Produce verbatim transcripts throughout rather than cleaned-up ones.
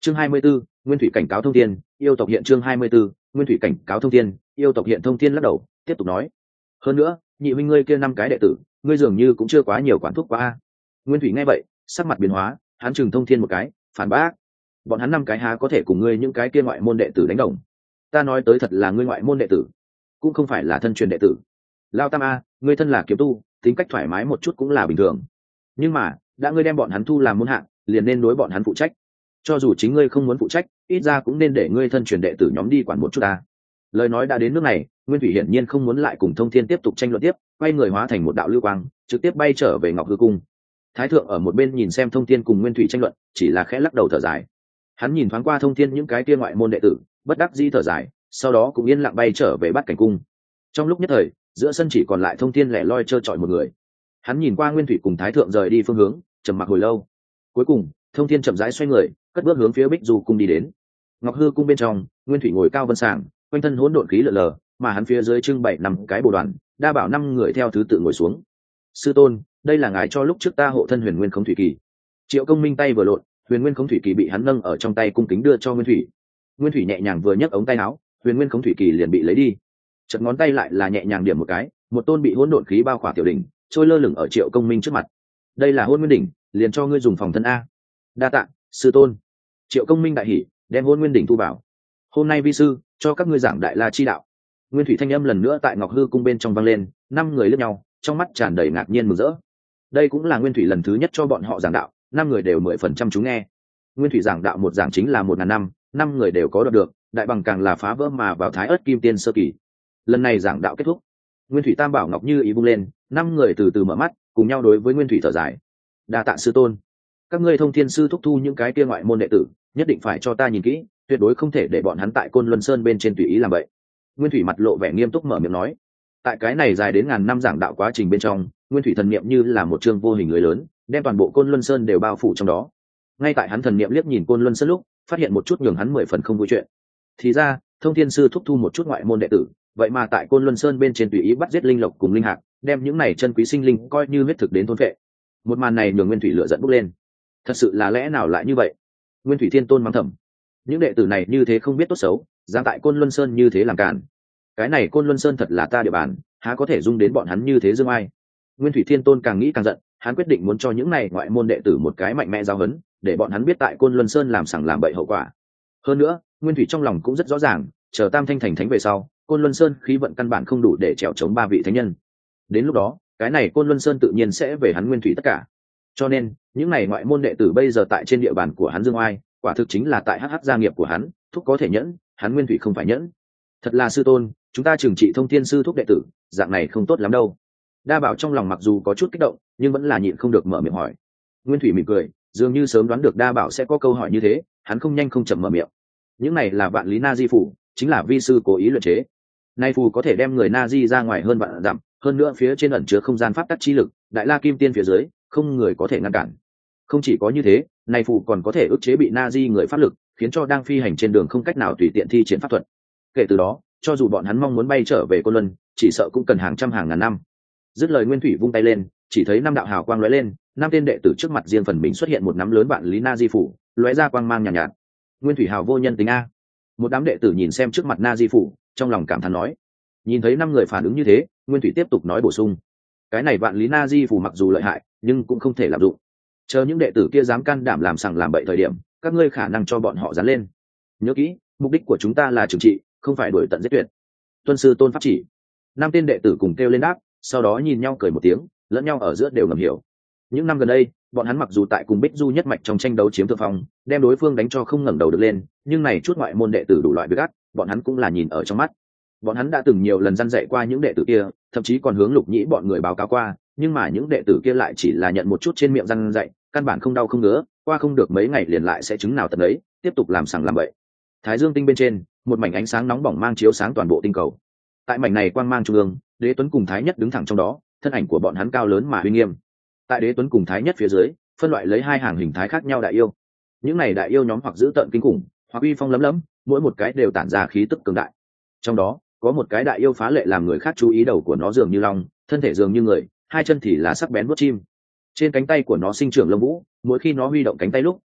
chương hai mươi 24, nguyên thủy cảnh cáo thông thiên yêu tộc hiện. chương hai mươi 24, nguyên thủy cảnh cáo thông thiên yêu tộc hiện. Thông thiên lắc đầu tiếp tục nói, hơn nữa nhị huynh ngươi kia năm cái đệ tử, ngươi dường như cũng chưa quá nhiều quản thúc quá a. Nguyên thủy nghe vậy sắc mặt biến hóa, hắn chừng thông thiên một cái, phản bác, bọn hắn năm cái há có thể cùng ngươi những cái kia ngoại môn đệ tử đánh đồng. Ta nói tới thật là ngươi ngoại môn đệ tử, cũng không phải là thân truyền đệ tử. Lao tam a, ngươi thân là kiếm tu, tính cách thoải mái một chút cũng là bình thường, nhưng mà đã ngươi đem bọn hắn thu làm môn hạng, liền nên đối bọn hắn phụ trách. Cho dù chính ngươi không muốn phụ trách, ít ra cũng nên để ngươi thân truyền đệ tử nhóm đi quản một chút ta. Lời nói đã đến nước này, Nguyên thủy hiển nhiên không muốn lại cùng thông thiên tiếp tục tranh luận tiếp, quay người hóa thành một đạo lưu quang, trực tiếp bay trở về Ngọc Hư cung. Thái thượng ở một bên nhìn xem thông thiên cùng Nguyên thủy tranh luận, chỉ là khẽ lắc đầu thở dài. Hắn nhìn thoáng qua thông thiên những cái kia ngoại môn đệ tử, bất đắc dĩ thở dài, sau đó cũng yên lặng bay trở về Bát Cảnh cung. Trong lúc nhất thời, giữa sân chỉ còn lại thông thiên lẻ loi trơ trọi một người. Hắn nhìn qua Nguyên thủy cùng Thái thượng rời đi phương hướng, trầm mặc hồi lâu. Cuối cùng thông thiên chậm rãi xoay người, cất bước hướng phía Bích Du cung đi đến. Ngọc Hư cung bên trong, Nguyên thủy ngồi cao vân sàng, quanh thân hỗn độn khí lờ lờ, mà hắn phía dưới trưng bày năm cái bồ đoàn, đa bảo năm người theo thứ tự ngồi xuống. Sư tôn, đây là ngài cho lúc trước ta hộ thân Huyền Nguyên Khống Thủy Kỳ. Triệu Công Minh tay vừa lộn, Huyền Nguyên Khống Thủy Kỳ bị hắn nâng ở trong tay cung kính đưa cho Nguyên thủy. Nguyên thủy nhẹ nhàng vừa nhấc ống tay áo, Huyền Nguyên Khống Thủy Kỳ liền bị lấy đi. Chợt ngón tay lại là nhẹ nhàng điểm một cái, một tôn bị hỗn độn khí bao khỏa tiểu đỉnh trôi lơ lửng ở Triệu Công Minh trước mặt. Đây là Hỗn Nguyên đỉnh, liền cho ngươi dùng phòng thân a. Đa tạ sư tôn. Triệu Công Minh đại hỉ, đem Hỗn Nguyên đỉnh thu vào. Hôm nay vi sư cho các ngươi giảng đại la chi đạo. Nguyên thủy thanh âm lần nữa tại Ngọc Hư cung bên trong vang lên, năm người liếc nhau, trong mắt tràn đầy ngạc nhiên mừng rỡ. Đây cũng là Nguyên thủy lần thứ nhất cho bọn họ giảng đạo, năm người đều mười phần trăm chú nghe. Nguyên thủy giảng đạo một giảng chính là một ngàn năm, năm người đều có đoạt được, đại bằng càng là phá vỡ mà vào Thái Ức Kim Tiên sơ kỳ. Lần này giảng đạo kết thúc, Nguyên thủy tam bảo ngọc như ý vung lên, năm người từ từ mở mắt, cùng nhau đối với Nguyên thủy thở dài. Đa tạ sư tôn. Các ngươi Thông Thiên sư thúc thu những cái kia ngoại môn đệ tử, nhất định phải cho ta nhìn kỹ, tuyệt đối không thể để bọn hắn tại Côn Luân Sơn bên trên tùy ý làm vậy. Nguyên thủy mặt lộ vẻ nghiêm túc mở miệng nói. Tại cái này dài đến ngàn năm giảng đạo quá trình bên trong, Nguyên thủy thần niệm như là một chương vô hình lưới lớn, đem toàn bộ Côn Luân Sơn đều bao phủ trong đó. Ngay tại hắn thần niệm liếc nhìn Côn Luân Sơn lúc, phát hiện một chút nhường hắn mười phần không vui chuyện. Thì ra, Thông Thiên sư thúc thu một chút ngoại môn đệ tử, vậy mà tại Côn Luân Sơn bên trên tùy ý bắt giết linh lộc cùng linh hạc, đem những này chân quý sinh linh coi như huyết thực đến thôn phệ. Một màn này nhường Nguyên thủy lửa giận bốc lên. Thật sự là lẽ nào lại như vậy? Nguyên thủy thiên tôn mắng thầm. Những đệ tử này như thế không biết tốt xấu, dám tại Côn Luân Sơn như thế làm cản. Cái này Côn Luân Sơn thật là ta địa bàn, há có thể dung đến bọn hắn như thế dương ai? Nguyên thủy thiên tôn càng nghĩ càng giận, hắn quyết định muốn cho những này ngoại môn đệ tử một cái mạnh mẽ giáo huấn, để bọn hắn biết tại Côn Luân Sơn làm sằng làm bậy hậu quả. Hơn nữa, Nguyên thủy trong lòng cũng rất rõ ràng, chờ Tam Thanh thành thánh về sau, Côn Luân Sơn khí vận căn bản không đủ để trèo chống ba vị thánh nhân. Đến lúc đó, cái này Côn Luân Sơn tự nhiên sẽ về hắn Nguyên thủy tất cả. Cho nên, những này ngoại môn đệ tử bây giờ tại trên địa bàn của hắn dương oai, quả thực chính là tại hắc hắc gia nghiệp của hắn, thúc có thể nhẫn, hắn Nguyên thủy không phải nhẫn. Thật là sư tôn, chúng ta trừng trị Thông Thiên sư thúc đệ tử, dạng này không tốt lắm đâu. Đa bảo trong lòng mặc dù có chút kích động, nhưng vẫn là nhịn không được mở miệng hỏi. Nguyên thủy mỉm cười, dường như sớm đoán được Đa bảo sẽ có câu hỏi như thế, hắn không nhanh không chậm mở miệng. Những này là vạn lý na di phủ, chính là vi sư cố ý luyện chế. Nay phù có thể đem người na di ra ngoài hơn vạn dặm, hơn nữa phía trên ẩn chứa không gian pháp tắc chi lực, đại la kim tiên phía dưới, không người có thể ngăn cản. Không chỉ có như thế, này phù còn có thể ức chế bị na di người pháp lực, khiến cho đang phi hành trên đường không cách nào tùy tiện thi triển pháp thuật. Kể từ đó, cho dù bọn hắn mong muốn bay trở về Côn Luân, chỉ sợ cũng cần hàng trăm hàng ngàn năm. Dứt lời, Nguyên thủy vung tay lên, chỉ thấy năm đạo hào quang lóe lên, năm tên đệ tử trước mặt riêng phần mình xuất hiện một nắm lớn vạn lý na di phủ, lóe ra quang mang nhàn nhạt, nhạt. Nguyên thủy hào vô nhân tính a. Một đám đệ tử nhìn xem trước mặt na di phủ, trong lòng cảm thán nói. Nhìn thấy năm người phản ứng như thế, Nguyên thủy tiếp tục nói bổ sung. Cái này vạn lý na di phủ mặc dù lợi hại, nhưng cũng không thể lạm dụng. Chờ những đệ tử kia dám can đảm làm sằng làm bậy thời điểm, các ngươi khả năng cho bọn họ dán lên. Nhớ kỹ, mục đích của chúng ta là trừng trị, không phải đuổi tận giết tuyệt. Tuân sư tôn pháp chỉ. Năm tên đệ tử cùng kêu lên đáp, sau đó nhìn nhau cười một tiếng, lẫn nhau ở giữa đều ngầm hiểu. Những năm gần đây, bọn hắn mặc dù tại cùng Bích Du nhất mạch trong tranh đấu chiếm thượng phong, đem đối phương đánh cho không ngẩng đầu được lên, nhưng này chút ngoại môn đệ tử đủ loại việc ác, bọn hắn cũng là nhìn ở trong mắt. Bọn hắn đã từng nhiều lần răn dạy qua những đệ tử kia, thậm chí còn hướng Lục Nhĩ bọn người báo cáo qua, nhưng mà những đệ tử kia lại chỉ là nhận một chút trên miệng răn dạy, căn bản không đau không ngứa, qua không được mấy ngày liền lại sẽ chứng nào tận ấy, tiếp tục làm sằng làm bậy. Thái Dương tinh bên trên, một mảnh ánh sáng nóng bỏng mang chiếu sáng toàn bộ tinh cầu. Tại mảnh này quang mang trung ương, Đế Tuấn cùng Thái Nhất đứng thẳng trong đó, thân ảnh của bọn hắn cao lớn mà uy nghiêm. Tại Đế Tuấn cùng Thái Nhất phía dưới, phân loại lấy hai hàng hình thái khác nhau đại yêu. Những này đại yêu nhóm hoặc dữ tợn kinh khủng, hoặc uy phong lấm lấm, mỗi một cái đều tản ra khí tức cường đại. Trong đó, có một cái đại yêu phá lệ làm người khác chú ý, đầu của nó dường như long, thân thể dường như người, hai chân thì là sắc bén vuốt chim. Trên cánh tay của nó sinh trưởng lông vũ, mỗi khi nó huy động cánh tay lúc,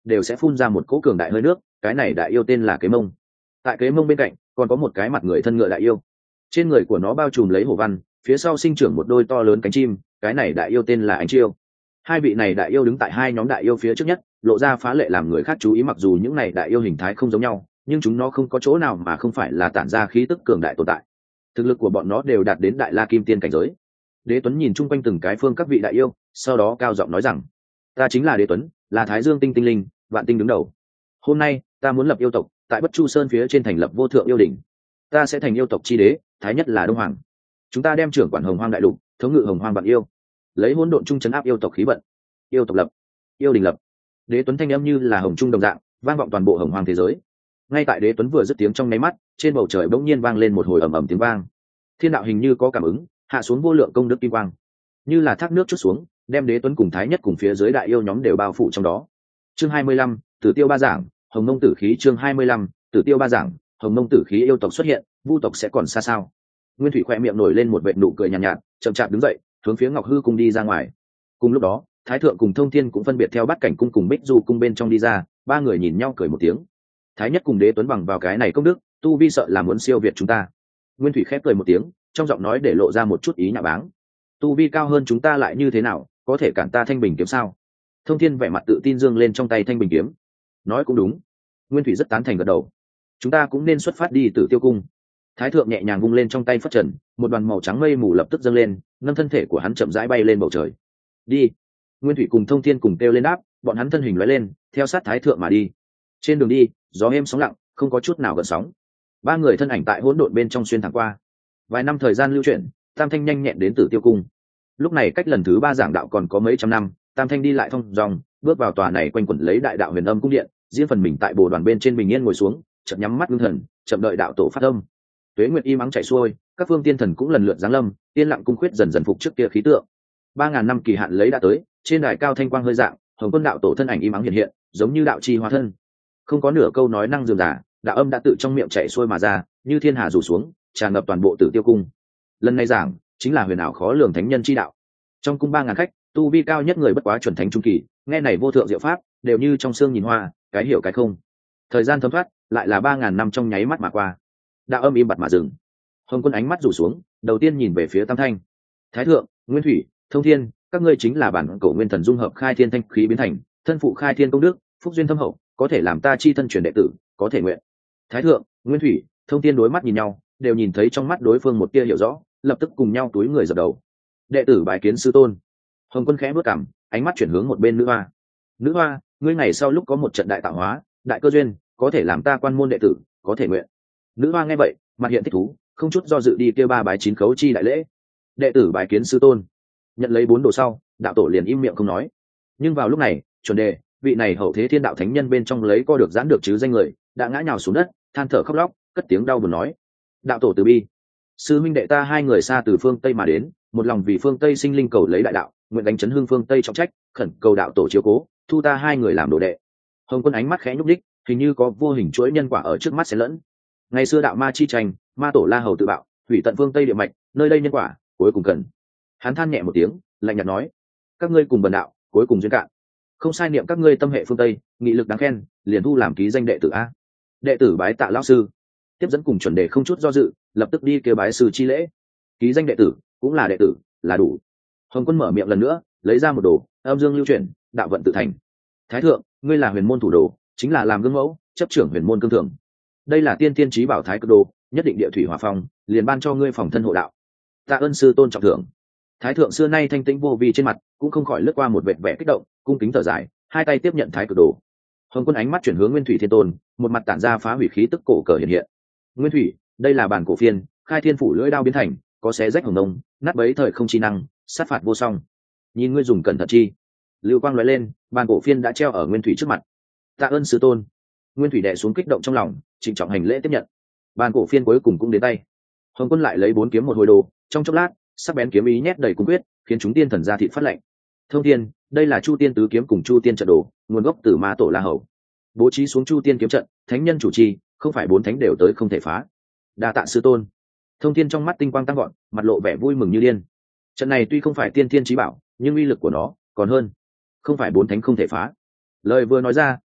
đều sẽ phun ra một cỗ cường đại hơi nước. Cái này đại yêu tên là Kế Mông. Tại Kế Mông bên cạnh còn có một cái mặt người thân ngựa đại yêu, trên người của nó bao trùm lấy hổ văn, phía sau sinh trưởng một đôi to lớn cánh chim. Cái này đại yêu tên là Ánh Chiêu. Hai vị này đại yêu đứng tại hai nhóm đại yêu phía trước nhất, lộ ra phá lệ làm người khác chú ý. Mặc dù những này đại yêu hình thái không giống nhau, nhưng chúng nó không có chỗ nào mà không phải là tản ra khí tức cường đại tồn tại. Thực lực của bọn nó đều đạt đến đại la kim tiên cảnh giới. Đế Tuấn nhìn chung quanh từng cái phương các vị đại yêu, sau đó cao giọng nói rằng: ta chính là Đế Tuấn, là Thái Dương tinh tinh linh, vạn tinh đứng đầu. Hôm nay ta muốn lập yêu tộc, tại Bất Chu Sơn phía trên thành lập vô thượng yêu đỉnh. Ta sẽ thành yêu tộc chi đế, thái nhất là Đông Hoàng. Chúng ta đem trưởng quản hồng hoang đại lục, thống ngự hồng hoang vạn yêu, lấy hỗn độn trung chấn áp yêu tộc khí vận. Yêu tộc lập, yêu đình lập. Đế Tuấn thanh âm như là hồng trung đồng dạng, vang vọng toàn bộ hồng hoang thế giới. Ngay tại Đế Tuấn vừa dứt tiếng trong nháy mắt, trên bầu trời bỗng nhiên vang lên một hồi ầm ầm tiếng vang. Thiên đạo hình như có cảm ứng, hạ xuống vô lượng công đức kim quang, như là thác nước chút xuống, đem Đế Tuấn cùng thái nhất cùng phía dưới đại yêu nhóm đều bao phủ trong đó. Chương hai mươi lăm, Tử Tiêu ba giảng, Hồng Mông Tử khí. Chương hai mươi lăm, Tử Tiêu ba giảng, Hồng Mông Tử khí. Yêu tộc xuất hiện, vu tộc sẽ còn xa sao? Nguyên Thủy khoe miệng nổi lên một vệt nụ cười nhàn nhạt, nhạt, chậm chạp đứng dậy, hướng phía Ngọc Hư cung đi ra ngoài. Cùng lúc đó, Thái thượng cùng Thông Thiên cũng phân biệt theo Bát Cảnh cung cùng Bích Du cung bên trong đi ra, ba người nhìn nhau cười một tiếng. Thái nhất cùng Đế Tuấn bằng vào cái này công đức, tu vi sợ là muốn siêu việt chúng ta. Nguyên Thủy khép cười một tiếng, trong giọng nói để lộ ra một chút ý nhạo báng. Tu vi cao hơn chúng ta lại như thế nào, có thể cản ta Thanh Bình kiếm sao? Thông Thiên vẻ mặt tự tin giương lên trong tay Thanh Bình kiếm. Nói cũng đúng. Nguyên Thủy rất tán thành gật đầu. Chúng ta cũng nên xuất phát đi Tử Tiêu cung. Thái thượng nhẹ nhàng vung lên trong tay phất trần, một đoàn màu trắng mây mù lập tức dâng lên, nâng thân thể của hắn chậm rãi bay lên bầu trời. Đi. Nguyên Thủy cùng Thông Thiên cùng kêu lên đáp, bọn hắn thân hình lóe lên, theo sát Thái thượng mà đi. Trên đường đi, gió êm sóng lặng, không có chút nào gợn sóng. Ba người thân ảnh tại hỗn độn bên trong xuyên thẳng qua. Vài năm thời gian lưu chuyển, Tam Thanh nhanh nhẹn đến Tử Tiêu cung. Lúc này cách lần thứ ba giảng đạo còn có mấy trăm năm, Tam Thanh đi lại thong dong, bước vào tòa này quanh quẩn lấy đại đạo huyền âm cung điện, riêng phần mình tại bồ đoàn bên trên bình yên ngồi xuống, chậm nhắm mắt ngưng thần, chậm đợi đạo tổ phát âm. Tuế nguyệt y mắng chảy xuôi, các phương tiên thần cũng lần lượt giáng lâm, yên lặng cung khuyết dần dần phục trước kia khí tượng. Ba ngàn năm kỳ hạn lấy đã tới, trên đài cao thanh quang hơi dạng, Hồng Quân đạo tổ thân ảnh y mắng hiện hiện, giống như đạo chi hóa thân. Không có nửa câu nói năng dường giả, đạo âm đã tự trong miệng chảy xuôi mà ra, như thiên hà rủ xuống, tràn ngập toàn bộ Tử Tiêu cung. Lần này giảng chính là huyền ảo khó lường thánh nhân chi đạo. Trong cung ba ngàn khách, tu vi cao nhất người bất quá chuẩn thánh trung kỳ, nghe này vô thượng diệu pháp, đều như trong xương nhìn hoa, cái hiểu cái không. Thời gian thấm thoát, lại là ba ngàn năm trong nháy mắt mà qua. Đạo âm im bặt mà dừng. Hồng Quân ánh mắt rủ xuống, đầu tiên nhìn về phía Tam Thanh. Thái thượng, Nguyên Thủy, Thông Thiên, các ngươi chính là bản cổ nguyên thần dung hợp khai thiên thanh khí biến thành, thân phụ khai thiên công đức, phúc duyên thâm hậu, có thể làm ta chi thân truyền đệ tử, có thể nguyện. Thái thượng, Nguyên Thủy, Thông Thiên đối mắt nhìn nhau, đều nhìn thấy trong mắt đối phương một tia hiểu rõ, lập tức cùng nhau túi người dập đầu. Đệ tử bái kiến sư tôn. Hồng Quân khẽ bước cằm, ánh mắt chuyển hướng một bên nữ hoa. Nữ hoa, ngươi ngày sau lúc có một trận đại tạo hóa, đại cơ duyên, có thể làm ta quan môn đệ tử, có thể nguyện. Nữ hoa nghe vậy, mặt hiện thích thú, không chút do dự đi kêu ba bái chín khấu chi đại lễ. Đệ tử bái kiến sư tôn. Nhận lấy bốn đồ sau, đạo tổ liền im miệng không nói. Nhưng vào lúc này, chuẩn đề, vị này hậu thế thiên đạo thánh nhân bên trong lấy co được giãn được chứ danh người, đã ngã nhào xuống đất, than thở khóc lóc, cất tiếng đau buồn nói: đạo tổ từ bi, sư minh đệ ta hai người xa từ phương tây mà đến, một lòng vì phương tây sinh linh cầu lấy đại đạo, nguyện đánh chấn hương phương tây trọng trách, khẩn cầu đạo tổ chiếu cố, thu ta hai người làm đồ đệ. Hồng Quân ánh mắt khẽ nhúc đích, hình như có vô hình chuỗi nhân quả ở trước mắt xen lẫn. Ngày xưa đạo ma chi tranh, ma tổ La Hầu tự bạo, hủy tận phương tây địa mạch, nơi đây nhân quả cuối cùng cần. Hắn than nhẹ một tiếng, lạnh nhạt nói: các ngươi cùng bần đạo, cuối cùng duyên cạn. Không sai niệm các ngươi tâm hệ phương tây, nghị lực đáng khen, liền thu làm ký danh đệ tử a. Đệ tử bái tạ lão sư. Tiếp dẫn cùng chuẩn đề không chút do dự, lập tức đi kêu bái sư chi lễ. Ký danh đệ tử cũng là đệ tử, là đủ. Hồng Quân mở miệng lần nữa, lấy ra một đồ, âm dương lưu chuyển, đạo vận tự thành. Thái thượng, ngươi là huyền môn thủ đồ, chính là làm gương mẫu, chấp trưởng huyền môn cương thường. Đây là tiên tiên chí bảo thái cực đồ, nhất định địa thủy hỏa phong, liền ban cho ngươi phòng thân hộ đạo. Tạ ơn sư tôn trọng thưởng. Thái thượng xưa nay thanh tĩnh vô vi trên mặt, cũng không khỏi lướt qua một vệt vẻ kích động, cung kính thở dài, hai tay tiếp nhận thái cực đồ. Hồng Quân ánh mắt chuyển hướng Nguyên Thủy Thiên Tôn, một mặt tản ra phá hủy khí tức cổ cờ hiện hiện. Nguyên Thủy, đây là bản cổ phiên, khai thiên phủ lưỡi đao biến thành, có xé rách hồng nông, nát bấy thời không chi năng, sát phạt vô song. Nhìn ngươi dùng cẩn thận chi. Lưu quang lóe lên, bản cổ phiên đã treo ở Nguyên Thủy trước mặt. Tạ ơn sư tôn. Nguyên Thủy đè xuống kích động trong lòng, trịnh trọng hành lễ tiếp nhận. Bản cổ phiên cuối cùng cũng đến tay. Hồng Quân lại lấy bốn kiếm một hồi đồ, trong chốc lát, sắc bén kiếm ý nhét đầy cung quyết, khiến chúng tiên thần ra thịt phát lạnh. Thông Thiên, đây là Chu Tiên tứ kiếm cùng Chu Tiên trận đồ, nguồn gốc từ Ma tổ La Hầu. Bố trí xuống Chu Tiên kiếm trận, thánh nhân chủ trì, không phải bốn thánh đều tới không thể phá. Đa tạ sư tôn. Thông Thiên trong mắt tinh quang tăng gọn, mặt lộ vẻ vui mừng như điên. Trận này tuy không phải tiên thiên chí bảo, nhưng uy lực của nó còn hơn, không phải bốn thánh không thể phá. Lời vừa nói ra,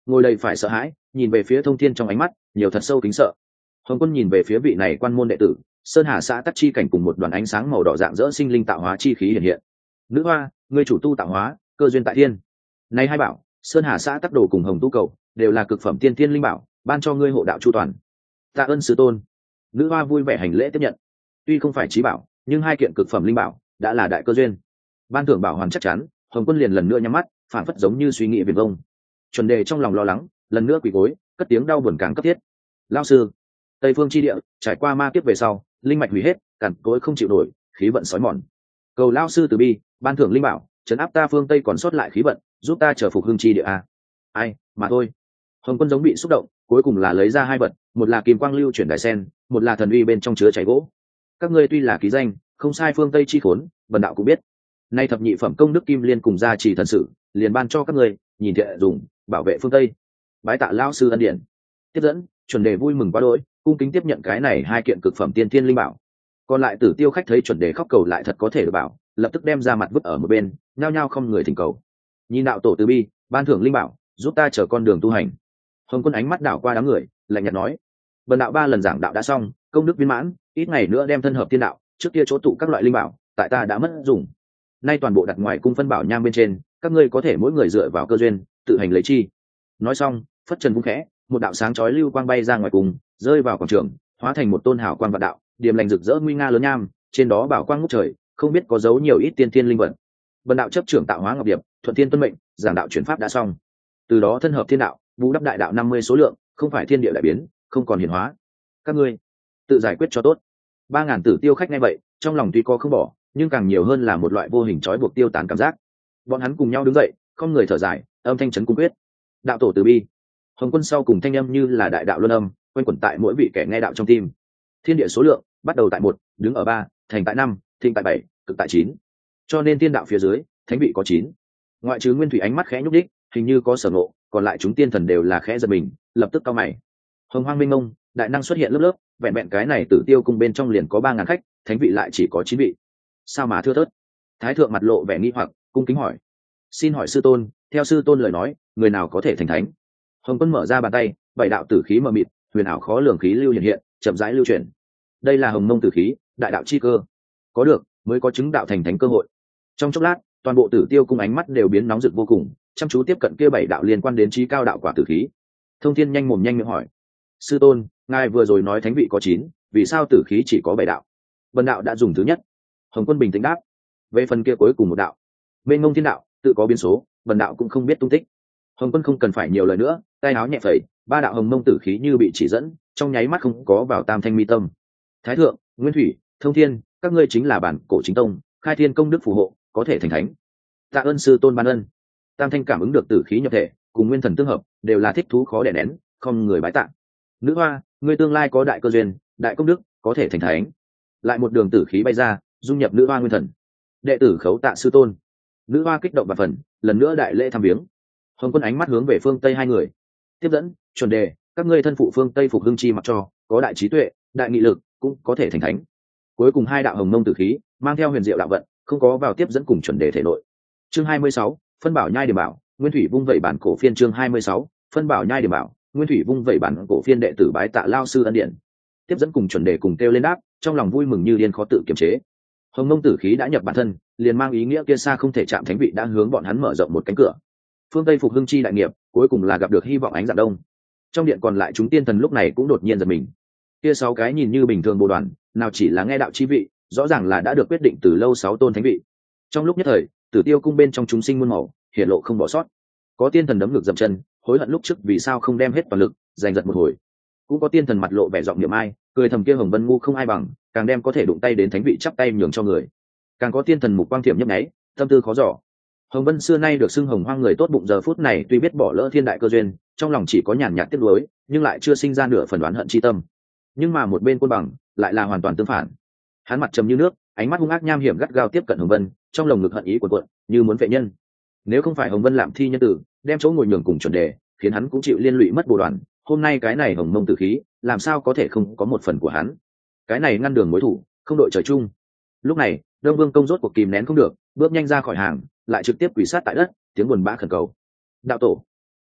ngồi đây phải sợ hãi, nhìn về phía Thông Thiên trong ánh mắt nhiều thật sâu kính sợ. Hồng Quân nhìn về phía vị này quan môn đệ tử, Sơn Hà xã Tắc Chi cảnh cùng một đoàn ánh sáng màu đỏ dạng dỡ sinh linh tạo hóa chi khí hiện hiện. Nữ hoa, ngươi chủ tu tạo hóa, cơ duyên tại thiên. Này hai bảo, Sơn Hà xã Tắc Đồ cùng Hồng Tu Cầu đều là cực phẩm tiên thiên linh bảo, ban cho ngươi hộ đạo chu toàn. Tạ ơn sư tôn. Nữ hoa vui vẻ hành lễ tiếp nhận. Tuy không phải chí bảo, nhưng hai kiện cực phẩm linh bảo đã là đại cơ duyên. Ban thưởng bảo hoàn chắc chắn, Hồng Quân liền lần nữa nhắm mắt, phản phất giống như suy nghĩ viển vông. Chuẩn Đề trong lòng lo lắng, lần nữa quỳ gối, cất tiếng đau buồn càng cấp thiết. Lão sư, Tây Phương chi địa trải qua ma kiếp về sau, linh mạch hủy hết, cằn cỗi không chịu nổi, khí vận sói mòn. Cầu lão sư từ bi, ban thưởng linh bảo, trấn áp ta phương Tây còn sót lại khí vận, giúp ta trở phục hương chi địa a. Ai, mà thôi. Hồng Quân giống bị xúc động, cuối cùng là lấy ra hai vật, một là kim quang lưu chuyển đại sen, một là thần uy bên trong chứa cháy gỗ. Các ngươi tuy là ký danh, không sai phương Tây chi khốn, bần đạo cũng biết. Nay thập nhị phẩm công đức kim liên cùng gia trì thần sự, liền ban cho các ngươi, nhìn thiện dùng, bảo vệ phương Tây. Bái tạ lão sư ân điển. Tiếp dẫn, Chuẩn Đề vui mừng quá đỗi, cung kính tiếp nhận cái này hai kiện cực phẩm tiên thiên linh bảo. Còn lại Tử Tiêu khách thấy Chuẩn Đề khóc cầu lại thật có thể được bảo, lập tức đem ra mặt vứt ở một bên, nhao nhao không người thỉnh cầu. Nhìn đạo tổ từ bi, ban thưởng linh bảo, giúp ta chờ con đường tu hành. Hồng Quân ánh mắt đảo qua đám người, lạnh nhạt nói: bần đạo ba lần giảng đạo đã xong, công đức viên mãn, ít ngày nữa đem thân hợp thiên đạo, trước kia chỗ tụ các loại linh bảo, tại ta đã mất dùng. Nay toàn bộ đặt ngoài cung phân bảo nham bên trên, các ngươi có thể mỗi người dựa vào cơ duyên, tự hành lấy chi. Nói xong, phất trần vung khẽ, một đạo sáng chói lưu quang bay ra ngoài cùng, rơi vào quảng trường, hóa thành một tôn hào quang vạn đạo, điềm lành rực rỡ nguy nga lớn nham, trên đó bảo quang ngút trời, không biết có dấu nhiều ít tiên thiên linh vật. Bần đạo chấp trưởng tạo hóa ngọc điệp, thuận thiên tuân mệnh, giảng đạo chuyển pháp đã xong. Từ đó thân hợp thiên đạo, bù đắp đại đạo năm mươi số lượng, không phải thiên địa đại biến, không còn hiển hóa. Các ngươi tự giải quyết cho tốt. Ba ngàn Tử Tiêu khách nghe vậy, trong lòng tuy có không bỏ, nhưng càng nhiều hơn là một loại vô hình trói buộc tiêu tán cảm giác. Bọn hắn cùng nhau đứng dậy, không người thở dài, âm thanh trấn cung quyết. Đạo tổ từ bi. Hồng Quân sau cùng thanh âm như là đại đạo luân âm, quanh quẩn tại mỗi vị kẻ nghe đạo trong tim. Thiên địa số lượng bắt đầu tại một, đứng ở ba, thành tại năm, thịnh tại bảy, cực tại chín. Cho nên tiên đạo phía dưới, thánh vị có chín. Ngoại trừ Nguyên Thủy ánh mắt khẽ nhúc đích, hình như có sở ngộ, còn lại chúng tiên thần đều là khẽ giật mình, lập tức cau mày. Hồng Hoang minh mông, đại năng xuất hiện lớp lớp, vẹn vẹn cái này Tử Tiêu cung bên trong liền có ba ngàn khách, thánh vị lại chỉ có chín vị. Sao mà thưa thớt? Thái thượng mặt lộ vẻ nghi hoặc, cung kính hỏi: xin hỏi sư tôn, theo sư tôn lời nói, người nào có thể thành thánh? Hồng Quân mở ra bàn tay, bảy đạo tử khí mờ mịt, huyền ảo khó lường khí lưu hiện hiện, chậm rãi lưu chuyển. Đây là hồng mông tử khí, đại đạo chi cơ. Có được mới có chứng đạo thành thánh cơ hội. Trong chốc lát, toàn bộ Tử Tiêu cung ánh mắt đều biến nóng rực vô cùng, chăm chú tiếp cận kia bảy đạo liên quan đến trí cao đạo quả tử khí. Thông Thiên nhanh mồm nhanh miệng hỏi: sư tôn, ngài vừa rồi nói thánh vị có chín, vì sao tử khí chỉ có bảy đạo? Bần đạo đã dùng thứ nhất. Hồng Quân bình tĩnh đáp. Về phần kia cuối cùng một đạo, bên ngông thiên đạo, tự có biến số, bần đạo cũng không biết tung tích. Hồng Quân không cần phải nhiều lời nữa, tay áo nhẹ phẩy, ba đạo hồng mông tử khí như bị chỉ dẫn, trong nháy mắt không có vào tam thanh mi tâm. Thái thượng, Nguyên Thủy, Thông Thiên, các ngươi chính là bản cổ chính tông, khai thiên công đức phù hộ, có thể thành thánh. Tạ ơn sư tôn ban ân. Tam thanh cảm ứng được tử khí nhập thể, cùng nguyên thần tương hợp, đều là thích thú khó đè nén, không người bái tạ. Nữ hoa, ngươi tương lai có đại cơ duyên, đại công đức, có thể thành thánh. Lại một đường tử khí bay ra, dung nhập nữ hoa nguyên thần. Đệ tử khấu tạ sư tôn. Nữ hoa kích động và phần, lần nữa đại lễ thăm viếng. Hồng Quân ánh mắt hướng về phương Tây hai người. Tiếp dẫn, Chuẩn Đề, các ngươi thân phụ phương Tây phục hưng chi mặc cho, có đại trí tuệ, đại nghị lực, cũng có thể thành thánh. Cuối cùng hai đạo hồng mông tử khí, mang theo huyền diệu đạo vận, không có vào tiếp dẫn cùng Chuẩn Đề thể nội. Chương hai mươi sáu, phân bảo nhai điểm bảo, Nguyên Thủy vung vẩy bản cổ phiên. Chương hai mươi sáu, phân bảo nhai điểm bảo, Nguyên Thủy vung vẩy bản cổ phiên. Đệ tử bái tạ lao sư ân điển. Tiếp dẫn cùng Chuẩn Đề cùng kêu lên đáp, trong lòng vui mừng như điên khó tự kiềm chế. Hồng mông tử khí đã nhập bản thân, liền mang ý nghĩa kia xa không thể chạm thánh vị đã hướng bọn hắn mở rộng một cánh cửa. Phương Tây phục hưng chi đại nghiệp, cuối cùng là gặp được hy vọng ánh dạng đông. Trong điện còn lại chúng tiên thần lúc này cũng đột nhiên giật mình. Kia sáu cái nhìn như bình thường bộ đoàn, nào chỉ là nghe đạo chi vị, rõ ràng là đã được quyết định từ lâu sáu tôn thánh vị. Trong lúc nhất thời, Tử Tiêu cung bên trong chúng sinh muôn màu, hiển lộ không bỏ sót. Có tiên thần đấm ngược dậm chân, hối hận lúc trước vì sao không đem hết toàn lực, giành giật một hồi. Cũng có tiên thần mặt lộ vẻ giọng niệm ai, cười thầm kia hồng vân ngu không ai bằng, càng đem có thể đụng tay đến thánh vị chắp tay nhường cho người. Càng có tiên thần mục quang thiểm nhấp nháy, tâm tư khó dò. Hồng Vân xưa nay được xưng hồng hoang người tốt bụng, giờ phút này tuy biết bỏ lỡ thiên đại cơ duyên, trong lòng chỉ có nhàn nhạt tiếc nuối, nhưng lại chưa sinh ra nửa phần đoán hận chi tâm. Nhưng mà một bên Côn Bằng lại là hoàn toàn tương phản. Hắn mặt trầm như nước, ánh mắt hung ác nham hiểm gắt gao tiếp cận Hồng Vân, trong lồng ngực hận ý cuộn cuộn, như muốn vệ nhân. Nếu không phải Hồng Vân làm thi nhân tử, đem chỗ ngồi nhường cùng Chuẩn Đề, khiến hắn cũng chịu liên lụy mất bồ đoàn, hôm nay cái này hồng mông tử khí, làm sao có thể không có một phần của hắn? Cái này ngăn đường mối thủ, không đội trời chung. Lúc này, Đông Vương công rốt cuộc kìm nén không được, bước nhanh ra khỏi hàng, lại trực tiếp quỳ sát tại đất, tiếng buồn bã khẩn cầu: đạo tổ,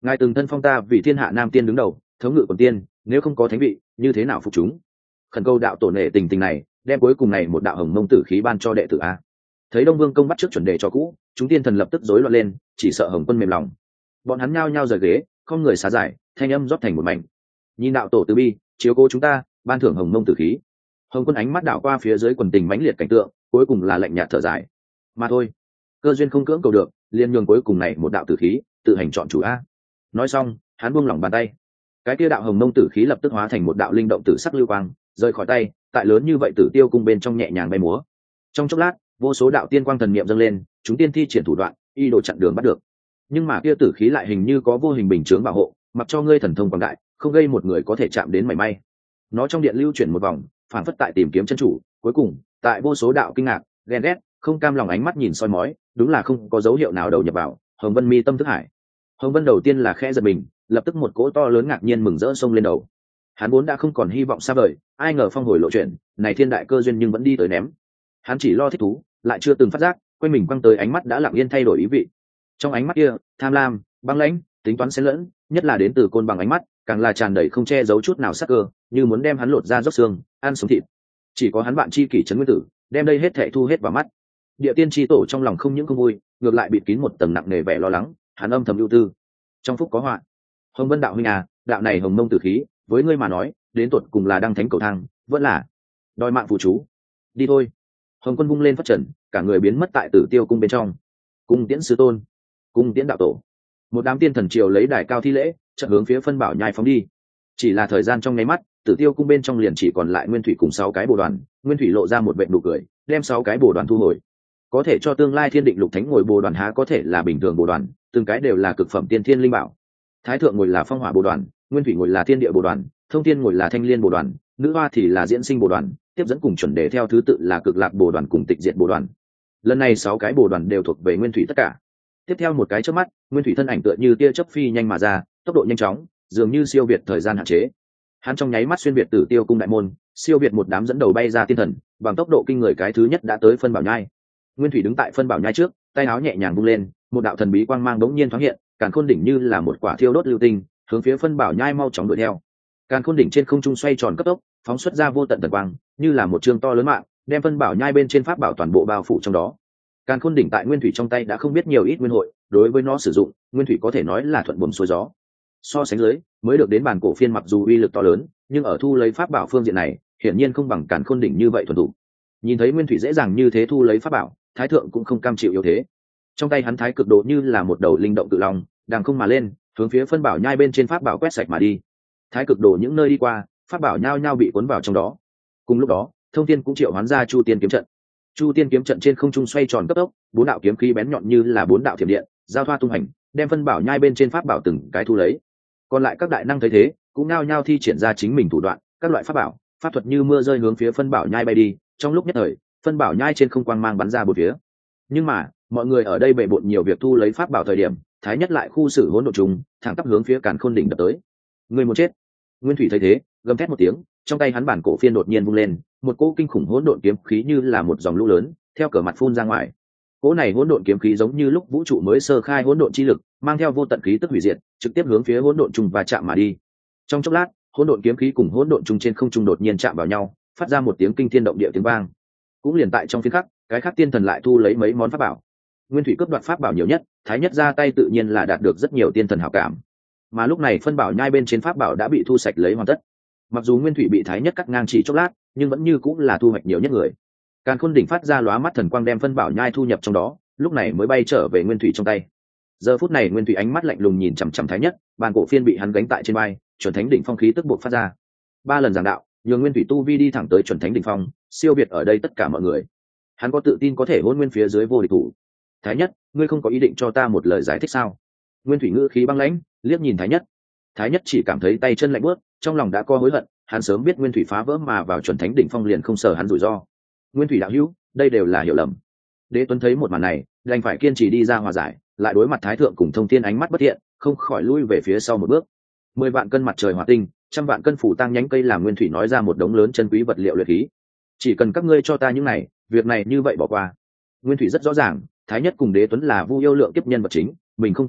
ngài từng thân phong ta vì thiên hạ nam tiên đứng đầu, thống ngự quần tiên, nếu không có thánh vị như thế nào phục chúng? Khẩn cầu đạo tổ nể tình tình này, đem cuối cùng này một đạo hồng mông tử khí ban cho đệ tử a. Thấy Đông Vương công bắt trước chuẩn đề cho cũ, chúng tiên thần lập tức rối loạn lên, chỉ sợ Hồng Quân mềm lòng. Bọn hắn nhao nhao rời ghế, không người xá giải, thanh âm rót thành một mảnh. Nhìn đạo tổ từ bi, chiếu cố chúng ta, ban thưởng hồng mông tử khí. Hồng Quân ánh mắt đảo qua phía dưới quần tình mãnh liệt cảnh tượng, cuối cùng là lạnh nhạt thở dài. Mà thôi, cơ duyên không cưỡng cầu được, liên nhường cuối cùng này một đạo tử khí, tự hành chọn chủ a. Nói xong, hắn buông lỏng bàn tay. Cái kia đạo hồng mông tử khí lập tức hóa thành một đạo linh động tử sắc lưu quang, rời khỏi tay, tại lớn như vậy Tử Tiêu cung bên trong nhẹ nhàng bay múa. Trong chốc lát, vô số đạo tiên quang thần niệm dâng lên, chúng tiên thi triển thủ đoạn, y đồ chặn đường bắt được. Nhưng mà kia tử khí lại hình như có vô hình bình chướng bảo hộ, mặc cho ngươi thần thông quảng đại, không gây một người có thể chạm đến mảy may. Nó trong điện lưu chuyển một vòng, phản phất tại tìm kiếm chân chủ, cuối cùng, tại vô số đạo kinh ngạc, ghen ghét, không cam lòng ánh mắt nhìn soi mói, đúng là không có dấu hiệu nào đầu nhập vào. Hồng Vân mi tâm thức hải. Hồng Vân đầu tiên là khẽ giật mình, lập tức một cỗ to lớn ngạc nhiên mừng rỡ xông lên đầu. Hắn vốn đã không còn hy vọng xa vời, ai ngờ phong hồi lộ chuyện, này thiên đại cơ duyên nhưng vẫn đi tới ném. Hắn chỉ lo thích thú, lại chưa từng phát giác, quanh mình quăng tới ánh mắt đã lặng yên thay đổi ý vị. Trong ánh mắt kia, tham lam, băng lãnh, tính toán xen lẫn, nhất là đến từ côn bằng ánh mắt, càng là tràn đầy không che giấu chút nào sắc cơ, như muốn đem hắn lột ra róc xương, ăn sống thịt. Chỉ có hắn bạn chi kỷ trấn nguyên tử, đem đây hết thảy thu hết vào mắt. Địa tiên chi tổ trong lòng không những không vui, ngược lại bịt kín một tầng nặng nề vẻ lo lắng, hắn âm thầm ưu tư. Trong phúc có họa. Hồng Vân đạo huynh à, đạo này hồng mông tử khí, với ngươi mà nói, đến tuột cùng là đăng thánh cầu thang, vẫn là đòi mạng phụ chú. Đi thôi. Hồng Quân vung lên phát trần, cả người biến mất tại Tử Tiêu cung bên trong. Cung tiễn sư tôn, cung tiễn đạo tổ. Một đám tiên thần triều lấy đài cao thi lễ, chợt hướng phía phân bảo nhai phóng đi. Chỉ là thời gian trong nháy mắt, Tử Tiêu cung bên trong liền chỉ còn lại Nguyên Thủy cùng sáu cái bồ đoàn. Nguyên Thủy lộ ra một vệt nụ cười, đem sáu cái bồ đoàn thu hồi. Có thể cho tương lai thiên định lục thánh ngồi bồ đoàn há có thể là bình thường bồ đoàn, từng cái đều là cực phẩm tiên thiên linh bảo. Thái thượng ngồi là phong hỏa bồ đoàn, Nguyên Thủy ngồi là thiên địa bồ đoàn, thông thiên ngồi là thanh liên bồ đoàn, nữ hoa thì là diễn sinh bồ đoàn, tiếp dẫn cùng chuẩn đề theo thứ tự là cực lạc bồ đoàn cùng tịch diệt bồ đoàn. Lần này sáu cái bồ đoàn đều thuộc về Nguyên Thủy tất cả. Tiếp theo một cái chớp mắt, Nguyên Thủy thân ảnh tựa như tia chớp phi nhanh mà ra, tốc độ nhanh chóng, dường như siêu việt thời gian hạn chế. Hắn trong nháy mắt xuyên việt Tử Tiêu cung đại môn, siêu việt một đám dẫn đầu bay ra tiên thần, bằng tốc độ kinh người cái thứ nhất đã tới phân bảo nhai. Nguyên Thủy đứng tại phân bảo nhai trước, tay áo nhẹ nhàng vung lên, một đạo thần bí quang mang đống nhiên thoáng hiện, càn khôn đỉnh như là một quả thiêu đốt lưu tinh, hướng phía phân bảo nhai mau chóng đuổi theo. Càn khôn đỉnh trên không trung xoay tròn cấp tốc, phóng xuất ra vô tận thần quang, như là một trường to lớn mạng, đem phân bảo nhai bên trên pháp bảo toàn bộ bao phủ trong đó. Càn khôn đỉnh tại Nguyên Thủy trong tay đã không biết nhiều ít nguyên hội, đối với nó sử dụng, Nguyên Thủy có thể nói là thuận buồm xuôi gió. So sánh dưới, mới được đến bản cổ phiên mặc dù uy lực to lớn, nhưng ở thu lấy pháp bảo phương diện này, hiển nhiên không bằng Càn khôn đỉnh như vậy thuần thủ. Nhìn thấy Nguyên Thủy dễ dàng như thế thu lấy pháp bảo, Thái thượng cũng không cam chịu yếu thế. Trong tay hắn thái cực độ như là một đầu linh động tự long, đằng không mà lên, hướng phía phân bảo nhai bên trên pháp bảo quét sạch mà đi. Thái cực độ những nơi đi qua, pháp bảo nhao nhao bị cuốn vào trong đó. Cùng lúc đó, Thông Thiên cũng triệu hoán ra Chu Tiên kiếm trận. Chu Tiên kiếm trận trên không trung xoay tròn cấp tốc, bốn đạo kiếm khí bén nhọn như là bốn đạo thiểm điện, giao thoa tung hành, đem phân bảo nhai bên trên pháp bảo từng cái thu lấy. Còn lại các đại năng thấy thế, cũng nhao nhao thi triển ra chính mình thủ đoạn, các loại pháp bảo, pháp thuật như mưa rơi hướng phía phân bảo nhai bay đi. Trong lúc nhất thời, phân bảo nhai trên không quang mang bắn ra bốn phía. Nhưng mà, mọi người ở đây bệ bội nhiều việc thu lấy pháp bảo thời điểm, Thái nhất lại khu xử hỗn độn trùng, thẳng tắp hướng phía Càn Khôn đỉnh đập tới. Người muốn chết. Nguyên Thủy thấy thế, gầm thét một tiếng, trong tay hắn bản cổ phiên đột nhiên vung lên, một cỗ kinh khủng hỗn độn kiếm khí như là một dòng lũ lớn, theo cờ mặt phun ra ngoài. Cỗ này hỗn độn kiếm khí giống như lúc vũ trụ mới sơ khai hỗn độn chi lực, mang theo vô tận khí tức hủy diệt, trực tiếp hướng phía hỗn độn trùng và chạm mà đi. Trong chốc lát, hỗn độn kiếm khí cùng hỗn độn trùng trên không trung đột nhiên chạm vào nhau, phát ra một tiếng kinh thiên động địa tiếng vang. Cũng liền tại trong phiên khắc, cái khác tiên thần lại thu lấy mấy món pháp bảo. Nguyên Thủy cướp đoạt pháp bảo nhiều nhất, Thái nhất ra tay tự nhiên là đạt được rất nhiều tiên thần hảo cảm. Mà lúc này phân bảo nhai bên trên pháp bảo đã bị thu sạch lấy hoàn tất. Mặc dù Nguyên Thủy bị Thái nhất cắt ngang chỉ chốc lát, nhưng vẫn như cũng là thu hoạch nhiều nhất người. Càn Khôn đỉnh phát ra lóa mắt thần quang đem phân bảo nhai thu nhập trong đó, lúc này mới bay trở về Nguyên Thủy trong tay. Giờ phút này Nguyên Thủy ánh mắt lạnh lùng nhìn chằm chằm Thái nhất, bàn cổ phiên bị hắn gánh tại trên vai, chuẩn thánh đỉnh phong khí tức buộc phát ra. Ba lần giảng đạo, nhường Nguyên Thủy tu vi đi thẳng tới chuẩn thánh đỉnh phong, siêu việt ở đây tất cả mọi người. Hắn có tự tin có thể hôn nguyên phía dưới vô địch thủ. Thái nhất, ngươi không có ý định cho ta một lời giải thích sao? Nguyên Thủy ngữ khí băng lãnh, liếc nhìn Thái nhất. Thái nhất chỉ cảm thấy tay chân lạnh buốt, trong lòng đã có hối hận. Hắn sớm biết Nguyên Thủy phá vỡ mà vào chuẩn thánh đỉnh phong liền không sợ hắn rủi ro. Nguyên Thủy đạo hữu, đây đều là hiểu lầm. Đế Tuấn thấy một màn này, đành phải kiên trì đi ra hòa giải, lại đối mặt Thái thượng cùng Thông Thiên ánh mắt bất thiện, không khỏi lui về phía sau một bước. Mười vạn cân mặt trời hỏa tinh, trăm vạn cân phủ tăng nhánh cây làm Nguyên Thủy nói ra một đống lớn chân quý vật liệu luyện khí. Chỉ cần các ngươi cho ta những này, việc này như vậy bỏ qua. Nguyên Thủy rất rõ ràng, Thái nhất cùng Đế Tuấn là Vu yêu lượng kiếp nhân vật chính, mình không thể động,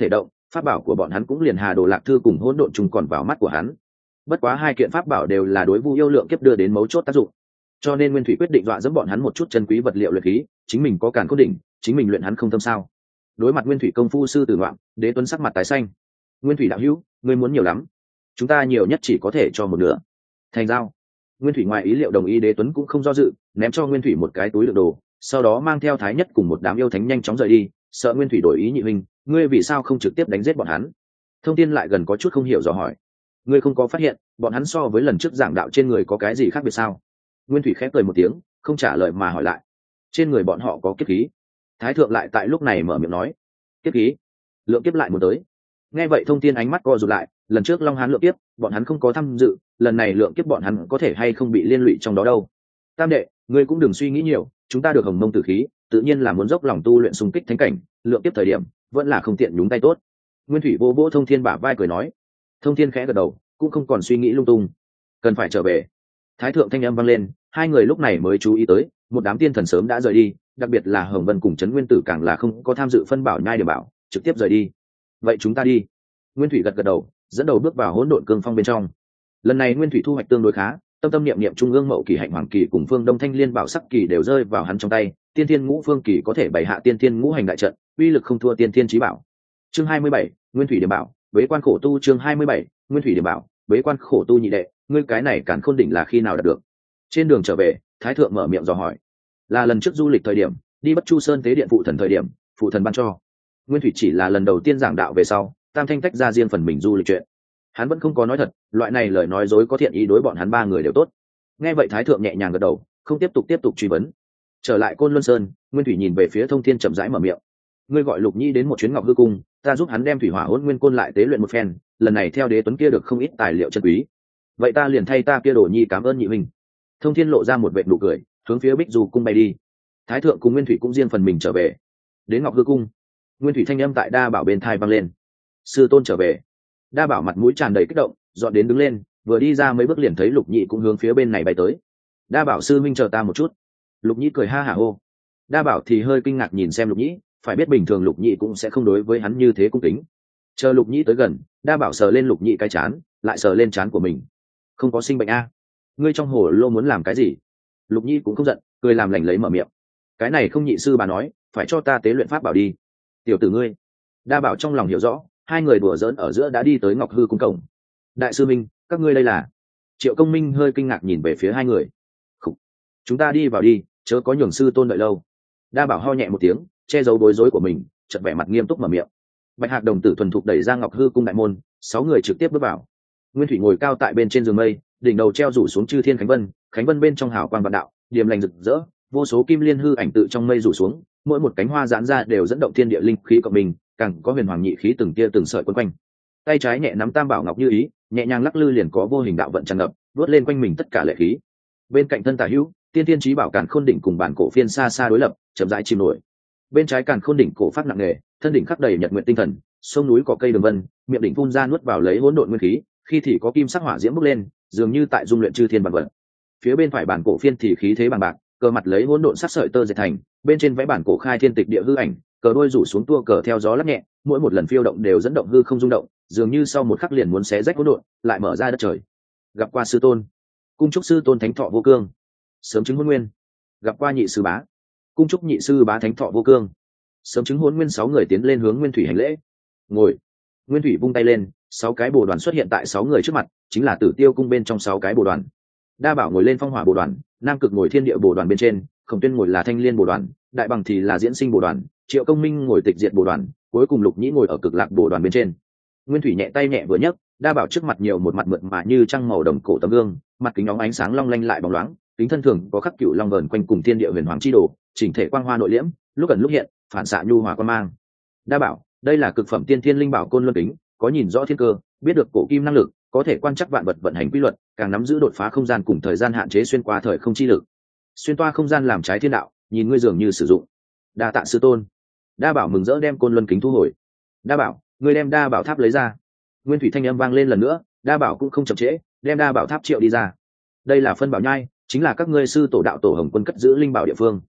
pháp bảo của bọn hắn cũng liền Hà Đồ Lạc Thư cùng Hỗn Độn Trùng còn vào mắt của hắn. Bất quá hai kiện pháp bảo đều là đối Vu Yêu Lượng Kiếp đưa đến mấu chốt tác dụng, cho nên Nguyên Thủy quyết định dọa dẫm bọn hắn một chút chân quý vật liệu luyện khí, chính mình có Càn Khôn đỉnh, chính mình luyện hắn không tâm sao. Đối mặt Nguyên Thủy công phu sư tử ngoạn, Đế Tuấn sắc mặt tái xanh. Nguyên Thủy đạo hữu, ngươi muốn nhiều lắm, chúng ta nhiều nhất chỉ có thể cho một nửa. Thành giao. Nguyên Thủy ngoài ý liệu đồng ý, Đế Tuấn cũng không do dự, ném cho Nguyên Thủy một cái túi đựng đồ, sau đó mang theo Thái Nhất cùng một đám yêu thánh nhanh chóng rời đi. Sợ Nguyên Thủy đổi ý, nhị huynh, ngươi vì sao không trực tiếp đánh giết bọn hắn? Thông Thiên lại gần có chút không hiểu dò hỏi. Ngươi không có phát hiện bọn hắn so với lần trước giảng đạo trên người có cái gì khác biệt sao? Nguyên Thủy khép cười một tiếng, không trả lời mà hỏi lại. Trên người bọn họ có kiếp khí. Thái thượng lại tại lúc này mở miệng nói. Kiếp khí? Lượng kiếp lại muốn tới. Nghe vậy Thông Thiên ánh mắt co rụt lại, lần trước Long Hán lượng kiếp, bọn hắn không có tham dự, lần này lượng kiếp bọn hắn có thể hay không bị liên lụy trong đó đâu. Tam đệ, ngươi cũng đừng suy nghĩ nhiều, chúng ta được hồng mông tử khí, tự nhiên là muốn dốc lòng tu luyện xung kích thánh cảnh, lượng kiếp thời điểm vẫn là không tiện nhúng tay tốt. Nguyên Thủy vô vỗ Thông Thiên bả vai cười nói. Thông Thiên khẽ gật đầu, cũng không còn suy nghĩ lung tung, cần phải trở về. Thái thượng thanh âm vang lên, hai người lúc này mới chú ý tới, một đám tiên thần sớm đã rời đi, đặc biệt là Hồng Vân cùng Trấn Nguyên Tử càng là không có tham dự phân bảo nhai điểm bảo, trực tiếp rời đi. Vậy chúng ta đi. Nguyên Thủy gật gật đầu, dẫn đầu bước vào hỗn độn cương phong bên trong. Lần này Nguyên Thủy thu hoạch tương đối khá, tâm tâm niệm niệm trung ương mậu kỳ hạnh hoàng kỳ cùng phương đông thanh liên bảo sắc kỳ đều rơi vào hắn trong tay, tiên thiên ngũ phương kỳ có thể bày hạ tiên thiên ngũ hành đại trận, uy lực không thua tiên thiên chí bảo. Chương hai mươi bảy, Nguyên Thủy điểm bảo, bế quan khổ tu. Chương hai mươi bảy, Nguyên Thủy điểm bảo, bế quan khổ tu nhị đệ, ngươi cái này Càn Khôn đỉnh là khi nào đạt được? Trên đường trở về, Thái thượng mở miệng dò hỏi. Là lần trước du lịch thời điểm, đi Bất Chu Sơn tế điện phụ thần thời điểm, phụ thần ban cho. Nguyên Thủy chỉ là lần đầu tiên giảng đạo về sau, tam thanh tách ra riêng phần mình du lịch chuyện. Hắn vẫn không có nói thật, loại này lời nói dối có thiện ý đối bọn hắn ba người đều tốt. Nghe vậy Thái thượng nhẹ nhàng gật đầu, không tiếp tục tiếp tục truy vấn. Trở lại Côn Luân Sơn, Nguyên Thủy nhìn về phía Thông Thiên chậm rãi mở miệng. Ngươi gọi Lục Nhi đến một chuyến Ngọc Hư Cung, ta giúp hắn đem thủy hỏa hỗn nguyên côn lại tế luyện một phen, lần này theo Đế Tuấn kia được không ít tài liệu chân quý. Vậy ta liền thay ta kia Đồ Nhi cảm ơn nhị huynh. Thông Thiên lộ ra một vệt nụ cười, hướng phía Bích Du cung bay đi. Thái thượng cùng Nguyên Thủy cũng riêng phần mình trở về. Đến Ngọc Hư Cung, Nguyên Thủy thanh âm tại Đa Bảo bên thai vang lên. Sư tôn trở về. Đa Bảo mặt mũi tràn đầy kích động, dọn đến đứng lên, vừa đi ra mấy bước liền thấy Lục Nhị cũng hướng phía bên này bay tới. Đa Bảo sư minh chờ ta một chút. Lục Nhị cười ha hả hô. Đa Bảo thì hơi kinh ngạc nhìn xem Lục Nhị, phải biết bình thường Lục Nhị cũng sẽ không đối với hắn như thế cung kính. Chờ Lục Nhị tới gần, Đa Bảo sờ lên Lục Nhị cái chán, lại sờ lên chán của mình. Không có sinh bệnh a? Ngươi trong hồ lô muốn làm cái gì? Lục Nhị cũng không giận, cười làm lành lấy mở miệng. Cái này không nhị sư bà nói, phải cho ta tế luyện pháp bảo đi. Tiểu tử ngươi. Đa Bảo trong lòng hiểu rõ, hai người đùa giỡn ở giữa đã đi tới Ngọc Hư cung cổng. Đại sư minh, các ngươi đây là? Triệu Công Minh hơi kinh ngạc nhìn về phía hai người. Khủ. Chúng ta đi vào đi, chớ có nhường sư tôn đợi lâu. Đa Bảo ho nhẹ một tiếng, che giấu bối rối của mình, chợt vẻ mặt nghiêm túc mở miệng. Bạch Hạc đồng tử thuần thục đẩy ra Ngọc Hư cung đại môn, sáu người trực tiếp bước vào. Nguyên Thủy ngồi cao tại bên trên giường mây, đỉnh đầu treo rủ xuống chư thiên khánh vân, khánh vân bên trong hào quang vạn đạo, điềm lành rực rỡ, vô số kim liên hư ảnh tự trong mây rủ xuống, mỗi một cánh hoa giãn ra đều dẫn động thiên địa linh khí cộng mình, càng có huyền hoàng nhị khí từng tia từng sợi quấn quanh. Tay trái nhẹ nắm tam bảo ngọc như ý, nhẹ nhàng lắc lư liền có vô hình đạo vận tràn ngập, đuốt lên quanh mình tất cả lệ khí. Bên cạnh thân tả hữu, tiên tiên chí bảo Càn Khôn đỉnh cùng bản cổ phiên xa xa đối lập, chậm rãi chìm nổi. Bên trái Càn Khôn đỉnh cổ phát nặng nề, thân đỉnh khắc đầy nhật nguyện tinh thần, sông núi có cây đường vân, miệng đỉnh phun ra nuốt vào lấy hỗn độn nguyên khí, khi thì có kim sắc hỏa diễm bốc lên, dường như tại dung luyện chư thiên vạn vật. Phía bên phải bản cổ phiên thì khí thế bằng bạc, cờ mặt lấy hỗn độn sắc sợi tơ dệt thành, bên trên vẽ bản cổ khai thiên tịch địa hư ảnh, cờ đôi rủ xuống tua cờ theo gió lắc nhẹ, mỗi một lần phiêu động đều dẫn động hư không rung động, dường như sau một khắc liền muốn xé rách hỗn độn, lại mở ra đất trời. Gặp qua sư tôn. Cung chúc sư tôn thánh thọ vô cương. Sớm chứng hôn nguyên. Gặp qua nhị sư bá. Cung chúc nhị sư bá thánh thọ vô cương. Sớm chứng hôn nguyên. Sáu người tiến lên hướng Nguyên Thủy hành lễ. Ngồi. Nguyên Thủy vung tay lên, sáu cái bồ đoàn xuất hiện tại sáu người trước mặt, chính là Tử Tiêu cung bên trong sáu cái bồ đoàn. Đa Bảo ngồi lên phong hỏa bồ đoàn, Nam Cực ngồi thiên địa bồ đoàn bên trên, Khổng Tuyên ngồi là thanh liên bồ đoàn, Đại Bằng thì là diễn sinh bồ đoàn, Triệu Công Minh ngồi tịch diệt bồ đoàn, cuối cùng Lục Nhĩ ngồi ở cực lạc bồ đoàn bên trên. Nguyên Thủy nhẹ tay nhẹ vừa nhấc, Đa Bảo trước mặt nhiều một mặt mượt mà như trăng màu đồng cổ tấm gương, mặt kính óng ánh sáng long lanh lại bóng loáng, kính thân thường có khắc cựu long vờn quanh cùng thiên địa huyền hoàng chi đồ, chỉnh thể quang hoa nội liễm, lúc ẩn lúc hiện, phản xạ nhu hòa quan mang. Đa Bảo, đây là cực phẩm tiên thiên linh bảo Côn Luân kính, có nhìn rõ thiên cơ, biết được cổ kim năng lực, có thể quan trắc vạn vật vận hành quy luật, càng nắm giữ đột phá không gian cùng thời gian hạn chế xuyên qua thời không chi lực. Xuyên toa không gian làm trái thiên đạo, nhìn ngươi dường như sử dụng. Đa tạ sư tôn. Đa Bảo mừng rỡ đem Côn Luân kính thu hồi. Đa Bảo, ngươi đem Đa Bảo tháp lấy ra. Nguyên Thủy thanh âm vang lên lần nữa, Đa Bảo cũng không chậm trễ, đem Đa Bảo tháp triệu đi ra. Đây là phân bảo nhai, chính là các ngươi sư tổ đạo tổ Hồng Quân cất giữ linh bảo địa phương.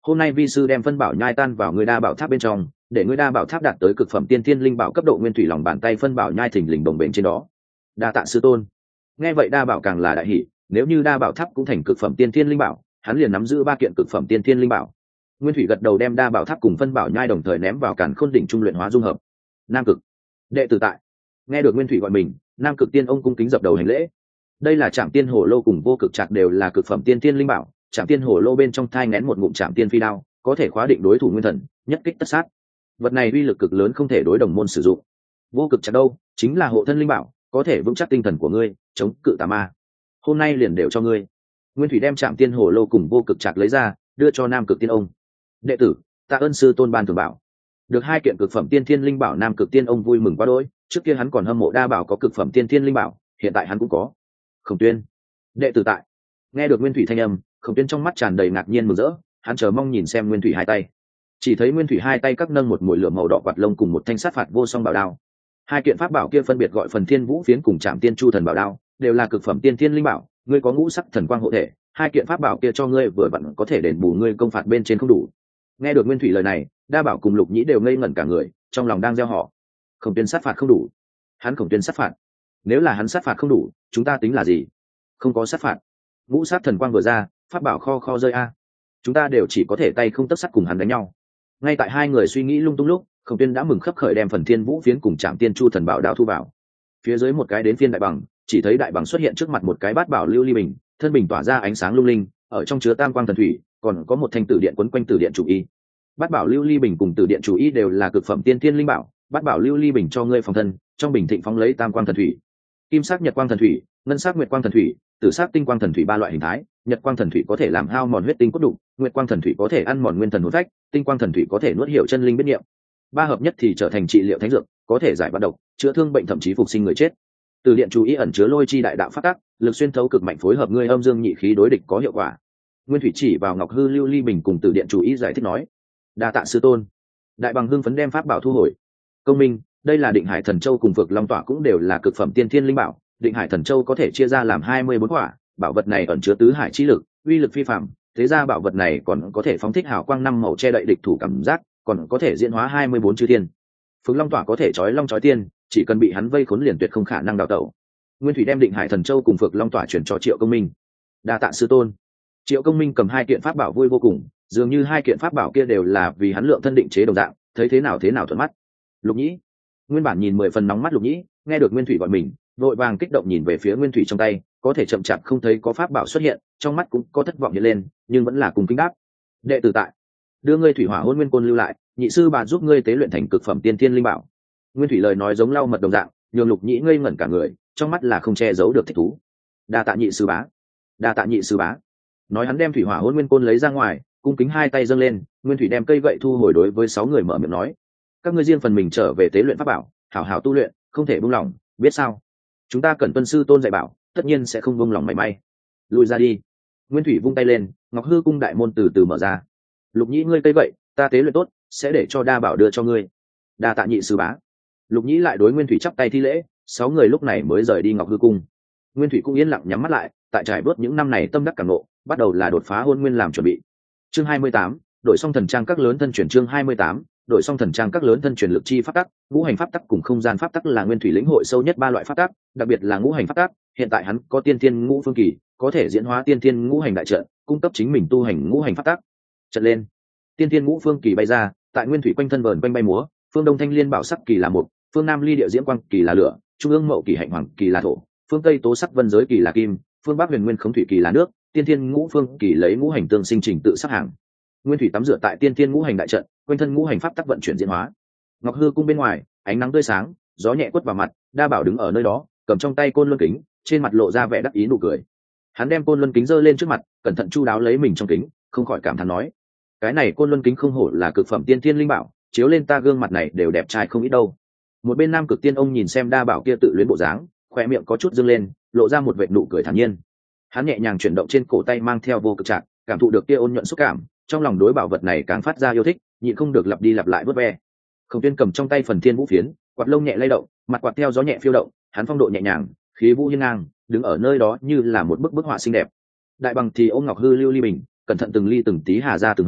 hôm nay vi sư đem phân bảo nhai tan vào ngươi đa bảo tháp bên trong, để ngươi đa bảo tháp đạt tới cực phẩm tiên thiên linh bảo cấp độ nguyên thủy, lòng bàn tay phân bảo nhai thình lình bồng bềnh trên đó. Đa tạ sư tôn. Nghe vậy đa bảo càng là đại hỷ, nếu như đa bảo tháp cũng thành cực phẩm tiên thiên linh bảo, hắn liền nắm giữ ba kiện cực phẩm tiên thiên linh bảo. Nguyên thủy gật đầu đem đa bảo tháp cùng phân bảo nhai đồng thời ném vào càn khôn đỉnh trung luyện hóa dung hợp. Nam cực đệ tử tại. Nghe được nguyên thủy gọi mình, nam cực tiên ông cung kính dập đầu hành lễ. Đây là trạm tiên hồ lô cùng vô cực trạc đều là cực phẩm tiên thiên linh bảo. Trạm tiên hồ lô bên trong thai nén một ngụm trạm tiên phi đao, có thể khóa định đối thủ nguyên thần, nhất kích tất sát. Vật này uy lực cực lớn, không thể đối đồng môn sử dụng. Vô cực trạc đâu, chính là hộ thân linh bảo, có thể vững chắc tinh thần của ngươi, chống cự tà ma. Hôm nay liền đều cho ngươi. Nguyên thủy đem trạm tiên hồ lô cùng vô cực trạc lấy ra, đưa cho nam cực tiên ông. Đệ tử tạ ơn sư tôn ban thường bảo. Được hai kiện cực phẩm tiên thiên linh bảo, nam cực tiên ông vui mừng quá đỗi. Trước kia hắn còn hâm mộ đa bảo có cực phẩm tiên thiên linh bảo, hiện tại hắn cũng có. Khổng Tuyên đệ tử tại. Nghe được nguyên thủy thanh âm, Khổng Tuyên trong mắt tràn đầy ngạc nhiên mừng rỡ, hắn chờ mong nhìn xem nguyên thủy hai tay. Chỉ thấy nguyên thủy hai tay các nâng một mũi lửa màu đỏ quạt lông cùng một thanh sát phạt vô song bảo đao. Hai kiện pháp bảo kia phân biệt gọi phần thiên vũ phiến cùng trạm tiên chu thần bảo đao, đều là cực phẩm tiên thiên linh bảo. Ngươi có ngũ sắc thần quang hộ thể, hai kiện pháp bảo kia cho ngươi vừa vặn có thể đền bù ngươi công phạt bên trên không đủ. Nghe được nguyên thủy lời này, đa bảo cùng lục nhĩ đều ngây ngẩn cả người, trong lòng đang gieo họ. Khổng Tuyên sát phạt không đủ. Hắn Khổng Tuyên sát phạt. Nếu là hắn sát phạt không đủ, chúng ta tính là gì? Không có sát phạt, ngũ sát thần quang vừa ra, pháp bảo kho kho rơi a, chúng ta đều chỉ có thể tay không tấc sắt cùng hắn đánh nhau. Ngay tại hai người suy nghĩ lung tung lúc, Khổng Tuyên đã mừng khấp khởi đem phần thiên vũ phiến cùng trạm tiên chu thần bảo đạo thu vào. Phía dưới một cái đến phiên đại bằng, chỉ thấy đại bằng xuất hiện trước mặt một cái bát bảo lưu ly bình, thân bình tỏa ra ánh sáng lung linh, ở trong chứa tam quang thần thủy, còn có một thanh tử điện quấn quanh tử điện chủ y. Bát bảo lưu ly bình cùng tử điện chủ y đều là cực phẩm tiên thiên linh bảo. Bát bảo lưu ly bình cho ngươi phòng thân, trong bình thịnh phóng lấy tam quang thần thủy, kim sắc nhật quang thần thủy, ngân sắc nguyệt quang thần thủy, tử sắc tinh quang thần thủy ba loại hình thái. Nhật quang thần thủy có thể làm hao mòn huyết tinh cốt đục, nguyệt quang thần thủy có thể ăn mòn nguyên thần hồn phách, tinh quang thần thủy có thể nuốt hiểu chân linh biết niệm. Ba hợp nhất thì trở thành trị liệu thánh dược, có thể giải vạn độc, chữa thương bệnh, thậm chí phục sinh người chết. Từ điện chú ý ẩn chứa lôi chi đại đạo phát tác, lực xuyên thấu cực mạnh, phối hợp ngươi âm dương nhị khí đối địch có hiệu quả. Nguyên thủy chỉ vào ngọc hư lưu ly bình cùng từ điện chú ý giải thích nói. Đa tạ sư tôn. Đại bằng hưng phấn đem pháp bảo thu hồi. Công minh, đây là định hải thần châu cùng vực long tỏa cũng đều là cực phẩm tiên thiên linh bảo. Định hải thần châu có thể chia ra làm hai mươi bốn quả, bảo vật này ẩn chứa tứ hải chi lực, uy lực phi phàm. Thế ra bảo vật này còn có thể phóng thích hào quang năm màu che đậy địch thủ cảm giác, còn có thể diễn hóa hai mươi bốn chư thiên. Phượng long tỏa có thể chói long chói tiên, chỉ cần bị hắn vây khốn liền tuyệt không khả năng đào tẩu. Nguyên thủy đem định hải thần châu cùng Phượng long tỏa chuyển cho Triệu Công Minh. Đa tạ sư tôn. Triệu Công Minh cầm hai kiện pháp bảo vui vô cùng, dường như hai kiện pháp bảo kia đều là vì hắn lượng thân định chế đồng dạng, thấy thế nào thế nào thuận mắt. Lục Nhĩ nguyên bản nhìn mười phần nóng mắt, Lục Nhĩ nghe được Nguyên thủy gọi mình, vội vàng kích động nhìn về phía Nguyên thủy trong tay, có thể chậm chạp không thấy có pháp bảo xuất hiện, trong mắt cũng có thất vọng hiện lên, nhưng vẫn là cùng kính đáp. Đệ tử tại, đưa ngươi thủy hỏa hôn nguyên côn lưu lại, nhị sư bà giúp ngươi tế luyện thành cực phẩm tiên thiên linh bảo. Nguyên thủy lời nói giống lau mật đồng dạng, nhường Lục Nhĩ ngây ngẩn cả người, trong mắt là không che giấu được thích thú. Đa tạ nhị sư bá, đa tạ nhị sư bá. Nói hắn đem thủy hỏa hôn nguyên côn lấy ra ngoài, cung kính hai tay dâng lên. Nguyên thủy đem cây gậy thu hồi, đối với sáu người mở miệng nói. Các ngươi riêng phần mình trở về tế luyện pháp bảo, hảo hảo tu luyện, không thể buông lỏng, biết sao? Chúng ta cần tuân sư tôn dạy bảo, tất nhiên sẽ không buông lỏng mảy may. Lùi ra đi. Nguyên thủy vung tay lên, ngọc hư cung đại môn từ từ mở ra. Lục Nhĩ ngươi cây gậy, ta tế luyện tốt, sẽ để cho đa bảo đưa cho ngươi. Đa tạ nhị sư bá. Lục Nhĩ lại đối Nguyên thủy chắp tay thi lễ. Sáu người lúc này mới rời đi ngọc hư cung. Nguyên thủy cũng yên lặng nhắm mắt lại, tại trải bớt những năm này tâm đắc cảm ngộ, bắt đầu là đột phá hôn nguyên làm chuẩn bị. Chương hai mươi tám, đổi xong thần trang các lớn thân truyền. Chương hai mươi tám, đổi xong thần trang các lớn thân truyền. Lực chi pháp tắc, ngũ hành pháp tắc cùng không gian pháp tắc là Nguyên thủy lĩnh hội sâu nhất ba loại pháp tắc, đặc biệt là ngũ hành pháp tắc. Hiện tại hắn có tiên thiên ngũ phương kỳ, có thể diễn hóa tiên thiên ngũ hành đại trận, cung cấp chính mình tu hành ngũ hành pháp tắc. Trận lên, tiên thiên ngũ phương kỳ bay ra, tại Nguyên thủy quanh thân vờn quanh bay múa. Phương đông thanh liên bảo sắc kỳ là một, phương nam ly địa diễm quang kỳ là lửa, trung ương mậu kỳ hạnh hoàng kỳ là thổ, phương tây tố sắc vân giới kỳ là kim, phương bắc huyền nguyên khống thủy kỳ là nước. Tiên thiên ngũ phương kỳ lấy ngũ hành tương sinh trình tự sắc hàng. Nguyên thủy tắm rửa tại tiên thiên ngũ hành đại trận, quanh thân ngũ hành pháp tắc vận chuyển diễn hóa. Ngọc hư cung bên ngoài, ánh nắng tươi sáng, gió nhẹ quất vào mặt, đa bảo đứng ở nơi đó, cầm trong tay côn luân kính, trên mặt lộ ra vẻ đắc ý nụ cười. Hắn đem côn luân kính giơ lên trước mặt, cẩn thận chu đáo lấy mình trong kính, không khỏi cảm thán nói: cái này côn luân kính không hổ là cực phẩm tiên thiên linh bảo, chiếu lên ta gương mặt này đều đẹp trai không ít đâu. Một bên nam cực tiên ông nhìn xem đa bảo kia tự luyến bộ dáng, khoe miệng có chút dâng lên, lộ ra một vệt nụ cười thản nhiên. Hắn nhẹ nhàng chuyển động trên cổ tay mang theo vô cực trạc, cảm thụ được kia ôn nhuận xúc cảm, trong lòng đối bảo vật này càng phát ra yêu thích, nhịn không được lặp đi lặp lại vớt ve. Khổng Tuyên cầm trong tay phần thiên vũ phiến, quạt lông nhẹ lay động, mặt quạt theo gió nhẹ phiêu động, hắn phong độ nhẹ nhàng, khí vũ hiên ngang, đứng ở nơi đó như là một bức bức họa xinh đẹp. Đại bằng thì ôm ngọc hư lưu ly bình, cẩn thận từng ly từng tí hà ra từng hơi,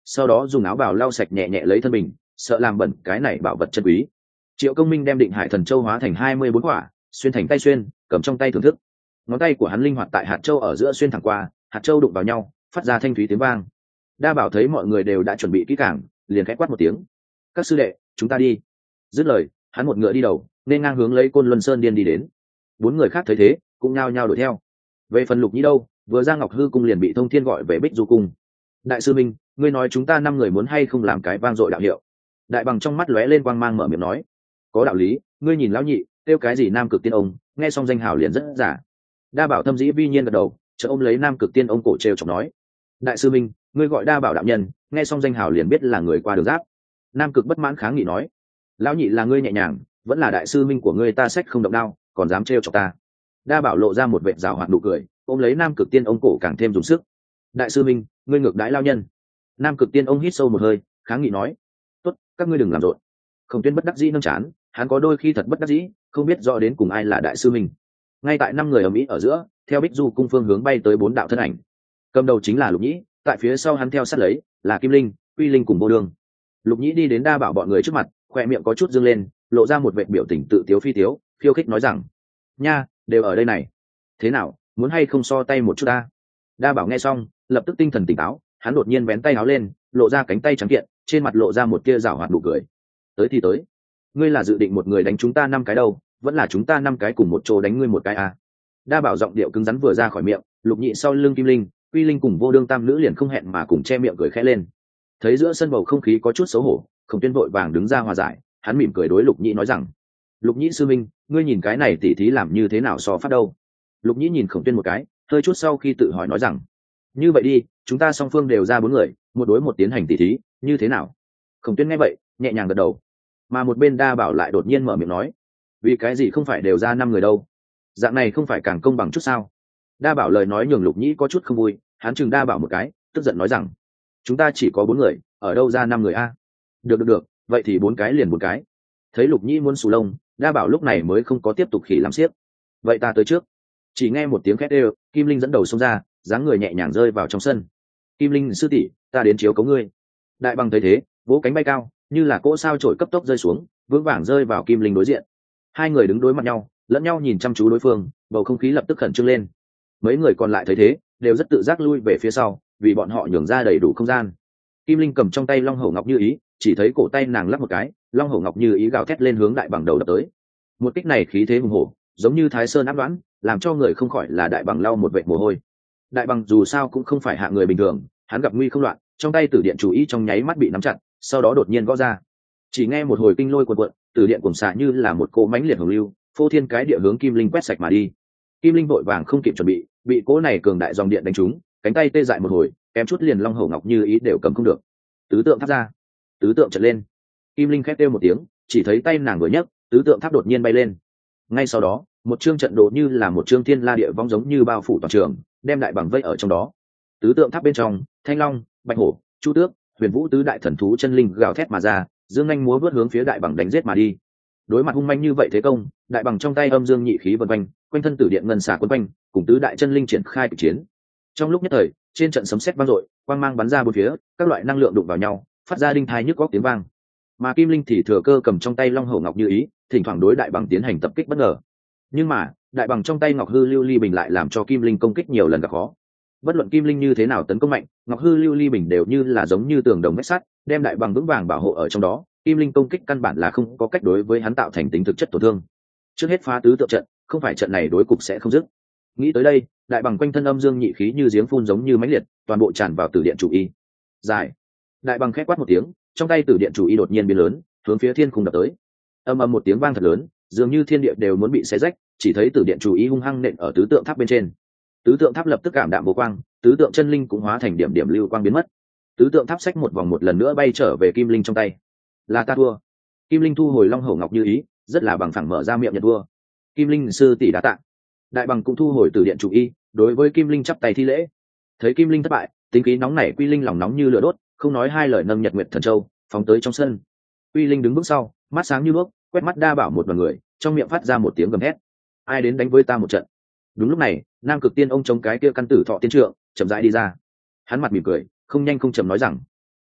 sau đó dùng áo bào lau sạch nhẹ nhẹ lấy thân mình, sợ làm bẩn cái này bảo vật chân quý. Triệu Công Minh đem Định Hải Thần Châu hóa thành hai mươi bốn quả, xuyên thành tay xuyên, cầm trong tay thưởng thức. Ngón tay của hắn linh hoạt tại hạt châu ở giữa xuyên thẳng qua, hạt châu đụng vào nhau, phát ra thanh thúy tiếng vang. Đa Bảo thấy mọi người đều đã chuẩn bị kỹ càng, liền khẽ quát một tiếng: "Các sư đệ, chúng ta đi." Dứt lời, hắn một ngựa đi đầu, nên ngang hướng lấy Côn Luân Sơn điên đi đến. Bốn người khác thấy thế, cũng nhao nhao đuổi theo. Về phần Lục Nhĩ đâu, vừa ra Ngọc Hư cung liền bị Thông Thiên gọi về Bích Du cung. "Đại sư Minh, ngươi nói chúng ta năm người muốn hay không làm cái vang dội đạo hiệu?" Đại Bằng trong mắt lóe lên quang mang mở miệng nói: "Có đạo lý, ngươi nhìn lão nhị, kêu cái gì Nam Cực Tiên ông, nghe xong danh hào liền rất giả." Đa Bảo thâm dĩ vi nhiên gật đầu, chợt ôm lấy Nam Cực Tiên ông cổ trêu chọc nói: "Đại sư Minh, ngươi gọi Đa Bảo đạo nhân, nghe xong danh hào liền biết là người qua đường giáp." Nam Cực bất mãn kháng nghị nói: "Lão nhị là ngươi nhẹ nhàng, vẫn là đại sư minh của ngươi ta sách không động đao, còn dám trêu chọc ta." Đa Bảo lộ ra một vệt rào hoạt nụ cười, ôm lấy Nam Cực Tiên ông cổ càng thêm dùng sức. "Đại sư minh, ngươi ngược đãi lao nhân." Nam Cực Tiên ông hít sâu một hơi, kháng nghị nói: "Tốt, các ngươi đừng làm rộn." Khổng Tuyên bất đắc dĩ nâng chán, hắn có đôi khi thật bất đắc dĩ, không biết rõ đến cùng ai là đại sư minh. Ngay tại năm người ở mỹ ở giữa, theo Bích Du cung phương hướng bay tới bốn đạo thân ảnh. Cầm đầu chính là Lục Nhĩ, tại phía sau hắn theo sát lấy là Kim Linh, Quy Linh cùng Vô Đường. Lục Nhĩ đi đến Đa Bảo bọn người trước mặt, khoe miệng có chút dương lên, lộ ra một vệt biểu tình tự tiếu phi tiếu, khiêu khích nói rằng: "Nha, đều ở đây này, thế nào, muốn hay không so tay một chút ta?" Đa Bảo nghe xong, lập tức tinh thần tỉnh táo, hắn đột nhiên vén tay áo lên, lộ ra cánh tay trắng kiện, trên mặt lộ ra một tia giảo hoạt nụ cười. "Tới thì tới, ngươi là dự định một người đánh chúng ta năm cái đâu, vẫn là chúng ta năm cái cùng một chỗ đánh ngươi một cái à?" Đa Bảo giọng điệu cứng rắn vừa ra khỏi miệng, Lục Nhĩ sau lưng Kim Linh, Quy Linh cùng Vô Đương tam nữ liền không hẹn mà cùng che miệng cười khẽ lên. Thấy giữa sân bầu không khí có chút xấu hổ, Khổng Tuyên vội vàng đứng ra hòa giải, hắn mỉm cười đối Lục Nhĩ nói rằng: "Lục Nhĩ sư minh, ngươi nhìn cái này tỉ thí làm như thế nào so phát đâu?" Lục Nhĩ nhìn Khổng Tuyên một cái, hơi chút sau khi tự hỏi nói rằng: "Như vậy đi, chúng ta song phương đều ra bốn người, một đối một tiến hành tỉ thí, như thế nào?" Khổng Tuyên nghe vậy, nhẹ nhàng gật đầu. Mà một bên Đa Bảo lại đột nhiên mở miệng nói: "Vì cái gì không phải đều ra năm người đâu? Dạng này không phải càng công bằng chút sao?" Đa Bảo lời nói nhường Lục Nhĩ có chút không vui, hắn chừng Đa Bảo một cái, tức giận nói rằng: "Chúng ta chỉ có bốn người, ở đâu ra năm người a?" "Được được được, vậy thì bốn cái liền bốn cái." Thấy Lục Nhĩ muốn xù lông, Đa Bảo lúc này mới không có tiếp tục khỉ làm xiếc. "Vậy ta tới trước." Chỉ nghe một tiếng khét đều, Kim Linh dẫn đầu xông ra, dáng người nhẹ nhàng rơi vào trong sân. "Kim Linh sư tỷ, ta đến chiếu cấu ngươi." Đại Bằng thấy thế, vỗ cánh bay cao, như là cỗ sao trổi cấp tốc rơi xuống, vững vàng rơi vào Kim Linh đối diện. Hai người đứng đối mặt nhau, lẫn nhau nhìn chăm chú đối phương, bầu không khí lập tức khẩn trương lên. Mấy người còn lại thấy thế, đều rất tự giác lui về phía sau, vì bọn họ nhường ra đầy đủ không gian. Kim Linh cầm trong tay Long Hổ Ngọc Như Ý, chỉ thấy cổ tay nàng lắc một cái, Long Hổ Ngọc Như Ý gào thét lên hướng Đại Bằng đầu đập tới. Một kích này khí thế hùng hổ, giống như Thái Sơn áp đoán, làm cho người không khỏi là Đại Bằng lau một vệt mồ hôi. Đại Bằng dù sao cũng không phải hạng người bình thường, hắn gặp nguy không loạn, trong tay Tử Điện Chủ Ý trong nháy mắt bị nắm chặt, sau đó đột nhiên gõ ra. Chỉ nghe một hồi kinh lôi cuồn cuộn, Tử Điện cuồng xạ như là một cỗ mãnh liệt hồng lưu, phô thiên cái địa hướng Kim Linh quét sạch mà đi. Kim Linh vội vàng không kịp chuẩn bị, bị cỗ này cường đại dòng điện đánh trúng, cánh tay tê dại một hồi, kém chút liền Long Hổ Ngọc Như Ý đều cầm không được. Tứ tượng tháp ra, tứ tượng trật lên. Kim Linh khét kêu một tiếng, chỉ thấy tay nàng vừa nhấc, tứ tượng tháp đột nhiên bay lên. Ngay sau đó, một chương trận đồ như là một chương thiên la địa vong giống như bao phủ toàn trường, đem Đại Bằng vây ở trong đó. Tứ tượng tháp bên trong, Thanh Long, Bạch Hổ, Chu Tước, Huyền Vũ tứ đại thần thú chân linh gào thét mà ra, dương nhanh múa vớt hướng phía Đại Bằng đánh giết mà đi. Đối mặt hung manh như vậy thế công, Đại Bằng trong tay âm dương nhị khí vần quanh, quanh thân Tử Điện ngân xà quấn quanh, cùng tứ đại chân linh triển khai cuộc chiến. Trong lúc nhất thời, trên trận sấm sét vang dội, quang mang bắn ra bốn phía, các loại năng lượng đụng vào nhau, phát ra đinh thai nhức góc tiếng vang. Mà Kim Linh thì thừa cơ cầm trong tay Long Hổ Ngọc Như Ý, thỉnh thoảng đối Đại Bằng tiến hành tập kích bất ngờ. Nhưng mà, Đại Bằng trong tay Ngọc Hư Lưu Ly Bình lại làm cho Kim Linh công kích nhiều lần gặp khó. Bất luận Kim Linh như thế nào tấn công mạnh, Ngọc Hư Lưu Ly Bình đều như là giống như tường đồng vách sắt, đem Đại Bằng vững vàng bảo hộ ở trong đó. Kim Linh công kích căn bản là không có cách đối với hắn tạo thành tính thực chất tổn thương. Trước hết phá tứ tượng trận, không phải trận này đối cục sẽ không dứt. Nghĩ tới đây, Đại Bằng quanh thân âm dương nhị khí như giếng phun giống như mãnh liệt, toàn bộ tràn vào Tử Điện Chủ Y. Dài. Đại Bằng khét quát một tiếng, trong tay Tử Điện Chủ Y đột nhiên biến lớn, hướng phía thiên khung đập tới. Âm ầm một tiếng vang thật lớn, dường như thiên địa đều muốn bị xé rách, chỉ thấy Tử Điện Chủ Y hung hăng nện ở tứ tượng tháp bên trên. Tứ tượng tháp lập tức cảm đạm vô quang, tứ tượng chân linh cũng hóa thành điểm điểm lưu quang biến mất. Tứ tượng tháp xách một vòng một lần nữa bay trở về Kim Linh trong tay. Là ta thua. Kim Linh thu hồi Long Hổ Ngọc Như Ý, rất là bằng phẳng mở ra miệng nhận thua. Kim Linh sư tỷ đã tạ. Đại Bằng cũng thu hồi Tử Điện Chủ Y, đối với Kim Linh chắp tay thi lễ. Thấy Kim Linh thất bại, tính khí nóng nảy Quy Linh lòng nóng như lửa đốt, không nói hai lời nâng Nhật Nguyệt Thần Châu phóng tới trong sân. Quy Linh đứng bước sau, mắt sáng như đuốc, quét mắt Đa Bảo một đoàn người, trong miệng phát ra một tiếng gầm hét: ai đến đánh với ta một trận? Đúng lúc này, Nam Cực Tiên ông chống cái kia căn tử thọ tiên trượng chậm rãi đi ra. Hắn mặt mỉm cười, không nhanh không chậm nói rằng: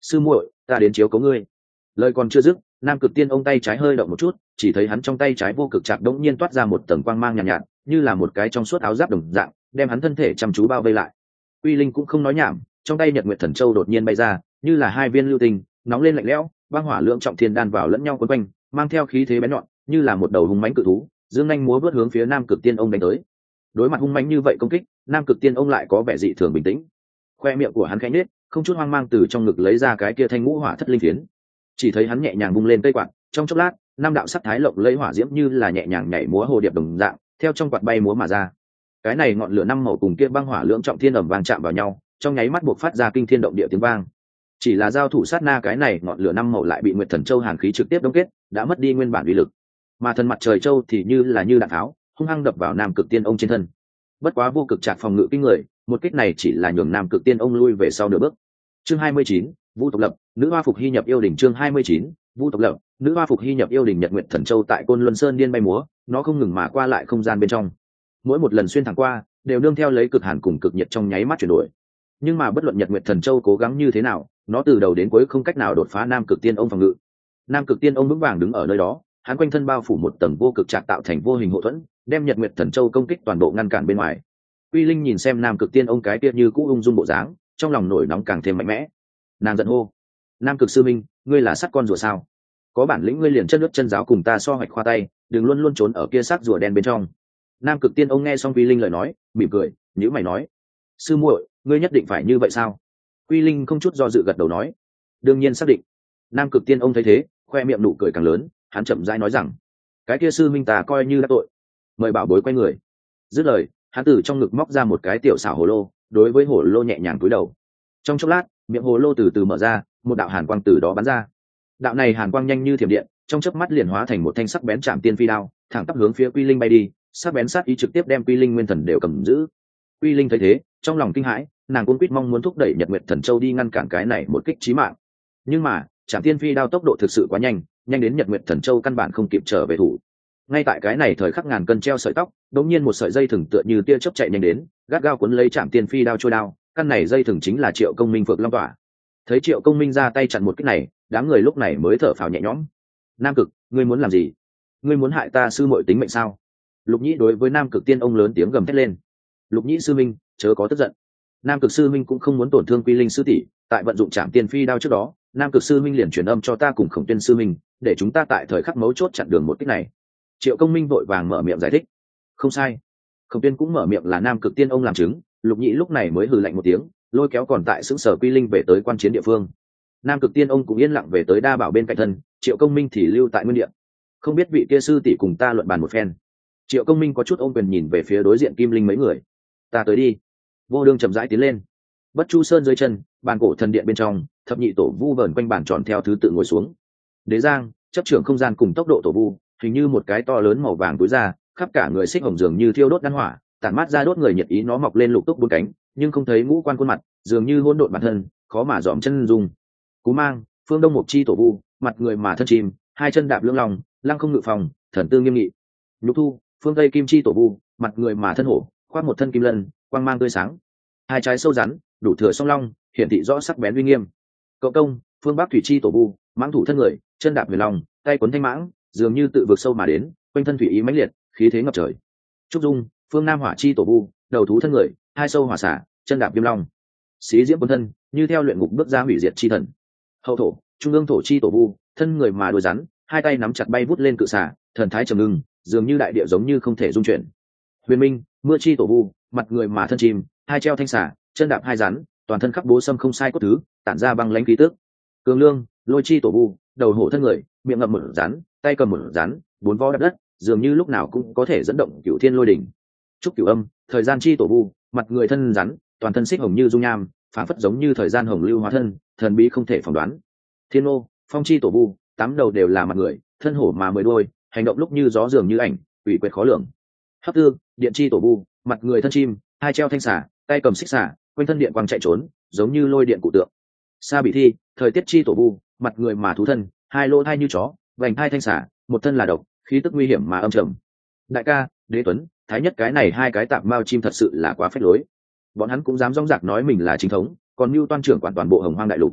sư muội, ta đến chiếu cố ngươi. Lời còn chưa dứt, Nam Cực Tiên ông tay trái hơi động một chút, chỉ thấy hắn trong tay trái vô cực chạc đống nhiên toát ra một tầng quang mang nhàn nhạt, nhạt như là một cái trong suốt áo giáp đồng dạng, đem hắn thân thể chăm chú bao vây lại. Quy Linh cũng không nói nhảm, trong tay Nhật Nguyệt Thần Châu đột nhiên bay ra, như là hai viên lưu tinh, nóng lên lạnh lẽo, băng hỏa lượng trọng thiên đan vào lẫn nhau quấn quanh, mang theo khí thế bén nhọn, như là một đầu hung mãnh cự thú, dương nhanh múa vớt hướng phía Nam Cực Tiên ông đánh tới. Đối mặt hung mãnh như vậy công kích, Nam Cực Tiên ông lại có vẻ dị thường bình tĩnh. Khoe miệng của hắn khẽ nhếch, không chút hoang mang từ trong ngực lấy ra cái kia thanh ngũ hỏa thất linh phiến. Chỉ thấy hắn nhẹ nhàng vung lên cây quạt, trong chốc lát, năm đạo sắc thái lộng lẫy hỏa diễm như là nhẹ nhàng nhảy múa hồ điệp đồng dạng, theo trong quạt bay múa mà ra. Cái này ngọn lửa năm màu cùng kia băng hỏa lưỡng trọng thiên ầm vang chạm vào nhau, trong nháy mắt buộc phát ra kinh thiên động địa tiếng vang. Chỉ là giao thủ sát na, cái này ngọn lửa năm màu lại bị Nguyệt Thần Châu hàn khí trực tiếp đóng kết, đã mất đi nguyên bản uy lực. Mà thần mặt trời châu thì như là như đạn tháo, hung hăng đập vào Nam Cực Tiên ông trên thân. Bất quá vô cực trạc phòng ngự kinh người, một kích này chỉ là nhường Nam Cực Tiên ông lui về sau nửa bước. Chương hai mươi chín, Vũ tộc lập, nữ hoa phục hy nhập yêu đỉnh. Chương hai mươi chín, Vũ tộc lập, nữ hoa phục hy nhập yêu đỉnh. Nhật Nguyệt Thần Châu tại Côn Luân Sơn điên bay múa, nó không ngừng mà qua lại không gian bên trong. Mỗi một lần xuyên thẳng qua, đều nương theo lấy cực hàn cùng cực nhiệt trong nháy mắt chuyển đổi. Nhưng mà bất luận Nhật Nguyệt Thần Châu cố gắng như thế nào, nó từ đầu đến cuối không cách nào đột phá Nam Cực Tiên ông phòng ngự. Nam Cực Tiên ông vững vàng đứng ở nơi đó, hắn quanh thân bao phủ một tầng vô cực trạc tạo thành vô hình hộ thuẫn, đem Nhật Nguyệt Thần Châu công kích toàn bộ ngăn cản bên ngoài. Uy Linh nhìn xem Nam Cực Tiên ông cái kia như cũ ung dung bộ dáng, trong lòng nổi nóng càng thêm mạnh mẽ. Nàng giận hô: Nam Cực sư minh, ngươi là sắt con rùa sao? Có bản lĩnh ngươi liền chân nước chân giáo cùng ta so hoạch khoa tay, đừng luôn luôn trốn ở kia xác rùa đen bên trong. Nam Cực Tiên ông nghe xong Uy Linh lời nói, mỉm cười, nhíu mày nói: sư muội, ngươi nhất định phải như vậy sao? Uy Linh không chút do dự gật đầu nói: đương nhiên xác định. Nam Cực Tiên ông thấy thế, khoe miệng nụ cười càng lớn, hắn chậm rãi nói rằng: cái kia sư minh ta coi như đã tội, mời bảo bối quay người. Dứt lời, hắn từ trong ngực móc ra một cái tiểu xảo hồ lô, đối với hồ lô nhẹ nhàng cúi đầu. Trong chốc lát, miệng hồ lô từ từ mở ra, một đạo hàn quang từ đó bắn ra. Đạo này hàn quang nhanh như thiểm điện, trong chớp mắt liền hóa thành một thanh sắc bén chạm tiên phi đao, thẳng tắp hướng phía Quy Linh bay đi, sắc bén sát ý trực tiếp đem Quy Linh nguyên thần đều cầm giữ. Quy Linh thấy thế, trong lòng kinh hãi, nàng cũng quyết mong muốn thúc đẩy Nhật Nguyệt Thần Châu đi ngăn cản cái này một kích chí mạng. Nhưng mà, chạm tiên phi đao tốc độ thực sự quá nhanh, nhanh đến Nhật Nguyệt Thần Châu căn bản không kịp trở về thủ. Ngay tại cái này thời khắc ngàn cân treo sợi tóc, đột nhiên một sợi dây thừng tựa như tia chớp chạy nhanh đến, gắt gao cuốn lấy chạm tiên phi đao trôi đao, căn này dây thừng chính là Triệu Công Minh Phượng Long Tỏa. Thấy Triệu Công Minh ra tay chặn một kích này, đám người lúc này mới thở phào nhẹ nhõm. Nam Cực, ngươi muốn làm gì? Ngươi muốn hại ta sư muội tính mệnh sao? Lục Nhĩ đối với Nam Cực Tiên ông lớn tiếng gầm thét lên. Lục Nhĩ sư minh, chớ có tức giận. Nam Cực sư minh cũng không muốn tổn thương Quy Linh sư tỷ, tại vận dụng chạm tiên phi đao trước đó, Nam Cực sư minh liền truyền âm cho ta cùng Khổng Tuyên sư minh, để chúng ta tại thời khắc mấu chốt chặn đường một kích này. Triệu Công Minh vội vàng mở miệng giải thích. Không sai. Khổng Tuyên cũng mở miệng là Nam Cực Tiên ông làm chứng. Lục Nhĩ lúc này mới hừ lạnh một tiếng, lôi kéo còn tại xứng sở Quy Linh về tới quan chiến địa phương. Nam Cực Tiên ông cũng yên lặng về tới Đa Bảo bên cạnh thân, Triệu Công Minh thì lưu tại nguyên địa. Không biết vị kia sư tỷ cùng ta luận bàn một phen. Triệu Công Minh có chút ôm quyền nhìn về phía đối diện Kim Linh mấy người. Ta tới đi. Vô Đương chậm rãi tiến lên. Bất Chu Sơn dưới chân, bàn cổ thần điện bên trong, thập nhị tổ vu vờn quanh bàn tròn theo thứ tự ngồi xuống. Đế Giang chấp trưởng không gian cùng tốc độ tổ vu, hình như một cái to lớn màu vàng túi ra, khắp cả người xích hồng dường như thiêu đốt đan hỏa, tản mát ra đốt người nhiệt ý. Nó mọc lên lục túc bốn cánh, nhưng không thấy ngũ quan khuôn mặt, dường như hỗn độn bản thân, khó mà dòm chân dung. Cú Mang, Phương Đông Mộc Chi tổ vu, mặt người mà thân chim, hai chân đạp lưỡng lòng, lăng không ngự phòng, thần tư nghiêm nghị. Nhục Thu, Phương Tây Kim Chi tổ vu, mặt người mà thân hổ, khoác một thân kim lân, quang mang tươi sáng. Hai trái sâu rắn, đủ thừa song long, hiển thị rõ sắc bén uy nghiêm. Cậu Công, Phương Bắc Thủy Chi tổ vu, mãng thủ thân người, chân đạp huyền long, tay cuốn thanh mãng, dường như tự vượt sâu mà đến, quanh thân thủy ý mãnh liệt, khí thế ngập trời. Trúc Dung, Phương Nam Hỏa Chi tổ vu, đầu thú thân người, hai sâu hỏa xả, chân đạp viêm long. Xí Diễm cuốn thân, như theo luyện ngục bước ra hủy diệt chi thần. Hậu thổ, Trung ương thổ chi tổ vu, thân người mà đuôi rắn, hai tay nắm chặt bay vút lên cự xả, thần thái trầm ngưng, dường như đại địa giống như không thể dung chuyển. Huyền Minh, mưa chi tổ vu, mặt người mà thân chim, hai treo thanh xả, chân đạp hai rắn, toàn thân khắc bố sâm không sai cốt thứ, tản ra băng lãnh khí tức. Cường Lương, lôi chi tổ vu, đầu hổ thân người, miệng ngậm một rắn, tay cầm một rắn, bốn vó đạp đất, dường như lúc nào cũng có thể dẫn động cửu thiên lôi đỉnh. Trúc Cửu Âm, thời gian chi tổ vu, mặt người thân rắn, toàn thân xích hồng như dung nham, phảng phất giống như thời gian hồng lưu hóa thân, thần bí không thể phỏng đoán. Thiên Ô, phong chi tổ vu, tám đầu đều là mặt người, thân hổ mà mười đuôi, hành động lúc như gió dường như ảnh, ủy quyệt khó lường. Hấp Tư, điện chi tổ vu, mặt người thân chim, hai treo thanh xả, tay cầm xích xả, quanh thân điện quang chạy trốn, giống như lôi điện cụ tượng. Sa Bị Thi, thời tiết chi tổ vu, mặt người mà thú thân, hai lỗ thai như chó, vành thai thanh xả, một thân là độc, khí tức nguy hiểm mà âm trầm. Đại ca, Đế Tuấn, Thái Nhất, cái này hai cái tạp mao chim thật sự là quá phách lối. Bọn hắn cũng dám rong rạc nói mình là chính thống, còn mưu toan trưởng quản toàn bộ Hồng Hoang đại lục.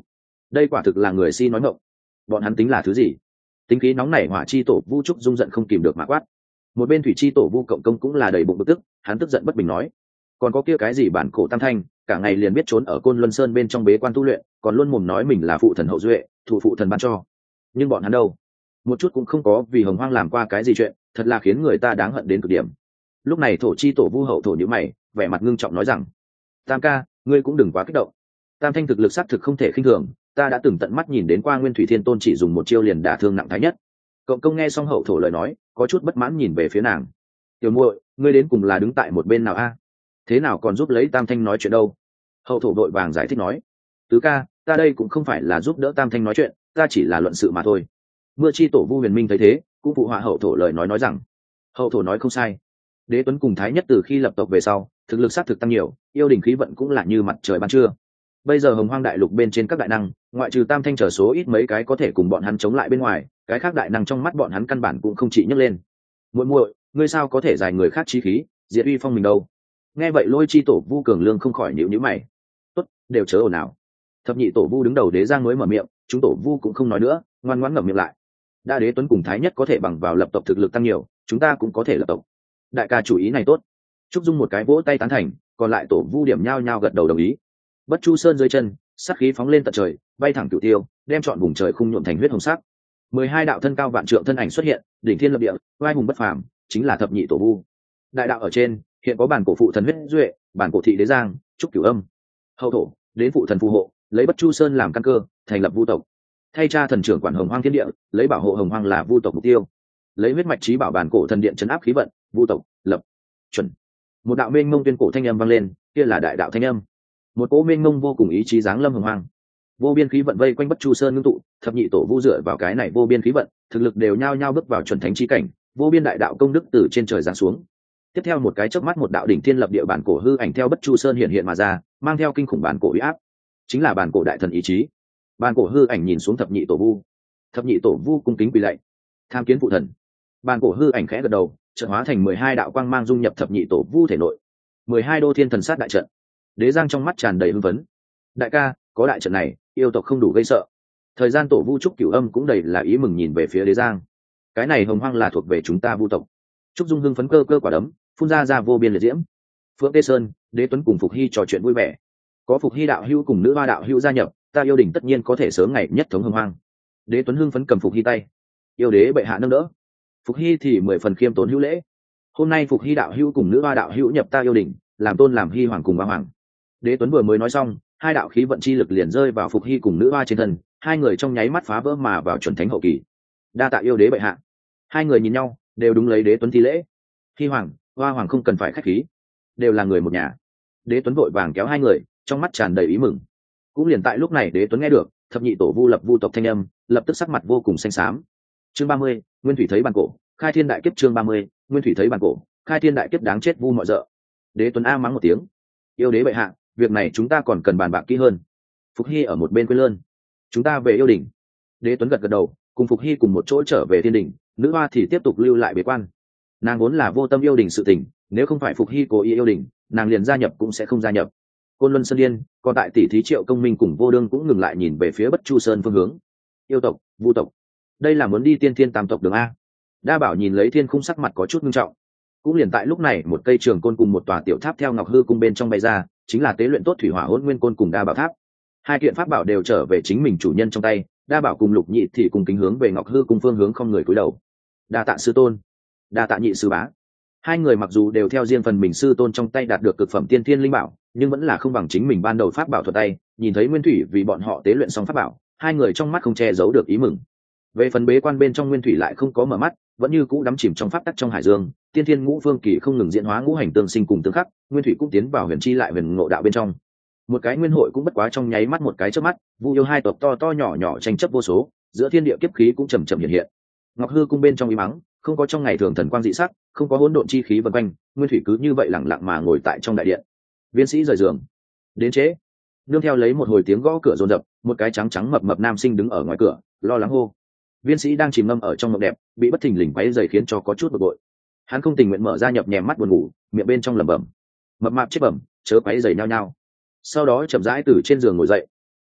đây quả thực là người si nói ngọng. Bọn hắn tính là thứ gì? Tính khí nóng nảy hỏa chi tổ vu trúc dung giận không kìm được mà quát. Một bên thủy chi tổ vu cộng công cũng là đầy bụng bực tức, hắn tức giận bất bình nói, còn có kia cái gì bản cổ tam thanh, cả ngày liền biết trốn ở côn luân sơn bên trong bế quan tu luyện, còn luôn mồm nói mình là phụ thần hậu duệ, thủ phụ thần ban cho. Nhưng bọn hắn đâu, một chút cũng không có vì hồng hoang làm qua cái gì chuyện, thật là khiến người ta đáng hận đến cực điểm. Lúc này thổ chi tổ vu hậu thổ nhíu mày, vẻ mặt ngưng trọng nói rằng, tam ca, ngươi cũng đừng quá kích động. Tam thanh thực lực xác thực không thể khinh thường, ta đã từng tận mắt nhìn đến qua nguyên thủy thiên tôn chỉ dùng một chiêu liền đả thương nặng thái nhất. Cộng công nghe xong hậu thổ lời nói, có chút bất mãn nhìn về phía nàng. Tiểu muội, ngươi đến cùng là đứng tại một bên nào a? Thế nào còn giúp lấy tam thanh nói chuyện đâu? Hậu thổ đội vàng giải thích nói, tứ ca, ta đây cũng không phải là giúp đỡ tam thanh nói chuyện, ta chỉ là luận sự mà thôi. Mưa chi tổ vu huyền minh thấy thế, cũng phụ họa hậu thổ lời nói nói rằng, hậu thổ nói không sai. Đế tuấn cùng thái nhất từ khi lập tộc về sau, thực lực xác thực tăng nhiều, yêu đình khí vận cũng là như mặt trời ban trưa. Bây giờ hồng hoang đại lục bên trên các đại năng, ngoại trừ tam thanh trở số ít mấy cái có thể cùng bọn hắn chống lại bên ngoài, cái khác đại năng trong mắt bọn hắn căn bản cũng không chỉ nhấc lên. Muội muội, ngươi sao có thể giải người khác chi khí, diệt uy phong mình đâu? Nghe vậy lôi chi tổ vu cường lương không khỏi nhíu nhíu mày. Tốt, đều chớ ồn ào. Thập nhị tổ vu đứng đầu đế giang mới mở miệng, chúng tổ vu cũng không nói nữa, ngoan ngoãn ngậm miệng lại. Đã đế tuấn cùng thái nhất có thể bằng vào lập tộc thực lực tăng nhiều, chúng ta cũng có thể lập tộc. Đại ca chủ ý này tốt. Trúc Dung một cái vỗ tay tán thành, còn lại tổ vu điểm nhao nhao gật đầu đồng ý. Bất chu sơn dưới chân, sát khí phóng lên tận trời, bay thẳng cửu tiêu, đem trọn vùng trời khung nhuộm thành huyết hồng sắc. Mười hai đạo thân cao vạn trượng thân ảnh xuất hiện, đỉnh thiên lập địa, oai hùng bất phàm, chính là thập nhị tổ vu. Đại đạo ở trên, hiện có bản cổ phụ thần huyết duệ, bản cổ thị đế giang, trúc cửu âm. Hậu thổ, đến phụ thần phù hộ, lấy bất chu sơn làm căn cơ, thành lập vu tộc. Thay cha thần trưởng quản hồng hoang thiên địa, lấy bảo hộ hồng hoang là vu tộc mục tiêu. Lấy huyết mạch trí bảo bản cổ thần điện trấn áp khí vận, vu tộc, lập, chuẩn. Một đạo mênh mông tuyên cổ thanh âm vang lên, kia là đại đạo thanh âm. Một cỗ mênh mông vô cùng ý chí giáng lâm hồng hoang, vô biên khí vận vây quanh bất chu sơn ngưng tụ, thập nhị tổ vu dựa vào cái này vô biên khí vận, thực lực đều nhao nhao bước vào chuẩn thánh chi cảnh, vô biên đại đạo công đức từ trên trời giáng xuống. Tiếp theo một cái chớp mắt một đạo đỉnh thiên lập địa bản cổ hư ảnh theo bất chu sơn hiện hiện mà ra, mang theo kinh khủng bản cổ uy áp, chính là bản cổ đại thần ý chí. Bản cổ hư ảnh nhìn xuống thập nhị tổ vu, thập nhị tổ vu cung kính quỳ lạy, tham kiến phụ thần. Bản cổ hư ảnh khẽ gật đầu, trận hóa thành mười hai đạo quang mang dung nhập thập nhị tổ vu thể nội, mười hai đô thiên thần sát đại trận. Đế giang trong mắt tràn đầy hưng phấn, đại ca, có đại trận này, yêu tộc không đủ gây sợ. Thời gian tổ vu trúc cửu âm cũng đầy là ý mừng nhìn về phía đế giang. Cái này hồng hoang là thuộc về chúng ta vu tộc. Trúc dung hưng phấn cơ cơ quả đấm, phun ra ra vô biên liệt diễm. Phượng Tê Sơn, Đế Tuấn cùng Phục Hy trò chuyện vui vẻ. Có Phục Hy đạo hữu cùng nữ hoa đạo hữu gia nhập, ta yêu đình tất nhiên có thể sớm ngày nhất thống hồng hoang. Đế Tuấn hưng phấn cầm Phục Hy tay, yêu đế bệ hạ nâng đỡ. Phục Hy thì mười phần khiêm tốn hữu lễ. Hôm nay Phục Hy đạo hữu cùng nữ hoa đạo hữu nhập ta yêu đình, làm tôn làm Hy hoàng cùng ba hoàng. Đế Tuấn vừa mới nói xong, hai đạo khí vận chi lực liền rơi vào Phục Hy cùng nữ hoa trên thân, hai người trong nháy mắt phá vỡ mà vào chuẩn thánh hậu kỳ. Đa tạ yêu đế bệ hạ. Hai người nhìn nhau, đều đúng lấy Đế Tuấn thi lễ. Hy hoàng, hoa hoàng không cần phải khách khí, đều là người một nhà. Đế Tuấn vội vàng kéo hai người, trong mắt tràn đầy ý mừng. Cũng liền tại lúc này Đế Tuấn nghe được thập nhị tổ vu lập vu tộc thanh âm, lập tức sắc mặt vô cùng xanh xám. Chương ba mươi, Nguyên Thủy thấy bản cổ, khai thiên đại kiếp. Chương ba mươi, Nguyên Thủy thấy bản cổ, khai thiên đại kiếp. Đáng chết vu mọi dợ. Đế Tuấn a mắng một tiếng. Yêu đế bệ hạ, việc này chúng ta còn cần bàn bạc kỹ hơn. Phục Hy ở một bên quên lơn. Chúng ta về yêu đình. Đế Tuấn gật gật đầu, cùng Phục Hy cùng một chỗ trở về thiên đình, nữ hoa thì tiếp tục lưu lại bế quan. Nàng vốn là vô tâm yêu đình sự tình, nếu không phải Phục Hy cố ý yêu đình, nàng liền gia nhập cũng sẽ không gia nhập. Côn Luân Sơn Điên, còn tại tỷ thí Triệu Công Minh cùng Vô Đương cũng ngừng lại nhìn về phía Bất Chu Sơn phương hướng. Yêu tộc, vu tộc, đây là muốn đi tiên thiên tam tộc đường a. Đa Bảo nhìn lấy thiên khung sắc mặt có chút nghiêm trọng. Cũng liền tại lúc này, một cây trường côn cùng một tòa tiểu tháp theo Ngọc Hư cung bên trong bay ra, chính là tế luyện tốt thủy hỏa hỗn nguyên côn cùng Đa Bảo tháp. Hai kiện pháp bảo đều trở về chính mình chủ nhân trong tay, Đa Bảo cùng Lục Nhị thì cùng kính hướng về Ngọc Hư cung phương hướng không người cúi đầu. Đa tạ sư tôn, đa tạ nhị sư bá. Hai người mặc dù đều theo riêng phần mình sư tôn trong tay đạt được cực phẩm tiên thiên linh bảo, nhưng vẫn là không bằng chính mình ban đầu pháp bảo thuật tay. Nhìn thấy Nguyên Thủy vì bọn họ tế luyện xong pháp bảo, hai người trong mắt không che giấu được ý mừng. Về phần bế quan bên trong, Nguyên Thủy lại không có mở mắt, vẫn như cũ đắm chìm trong pháp tắc trong hải dương. Tiên thiên ngũ phương kỳ không ngừng diễn hóa ngũ hành tương sinh cùng tương khắc, Nguyên Thủy cũng tiến vào huyền chi lại huyền ngộ đạo bên trong. Một cái nguyên hội cũng bất quá trong nháy mắt một cái chớp mắt, vu yêu hai tộc to to nhỏ nhỏ tranh chấp vô số, giữa thiên địa kiếp khí cũng chầm chậm hiện hiện. Ngọc Hư cung bên trong im mắng, không có trong ngày thường thần quang dị sắc, không có hỗn độn chi khí vần quanh, Nguyên Thủy cứ như vậy lặng lặng mà ngồi tại trong đại điện. Viên sĩ rời giường đến trễ, nương theo lấy một hồi tiếng gõ cửa rồn rập, một cái trắng trắng mập mập nam sinh đứng ở ngoài cửa, lo lắng hô. Viên sĩ đang chìm ngâm ở trong mộng đẹp, bị bất thình lình quấy rầy khiến cho có chút bực bội. Hắn không tình nguyện mở ra nhập nhèm mắt buồn ngủ, miệng bên trong lẩm bẩm: mập mạp chết bẩm, chớ quấy rầy nhau nhau. Sau đó chậm rãi từ trên giường ngồi dậy.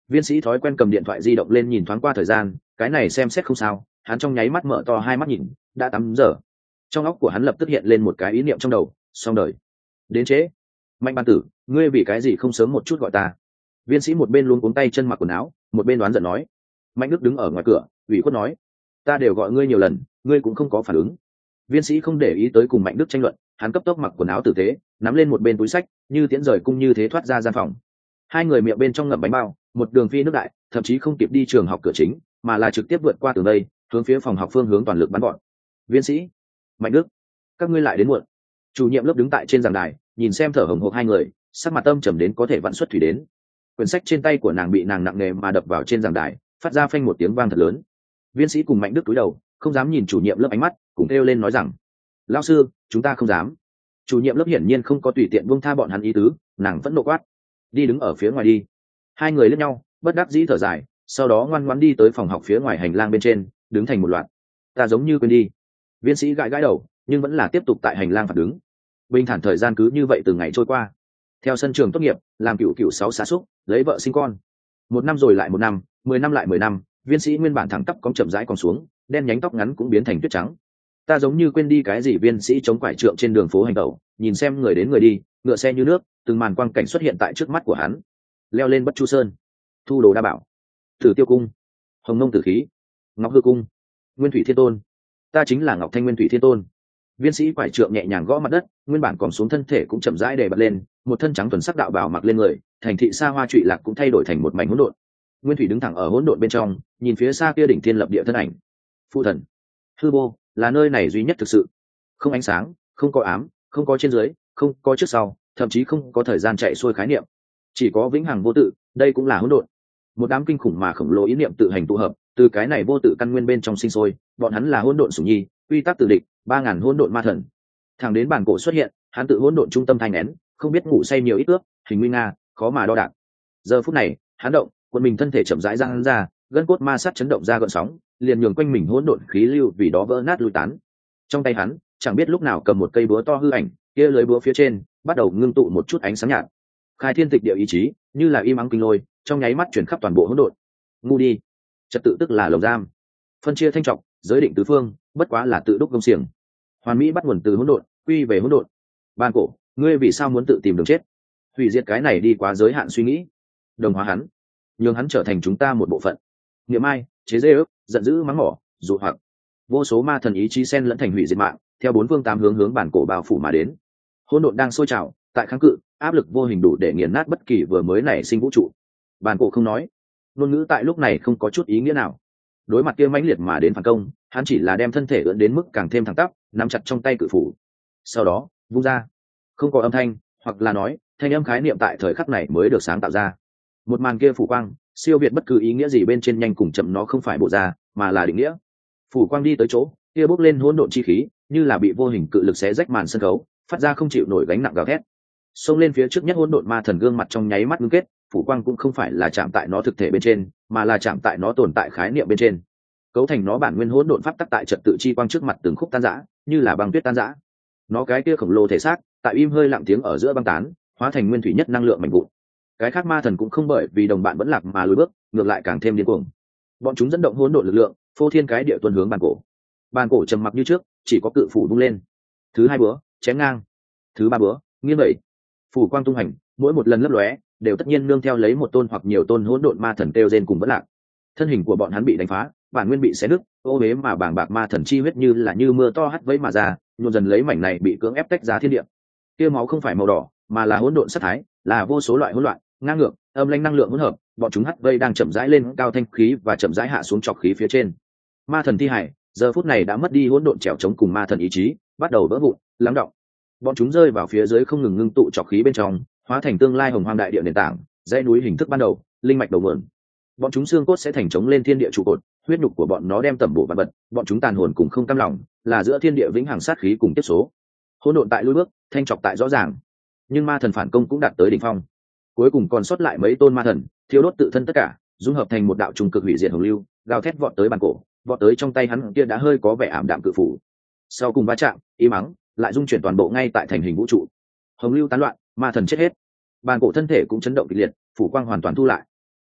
Viên sĩ thói quen cầm điện thoại di động lên nhìn thoáng qua thời gian, cái này xem xét không sao, hắn trong nháy mắt mở to hai mắt nhìn, đã tám giờ. Trong óc của hắn lập tức hiện lên một cái ý niệm trong đầu, xong đời. Đến trễ. Mạnh Ban Tử, ngươi vì cái gì không sớm một chút gọi ta? Viên sĩ một bên luống cuống tay chân mặc quần áo, một bên đoán giận nói. Mạnh Đức đứng ở ngoài cửa, ủy khuất nói, ta đều gọi ngươi nhiều lần, ngươi cũng không có phản ứng. Viên sĩ không để ý tới cùng Mạnh Đức tranh luận, hắn cấp tốc mặc quần áo tử tế, nắm lên một bên túi sách, như tiễn rời cung như thế thoát ra gian phòng. Hai người miệng bên trong ngậm bánh bao, một đường phi nước đại, thậm chí không kịp đi trường học cửa chính, mà là trực tiếp vượt qua tường đây, hướng phía phòng học phương hướng toàn lực bắn gọn. Viên sĩ, Mạnh Đức, các ngươi lại đến muộn. Chủ nhiệm lớp đứng tại trên giảng đài, nhìn xem thở hổn hộc hai người, sắc mặt tâm trầm đến có thể vặn xuất thủy đến. Quyển sách trên tay của nàng bị nàng nặng nề mà đập vào trên giảng đài, phát ra phanh một tiếng vang thật lớn. Viên sĩ cùng Mạnh Đức cúi đầu, không dám nhìn chủ nhiệm lớp ánh mắt, cùng kêu lên nói rằng: "Lão sư, chúng ta không dám." Chủ nhiệm lớp hiển nhiên không có tùy tiện buông tha bọn hắn ý tứ, nàng vẫn nộ quát: "Đi đứng ở phía ngoài đi." Hai người liếc nhau, bất đắc dĩ thở dài, sau đó ngoan ngoãn đi tới phòng học phía ngoài hành lang bên trên, đứng thành một loạt. "Ta giống như quên đi." Viên sĩ gãi gãi đầu, nhưng vẫn là tiếp tục tại hành lang phạt đứng. Bình thản thời gian cứ như vậy từng ngày trôi qua. Theo sân trường tốt nghiệp, làm cựu cựu sáu xá xúc, lấy vợ sinh con. Một năm rồi lại một năm, mười năm lại mười năm, viên sĩ nguyên bản thẳng tắp cong chậm rãi còn xuống, đen nhánh tóc ngắn cũng biến thành tuyết trắng. Ta giống như quên đi cái gì. Viên sĩ chống quải trượng trên đường phố hành tẩu, nhìn xem người đến người đi, ngựa xe như nước, từng màn quang cảnh xuất hiện tại trước mắt của hắn. Leo lên Bất Chu Sơn, Thu Đồ Đa Bảo, Tử Tiêu Cung, Hồng Nông Tử Khí, Ngọc Hư Cung, Nguyên Thủy Thiên Tôn. Ta chính là Ngọc Thanh Nguyên Thủy Thiên Tôn. Viên sĩ quải trượng nhẹ nhàng gõ mặt đất, nguyên bản còn xuống thân thể cũng chậm rãi để bật lên, một thân trắng thuần sắc đạo bào mặc lên người, thành thị xa hoa trụy lạc cũng thay đổi thành một mảnh hỗn độn. Nguyên Thủy đứng thẳng ở hỗn độn bên trong, nhìn phía xa kia đỉnh thiên lập địa thân ảnh. Phụ thần, hư vô là nơi này duy nhất thực sự, không ánh sáng, không có ám, không có trên dưới, không có trước sau, thậm chí không có thời gian chạy xuôi khái niệm, chỉ có vĩnh hằng vô tự. Đây cũng là hỗn độn, một đám kinh khủng mà khổng lồ ý niệm tự hành tụ hợp, từ cái này vô tự căn nguyên bên trong sinh sôi. Bọn hắn là hỗn độn sủng nhi, quy tắc tự địch, ba ngàn hỗn độn ma thần. Thẳng đến bản cổ xuất hiện, hắn tự hỗn độn trung tâm thanh nén, không biết ngủ say nhiều ít ước, hình nguy nga, khó mà đo đạc. Giờ phút này, hắn động, quân mình thân thể chậm rãi giang ra, gân cốt ma sát chấn động ra gợn sóng, liền nhường quanh mình hỗn độn khí lưu vì đó vỡ nát lui tán. Trong tay hắn, chẳng biết lúc nào cầm một cây búa to hư ảnh, kia lưới búa phía trên bắt đầu ngưng tụ một chút ánh sáng nhạt. Khai thiên tịch địa ý chí, như là im ắng kinh lôi, trong nháy mắt chuyển khắp toàn bộ hỗn độn. Ngu đi, trật tự tức là lồng giam, phân chia thanh trọng, giới định tứ phương, bất quá là tự đúc công xiềng. Hoàn mỹ bắt nguồn từ hỗn độn, quy về hỗn độn. Ban cổ, ngươi vì sao muốn tự tìm đường chết? Hủy diệt cái này đi quá giới hạn suy nghĩ, đồng hóa hắn, nhường hắn trở thành chúng ta một bộ phận. Niệm ai, chế dê ước, giận dữ mắng mỏ, dụ hoặc vô số ma thần ý chí xen lẫn thành hủy diệt mạng, theo bốn phương tám hướng hướng bản cổ bao phủ mà đến. Hỗn độn đang sôi trào, tại kháng cự, áp lực vô hình đủ để nghiền nát bất kỳ vừa mới nảy sinh vũ trụ. Bản cổ không nói, ngôn ngữ tại lúc này không có chút ý nghĩa nào. Đối mặt kia mãnh liệt mà đến phản công, hắn chỉ là đem thân thể ưỡn đến mức càng thêm thẳng tắp, nắm chặt trong tay cự phủ, sau đó vung ra. Không có âm thanh, hoặc là nói thanh âm khái niệm tại thời khắc này mới được sáng tạo ra. Một màn kia phủ quang siêu việt bất cứ ý nghĩa gì bên trên, nhanh cùng chậm nó không phải bộ ra, mà là định nghĩa. Phủ quang đi tới chỗ kia bốc lên hỗn độn chi khí, như là bị vô hình cự lực xé rách màn sân khấu, phát ra không chịu nổi gánh nặng gào thét. Xông lên phía trước nhất hỗn độn ma thần gương mặt trong nháy mắt ngưng kết, phủ quang cũng không phải là chạm tại nó thực thể bên trên, mà là chạm tại nó tồn tại khái niệm bên trên, cấu thành nó bản nguyên hỗn độn pháp tắc tại trật tự chi quang trước mặt từng khúc tan rã, như là băng tuyết tan rã. Nó cái kia khổng lồ thể xác tại im hơi lặng tiếng ở giữa băng tán, hóa thành nguyên thủy nhất năng lượng mạnh vụn. Cái khác ma thần cũng không bởi vì đồng bạn vẫn lạc mà lùi bước, ngược lại càng thêm điên cuồng. Bọn chúng dẫn động hỗn độn lực lượng, phô thiên cái địa tuần hướng bàn cổ. Bàn cổ trầm mặc như trước, chỉ có cự phủ vung lên. Thứ hai búa chém ngang, thứ ba búa nghiêng đẩy, phủ quang tung hành, mỗi một lần lấp lóe đều tất nhiên nương theo lấy một tôn hoặc nhiều tôn hỗn độn ma thần kêu rên cùng vẫn lạc. Thân hình của bọn hắn bị đánh phá, bản nguyên bị xé nứt, ô huế mà bàng bạc ma thần chi huyết như là như mưa to hắt vẫy mà ra, nhuộm dần lấy mảnh này bị cưỡng ép tách ra thiên địa. Kia máu không phải màu đỏ, mà là hỗn độn sát thái, là vô số loại hỗn loạn, ngang ngược, âm lãnh năng lượng hỗn hợp, bọn chúng hắt vây đang chậm rãi lên cao thanh khí và chậm rãi hạ xuống trọc khí phía trên. Ma thần thi hải giờ phút này đã mất đi hỗn độn trèo chống cùng ma thần ý chí, bắt đầu vỡ vụn, lắng đọng. Bọn chúng rơi vào phía dưới không ngừng ngưng tụ trọc khí bên trong, hóa thành tương lai hồng hoang đại địa nền tảng, dãy núi hình thức ban đầu, linh mạch đầu nguồn. Bọn chúng xương cốt sẽ thành chống lên thiên địa trụ cột, huyết nhục của bọn nó đem tẩm bổ vạn vật, bọn chúng tàn hồn cùng không cam lòng, là giữa thiên địa vĩnh hằng sát khí cùng tiếp số. Hỗn độn tại lùi bước, thanh trọc tại rõ ràng, nhưng ma thần phản công cũng đạt tới đỉnh phong. Cuối cùng còn sót lại mấy tôn ma thần, thiêu đốt tự thân tất cả, dung hợp thành một đạo trùng cực hủy diệt hồng lưu, gào thét vọt tới bàn cổ, vọt tới trong tay hắn kia đã hơi có vẻ ảm đạm cự phủ. Sau cùng va chạm, im ắng, lại dung chuyển toàn bộ ngay tại thành hình vũ trụ. Hồng lưu tán loạn, ma thần chết hết. Bàn cổ thân thể cũng chấn động kịch liệt, phủ quang hoàn toàn thu lại.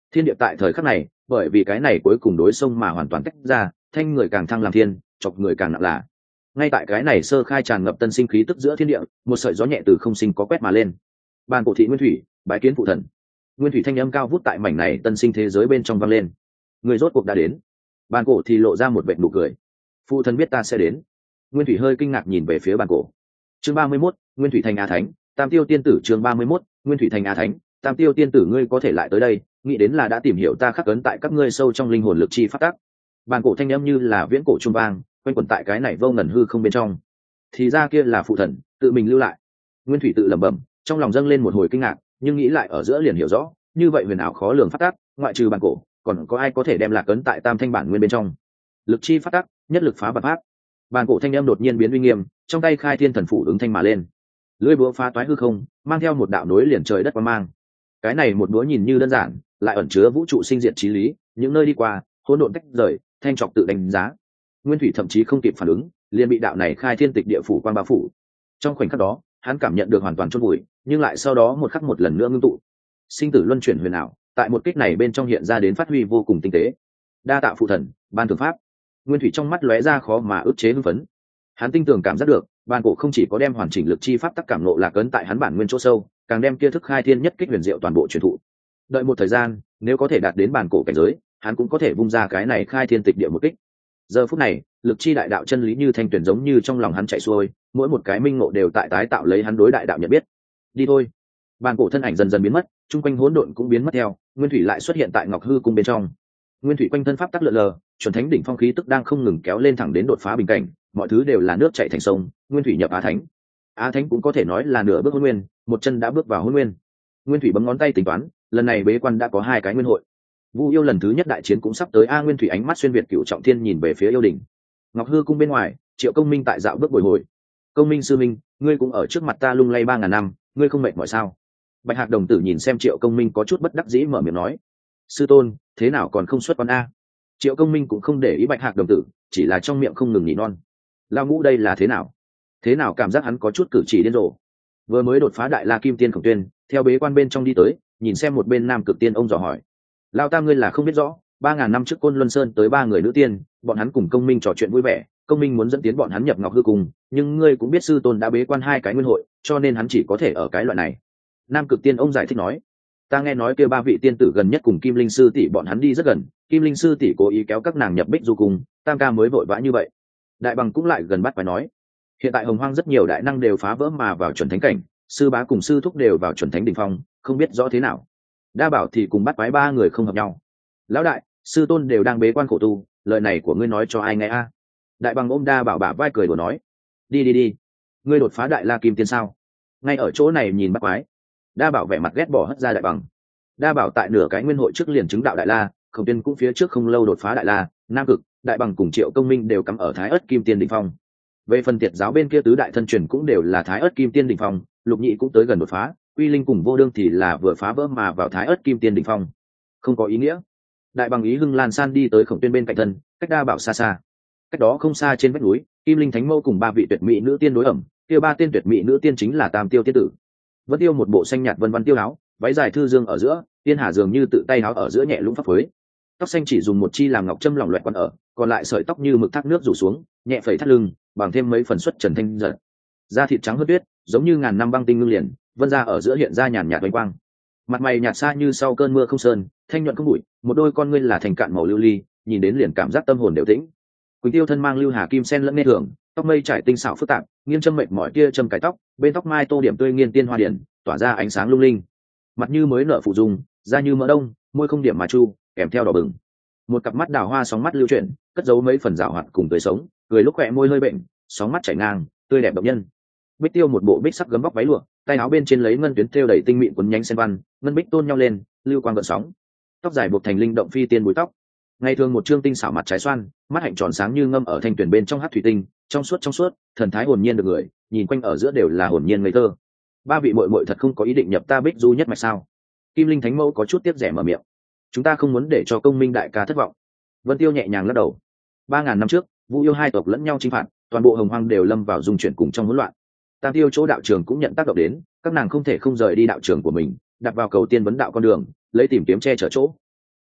Thiên địa tại thời khắc này bởi vì cái này cuối cùng đối xông mà hoàn toàn tách ra, thanh người càng thăng làm thiên, chọc người càng nặng là. Ngay tại cái này sơ khai tràn ngập tân sinh khí tức giữa thiên địa, một sợi gió nhẹ từ không sinh có quét mà lên. Bàn cổ thị nguyên thủy, bái kiến phụ thần. Nguyên thủy thanh âm cao vút tại mảnh này tân sinh thế giới bên trong vang lên. Người rốt cuộc đã đến. Bàn cổ thì lộ ra một vệt nụ cười. Phụ thần biết ta sẽ đến. Nguyên thủy hơi kinh ngạc nhìn về phía bàn cổ. Chương ba mươi mốt, Nguyên thủy thành a thánh, Tam tiêu tiên tử. Chương ba mươi mốt, Nguyên thủy thành a thánh, Tam tiêu tiên tử. Ngươi có thể lại tới đây, nghĩ đến là đã tìm hiểu ta khắc ấn tại các ngươi sâu trong linh hồn lực chi phát tác. Bàn cổ thanh âm như là viễn cổ trung vang, quanh quẩn tại cái này vô ngần hư không bên trong. Thì ra kia là phụ thần tự mình lưu lại. Nguyên thủy tự lẩm bẩm, trong lòng dâng lên một hồi kinh ngạc, nhưng nghĩ lại ở giữa liền hiểu rõ, như vậy huyền ảo khó lường phát tác, ngoại trừ bàn cổ, còn có ai có thể đem lạc ấn tại tam thanh bản nguyên bên trong. Lực chi phát tác, nhất lực phá bạt pháp. Bàn cổ thanh âm đột nhiên biến uy nghiêm, trong tay khai thiên thần phủ ứng thanh mà lên. Lưỡi búa phá toái hư không, mang theo một đạo nối liền trời đất qua mang. Cái này một búa nhìn như đơn giản, lại ẩn chứa vũ trụ sinh diệt chí lý, những nơi đi qua, hỗn độn tách rời, thanh trọc tự đánh giá. Nguyên thủy thậm chí không kịp phản ứng, liền bị đạo này khai thiên tịch địa phủ quang bao phủ. Trong khoảnh khắc đó, hắn cảm nhận được hoàn toàn chôn vùi, nhưng lại sau đó một khắc một lần nữa ngưng tụ. Sinh tử luân chuyển huyền ảo, tại một kích này bên trong hiện ra đến phát huy vô cùng tinh tế. Đa tạ phụ thần, ban thượng pháp. Nguyên thủy trong mắt lóe ra khó mà ức chế hưng phấn. Hắn tinh tường cảm giác được, bàn cổ không chỉ có đem hoàn chỉnh lực chi pháp tắc cảm nộ lạc ấn tại hắn bản nguyên chỗ sâu, càng đem kia thức khai thiên nhất kích huyền diệu toàn bộ truyền thụ. Đợi một thời gian, nếu có thể đạt đến bàn cổ cảnh giới, hắn cũng có thể vung ra cái này khai thiên tịch địa một kích. Giờ phút này, lực chi đại đạo chân lý như thanh tuyển giống như trong lòng hắn chạy xuôi, mỗi một cái minh ngộ đều tại tái tạo lấy hắn đối đại đạo nhận biết. Đi thôi. Bàn cổ thân ảnh dần dần biến mất, trung quanh hỗn độn cũng biến mất theo, Nguyên thủy lại xuất hiện tại Ngọc Hư cung bên trong. Nguyên thủy quanh thân pháp tắc lượn lờ, chuẩn thánh đỉnh phong khí tức đang không ngừng kéo lên thẳng đến đột phá bình cảnh, mọi thứ đều là nước chảy thành sông. Nguyên thủy nhập á thánh. Á thánh cũng có thể nói là nửa bước hôn nguyên, một chân đã bước vào hôn nguyên. Nguyên thủy bấm ngón tay tính toán, lần này bế quan đã có hai cái nguyên hội. Vu yêu lần thứ nhất đại chiến cũng sắp tới. A Nguyên thủy ánh mắt xuyên việt cựu trọng thiên nhìn về phía yêu đỉnh. Ngọc Hư cung bên ngoài, Triệu Công Minh tại dạo bước bồi hồi. Công Minh sư minh, ngươi cũng ở trước mặt ta lung lay ba ngàn năm, ngươi không mệt mỏi sao? Bạch Hạc đồng tử nhìn xem Triệu Công Minh có chút bất đắc dĩ mở miệng nói. Sư tôn, thế nào còn không xuất quan a? Triệu Công Minh cũng không để ý Bạch Hạc đồng tử, chỉ là trong miệng không ngừng nỉ non. Lao ngũ đây là thế nào? Thế nào cảm giác hắn có chút cử chỉ điên rồ. Vừa mới đột phá đại la kim tiên khổng tuyên, theo bế quan bên trong đi tới, nhìn xem một bên nam cực tiên ông dò hỏi. Lao tam ngươi là không biết rõ, ba ngàn năm trước Côn Luân Sơn tới ba người nữ tiên, bọn hắn cùng Công Minh trò chuyện vui vẻ, Công Minh muốn dẫn tiến bọn hắn nhập Ngọc Hư cung, nhưng ngươi cũng biết sư tôn đã bế quan hai cái nguyên hội, cho nên hắn chỉ có thể ở cái loại này. Nam cực tiên ông giải thích nói. Ta nghe nói kia ba vị tiên tử gần nhất cùng Kim Linh sư tỷ bọn hắn đi rất gần, Kim Linh sư tỷ cố ý kéo các nàng nhập Bích Du cung, tam ca mới vội vã như vậy. Đại bằng cũng lại gần bắt phải nói. Hiện tại Hồng Hoang rất nhiều đại năng đều phá vỡ mà vào chuẩn thánh cảnh, sư bá cùng sư thúc đều vào chuẩn thánh đỉnh phong, không biết rõ thế nào. Đa bảo thì cùng bắt quái ba người không hợp nhau. Lão đại, sư tôn đều đang bế quan khổ tu, lời này của ngươi nói cho ai nghe a? Đại bằng ôm đa bảo bả vai cười đùa nói. Đi đi đi, ngươi đột phá đại la kim tiên sao? Ngay ở chỗ này nhìn bắt quái. Đa bảo vẻ mặt ghét bỏ hất ra đại bằng. Đa bảo tại nửa cái nguyên hội trước liền chứng đạo đại la, Khổng Tuyên cũng phía trước không lâu đột phá đại la, Nam Cực, Đại bằng cùng Triệu Công Minh đều cắm ở Thái Ức Kim Tiên đỉnh phong. Về phần Tiệt giáo bên kia tứ đại thân truyền cũng đều là Thái Ức Kim Tiên đỉnh phong, Lục Nhị cũng tới gần đột phá, Uy Linh cùng Vô Đương thì là vừa phá vỡ mà vào Thái Ức Kim Tiên đỉnh phong. Không có ý nghĩa. Đại bằng ý hưng lan san đi tới Khổng Tuyên bên cạnh thân, cách Đa bảo xa xa. Cách đó không xa trên vách núi, Kim Linh Thánh Mâu cùng ba vị tuyệt mỹ nữ tiên đối ẩm, kia ba tiên tuyệt mỹ nữ tiên chính là Tam Tiêu tiên tử. Vân Tiêu một bộ xanh nhạt vân vân tiêu áo, váy dài thư dương ở giữa, tiên hà dường như tự tay áo ở giữa nhẹ lũng phấp phới. Tóc xanh chỉ dùng một chi làm ngọc châm lỏng loẹt quấn ở, còn lại sợi tóc như mực thác nước rủ xuống, nhẹ phẩy thắt lưng, bằng thêm mấy phần xuất trần thanh giật. Da thịt trắng hơn tuyết, giống như ngàn năm băng tinh ngưng liền, vân ra ở giữa hiện ra nhàn nhạt vánh quang. Mặt mày nhạt xa như sau cơn mưa không sơn, thanh nhuận không bụi, một đôi con ngươi là thành cạn màu lưu ly, nhìn đến liền cảm giác tâm hồn đều tĩnh. Quỳnh Tiêu thân mang lưu hà kim sen lẫn nghe thường, tóc mây trải tinh xảo phức tạp, nghiêng châm mệt mỏi kia châm cái tóc, bên tóc mai tô điểm tươi nghiên tiên hoa điển, tỏa ra ánh sáng lung linh. Mặt như mới nở phụ dung, da như mỡ đông, môi không điểm mà chu, kèm theo đỏ bừng. Một cặp mắt đào hoa sóng mắt lưu chuyển, cất giấu mấy phần dạo hoạt cùng tươi sống, cười lúc khỏe môi hơi bệnh, sóng mắt chảy ngang, tươi đẹp động nhân. Bích Tiêu một bộ bích sắc gấm vóc váy lụa, tay áo bên trên lấy ngân tuyến thêu đầy tinh mịn quấn nhánh sen văn, ngân bích tôn nhau lên, lưu quang gợn sóng. Tóc dài buộc thành linh động phi tiên búi tóc. Ngày thường một trương tinh xảo mặt trái xoan, mắt hạnh tròn sáng như ngâm ở thanh tuyển bên trong hát thủy tinh, trong suốt trong suốt, thần thái hồn nhiên được người, nhìn quanh ở giữa đều là hồn nhiên ngây thơ. Ba vị muội muội thật không có ý định nhập ta Bích Du nhất mạch sao? Kim Linh Thánh Mẫu có chút tiếc rẻ mở miệng. Chúng ta không muốn để cho Công Minh đại ca thất vọng. Vân Tiêu nhẹ nhàng lắc đầu. Ba ngàn năm trước, Vu yêu hai tộc lẫn nhau chinh phạt, toàn bộ Hồng Hoang đều lâm vào dung chuyển cùng trong hỗn loạn. Tam Tiêu chỗ đạo trường cũng nhận tác động đến, các nàng không thể không rời đi đạo trường của mình, đặt vào cầu tiên vấn đạo con đường, lấy tìm kiếm che chở chỗ.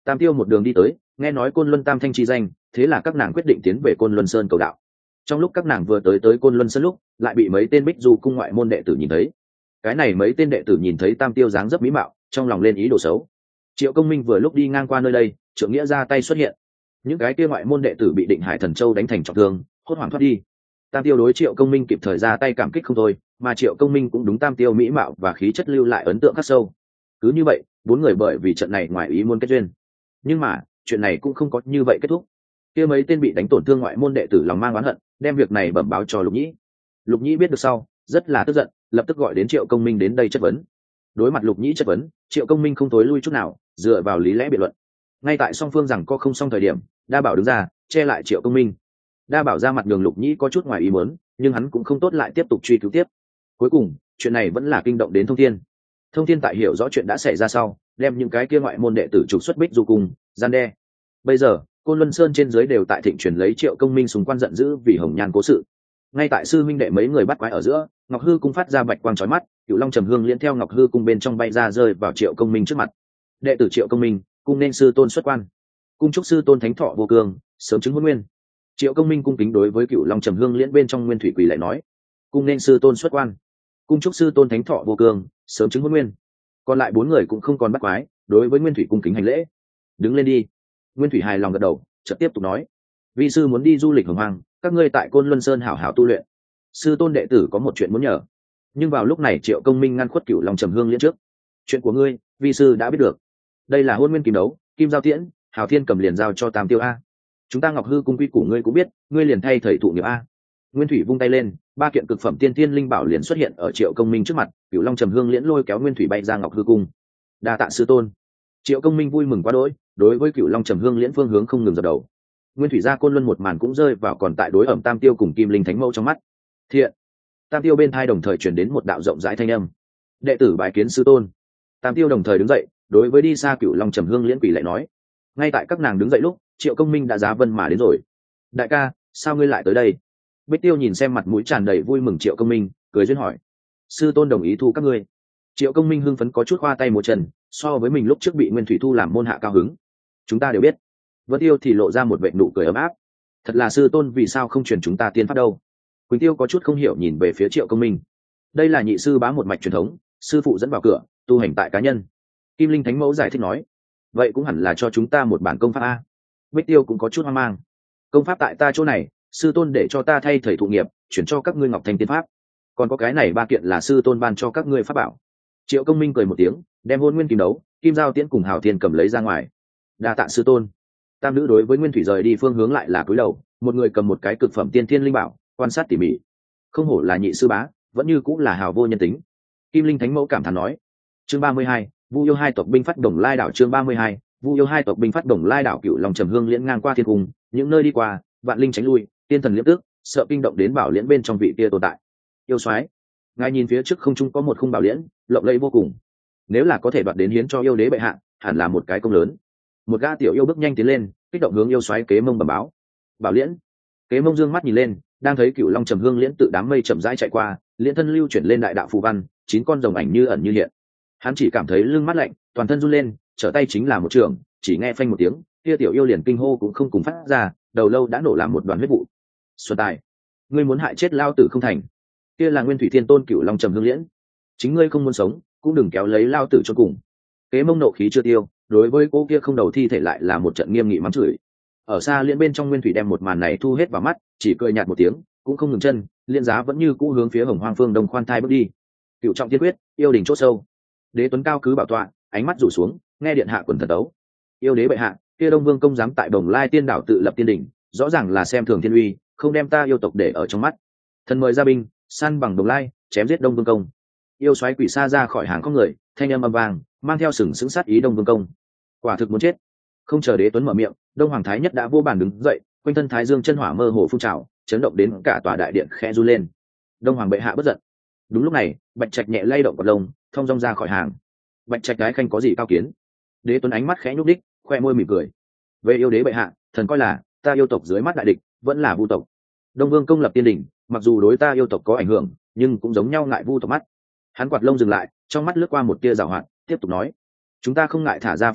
Tam Tiêu một đường đi tới, nghe nói Côn Luân Tam Thanh chi danh, thế là các nàng quyết định tiến về Côn Luân Sơn cầu đạo. Trong lúc các nàng vừa tới tới Côn Luân Sơn lúc, lại bị mấy tên Bích Du cung ngoại môn đệ tử nhìn thấy. Cái này mấy tên đệ tử nhìn thấy Tam Tiêu dáng dấp mỹ mạo, trong lòng lên ý đồ xấu. Triệu Công Minh vừa lúc đi ngang qua nơi đây, Trượng Nghĩa ra tay xuất hiện. Những cái kia ngoại môn đệ tử bị Định Hải Thần Châu đánh thành trọng thương, hốt hoảng thoát đi. Tam Tiêu đối Triệu Công Minh kịp thời ra tay cảm kích không thôi, mà Triệu Công Minh cũng đúng Tam Tiêu mỹ mạo và khí chất lưu lại ấn tượng khắc sâu. Cứ như vậy, bốn người bởi vì trận này ngoài ý muốn kết duyên. Nhưng mà, chuyện này cũng không có như vậy kết thúc. Kia mấy tên bị đánh tổn thương ngoại môn đệ tử lòng mang oán hận, đem việc này bẩm báo cho Lục Nhĩ. Lục Nhĩ biết được sau, rất là tức giận, lập tức gọi đến Triệu Công Minh đến đây chất vấn. Đối mặt Lục Nhĩ chất vấn, Triệu Công Minh không tối lui chút nào, dựa vào lý lẽ biện luận. Ngay tại song phương rằng có không xong thời điểm, Đa Bảo đứng ra che lại Triệu Công Minh. Đa Bảo ra mặt đường Lục Nhĩ có chút ngoài ý muốn, nhưng hắn cũng không tốt lại tiếp tục truy cứu tiếp. Cuối cùng, chuyện này vẫn là kinh động đến Thông Thiên. Thông Thiên tại hiểu rõ chuyện đã xảy ra sau, đem những cái kia ngoại môn đệ tử trục xuất Bích Du cung, gian đe. Bây giờ, Côn Luân Sơn trên dưới đều tại thịnh truyền lấy Triệu Công Minh sùng quan giận dữ vì Hồng Nhan cố sự. Ngay tại sư minh đệ mấy người bắt quái ở giữa, Ngọc Hư cung phát ra bạch quang chói mắt, Cửu Long Trầm Hương liên theo Ngọc Hư cung bên trong bay ra rơi vào Triệu Công Minh trước mặt. Đệ tử Triệu Công Minh, cung nên sư tôn xuất quan. Cung chúc sư tôn thánh thọ vô cương, sớm chứng huân nguyên. Triệu Công Minh cung kính đối với Cửu Long Trầm Hương liễn bên trong nguyên thủy quỳ lại nói: cung nên sư tôn xuất quan. Cung chúc sư tôn thánh thọ vô cương, sớm chứng huân nguyên. Còn lại bốn người cũng không còn bắt quái, đối với nguyên thủy cung kính hành lễ. Đứng lên đi. Nguyên thủy hài lòng gật đầu, chợt tiếp tục nói: vi sư muốn đi du lịch hồng hoang, các ngươi tại Côn Luân Sơn hảo hảo tu luyện. Sư tôn đệ tử có một chuyện muốn nhờ. Nhưng vào lúc này Triệu Công Minh ngăn khuất Cửu Long Trầm Hương liễn trước. Chuyện của ngươi, vi sư đã biết được. Đây là hôn nguyên kim đấu, kim giao tiễn, Hào Thiên cầm liền giao cho Tam Tiêu a. Chúng ta Ngọc Hư cung quy củ ngươi cũng biết, ngươi liền thay thầy thụ nghiệp a. Nguyên thủy vung tay lên, ba kiện cực phẩm tiên thiên linh bảo liền xuất hiện ở Triệu Công Minh trước mặt. Cửu Long Trầm Hương liễn lôi kéo Nguyên thủy bay ra Ngọc Hư cung. Đa tạ sư tôn. Triệu Công Minh vui mừng quá đỗi, đối với Cửu Long Trầm Hương liễn phương hướng không ngừng dập đầu. Nguyên thủy ra Côn Luân một màn cũng rơi vào còn tại đối ẩm Tam Tiêu cùng Kim Linh Thánh Mẫu trong mắt. Thiện. Tam Tiêu bên thai đồng thời truyền đến một đạo rộng rãi thanh âm: đệ tử bái kiến sư tôn. Tam Tiêu đồng thời đứng dậy, đối với đi xa Cửu Long Trầm Hương liễn quỳ lại nói. Ngay tại các nàng đứng dậy lúc, Triệu Công Minh đã giá vân mà đến rồi. Đại ca, sao ngươi lại tới đây? Bích Tiêu nhìn xem mặt mũi tràn đầy vui mừng Triệu Công Minh, cười duyên hỏi: sư tôn đồng ý thu các ngươi. Triệu Công Minh hưng phấn có chút khoa tay một chân, so với mình lúc trước bị Nguyên thủy thu làm môn hạ cao hứng. Chúng ta đều biết. Vân Tiêu thì lộ ra một vệ nụ cười ấm áp. Thật là sư tôn vì sao không truyền chúng ta tiên pháp đâu? Quỳnh Tiêu có chút không hiểu nhìn về phía Triệu Công Minh. Đây là nhị sư bá một mạch truyền thống, sư phụ dẫn vào cửa, tu hành tại cá nhân. Kim Linh Thánh Mẫu giải thích nói. Vậy cũng hẳn là cho chúng ta một bản công pháp a. Bích Tiêu cũng có chút hoang mang. Công pháp tại ta chỗ này, sư tôn để cho ta thay thầy thụ nghiệp, chuyển cho các ngươi Ngọc Thanh tiên pháp. Còn có cái này ba kiện là sư tôn ban cho các ngươi pháp bảo. Triệu Công Minh cười một tiếng, đem hôn nguyên kim đấu, kim giao tiễn cùng Hào Thiên cầm lấy ra ngoài. Đa tạ sư tôn. Tam nữ đối với Nguyên thủy rời đi phương hướng lại là cúi đầu, một người cầm một cái cực phẩm tiên thiên linh bảo, quan sát tỉ mỉ. Không hổ là nhị sư bá, vẫn như cũng là hào vô nhân tính. Kim Linh Thánh Mẫu cảm thán nói. Chương ba mươi hai, Vu yêu hai tộc binh phát Đồng Lai đảo. Chương ba mươi hai, Vu yêu hai tộc binh phát Đồng Lai đảo. Cửu Long Trầm Hương liễn ngang qua thiên cung, những nơi đi qua, vạn linh tránh lui, tiên thần liễm tức, sợ kinh động đến bảo liễn bên trong vị kia tồn tại. Yêu soái, ngài nhìn phía trước không trung có một khung bảo liễn, lộng lẫy vô cùng. Nếu là có thể đoạt đến hiến cho yêu đế bệ hạ, hẳn là một cái công lớn. Một gã tiểu yêu bước nhanh tiến lên, kích động hướng yêu soái Kế Mông bẩm báo. Bảo liễn. Kế Mông dương mắt nhìn lên, đang thấy Cửu Long Trầm Hương liễn tự đám mây chậm rãi chạy qua, liễn thân lưu chuyển lên đại đạo phù văn, chín con rồng ảnh như ẩn như hiện. Hắn chỉ cảm thấy lưng mát lạnh, toàn thân run lên, trở tay chính là một trường, chỉ nghe phanh một tiếng, kia tiểu yêu liền kinh hô cũng không cùng phát ra, đầu lâu đã nổ làm một đoàn huyết vụ. Xuân Tài, ngươi muốn hại chết lao tử không thành? Kia là Nguyên thủy thiên tôn Cửu Long Trầm Hương liễn, chính ngươi không muốn sống, cũng đừng kéo lấy lao tử cho cùng. Kế Mông nộ khí chưa tiêu, đối với cô kia không đầu thi thể lại là một trận nghiêm nghị mắng chửi. Ở xa liễn bên trong Nguyên thủy đem một màn này thu hết vào mắt, chỉ cười nhạt một tiếng, cũng không ngừng chân, liễn giá vẫn như cũ hướng phía Hồng Hoang phương đông khoan thai bước đi. Cựu trọng tiên quyết, yêu đình chốt sâu. Đế Tuấn cao cứ bảo tọa, ánh mắt rủ xuống, nghe điện hạ quần thần đấu. Yêu đế bệ hạ, kia Đông Vương công dám tại Đồng Lai tiên đảo tự lập tiên đỉnh, rõ ràng là xem thường thiên uy, không đem ta yêu tộc để ở trong mắt. Thần mời ra binh, săn bằng Đồng Lai, chém giết Đông Vương công. Yêu xoáy quỷ xa ra khỏi hàng có người, thanh âm âm vang, mang theo sừng sững sát ý Đông Vương công. Quả thực muốn chết. Không chờ Đế Tuấn mở miệng, Đông Hoàng Thái Nhất đã vô bàn đứng dậy, quanh thân Thái Dương chân hỏa mơ hồ phun trào, chấn động đến cả tòa đại điện khẽ run lên. Đông Hoàng bệ hạ bất giận. Đúng lúc này, Bạch Trạch nhẹ lay động cột lông, thông dong ra khỏi hàng. Bạch Trạch gái khanh có gì cao kiến? Đế Tuấn ánh mắt khẽ nhúc đích, khoe môi mỉm cười. Về yêu đế bệ hạ, thần coi là ta yêu tộc dưới mắt đại địch vẫn là vu tộc. Đông Vương công lập tiên đỉnh, mặc dù đối ta yêu tộc có ảnh hưởng, nhưng cũng giống nhau ngại vu tộc mắt. Hắn quạt lông dừng lại, trong mắt lướt qua một tia giảo hoạt, tiếp tục nói: chúng ta không ngại thả ra phong thanh,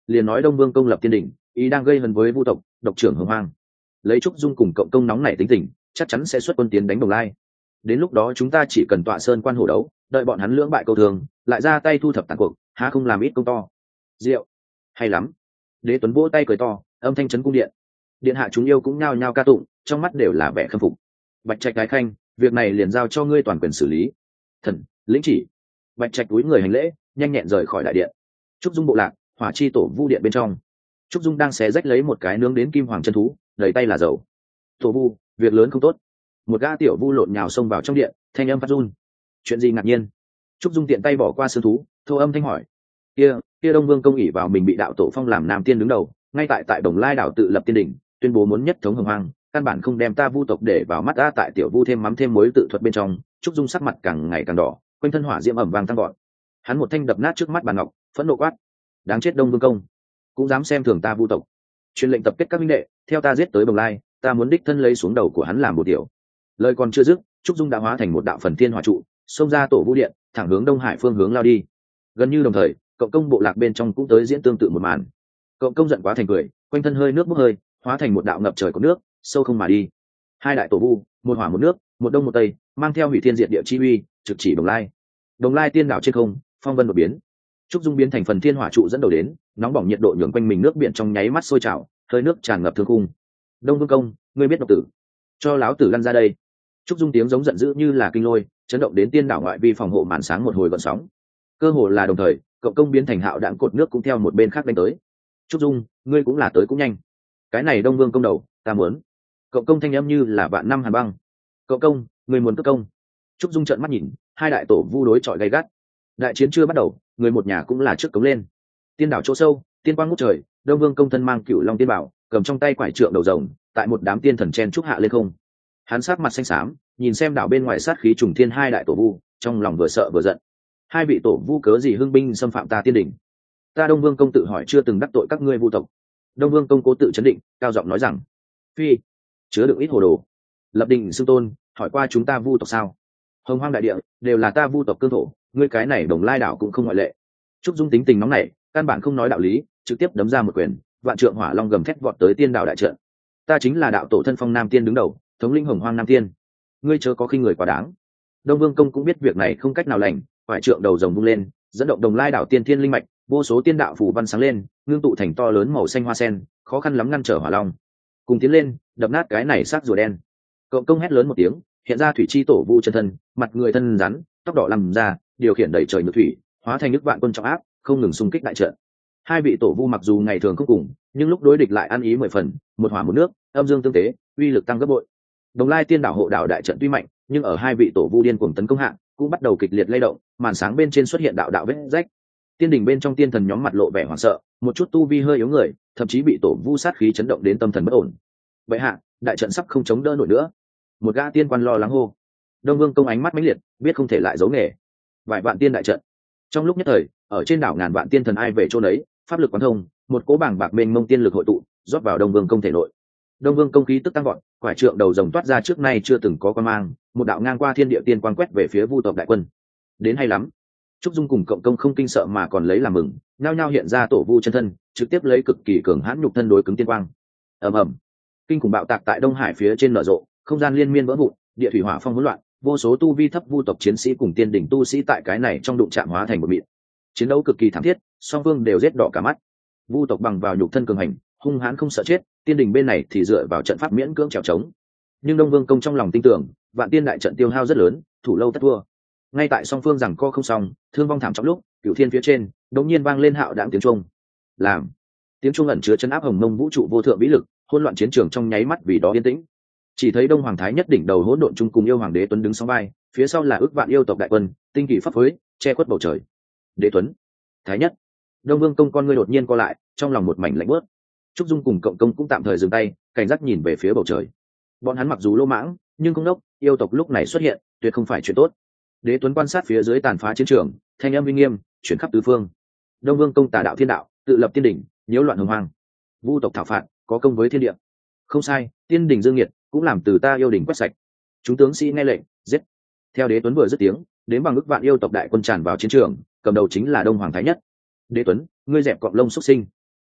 liền nói đông vương công lập tiên đỉnh, ý đang gây hấn với vu tộc, độc trưởng hồng hoang. Lấy trúc dung cùng cộng công nóng nảy tính tình, chắc chắn sẽ xuất quân tiến đánh Đồng Lai. Đến lúc đó chúng ta chỉ cần tọa sơn quan hổ đấu, đợi bọn hắn lưỡng bại câu thường, lại ra tay thu thập tàn cuộc, há không làm ít công to. Diệu, hay lắm. Đế Tuấn vỗ tay cười to, âm thanh chấn cung điện. Điện hạ chúng yêu cũng nhao nhao ca tụng, trong mắt đều là vẻ khâm phục. Bạch Trạch cái khanh, việc này liền giao cho ngươi toàn quyền xử lý. Thần, lĩnh chỉ. Bạch Trạch cúi người hành lễ, nhanh nhẹn rời khỏi đại điện. Trúc Dung bộ lạc, hỏa chi tổ vu điện bên trong. Trúc Dung đang xé rách lấy một cái nướng đến kim hoàng chân thú, đầy tay là dầu. Tổ vu, việc lớn không tốt. Một gã tiểu vu lộn nhào xông vào trong điện, thanh âm phát run. Chuyện gì ngạc nhiên? Trúc Dung tiện tay bỏ qua xương thú, thô âm thanh hỏi. Kia, kia Đông Vương công ỷ vào mình bị đạo tổ phong làm nam tiên đứng đầu, ngay tại tại Đồng Lai đảo tự lập tiên đỉnh, tuyên bố muốn nhất thống hồng hoang, căn bản không đem ta vu tộc để vào mắt. Ta tại tiểu vu thêm mắm thêm muối tự thuật bên trong. Trúc Dung sắc mặt càng ngày càng đỏ, quanh thân hỏa diễm ẩm vàng tăng gọn. Hắn một thanh đập nát trước mắt bàn ngọc, phẫn nộ quát: đáng chết Đông Vương công, cũng dám xem thường ta vu tộc. Truyền lệnh tập kết các minh đệ, theo ta giết tới Đồng Lai, ta muốn đích thân lấy xuống đầu của hắn làm một điều. Lời còn chưa dứt, Trúc Dung đã hóa thành một đạo phần thiên hỏa trụ, xông ra tổ vu điện, thẳng hướng Đông Hải phương hướng lao đi. Gần như đồng thời, cộng công bộ lạc bên trong cũng tới diễn tương tự một màn. Cộng công giận quá thành cười, quanh thân hơi nước bốc hơi, hóa thành một đạo ngập trời của nước, sâu không mà đi. Hai đại tổ vu, một hỏa một nước, một đông một tây, mang theo hủy thiên diệt địa chi uy, trực chỉ Đồng Lai. Đồng Lai tiên đảo trên không, phong vân đột biến. Trúc Dung biến thành phần thiên hỏa trụ dẫn đầu đến, nóng bỏng nhiệt độ nhường quanh mình nước biển trong nháy mắt sôi trào, hơi nước tràn ngập thương khung. Đông Vương công, ngươi biết độc tử, cho láo tử lăn ra đây. Trúc Dung tiếng giống giận dữ như là kinh lôi, chấn động đến tiên đảo ngoại vi phòng hộ màn sáng một hồi gợn sóng. Cơ hồ là đồng thời, cộng công biến thành hạo đạn cột nước cũng theo một bên khác đánh tới. Trúc Dung, ngươi cũng là tới cũng nhanh. Cái này Đông Vương công đầu, ta muốn. Cộng công thanh âm như là vạn năm hàn băng. Cộng công, ngươi muốn cất công. Trúc Dung trợn mắt nhìn, hai đại tổ vu đối chọi gay gắt. Đại chiến chưa bắt đầu, người một nhà cũng là trước cống lên. Tiên đảo chỗ sâu, tiên quang ngút trời, Đông Vương công thân mang cửu long tiên bảo, cầm trong tay quải trượng đầu rồng, tại một đám tiên thần chen trúc hạ lên không. Hắn sát mặt xanh xám, nhìn xem đảo bên ngoài sát khí trùng thiên hai đại tổ vu, trong lòng vừa sợ vừa giận. Hai vị tổ vu cớ gì hưng binh xâm phạm ta tiên đỉnh? Ta Đông Vương công tự hỏi chưa từng đắc tội các ngươi vu tộc. Đông Vương công cố tự chấn định, cao giọng nói rằng: phi, chứa đựng ít hồ đồ. Lập đình xưng tôn, hỏi qua chúng ta vu tộc sao? Hồng hoang đại địa đều là ta vu tộc cương thổ, ngươi cái này Đồng Lai đảo cũng không ngoại lệ. Trúc Dung tính tình nóng nảy, căn bản không nói đạo lý, trực tiếp đấm ra một quyền, vạn trượng hỏa long gầm thét vọt tới tiên đảo đại trận. Ta chính là đạo tổ thân phong nam tiên đứng đầu, thống linh hồng hoang nam tiên, ngươi chớ có khinh người quá đáng. Đông Vương công cũng biết việc này không cách nào lành, phải trượng đầu rồng vung lên, dẫn động Đồng Lai đảo tiên thiên linh mạch, vô số tiên đạo phù văn sáng lên, ngưng tụ thành to lớn màu xanh hoa sen, khó khăn lắm ngăn trở hỏa long. Cùng tiến lên, đập nát cái này xác rùa đen. Cộng công hét lớn một tiếng, hiện ra thủy chi tổ vu chân thân, mặt người thân rắn, tóc đỏ lằn ra, điều khiển đẩy trời nhược thủy, hóa thành nước vạn quân trọng áp, không ngừng xung kích đại trận. Hai vị tổ vu mặc dù ngày thường không cùng, nhưng lúc đối địch lại ăn ý mười phần, một hỏa một nước, âm dương tương tế, uy lực tăng gấp bội. Đồng Lai tiên đảo hộ đảo đại trận tuy mạnh, nhưng ở hai vị tổ vu điên cuồng tấn công hạng, cũng bắt đầu kịch liệt lay động, màn sáng bên trên xuất hiện đạo đạo vết rách. Tiên đỉnh bên trong tiên thần nhóm mặt lộ vẻ hoảng sợ, một chút tu vi hơi yếu người, thậm chí bị tổ vu sát khí chấn động đến tâm thần bất ổn. Vậy hạ, đại trận sắp không chống đỡ nổi nữa. Một gã tiên quan lo lắng hô. Đông Vương công ánh mắt mãnh liệt, biết không thể lại giấu nghề. Vài vạn tiên đại trận. Trong lúc nhất thời, ở trên đảo ngàn vạn tiên thần ai về chỗ đấy, pháp lực quán thông, một cỗ bảng bạc mênh mông tiên lực hội tụ, rót vào Đông Vương công thể nội. Đông Vương công khí tức tăng vọt, quải trượng đầu rồng toát ra trước nay chưa từng có quan mang, một đạo ngang qua thiên địa tiên quang quét về phía vu tộc đại quân. Đến hay lắm. Trúc Dung cùng cộng công không kinh sợ mà còn lấy làm mừng, nhao nhao hiện ra tổ vu chân thân, trực tiếp lấy cực kỳ cường hãn nhục thân đối cứng tiên quang. Ầm ầm, kinh khủng bạo tạc tại Đông Hải phía trên nở rộ, không gian liên miên vỡ vụn, địa thủy hỏa phong hỗn loạn, vô số tu vi thấp vu tộc chiến sĩ cùng tiên đỉnh tu sĩ tại cái này trong đụng chạm hóa thành một mịn. Chiến đấu cực kỳ thảm thiết, song phương đều giết đỏ cả mắt. Vu tộc bằng vào nhục thân cường hành, hung hãn không sợ chết, tiên đỉnh bên này thì dựa vào trận pháp miễn cưỡng trèo trống. Nhưng Đông Vương công trong lòng tin tưởng, vạn tiên đại trận tiêu hao rất lớn, thủ lâu tất thua. Ngay tại song phương rằng co không xong, thương vong thảm trọng lúc, cửu thiên phía trên đột nhiên vang lên hạo đãng tiếng trung. Làm tiếng trung ẩn chứa chân áp hồng mông vũ trụ vô thượng vĩ lực, hỗn loạn chiến trường trong nháy mắt vì đó yên tĩnh. Chỉ thấy Đông Hoàng Thái Nhất đỉnh đầu hỗn độn chung cùng yêu hoàng đế tuấn đứng song vai, phía sau là ước vạn yêu tộc đại quân, tinh kỳ pháp phối, che khuất bầu trời. Đế Tuấn, Thái Nhất, Đông Vương công con ngươi đột nhiên co lại, trong lòng một mảnh lạnh bớt. Trúc Dung cùng cộng công cũng tạm thời dừng tay, cảnh giác nhìn về phía bầu trời. Bọn hắn mặc dù lô mãng, nhưng không đốc, yêu tộc lúc này xuất hiện, tuyệt không phải chuyện tốt. Đế Tuấn quan sát phía dưới tàn phá chiến trường, thanh âm uy nghiêm chuyển khắp tứ phương. Đông Vương công tà đạo thiên đạo, tự lập tiên đỉnh, nhiễu loạn hồng hoang. Vu tộc thảo phạt, có công với thiên địa. Không sai, tiên đỉnh dương nhiệt, cũng làm từ ta yêu đỉnh quét sạch. Chúng tướng sĩ nghe lệnh, giết. Theo Đế Tuấn vừa dứt tiếng, đến bằng ức vạn yêu tộc đại quân tràn vào chiến trường, cầm đầu chính là Đông Hoàng Thái Nhất. Đế Tuấn, ngươi dẹp cọp lông xuất sinh.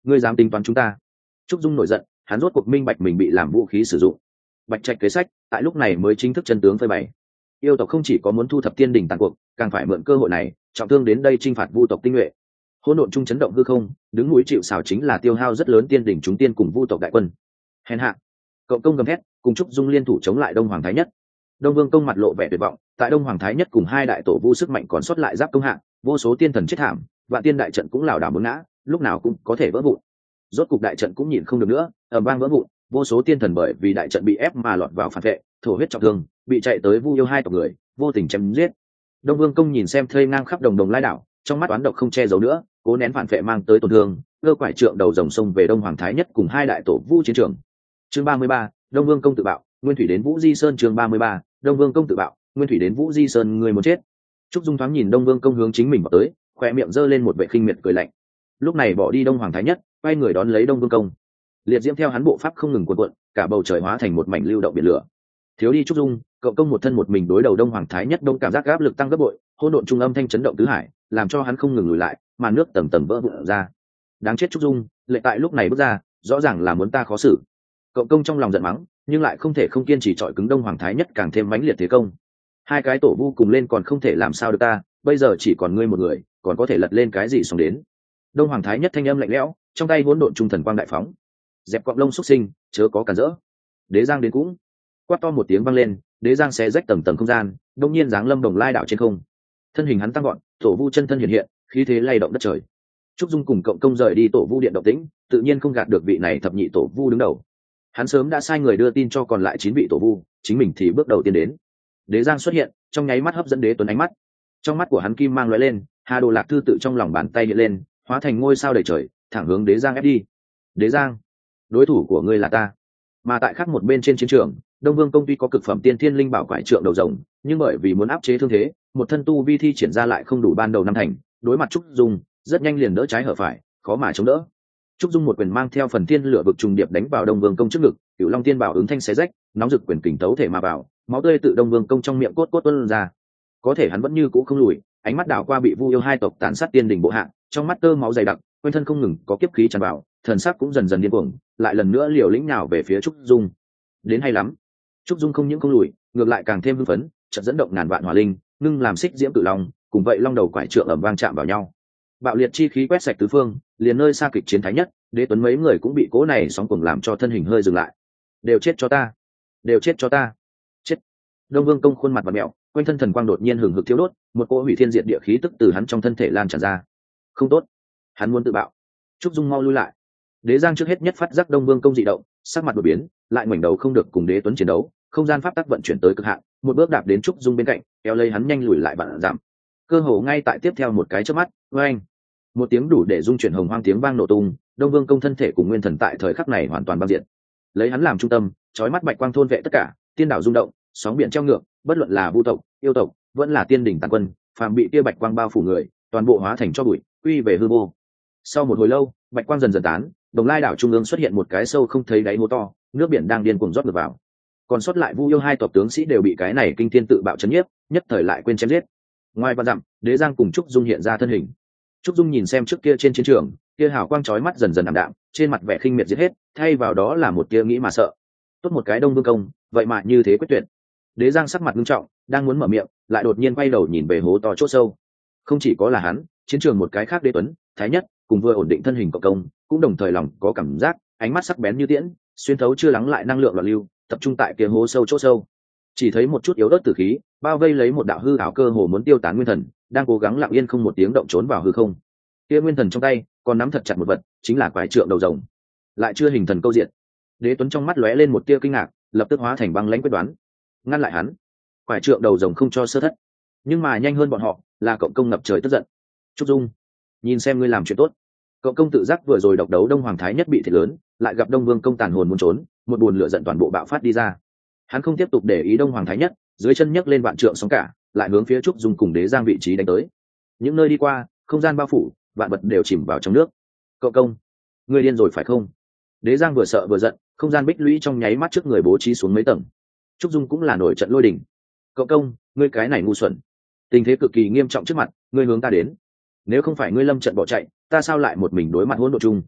ngươi dám tính toán chúng ta? Trúc Dung nổi giận, hắn rốt cuộc minh bạch mình bị làm vũ khí sử dụng. Bạch Trạch kế sách tại lúc này mới chính thức chân tướng phơi bày. Yêu tộc không chỉ có muốn thu thập tiên đỉnh tàn cuộc, càng phải mượn cơ hội này trọng thương đến đây chinh phạt vu tộc tinh nhuệ. Hỗn độn trung chấn động hư không, đứng núi chịu sào chính là tiêu hao rất lớn tiên đỉnh chúng tiên cùng vu tộc đại quân. Hèn hạ! Cậu công gầm thét, cùng Trúc Dung liên thủ chống lại Đông Hoàng Thái Nhất. Đông Vương công mặt lộ vẻ tuyệt vọng, tại Đông Hoàng Thái Nhất cùng hai đại tổ vu sức mạnh còn sót lại giáp công hạng, vô số tiên thần chết thảm, vạn tiên đại trận cũng lảo đảo muốn ngã, lúc nào cũng có thể vỡ vụn. Rốt cục đại trận cũng nhịn không được nữa, ầm vang vỡ vụn, vô số tiên thần bởi vì đại trận bị ép mà lọt vào phản vệ, thổ huyết trọng thương, bị chạy tới vu yêu hai tộc người, vô tình chém giết. Đông Vương công nhìn xem thây ngang khắp đồng đồng lai đảo, trong mắt oán độc không che giấu nữa, cố nén phản vệ mang tới tổn thương, cơ quải trượng đầu rồng sông về Đông Hoàng Thái Nhất cùng hai đại tổ vu chiến trường. Chương ba mươi ba, Đông Vương công tự bạo, Nguyên Thủy đến Vũ Di Sơn. Chương ba mươi ba, Đông Vương công tự bạo, Nguyên Thủy đến Vũ Di Sơn. Người muốn chết? Trúc Dung thoáng nhìn Đông Vương công hướng chính mình vào tới, khoe miệng giơ lên một vẻ khinh miệt cười lạnh. Lúc này bỏ đi Đông Hoàng Thái Nhất, quay người đón lấy Đông Vương công. Liệt diễm theo hắn bộ pháp không ngừng cuộn cuộn, cả bầu trời hóa thành một mảnh lưu động biển lửa. Thiếu đi Trúc Dung, cậu công một thân một mình đối đầu Đông Hoàng Thái Nhất, đông cảm giác áp lực tăng gấp bội, hỗn độn trung âm thanh chấn động tứ hải, làm cho hắn không ngừng lùi lại, mà nước tầng tầng vỡ vụn ra. Đáng chết Trúc Dung, lệ tại lúc này bước ra, rõ ràng là muốn ta khó xử. Cậu công trong lòng giận mắng, nhưng lại không thể không kiên trì chọi cứng Đông Hoàng Thái Nhất càng thêm mãnh liệt thế công. Hai cái tổ vu cùng lên còn không thể làm sao được ta, bây giờ chỉ còn ngươi một người, còn có thể lật lên cái gì xong đến. Đông Hoàng Thái Nhất thanh âm lạnh lẽo, trong tay hỗn độn trung thần quang đại phóng. Dẹp cọng lông xuất sinh, chớ có cản rỡ. Đế Giang đến cũng. Quát to một tiếng vang lên, Đế Giang xé rách tầng tầng không gian, đột nhiên giáng lâm đồng lai đảo trên không. Thân hình hắn tăng gọn, tổ vu chân thân hiện hiện, khí thế lay động đất trời. Trúc Dung cùng cộng công rời đi tổ vu điện động tĩnh, tự nhiên không gạt được vị này thập nhị tổ vu đứng đầu. Hắn sớm đã sai người đưa tin cho còn lại chín vị tổ vu, chính mình thì bước đầu tiên đến. Đế Giang xuất hiện, trong nháy mắt hấp dẫn Đế Tuấn ánh mắt. Trong mắt của hắn kim mang lóe lên, Hà Đồ Lạc thư tự trong lòng bàn tay hiện lên, hóa thành ngôi sao đầy trời, thẳng hướng Đế Giang ép đi. Đế Giang, đối thủ của ngươi là ta. Mà tại khác một bên trên chiến trường, Đông Vương công tuy có cực phẩm tiên thiên linh bảo quải trượng đầu rồng, nhưng bởi vì muốn áp chế thương thế, một thân tu vi thi triển ra lại không đủ ban đầu năm thành, đối mặt Trúc Dung, rất nhanh liền đỡ trái hở phải, khó mà chống đỡ. Trúc Dung một quyền mang theo phần tiên lửa vực trùng điệp đánh vào Đông Vương công trước ngực, Cửu Long Tiên Bảo ứng thanh xé rách, nóng rực quyền kình tấu thể mà vào, máu tươi tự Đông Vương công trong miệng cốt cốt tuôn ra. Có thể hắn vẫn như cũ không lùi, ánh mắt đảo qua bị Vu yêu hai tộc tàn sát tiên đỉnh bộ hạ, trong mắt tơ máu dày đặc, quanh thân không ngừng có kiếp khí tràn vào, thần sắc cũng dần dần điên cuồng, lại lần nữa liều lĩnh nhào về phía Trúc Dung. Đến hay lắm. Trúc Dung không những không lùi, ngược lại càng thêm hưng phấn, chợt dẫn động ngàn vạn hỏa linh, ngưng làm xích diễm cự long, cùng vậy long đầu quải trượng ầm vang chạm vào nhau. Bạo liệt chi khí quét sạch tứ phương, liền nơi xa kịch chiến thái nhất, Đế Tuấn mấy người cũng bị cố này sóng cuồng làm cho thân hình hơi dừng lại. Đều chết cho ta, đều chết cho ta. Chết. Đông Vương công khuôn mặt và mẹo, quanh thân thần quang đột nhiên hừng hực thiêu đốt, một cỗ hủy thiên diệt địa khí tức từ hắn trong thân thể lan tràn ra. Không tốt, hắn muốn tự bạo. Trúc Dung mau lui lại. Đế Giang trước hết nhất phát giác Đông Vương công dị động, sắc mặt đột biến, lại ngoảnh đầu không được cùng Đế Tuấn chiến đấu, không gian pháp tắc vận chuyển tới cực hạn, một bước đạp đến Trúc Dung bên cạnh, kéo lấy hắn nhanh lùi lại vạn giảm. Cơ hồ ngay tại tiếp theo một cái chớp mắt, oeng, một tiếng đủ để dung chuyển hồng hoang tiếng vang nổ tung, Đông Vương công thân thể cùng nguyên thần tại thời khắc này hoàn toàn băng diện. Lấy hắn làm trung tâm, chói mắt bạch quang thôn vệ tất cả, tiên đảo rung động, sóng biển treo ngược, bất luận là vu tộc, yêu tộc, vẫn là tiên đỉnh tàn quân, phàm bị kia bạch quang bao phủ người, toàn bộ hóa thành cho bụi, quy về hư vô. Sau một hồi lâu, bạch quang dần dần tán, đồng lai đảo trung ương xuất hiện một cái sâu không thấy đáy hố to, nước biển đang điên cuồng rót ngược vào. Còn sót lại vu yêu hai tộc tướng sĩ đều bị cái này kinh thiên tự bạo chấn nhiếp, nhất thời lại quên chém giết. Ngoài vạn dặm, Đế Giang cùng Trúc Dung hiện ra thân hình. Trúc Dung nhìn xem trước kia trên chiến trường, kia hào quang chói mắt dần dần ảm đạm, trên mặt vẻ khinh miệt giết hết, thay vào đó là một tia nghĩ mà sợ. Tốt một cái Đông Vương công, vậy mà như thế quyết tuyệt. Đế Giang sắc mặt nghiêm trọng, đang muốn mở miệng, lại đột nhiên quay đầu nhìn về hố to chỗ sâu. Không chỉ có là hắn, chiến trường một cái khác Đế Tuấn, Thái Nhất, cùng vừa ổn định thân hình cộng công, cũng đồng thời lòng có cảm giác, ánh mắt sắc bén như tiễn, xuyên thấu chưa lắng lại năng lượng loạn lưu, tập trung tại kia hố sâu chỗ sâu. Chỉ thấy một chút yếu ớt tử khí, bao vây lấy một đạo hư ảo cơ hồ muốn tiêu tán nguyên thần, đang cố gắng lặng yên không một tiếng động trốn vào hư không. Kia nguyên thần trong tay còn nắm thật chặt một vật, chính là quái trượng đầu rồng. Lại chưa hình thần câu diện. Đế Tuấn trong mắt lóe lên một tia kinh ngạc, lập tức hóa thành băng lãnh quyết đoán, ngăn lại hắn. Quái trượng đầu rồng không cho sơ thất. Nhưng mà nhanh hơn bọn họ, là cộng công ngập trời tức giận. Trúc Dung, nhìn xem ngươi làm chuyện tốt. Cộng công tự giác vừa rồi độc đấu Đông Hoàng Thái Nhất bị thiệt lớn, lại gặp Đông Vương công tàn hồn muốn trốn, một buồn lửa giận toàn bộ bạo phát đi ra. Hắn không tiếp tục để ý Đông Hoàng Thái Nhất, dưới chân nhấc lên vạn trượng sóng cả, lại hướng phía Trúc Dung cùng Đế Giang vị trí đánh tới. Những nơi đi qua, không gian bao phủ, vạn vật đều chìm vào trong nước. Cậu công, ngươi điên rồi phải không? Đế Giang vừa sợ vừa giận, không gian bích lũy trong nháy mắt trước người bố trí xuống mấy tầng. Trúc Dung cũng là nổi trận lôi đình. Cậu công, ngươi cái này ngu xuẩn. Tình thế cực kỳ nghiêm trọng trước mặt, ngươi hướng ta đến. Nếu không phải ngươi lâm trận bỏ chạy, ta sao lại một mình đối mặt hỗn độn chung?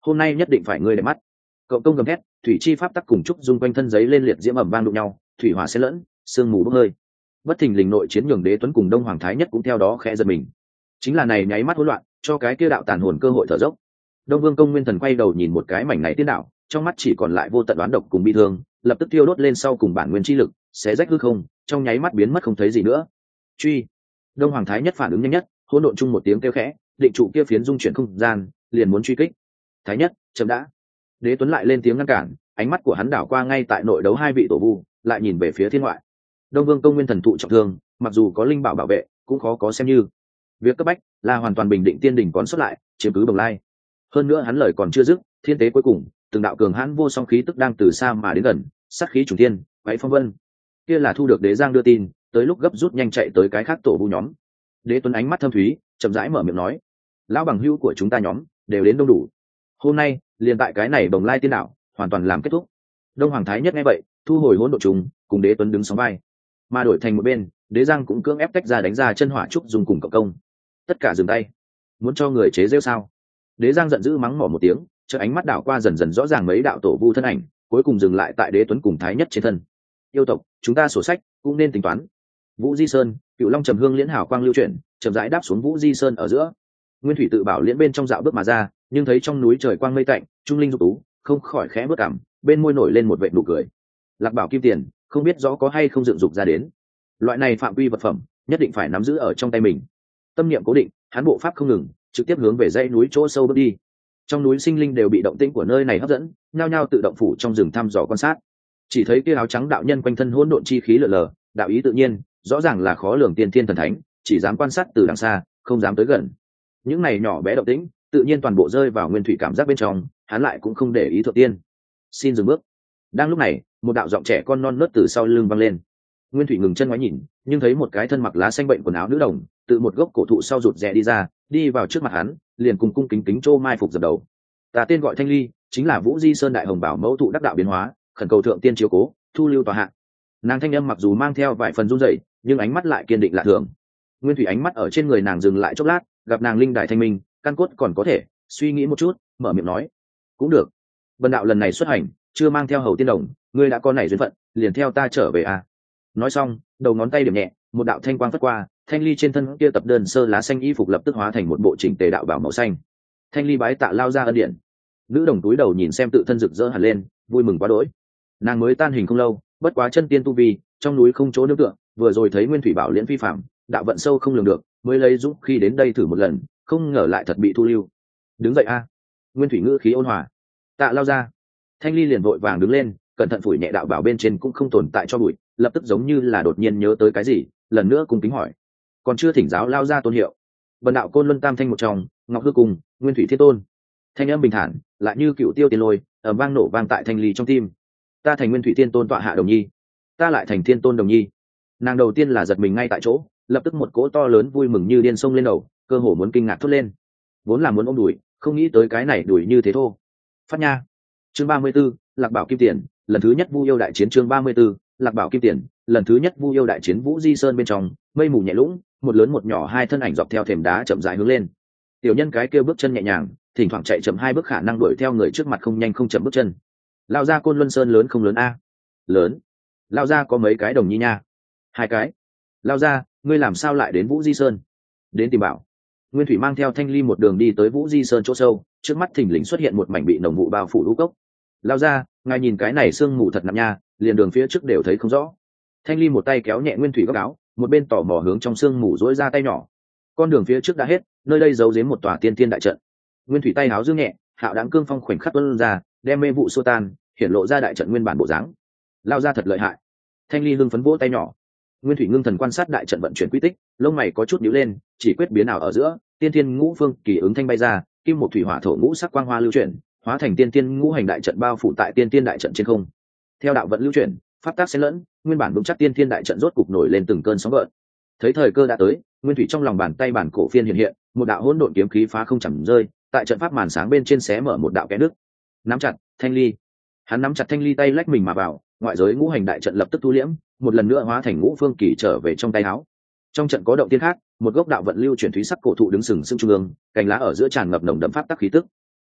hôm nay nhất định phải ngươi để mắt. Cậu công gầm thét, thủy chi pháp tắc cùng trúc dung quanh thân giấy lên liệt diễm ẩm vang đụng nhau, thủy hỏa xen lẫn, sương mù bốc hơi. Bất thình lình nội chiến nhường Đế Tuấn cùng Đông Hoàng Thái Nhất cũng theo đó khẽ giật mình. Chính là này nháy mắt hỗn loạn, cho cái kia đạo tàn hồn cơ hội thở dốc. Đông Vương Công Nguyên Thần quay đầu nhìn một cái mảnh này tiên đạo, trong mắt chỉ còn lại vô tận đoán độc cùng bi thương, lập tức thiêu đốt lên sau cùng bản nguyên chi lực, xé rách hư không, trong nháy mắt biến mất không thấy gì nữa. Truy! Đông Hoàng Thái Nhất phản ứng nhanh nhất, hỗn độn chung một tiếng kêu khẽ, định trụ kia phiến dung chuyển không gian, liền muốn truy kích. Thái Nhất, chậm đã. Đế Tuấn lại lên tiếng ngăn cản, ánh mắt của hắn đảo qua ngay tại nội đấu hai vị tổ vu, lại nhìn về phía thiên ngoại. Đông Vương Công Nguyên Thần thụ trọng thương, mặc dù có linh bảo bảo vệ, cũng khó có xem như. Việc cấp bách là hoàn toàn bình định tiên đỉnh còn xuất lại, chiếm cứ Bồng Lai. Hơn nữa hắn lời còn chưa dứt, thiên tế cuối cùng, từng đạo cường hãn vô song khí tức đang từ xa mà đến gần, sát khí trùng thiên, quấy phong vân. Kia là thu được Đế Giang đưa tin, tới lúc gấp rút nhanh chạy tới cái khác tổ vu nhóm. Đế Tuấn ánh mắt thâm thúy, chậm rãi mở miệng nói: "Lão bằng hữu của chúng ta nhóm đều đến đông đủ. Hôm nay, liền tại cái này Bồng Lai tiên đạo, hoàn toàn làm kết thúc." Đông Hoàng Thái Nhất nghe vậy, thu hồi hỗn độn trùng, cùng Đế Tuấn đứng sóng vai. Mà đổi thành một bên, Đế Giang cũng cưỡng ép tách ra đánh ra chân hỏa trúc dùng cùng cộng công. Tất cả dừng tay. Muốn cho người chế giễu sao? Đế Giang giận dữ mắng mỏ một tiếng, chợ ánh mắt đảo qua dần dần rõ ràng mấy đạo tổ vu thân ảnh, cuối cùng dừng lại tại Đế Tuấn cùng Thái Nhất trên thân. Yêu tộc, chúng ta sổ sách cũng nên tính toán. Vũ Di Sơn, Cựu Long trầm hương liễn hào quang lưu chuyển, chậm rãi đáp xuống Vũ Di Sơn ở giữa. Nguyên Thủy tự bảo liễn bên trong dạo bước mà ra, nhưng thấy trong núi trời quang mây tạnh, trung linh dục tú, không khỏi khẽ bước cảm, bên môi nổi lên một vệt nụ cười. Lạc Bảo Kim Tiền, không biết rõ có hay không dựng dục ra đến. Loại này phạm vi vật phẩm, nhất định phải nắm giữ ở trong tay mình. Tâm niệm cố định, hắn bộ pháp không ngừng, trực tiếp hướng về dãy núi chỗ sâu bước đi. Trong núi sinh linh đều bị động tĩnh của nơi này hấp dẫn, nhao nhao tự động phủ trong rừng thăm dò quan sát. Chỉ thấy kia áo trắng đạo nhân quanh thân hỗn độn chi khí lờ lờ, đạo ý tự nhiên, rõ ràng là khó lường tiên thiên thần thánh, chỉ dám quan sát từ đằng xa, không dám tới gần. Những này nhỏ bé động tĩnh, tự nhiên toàn bộ rơi vào Nguyên Thủy cảm giác bên trong, hắn lại cũng không để ý thượng tiên. Xin dừng bước. Đang lúc này, một đạo giọng trẻ con non nớt từ sau lưng vang lên. Nguyên Thủy ngừng chân ngoái nhìn, nhưng thấy một cái thân mặc lá xanh bệnh quần áo nữ đồng, từ một gốc cổ thụ sau rụt rè đi ra, đi vào trước mặt hắn, liền cùng cung kính kính chô mai phục dập đầu. Ta tên gọi Thanh Ly, chính là Vũ Di Sơn đại hồng bảo mẫu thụ đắc đạo biến hóa, khẩn cầu thượng tiên chiếu cố, thu lưu tòa hạ. Nàng thanh âm mặc dù mang theo vài phần run rẩy, nhưng ánh mắt lại kiên định lạ thường. Nguyên Thủy ánh mắt ở trên người nàng dừng lại chốc lát, gặp nàng linh đại thanh minh, căn cốt còn có thể, suy nghĩ một chút, mở miệng nói: "Cũng được. Bần đạo lần này xuất hành, chưa mang theo hầu tiên đồng, ngươi đã có này duyên phận, liền theo ta trở về à?" Nói xong, đầu ngón tay điểm nhẹ, một đạo thanh quang phất qua, Thanh Ly trên thân kia tập đơn sơ lá xanh y phục lập tức hóa thành một bộ chỉnh tề đạo bảo màu xanh. Thanh Ly bái tạ lao ra ân điển. Nữ đồng túi đầu nhìn xem tự thân rực rỡ hẳn lên, vui mừng quá đỗi. Nàng mới tan hình không lâu, bất quá chân tiên tu vi, trong núi không chỗ nương tựa, vừa rồi thấy Nguyên Thủy bảo liễn phi phạm, đạo vận sâu không lường được, mới lấy dũng khi đến đây thử một lần, không ngờ lại thật bị thu lưu. Đứng dậy a. Nguyên Thủy ngữ khí ôn hòa. Tạ lao ra. Thanh Ly liền vội vàng đứng lên, cẩn thận phủi nhẹ đạo bảo bên trên cũng không tồn tại cho bụi, lập tức giống như là đột nhiên nhớ tới cái gì, lần nữa cung kính hỏi: "Còn chưa thỉnh giáo lao ra tôn hiệu?" Bần đạo Côn Luân Tam Thanh một trong, Ngọc Hư Cung, Nguyên Thủy Thiên Tôn. Thanh âm bình thản, lại như cựu tiêu tiền lôi, ầm vang nổ vang tại Thanh Ly trong tim. Ta thành Nguyên Thủy Thiên Tôn tọa hạ đồng nhi, ta lại thành Thiên Tôn đồng nhi. Nàng đầu tiên là giật mình ngay tại chỗ, lập tức một cỗ to lớn vui mừng như điên sông lên đầu, cơ hồ muốn kinh ngạc thốt lên. Vốn là muốn ôm đùi, không nghĩ tới cái này đùi như thế thô. Phát nha. Chương ba mươi 34, Lạc Bảo Kim Tiền, lần thứ nhất Vu yêu đại chiến. Chương ba mươi 34, Lạc Bảo Kim Tiền, lần thứ nhất Vu yêu đại chiến. Vũ Di Sơn bên trong, mây mù nhẹ lũng, một lớn một nhỏ hai thân ảnh dọc theo thềm đá chậm rãi hướng lên. Tiểu nhân cái kêu bước chân nhẹ nhàng, thỉnh thoảng chạy chậm hai bước khả năng đuổi theo người trước mặt không nhanh không chậm bước chân. Lao ra Côn Luân Sơn lớn không lớn a? Lớn. Lao ra có mấy cái đồng nhi nha? Hai cái. Lao ra, ngươi làm sao lại đến Vũ Di Sơn? Đến tìm bảo. Nguyên Thủy mang theo Thanh Ly một đường đi tới Vũ Di Sơn chỗ sâu, trước mắt thình lình xuất hiện một mảnh bị nồng vụ bao phủ lũ cốc. Lao ra, ngài nhìn cái này sương mù thật nặng nha, liền đường phía trước đều thấy không rõ. Thanh Ly một tay kéo nhẹ Nguyên Thủy góc áo, một bên tò mò hướng trong sương mù dỗi ra tay nhỏ. Con đường phía trước đã hết, nơi đây giấu giếm một tòa tiên tiên đại trận. Nguyên Thủy tay háo dương nhẹ, hạo đáng cương phong khoảnh khắc tuôn ra, đem mê vụ xua tan, hiển lộ ra đại trận nguyên bản bộ dáng. Lao ra thật lợi hại. Thanh Ly hưng phấn vỗ tay nhỏ. Nguyên Thủy ngưng thần quan sát đại trận vận chuyển quy tích, lông mày có chút nhíu lên, chỉ quyết biến ảo ở giữa, tiên tiên ngũ phương kỳ ứng thanh bay ra, kim một thủy hỏa thổ ngũ sắc quang hoa lưu chuyển, hóa thành tiên tiên ngũ hành đại trận bao phủ tại tiên tiên đại trận trên không. Theo đạo vận lưu chuyển, pháp tác xen lẫn, nguyên bản vững chắc tiên tiên đại trận rốt cục nổi lên từng cơn sóng gợn. Thấy thời cơ đã tới, Nguyên Thủy trong lòng bàn tay bản cổ phiên hiện hiện, một đạo hỗn độn kiếm khí phá không chẳng rơi, tại trận pháp màn sáng bên trên xé mở một đạo kẽ nước. Nắm chặt, Thanh Ly. Hắn nắm chặt Thanh Ly tay lách mình mà vào, ngoại giới ngũ hành đại trận lập tức thu liễm, một lần nữa hóa thành ngũ phương kỳ trở về trong tay áo. Trong trận có động tiên khác, một gốc đạo vận lưu chuyển thúy sắc cổ thụ đứng sừng sững trung ương, cành lá ở giữa tràn ngập nồng đậm pháp tắc khí tức.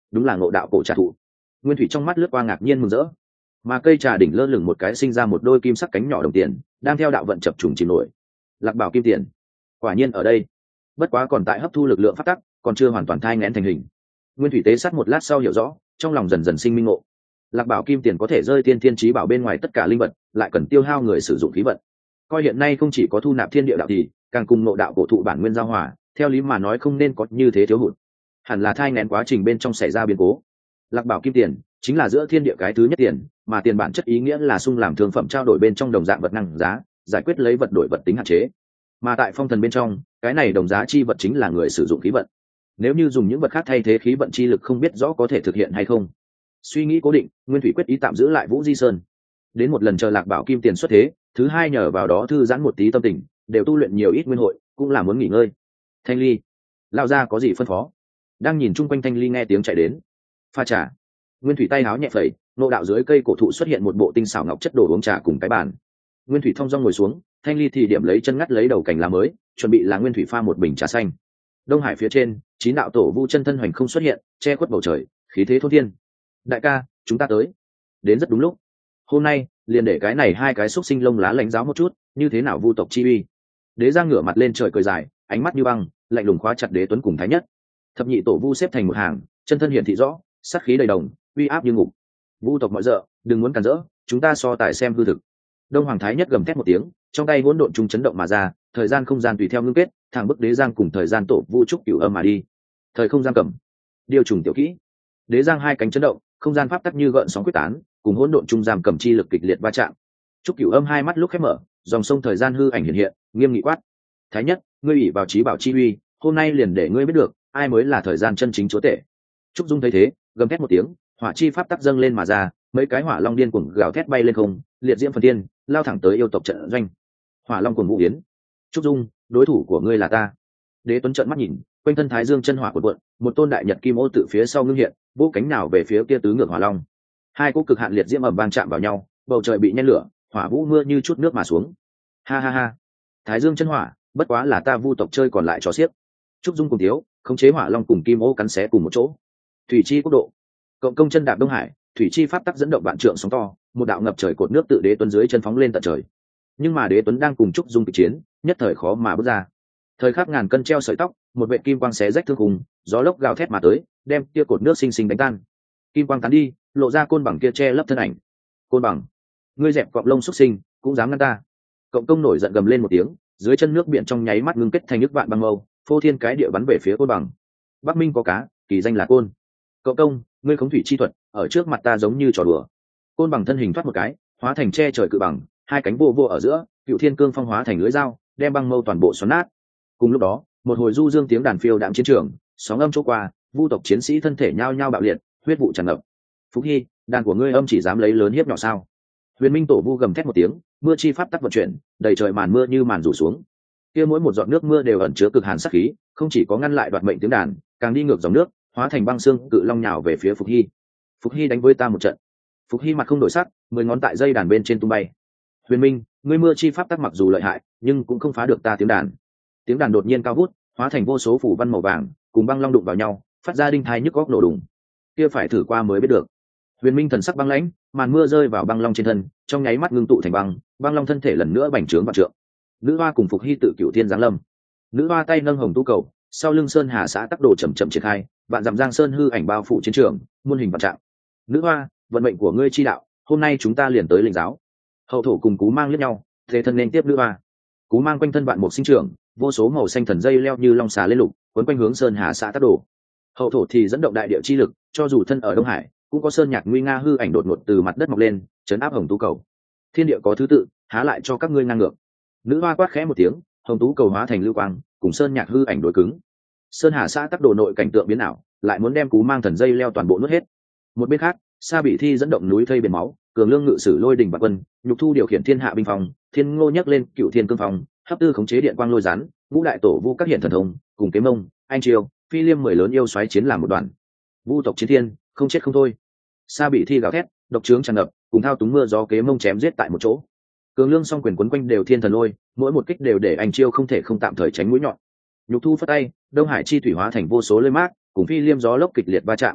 đúng là ngộ đạo cổ trà thụ. Nguyên thủy trong mắt lướt qua ngạc nhiên mừng rỡ, mà cây trà đỉnh lơ lửng một cái sinh ra một đôi kim sắc cánh nhỏ đồng tiền, đang theo đạo vận chập trùng chìm nổi. Lạc bảo kim tiền, quả nhiên ở đây, bất quá còn tại hấp thu lực lượng phát tắc, còn chưa hoàn toàn thai nghén thành hình. Nguyên thủy tế sát một lát sau hiểu rõ, trong lòng dần dần sinh minh ngộ. Lạc bảo kim tiền có thể rơi tiên thiên chí bảo bên ngoài tất cả linh vật, lại cần tiêu hao người sử dụng khí vận. Coi hiện nay không chỉ có thu nạp thiên địa đạo thì, càng cùng ngộ đạo cổ thụ bản nguyên giao hòa, theo lý mà nói không nên có như thế thiếu hụt. Hẳn là thai nghén quá trình bên trong xảy ra biến cố. Lạc bảo kim tiền chính là giữa thiên địa cái thứ nhất tiền, mà tiền bản chất ý nghĩa là sung làm thương phẩm trao đổi bên trong đồng dạng vật năng giá, giải quyết lấy vật đổi vật tính hạn chế. Mà tại phong thần bên trong, cái này đồng giá chi vật chính là người sử dụng khí vận. Nếu như dùng những vật khác thay thế khí vận chi lực không biết rõ có thể thực hiện hay không. Suy nghĩ cố định, Nguyên thủy quyết ý tạm giữ lại Vũ Di Sơn. Đến một lần chờ Lạc bảo kim tiền xuất thế, thứ hai nhờ vào đó thư giãn một tí tâm tình, đều tu luyện nhiều ít nguyên hội, cũng là muốn nghỉ ngơi. Thanh Ly, lao ra có gì phân phó? Đang nhìn chung quanh Thanh Ly nghe tiếng chạy đến. Pha trà. Nguyên thủy tay háo nhẹ phẩy, nộ đạo dưới cây cổ thụ xuất hiện một bộ tinh xảo ngọc chất đồ uống trà cùng cái bàn. Nguyên thủy thong dong ngồi xuống, Thanh Ly thì điểm lấy chân ngắt lấy đầu cành lá mới, chuẩn bị là Nguyên thủy pha một bình trà xanh. Đông Hải phía trên, chín đạo tổ vu chân thân hoành không xuất hiện, che khuất bầu trời, khí thế thôn thiên. Đại ca, chúng ta tới. Đến rất đúng lúc. Hôm nay, liền để cái này hai cái xúc sinh lông lá lãnh giáo một chút, như thế nào vu tộc chi uy. Đế Giang ngửa mặt lên trời cười dài, ánh mắt như băng, lạnh lùng khóa chặt Đế Tuấn cùng Thái Nhất. Thập nhị tổ vu xếp thành một hàng, chân thân hiển thị rõ, sát khí đầy đồng, uy áp như ngục. Vu tộc mọi dợ, đừng muốn cản rỡ, chúng ta so tài xem hư thực. Đông Hoàng Thái Nhất gầm thét một tiếng, trong tay hỗn độn trung chấn động mà ra, thời gian không gian tùy theo ngưng kết, thẳng bức Đế Giang cùng thời gian tổ vu trúc cửu âm mà đi. Thời không gian cầm, điều trùng tiểu kỹ. Đế Giang hai cánh chấn động, không gian pháp tắc như gợn sóng quyết tán, cùng hỗn độn trung giam cầm chi lực kịch liệt va chạm. Trúc cửu âm hai mắt lúc khép mở, dòng sông thời gian hư ảnh hiện hiện, nghiêm nghị quát: Thái Nhất, ngươi ủy vào trí bảo chi uy, hôm nay liền để ngươi biết được ai mới là thời gian chân chính chúa tể. Trúc Dung thấy thế, gầm thét một tiếng, hỏa chi pháp tắc dâng lên mà ra, mấy cái hỏa long điên cuồng gào thét bay lên không, liệt diễm phần thiên, lao thẳng tới yêu tộc trận doanh. Hỏa long cuồng vũ yến. Trúc Dung, đối thủ của ngươi là ta. Đế Tuấn trợn mắt nhìn, quanh thân thái dương chân hỏa cuộn cuộn, một tôn đại nhật kim ô tự phía sau ngưng hiện, vỗ cánh nào về phía kia tứ ngược hỏa long. Hai cỗ cực hạn liệt diễm ầm vang chạm vào nhau, bầu trời bị nhen lửa, hỏa vũ mưa như chút nước mà xuống. Ha ha ha, thái dương chân hỏa, bất quá là ta vu tộc chơi còn lại trò xiếc. Trúc Dung cùng thiếu, khống chế hỏa long cùng kim ô cắn xé cùng một chỗ. Thủy chi quốc độ, cộng công chân đạp Đông Hải, thủy chi pháp tắc dẫn động vạn trượng sóng to, một đạo ngập trời cột nước tự Đế Tuấn dưới chân phóng lên tận trời. Nhưng mà Đế Tuấn đang cùng Trúc Dung kịch chiến, nhất thời khó mà bước ra. Thời khắc ngàn cân treo sợi tóc, một vệ kim quang xé rách thương khung, gió lốc gào thét mà tới, đem kia cột nước xinh xinh đánh tan. Kim quang tán đi, lộ ra côn bằng kia che lấp thân ảnh. Côn bằng, ngươi dẹp cọp lông xuất sinh, cũng dám ngăn ta? Cộng công nổi giận gầm lên một tiếng, dưới chân nước biển trong nháy mắt ngưng kết thành nước vạn băng mâu, phô thiên cái địa bắn về phía côn bằng. Bắc Minh có cá, kỳ danh là côn. Cộng công, ngươi khống thủy chi thuật, ở trước mặt ta giống như trò đùa. Côn bằng thân hình thoát một cái, hóa thành che trời cự bằng, hai cánh vô vô ở giữa, cựu thiên cương phong hóa thành lưỡi dao, đem băng mâu toàn bộ xoắn nát. Cùng lúc đó, một hồi du dương tiếng đàn phiêu đạm chiến trường, sóng âm chỗ qua, vu tộc chiến sĩ thân thể nhao nhao bạo liệt, huyết vụ tràn ngập. Phúc Hy, đàn của ngươi âm chỉ dám lấy lớn hiếp nhỏ sao? Huyền Minh tổ vu gầm thét một tiếng, mưa chi pháp tắc vận chuyển, đầy trời màn mưa như màn rủ xuống. Kia mỗi một giọt nước mưa đều ẩn chứa cực hàn sát khí, không chỉ có ngăn lại đoạt mệnh tiếng đàn, càng đi ngược dòng nước, hóa thành băng xương cự long nhào về phía Phục Hy. Phục Hy đánh với ta một trận. Phục Hy mặt không đổi sắc, mười ngón tại dây đàn bên trên tung bay. Huyền Minh, ngươi mưa chi pháp tắc mặc dù lợi hại, nhưng cũng không phá được ta tiếng đàn. Tiếng đàn đột nhiên cao vút, hóa thành vô số phủ văn màu vàng, cùng băng long đụng vào nhau, phát ra đinh thai nhức góc nổ đùng. Kia phải thử qua mới biết được. Huyền Minh thần sắc băng lãnh, màn mưa rơi vào băng long trên thân, trong nháy mắt ngưng tụ thành băng, băng long thân thể lần nữa bành trướng vạn trượng. Nữ hoa cùng Phục Hy tự cửu thiên giáng lâm. Nữ hoa tay nâng hồng tu cầu, sau lưng sơn hà xã tắc đồ chậm chậm triển khai, vạn dặm giang sơn hư ảnh bao phủ chiến trường, muôn hình vạn trạng. Nữ hoa, vận mệnh của ngươi chi đạo, hôm nay chúng ta liền tới lĩnh giáo. Hậu thổ cùng Cú Mang liếc nhau, thế thân nên tiếp nữ hoa. Cú Mang quanh thân vạn mục sinh trưởng, vô số màu xanh thần dây leo như long xà lên lục, quấn quanh hướng sơn hà xã tắc đồ. Hậu thổ thì dẫn động đại địa chi lực, cho dù thân ở Đông Hải, cũng có sơn nhạc nguy nga hư ảnh đột ngột từ mặt đất mọc lên, chấn áp hồng tú cầu. Thiên địa có thứ tự, há lại cho các ngươi ngang ngược. Nữ hoa quát khẽ một tiếng, hồng tú cầu hóa thành lưu quang, cùng sơn nhạc hư ảnh đối cứng. Sơn hà xã tắc đồ nội cảnh tượng biến ảo, lại muốn đem Cú Mang thần dây leo toàn bộ nuốt hết. Một bên khác, Sa Bị Thi dẫn động núi thây biển máu, cường lương ngự sử lôi đình bạc quân, nhục thu điều khiển thiên hạ binh phòng, thiên ngô nhấc lên cựu thiên cương phòng, hấp tư khống chế điện quang lôi rán, ngũ đại tổ vu các hiện thần thông, cùng kiếm mông, anh triều, phi liêm mười lớn yêu xoáy chiến làm một đoàn. Vu tộc chiến thiên, không chết không thôi. Sa Bị Thi gào thét, độc trướng tràn ngập, cùng thao túng mưa gió kế mông chém giết tại một chỗ. Cường lương song quyền quấn quanh đều thiên thần lôi, mỗi một kích đều để anh chiêu không thể không tạm thời tránh mũi nhọn. Nhục thu phất tay, Đông Hải chi thủy hóa thành vô số lưỡi mát, cùng phi liêm gió lốc kịch liệt va chạm.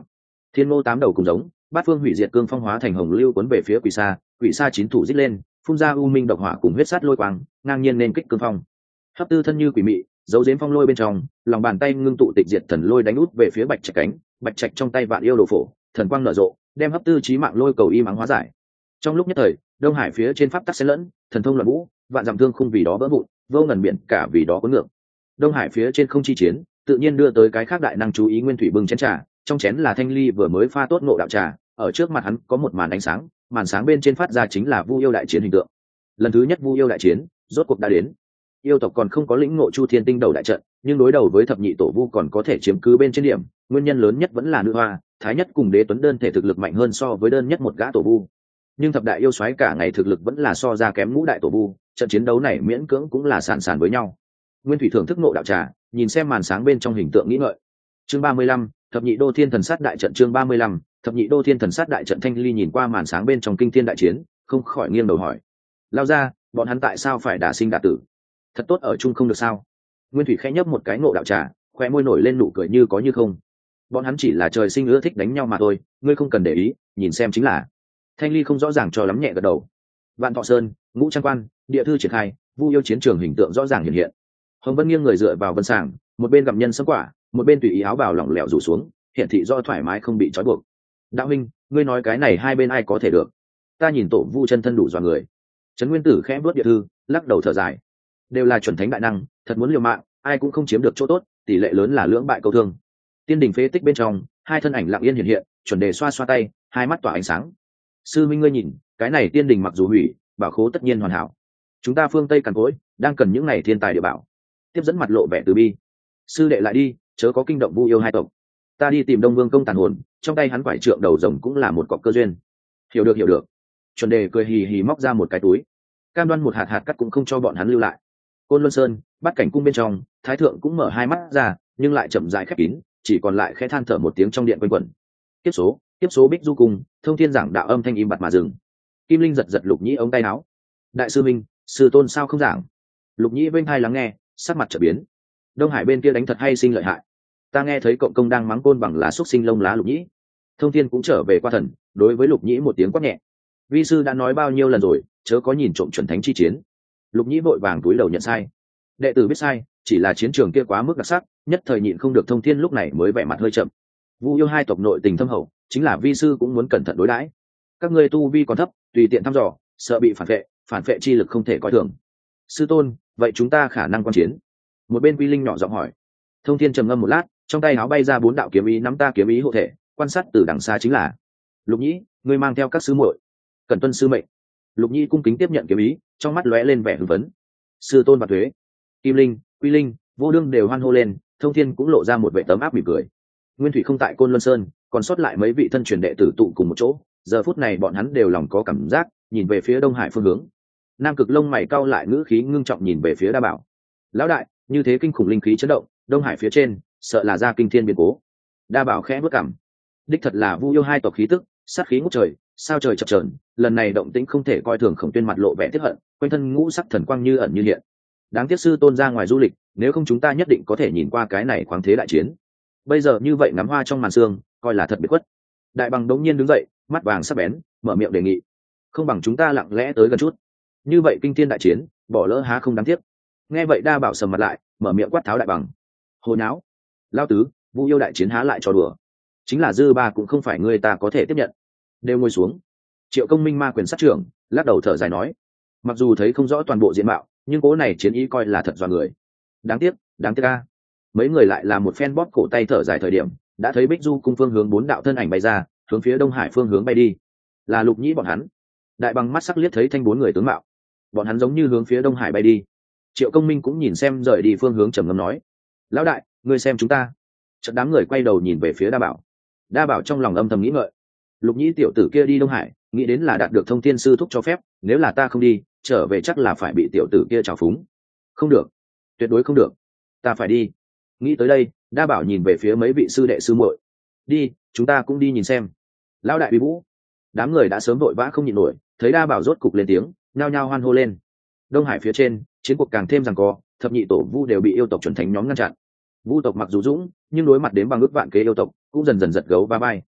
Thiên ngô tám đầu cùng giống, bát phương hủy diệt cương phong hóa thành hồng lưu cuốn về phía quỷ sa, quỷ sa chín thủ rít lên, phun ra u minh độc hỏa cùng huyết sát lôi quang, ngang nhiên nên kích cương phong. Hấp tư thân như quỷ mị, giấu giếm phong lôi bên trong, lòng bàn tay ngưng tụ tịch diệt thần lôi đánh út về phía bạch trạch cánh, bạch trạch trong tay vạn yêu đồ phổ, thần quang nở rộ, đem hấp tư chí mạng lôi cầu y mắng hóa giải. Trong lúc nhất thời, đông hải phía trên pháp tắc xen lẫn, thần thông loạn vũ, vạn dặm thương khung vì đó vỡ vụn, vô ngần biển cả vì đó cuốn ngược. Đông hải phía trên không chi chiến, tự nhiên đưa tới cái khác đại năng chú ý. Nguyên thủy bưng chén trà, trong chén là thanh ly vừa mới pha tốt ngộ đạo trà, ở trước mặt hắn có một màn ánh sáng, màn sáng bên trên phát ra chính là Vu yêu đại chiến hình tượng. Lần thứ nhất Vu yêu đại chiến rốt cuộc đã đến. Yêu tộc còn không có lĩnh ngộ Chu Thiên Tinh đầu đại trận, nhưng đối đầu với thập nhị tổ Vu còn có thể chiếm cứ bên trên điểm. Nguyên nhân lớn nhất vẫn là nữ hoa, thái nhất cùng đế tuấn đơn thể thực lực mạnh hơn so với đơn nhất một gã tổ Vu. Nhưng thập đại yêu soái cả ngày thực lực vẫn là so ra kém ngũ đại tổ Vu, trận chiến đấu này miễn cưỡng cũng là sàn sàn với nhau. Nguyên thủy thưởng thức ngộ đạo trà, nhìn xem màn sáng bên trong hình tượng nghĩ ngợi. Chương ba mươi lăm, thập nhị đô thiên thần sát đại trận. Chương ba mươi lăm, thập nhị đô thiên thần sát đại trận. Thanh ly nhìn qua màn sáng bên trong kinh thiên đại chiến, không khỏi nghiêng đầu hỏi: lao ra, bọn hắn tại sao phải đả sinh đả tử? Thật tốt ở chung không được sao? Nguyên thủy khẽ nhấp một cái ngộ đạo trà, khoe môi nổi lên nụ cười như có như không. Bọn hắn chỉ là trời sinh ưa thích đánh nhau mà thôi, ngươi không cần để ý, nhìn xem chính là. Thanh ly không rõ ràng cho lắm, nhẹ gật đầu. Vạn Thọ Sơn, ngũ trang quan, địa thư triển khai, Vu yêu chiến trường hình tượng rõ ràng hiện hiện. Hồng Vân nghiêng người dựa vào vân sàng, một bên gặm nhân sâm quả, một bên tùy ý áo bào lỏng lẻo rủ xuống, hiện thị do thoải mái không bị trói buộc. Đạo huynh, ngươi nói cái này hai bên ai có thể được? Ta nhìn tổ Vu chân thân đủ dọa người. Trấn Nguyên Tử khẽ bước địa thư, lắc đầu thở dài. Đều là chuẩn thánh đại năng, thật muốn liều mạng, ai cũng không chiếm được chỗ tốt, tỷ lệ lớn là lưỡng bại câu thương. Tiên đình phế tích bên trong, hai thân ảnh lặng yên hiện hiện, chuẩn đề xoa xoa tay, hai mắt tỏa ánh sáng. Sư minh ngươi nhìn, cái này tiên đình mặc dù hủy, bảo khố tất nhiên hoàn hảo. Chúng ta phương Tây càn cối, đang cần những này thiên tài địa bảo. Tiếp dẫn mặt lộ vẻ từ bi. Sư đệ lại đi, chớ có kinh động Vu yêu hai tộc. Ta đi tìm Đông Vương công tàn hồn, trong tay hắn quải trượng đầu rồng cũng là một cọc cơ duyên. Hiểu được hiểu được. Chuẩn đề cười hì hì móc ra một cái túi, cam đoan một hạt hạt cắt cũng không cho bọn hắn lưu lại. Côn Luân Sơn, Bát Cảnh cung bên trong, Thái thượng cũng mở hai mắt ra, nhưng lại chậm rãi khép kín, chỉ còn lại khẽ than thở một tiếng trong điện quanh quẩn. Tiếp số, tiếp số Bích Du cung, thông thiên giảng đạo âm thanh im bặt mà dừng. Kim Linh giật giật Lục Nhĩ ống tay áo. Đại sư minh, sư tôn sao không giảng? Lục Nhĩ vênh hai lắng nghe, sắc mặt trở biến. Đông Hải bên kia đánh thật hay sinh lợi hại. Ta nghe thấy cộng công đang mắng côn bằng lá xúc sinh lông lá Lục Nhĩ. Thông thiên cũng trở về qua thần, đối với Lục Nhĩ một tiếng quát nhẹ. Vi sư đã nói bao nhiêu lần rồi, chớ có nhìn trộm chuẩn thánh chi chiến. Lục Nhĩ vội vàng túi đầu nhận sai. Đệ tử biết sai, chỉ là chiến trường kia quá mức đặc sắc, nhất thời nhịn không được. Thông thiên lúc này mới vẻ mặt hơi chậm. Vu yêu hai tộc nội tình thâm hậu, chính là vi sư cũng muốn cẩn thận đối đãi. Các ngươi tu vi còn thấp, tùy tiện thăm dò, sợ bị phản vệ, phản vệ chi lực không thể coi thường. Sư tôn, vậy chúng ta khả năng quan chiến? Một bên Quy Linh nhỏ giọng hỏi. Thông thiên trầm ngâm một lát, trong tay áo bay ra bốn đạo kiếm ý, nắm ta kiếm ý hộ thể, quan sát từ đằng xa chính là. Lục Nhĩ, ngươi mang theo các sứ muội, cần tuân sư mệnh. Lục Nhĩ cung kính tiếp nhận kiếm ý, trong mắt lóe lên vẻ hưng phấn. Sư tôn và thuế. Kim Linh, Quy Linh, Vô Đương đều hoan hô lên. Thông thiên cũng lộ ra một vẻ tấm áp mỉm cười. Nguyên thủy không tại Côn Luân Sơn, còn sót lại mấy vị thân truyền đệ tử tụ cùng một chỗ. Giờ phút này bọn hắn đều lòng có cảm giác, nhìn về phía Đông Hải phương hướng. Nam Cực lông mày cau lại, ngữ khí ngưng trọng nhìn về phía Đa Bảo. Lão đại, như thế kinh khủng linh khí chấn động, Đông Hải phía trên sợ là ra kinh thiên biến cố. Đa Bảo khẽ bước cằm. Đích thật là Vu yêu hai tộc khí tức, sát khí ngút trời, sao trời chập chờn. Lần này động tĩnh không thể coi thường. Khổng Tuyên mặt lộ vẻ tiếc hận, quanh thân ngũ sắc thần quang như ẩn như hiện. Đáng tiếc sư tôn ra ngoài du lịch, nếu không chúng ta nhất định có thể nhìn qua cái này khoáng thế đại chiến. Bây giờ như vậy ngắm hoa trong màn sương, coi là thật biệt khuất. Đại Bằng đống nhiên đứng dậy, mắt vàng sắc bén, mở miệng đề nghị. Không bằng chúng ta lặng lẽ tới gần chút, như vậy kinh thiên đại chiến bỏ lỡ há không đáng tiếc. Nghe vậy Đa Bảo sầm mặt lại, mở miệng quát tháo Đại Bằng. Hồ nháo, lao tứ, Vu yêu đại chiến há lại trò đùa, chính là dư ba cũng không phải người ta có thể tiếp nhận. Đều ngồi xuống. Triệu Công Minh ma quyền sát trưởng lắc đầu thở dài nói, mặc dù thấy không rõ toàn bộ diện mạo, nhưng cố này chiến ý coi là thật dọa người. Đáng tiếc, đáng tiếc a. Mấy người lại là một phen bóp cổ tay thở dài thời điểm, đã thấy Bích Du cung phương hướng bốn đạo thân ảnh bay ra, hướng phía Đông Hải phương hướng bay đi. Là Lục Nhĩ bọn hắn. Đại Bằng mắt sắc liếc thấy thanh bốn người tướng mạo, bọn hắn giống như hướng phía Đông Hải bay đi. Triệu Công Minh cũng nhìn xem rời đi phương hướng, trầm ngâm nói, lão đại, ngươi xem chúng ta. Chợt đám người quay đầu nhìn về phía Đa Bảo. Đa Bảo trong lòng âm thầm nghĩ ngợi, Lục Nhĩ tiểu tử kia đi Đông Hải, nghĩ đến là đạt được Thông Thiên sư thúc cho phép, nếu là ta không đi, trở về chắc là phải bị tiểu tử kia trào phúng. Không được, tuyệt đối không được, ta phải đi. Nghĩ tới đây, Đa Bảo nhìn về phía mấy vị sư đệ sư muội. Đi, chúng ta cũng đi nhìn xem. Lão đại uy vũ. Đám người đã sớm vội vã không nhịn nổi, thấy Đa Bảo rốt cục lên tiếng, nhao nhao hoan hô lên. Đông Hải phía trên, chiến cuộc càng thêm giằng co, thập nhị tổ Vu đều bị yêu tộc chuẩn thánh nhóm ngăn chặn. Vu tộc mặc dù dũng, nhưng đối mặt đến bằng ước vạn kế yêu tộc, cũng dần dần giật gấu va bay.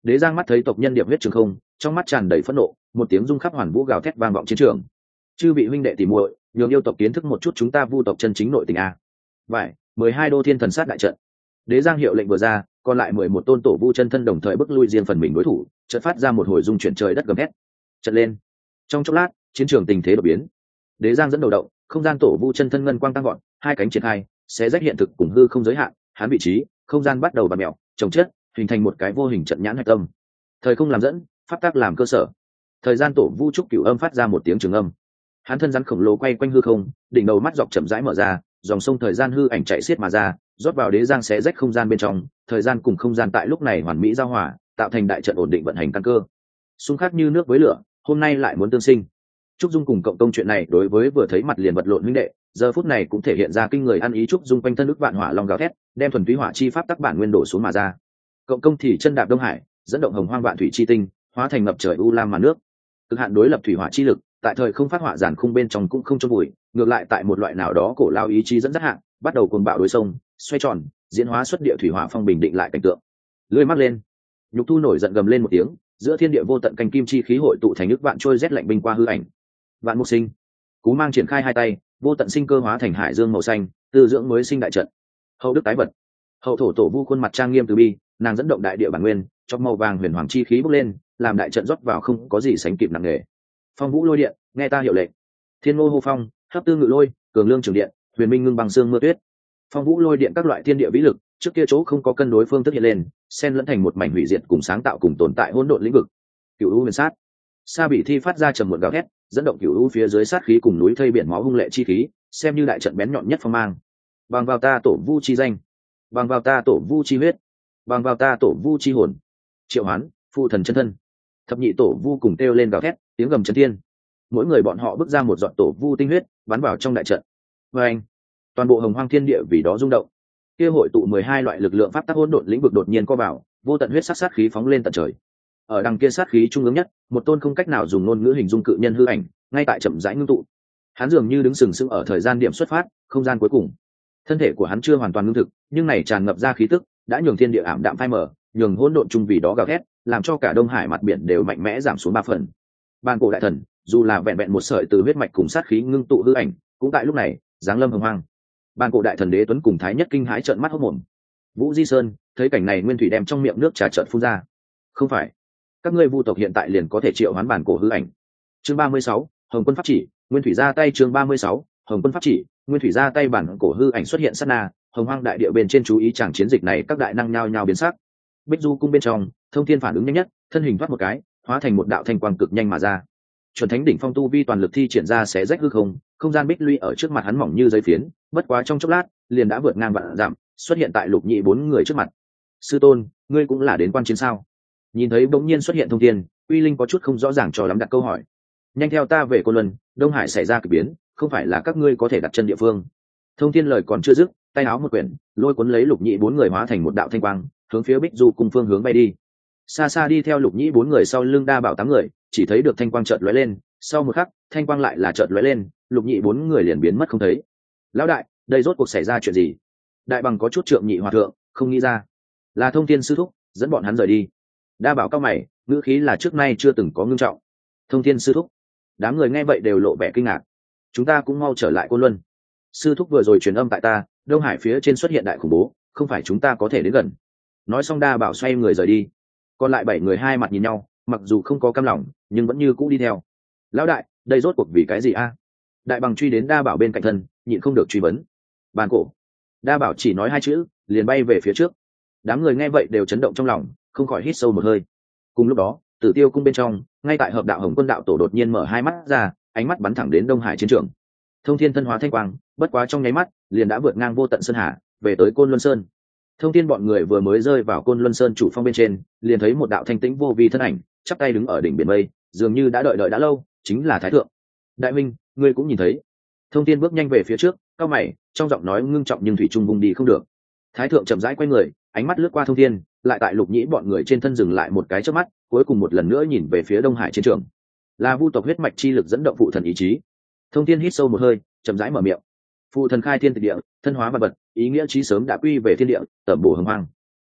Đế Giang mắt thấy tộc nhân điệp huyết trường không, trong mắt tràn đầy phẫn nộ, một tiếng rung khắp hoàn vũ gào thét vang vọng chiến trường. Chư vị huynh đệ tỉ muội, nhường yêu tộc kiến thức một chút chúng ta Vu tộc chân chính nội tình a. Vậy, mười hai đô thiên thần sát đại trận. Đế Giang hiệu lệnh vừa ra, còn lại mười một tôn tổ Vu chân thân đồng thời bức lui riêng phần mình đối thủ, chợt phát ra một hồi rung chuyển trời đất gầm thét. Trận lên. Trong chốc lát, chiến trường tình thế đột biến. Đế Giang dẫn đầu động, không gian tổ Vu chân thân ngân quang tăng gọn, hai cánh triển khai, xé rách hiện thực cùng hư không giới hạn, hắn vị trí, không gian bắt đầu bạt mèo, chồng chất, hình thành một cái vô hình trận nhãn hạch tâm. Thời không làm dẫn, pháp tắc làm cơ sở. Thời gian tổ Vu trúc cửu âm phát ra một tiếng trường âm. Hắn thân rắn khổng lồ quay quanh hư không, đỉnh đầu mắt dọc chậm rãi mở ra, dòng sông thời gian hư ảnh chạy xiết mà ra, rót vào Đế Giang xé rách không gian bên trong, thời gian cùng không gian tại lúc này hoàn mỹ giao hòa, tạo thành đại trận ổn định vận hành căn cơ. Xung khắc như nước với lửa, hôm nay lại muốn tương sinh. Trúc Dung cùng cộng công chuyện này đối với vừa thấy mặt liền vật lộn huynh đệ, giờ phút này cũng thể hiện ra kinh người ăn ý. Trúc Dung quanh thân nước vạn hỏa long gào thét, đem thuần túy hỏa chi pháp tắc bản nguyên đổ xuống mà ra. Cộng công thì chân đạp đông hải, dẫn động hồng hoang vạn thủy chi tinh, hóa thành ngập trời u lam màn nước. Cực hạn đối lập thủy hỏa chi lực, tại thời không phát hỏa giản khung bên trong cũng không chôn vùi, ngược lại tại một loại nào đó cổ lao ý chí dẫn dắt hạng, bắt đầu cuồng bạo đối sông, xoay tròn, diễn hóa xuất địa thủy hỏa phong bình định lại cảnh tượng. Lưỡi mắt lên, nhục thu nổi giận gầm lên một tiếng, giữa thiên địa vô tận canh kim chi khí hội tụ thành nước vạn trôi rét lạnh binh qua hư ảnh. Vạn mục sinh, cú mang triển khai hai tay, vô tận sinh cơ hóa thành hải dương màu xanh, tư dưỡng mới sinh đại trận. Hậu đức tái vật, hậu thổ tổ Vu khuôn mặt trang nghiêm từ bi, nàng dẫn động đại địa bản nguyên, cho màu vàng huyền hoàng chi khí bốc lên, làm đại trận rót vào không có gì sánh kịp nặng nề. Phong vũ lôi điện, nghe ta hiệu lệnh. Thiên ngô hô phong, hấp tư ngự lôi, cường lương trường điện, huyền minh ngưng bằng xương mưa tuyết. Phong vũ lôi điện các loại thiên địa vĩ lực, trước kia chỗ không có cân đối phương thức hiện lên, xen lẫn thành một mảnh hủy diệt cùng sáng tạo cùng tồn tại hỗn độn lĩnh vực. Cửu u huyền sát, sa bị thi phát ra trầm muộn gào thét, dẫn động cửu u phía dưới sát khí cùng núi thây biển máu hung lệ chi khí, xem như đại trận bén nhọn nhất phong mang. Bằng vào ta tổ Vu chi danh, bằng vào ta tổ Vu chi huyết, bằng vào ta tổ Vu chi hồn. Triệu Hoán, phụ thần chân thân, thập nhị tổ Vu cùng kêu lên gào thét, tiếng gầm chấn thiên. Mỗi người bọn họ bước ra một giọt tổ Vu tinh huyết, bắn vào trong đại trận. Và anh, toàn bộ hồng hoang thiên địa vì đó rung động. Kia hội tụ mười hai loại lực lượng pháp tắc hỗn độn lĩnh vực đột nhiên co vào, vô tận huyết sắc sát khí phóng lên tận trời. Ở đằng kia sát khí trung ương nhất, một tôn không cách nào dùng ngôn ngữ hình dung cự nhân hư ảnh, ngay tại chậm rãi ngưng tụ. Hắn dường như đứng sừng sững ở thời gian điểm xuất phát, không gian cuối cùng. Thân thể của hắn chưa hoàn toàn ngưng thực, nhưng này tràn ngập ra khí tức, đã nhường thiên địa ảm đạm phai mờ, nhường hỗn độn trung vì đó gào thét, làm cho cả Đông Hải mặt biển đều mạnh mẽ giảm xuống ba phần. Bàn cổ đại thần, dù là vẹn vẹn một sợi từ huyết mạch cùng sát khí ngưng tụ hư ảnh, cũng tại lúc này giáng lâm hồng hoang. Bàn cổ đại thần Đế Tuấn cùng Thái Nhất kinh hãi trợn mắt hốt mồm. Vũ Di Sơn thấy cảnh này, nguyên thủy đem trong miệng nước trà trợn phun ra. Không phải, các ngươi Vu tộc hiện tại liền có thể triệu hoán bàn cổ hư ảnh. Chương ba mươi sáu, Hồng Quân pháp chỉ, nguyên thủy ra tay. Chương ba mươi sáu, Hồng Quân pháp chỉ, nguyên thủy ra tay. Bản cổ hư ảnh xuất hiện sát na, hồng hoang đại địa bên trên chú ý chẳng chiến dịch này, các đại năng nhao nhao biến sắc. Bích Du cung bên trong, Thông Thiên phản ứng nhanh nhất, thân hình thoát một cái, hóa thành một đạo thanh quang cực nhanh mà ra. Chuẩn thánh đỉnh phong tu vi toàn lực thi triển ra xé rách hư không, không gian bích lũy ở trước mặt hắn mỏng như giấy phiến, bất quá trong chốc lát, liền đã vượt ngang vạn dặm, xuất hiện tại Lục Nhị bốn người trước mặt. Sư tôn, ngươi cũng là đến quan chiến sao? Nhìn thấy bỗng nhiên xuất hiện Thông Thiên, Uy Linh có chút không rõ ràng cho lắm đặt câu hỏi. Nhanh theo ta về Côn Luân, Đông Hải xảy ra kỳ biến, không phải là các ngươi có thể đặt chân địa phương. Thông Thiên lời còn chưa dứt, tay áo một quyển, lôi cuốn lấy Lục Nhị bốn người hóa thành một đạo thanh quang, hướng phía Bích Du cung phương hướng bay đi. Xa xa đi theo Lục Nhị bốn người sau lưng Đa Bảo tám người, chỉ thấy được thanh quang chợt lóe lên, sau một khắc, thanh quang lại là chợt lóe lên, Lục Nhị bốn người liền biến mất không thấy. Lão đại, đây rốt cuộc xảy ra chuyện gì? Đại Bằng có chút trượng nhị hòa thượng, không nghĩ ra. Là Thông Thiên sư thúc dẫn bọn hắn rời đi. Đa Bảo cao mày, ngữ khí là trước nay chưa từng có ngưng trọng. Thông Thiên sư thúc? Đám người nghe vậy đều lộ vẻ kinh ngạc. Chúng ta cũng mau trở lại Côn Luân. Sư thúc vừa rồi truyền âm tại ta, Đông Hải phía trên xuất hiện đại khủng bố, không phải chúng ta có thể đến gần. Nói xong Đa Bảo xoay người rời đi. Còn lại bảy người hai mặt nhìn nhau, mặc dù không có cam lòng, nhưng vẫn như cũ đi theo. Lão đại, đây rốt cuộc vì cái gì a? Đại Bằng truy đến Đa Bảo bên cạnh thân, nhịn không được truy vấn. Bàn cổ. Đa Bảo chỉ nói hai chữ, liền bay về phía trước. Đám người nghe vậy đều chấn động trong lòng, không khỏi hít sâu một hơi. Cùng lúc đó, Tử Tiêu cung bên trong, ngay tại hợp đạo Hồng Quân đạo tổ đột nhiên mở hai mắt ra, ánh mắt bắn thẳng đến Đông Hải chiến trường. Thông Thiên thân hóa thanh quang, bất quá trong nháy mắt, liền đã vượt ngang vô tận sơn hà, về tới Côn Luân Sơn. Thông Thiên bọn người vừa mới rơi vào Côn Luân Sơn chủ phong bên trên, liền thấy một đạo thanh tĩnh vô vi thân ảnh, chắp tay đứng ở đỉnh biển mây, dường như đã đợi đợi đã lâu, chính là Thái Thượng. Đại minh, ngươi cũng nhìn thấy. Thông Thiên bước nhanh về phía trước, cao mày, trong giọng nói ngưng trọng nhưng thủy trung vùng đi không được. Thái Thượng chậm rãi quay người, ánh mắt lướt qua Thông Thiên, lại tại Lục Nhĩ bọn người trên thân dừng lại một cái chớp mắt, cuối cùng một lần nữa nhìn về phía Đông Hải chiến trường. Là Vu tộc huyết mạch chi lực dẫn động phụ thần ý chí. Thông Thiên hít sâu một hơi, chậm rãi mở miệng. Phụ thần khai thiên tịch địa, thân hóa vật vật, ý nghĩa chí sớm đã quy về thiên địa, tẩm bổ hồng hoang.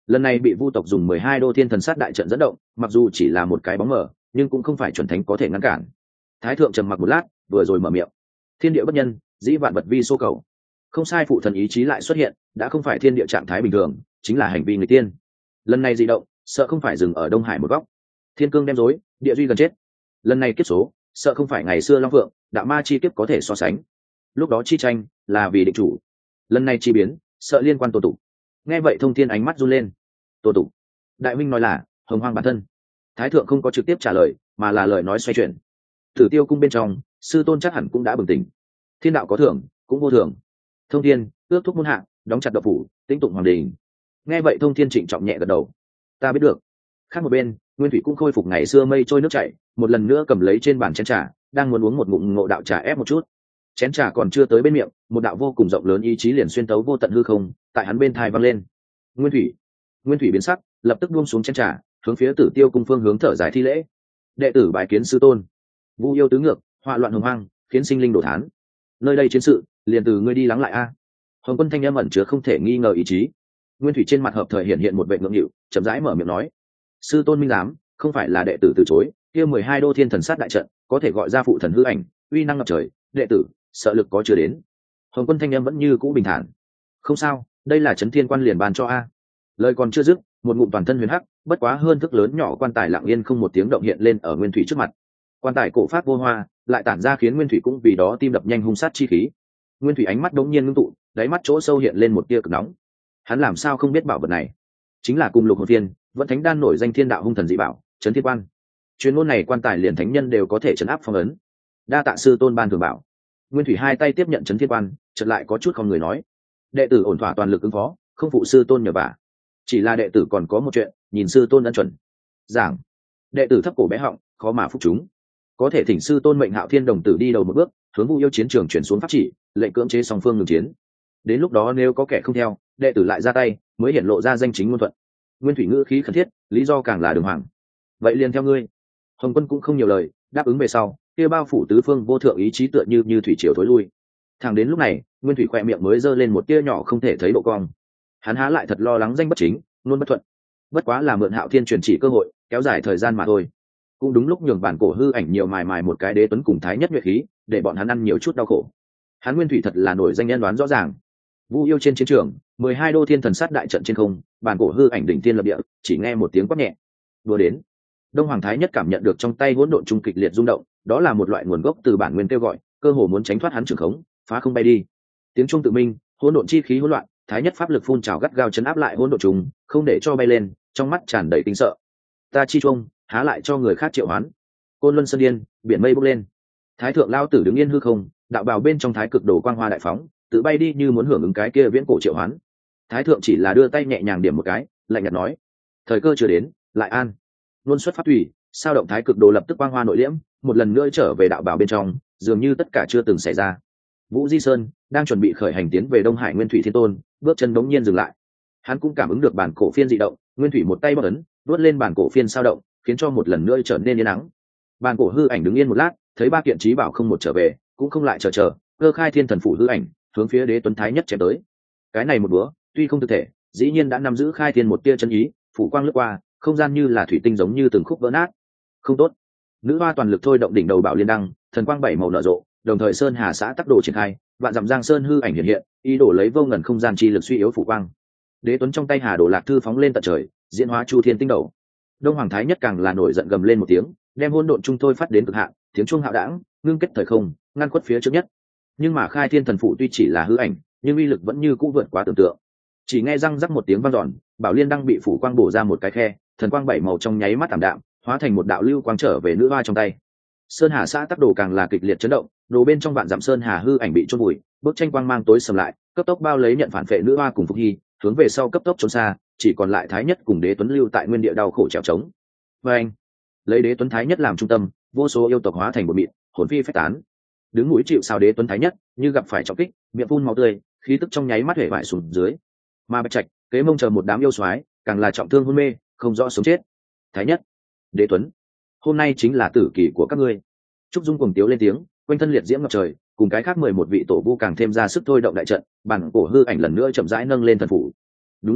lần này bị vu tộc dùng mười hai đô thiên thần sát đại trận dẫn động, mặc dù chỉ là một cái bóng mờ, nhưng cũng không phải chuẩn thánh có thể ngăn cản. Thái thượng trầm mặc một lát, vừa rồi mở miệng: thiên địa bất nhân, dĩ vạn vật vi số cầu. Không sai, phụ thần ý chí lại xuất hiện, đã không phải thiên địa trạng thái bình thường, chính là hành vi người tiên. Lần này dị động, sợ không phải dừng ở Đông Hải một góc. Thiên cương đem rối, địa duy gần chết. Lần này kiếp số, sợ không phải ngày xưa long phượng, đạo ma chi kiếp có thể so sánh. Lúc đó chi tranh là vì định chủ, lần này chi biến, sợ liên quan tổ tụ. Nghe vậy Thông Thiên ánh mắt run lên. Tổ tụ? Đại huynh nói là hồng hoang bản thân. Thái thượng không có trực tiếp trả lời, mà là lời nói xoay chuyển. Tử Tiêu cung bên trong, sư tôn chắc hẳn cũng đã bừng tỉnh. Thiên đạo có thưởng, cũng vô thưởng. Thông Thiên ước thúc muôn hạ, đóng chặt độc phủ, tĩnh tụng hoàng đình. Nghe vậy Thông Thiên trịnh trọng nhẹ gật đầu. Ta biết được. Khác một bên, Nguyên Thủy cũng khôi phục ngày xưa mây trôi nước chảy, một lần nữa cầm lấy trên bàn chén trà, đang muốn uống một ngụm ngộ đạo trà ép một chút. Chén trà còn chưa tới bên miệng, một đạo vô cùng rộng lớn ý chí liền xuyên tấu vô tận hư không, tại hắn bên thai vang lên. Nguyên Thủy. Nguyên Thủy biến sắc, lập tức buông xuống chén trà, hướng phía Tử Tiêu cung phương hướng thở dài thi lễ. Đệ tử bái kiến sư tôn. Vu yêu tứ ngược, họa loạn hồng hoang, khiến sinh linh đổ thán. Nơi đây chiến sự, liền từ ngươi đi lắng lại a. Hồng Quân thanh âm ẩn chứa không thể nghi ngờ ý chí. Nguyên Thủy trên mặt hợp thời hiện hiện một vẻ ngượng nghịu, chậm rãi mở miệng nói: sư tôn minh giám, không phải là đệ tử từ chối, kia mười hai đô thiên thần sát đại trận có thể gọi ra phụ thần hư ảnh, uy năng ngập trời, đệ tử sợ lực có chưa đến. Hồng Quân thanh âm vẫn như cũ bình thản: không sao, đây là chấn thiên quan liền bàn cho a. Lời còn chưa dứt, một ngụm toàn thân huyền hắc, bất quá hơn thước lớn nhỏ quan tài lặng yên không một tiếng động hiện lên ở Nguyên Thủy trước mặt. Quan tài cổ phát vô hoa, lại tản ra khiến Nguyên Thủy cũng vì đó tim đập nhanh hung sát chi khí. Nguyên Thủy ánh mắt đống nhiên ngưng tụ, đáy mắt chỗ sâu hiện lên một tia cực nóng. Hắn làm sao không biết bảo vật này chính là cùng Lục Hồn Thiên, vẫn thánh đan nổi danh thiên đạo hung thần dị bảo, chấn thiên quan. Chuyên môn này quan tài liền thánh nhân đều có thể chấn áp phong ấn. Đa tạ sư tôn ban thường bảo. Nguyên Thủy hai tay tiếp nhận chấn thiên quan, chợt lại có chút không người nói: đệ tử ổn thỏa toàn lực ứng phó, không phụ sư tôn nhờ vả. Chỉ là đệ tử còn có một chuyện, nhìn sư tôn ân chuẩn. Giảng. Đệ tử thấp cổ bé họng, khó mà phục chúng. Có thể thỉnh sư tôn mệnh Hạo Thiên đồng tử đi đầu một bước, hướng Vu yêu chiến trường chuyển xuống pháp chỉ, lệnh cưỡng chế song phương ngừng chiến. Đến lúc đó nếu có kẻ không theo, đệ tử lại ra tay, mới hiển lộ ra danh chính ngôn thuận. Nguyên Thủy ngữ khí khẩn thiết, lý do càng là đường hoàng. Vậy liền theo ngươi. Hồng Quân cũng không nhiều lời, đáp ứng về sau, kia bao phủ tứ phương vô thượng ý chí tựa như như thủy triều thối lui. Thẳng đến lúc này, Nguyên Thủy khỏe miệng mới giơ lên một tia nhỏ không thể thấy độ cong. Hắn há lại thật lo lắng danh bất chính, luôn bất thuận. Bất quá là mượn Hạo Thiên truyền chỉ cơ hội, kéo dài thời gian mà thôi. Cũng đúng lúc nhường bản cổ hư ảnh nhiều mài mài một cái đế tuấn cùng thái nhất nhuệ khí, để bọn hắn ăn nhiều chút đau khổ. Hắn Nguyên Thủy thật là nổi danh nhân đoán rõ ràng. Vu yêu trên chiến trường, mười hai đô thiên thần sát đại trận trên không, bản cổ hư ảnh đỉnh thiên lập địa, chỉ nghe một tiếng quát nhẹ. Vừa đến, Đông Hoàng Thái Nhất cảm nhận được trong tay hỗn độn trung kịch liệt rung động, đó là một loại nguồn gốc từ bản nguyên kêu gọi, cơ hồ muốn tránh thoát hắn trường khống, phá không bay đi. Tiếng trung tự minh, hỗn độn chi khí hỗn loạn, Thái Nhất pháp lực phun trào gắt gao chấn áp lại hỗn độn trùng, không để cho bay lên, trong mắt tràn đầy kinh sợ. Ta chi trung, há lại cho người khác triệu hoán. Côn Luân Sơn Điên, biển mây bốc lên. Thái thượng lao tử đứng yên hư không, đạo bào bên trong thái cực đồ quang hoa đại phóng, tự bay đi như muốn hưởng ứng cái kia viễn cổ triệu hoán. Thái thượng chỉ là đưa tay nhẹ nhàng điểm một cái, lạnh nhạt nói: thời cơ chưa đến, lại an. Luân xuất pháp thủy, sao động thái cực đồ lập tức quang hoa nội liễm, một lần nữa trở về đạo bào bên trong, dường như tất cả chưa từng xảy ra. Vũ Di Sơn đang chuẩn bị khởi hành tiến về Đông Hải Nguyên Thủy Thiên Tôn, bước chân đống nhiên dừng lại. Hắn cũng cảm ứng được bản cổ phiên dị động, Nguyên Thủy một tay bóc ấn, đuốt lên bản cổ phiên sao động, khiến cho một lần nữa trở nên yên nắng. Bản cổ hư ảnh đứng yên một lát, thấy ba kiện trí bảo không một trở về, cũng không lại chờ chờ, cơ khai thiên thần phủ hư ảnh, hướng phía đế tuấn thái nhất chém tới. Cái này một búa, tuy không thực thể, dĩ nhiên đã nắm giữ khai thiên một tia chân ý, phủ quang lướt qua, không gian như là thủy tinh giống như từng khúc vỡ nát. Không tốt. Nữ hoa toàn lực thôi động đỉnh đầu bảo liên đăng, thần quang bảy màu nở rộ, đồng thời sơn hà xã tắc đồ triển khai, vạn dặm giang sơn hư ảnh hiện hiện, ý đồ lấy vô ngần không gian chi lực suy yếu phủ quang. Đế tuấn trong tay hà đồ lạc thư phóng lên tận trời, diễn hóa chu thiên tinh đầu. Đông Hoàng Thái Nhất càng là nổi giận gầm lên một tiếng, đem hỗn độn trung thôi phát đến cực hạn, tiếng chuông hạo đãng, ngưng kết thời không, ngăn khuất phía trước nhất. Nhưng mà khai thiên thần phụ tuy chỉ là hư ảnh, nhưng uy lực vẫn như cũ vượt quá tưởng tượng. Chỉ nghe răng rắc một tiếng vang dọn, bảo liên đang bị phủ quang bổ ra một cái khe, thần quang bảy màu trong nháy mắt tạm đạm, hóa thành một đạo lưu quang trở về nữ hoa trong tay. Sơn hà xã tắc đồ càng là kịch liệt chấn động, đồ bên trong vạn dặm sơn hà hư ảnh bị chôn bụi, bức tranh quang mang tối sầm lại, cấp tốc bao lấy nhận phản phệ nữ hoa cùng phục hy, hướng về sau cấp tốc trốn xa, chỉ còn lại Thái Nhất cùng đế tuấn lưu tại nguyên địa đau khổ trèo trống. Và anh, lấy đế tuấn Thái Nhất làm trung tâm, vô số yêu tộc hóa thành một mịn, hồn phi phách tán. Đứng mũi chịu sào đế tuấn Thái Nhất, như gặp phải trọng kích, miệng phun máu tươi, khí tức trong nháy mắt hể bại xuống dưới. Mà Bạch Trạch, kế mông chờ một đám yêu soái, càng là trọng thương hôn mê, không rõ sống chết. Thái Nhất, đế tuấn, hôm nay chính là tử kỳ của các ngươi. Trúc Dung cùng tiếu lên tiếng, quanh thân liệt diễm ngập trời, cùng cái khác mười một vị tổ vu càng thêm ra sức thôi động đại trận, bản cổ hư ảnh lần nữa chậm rãi nâng lên thần phủ. Đúng lúc này,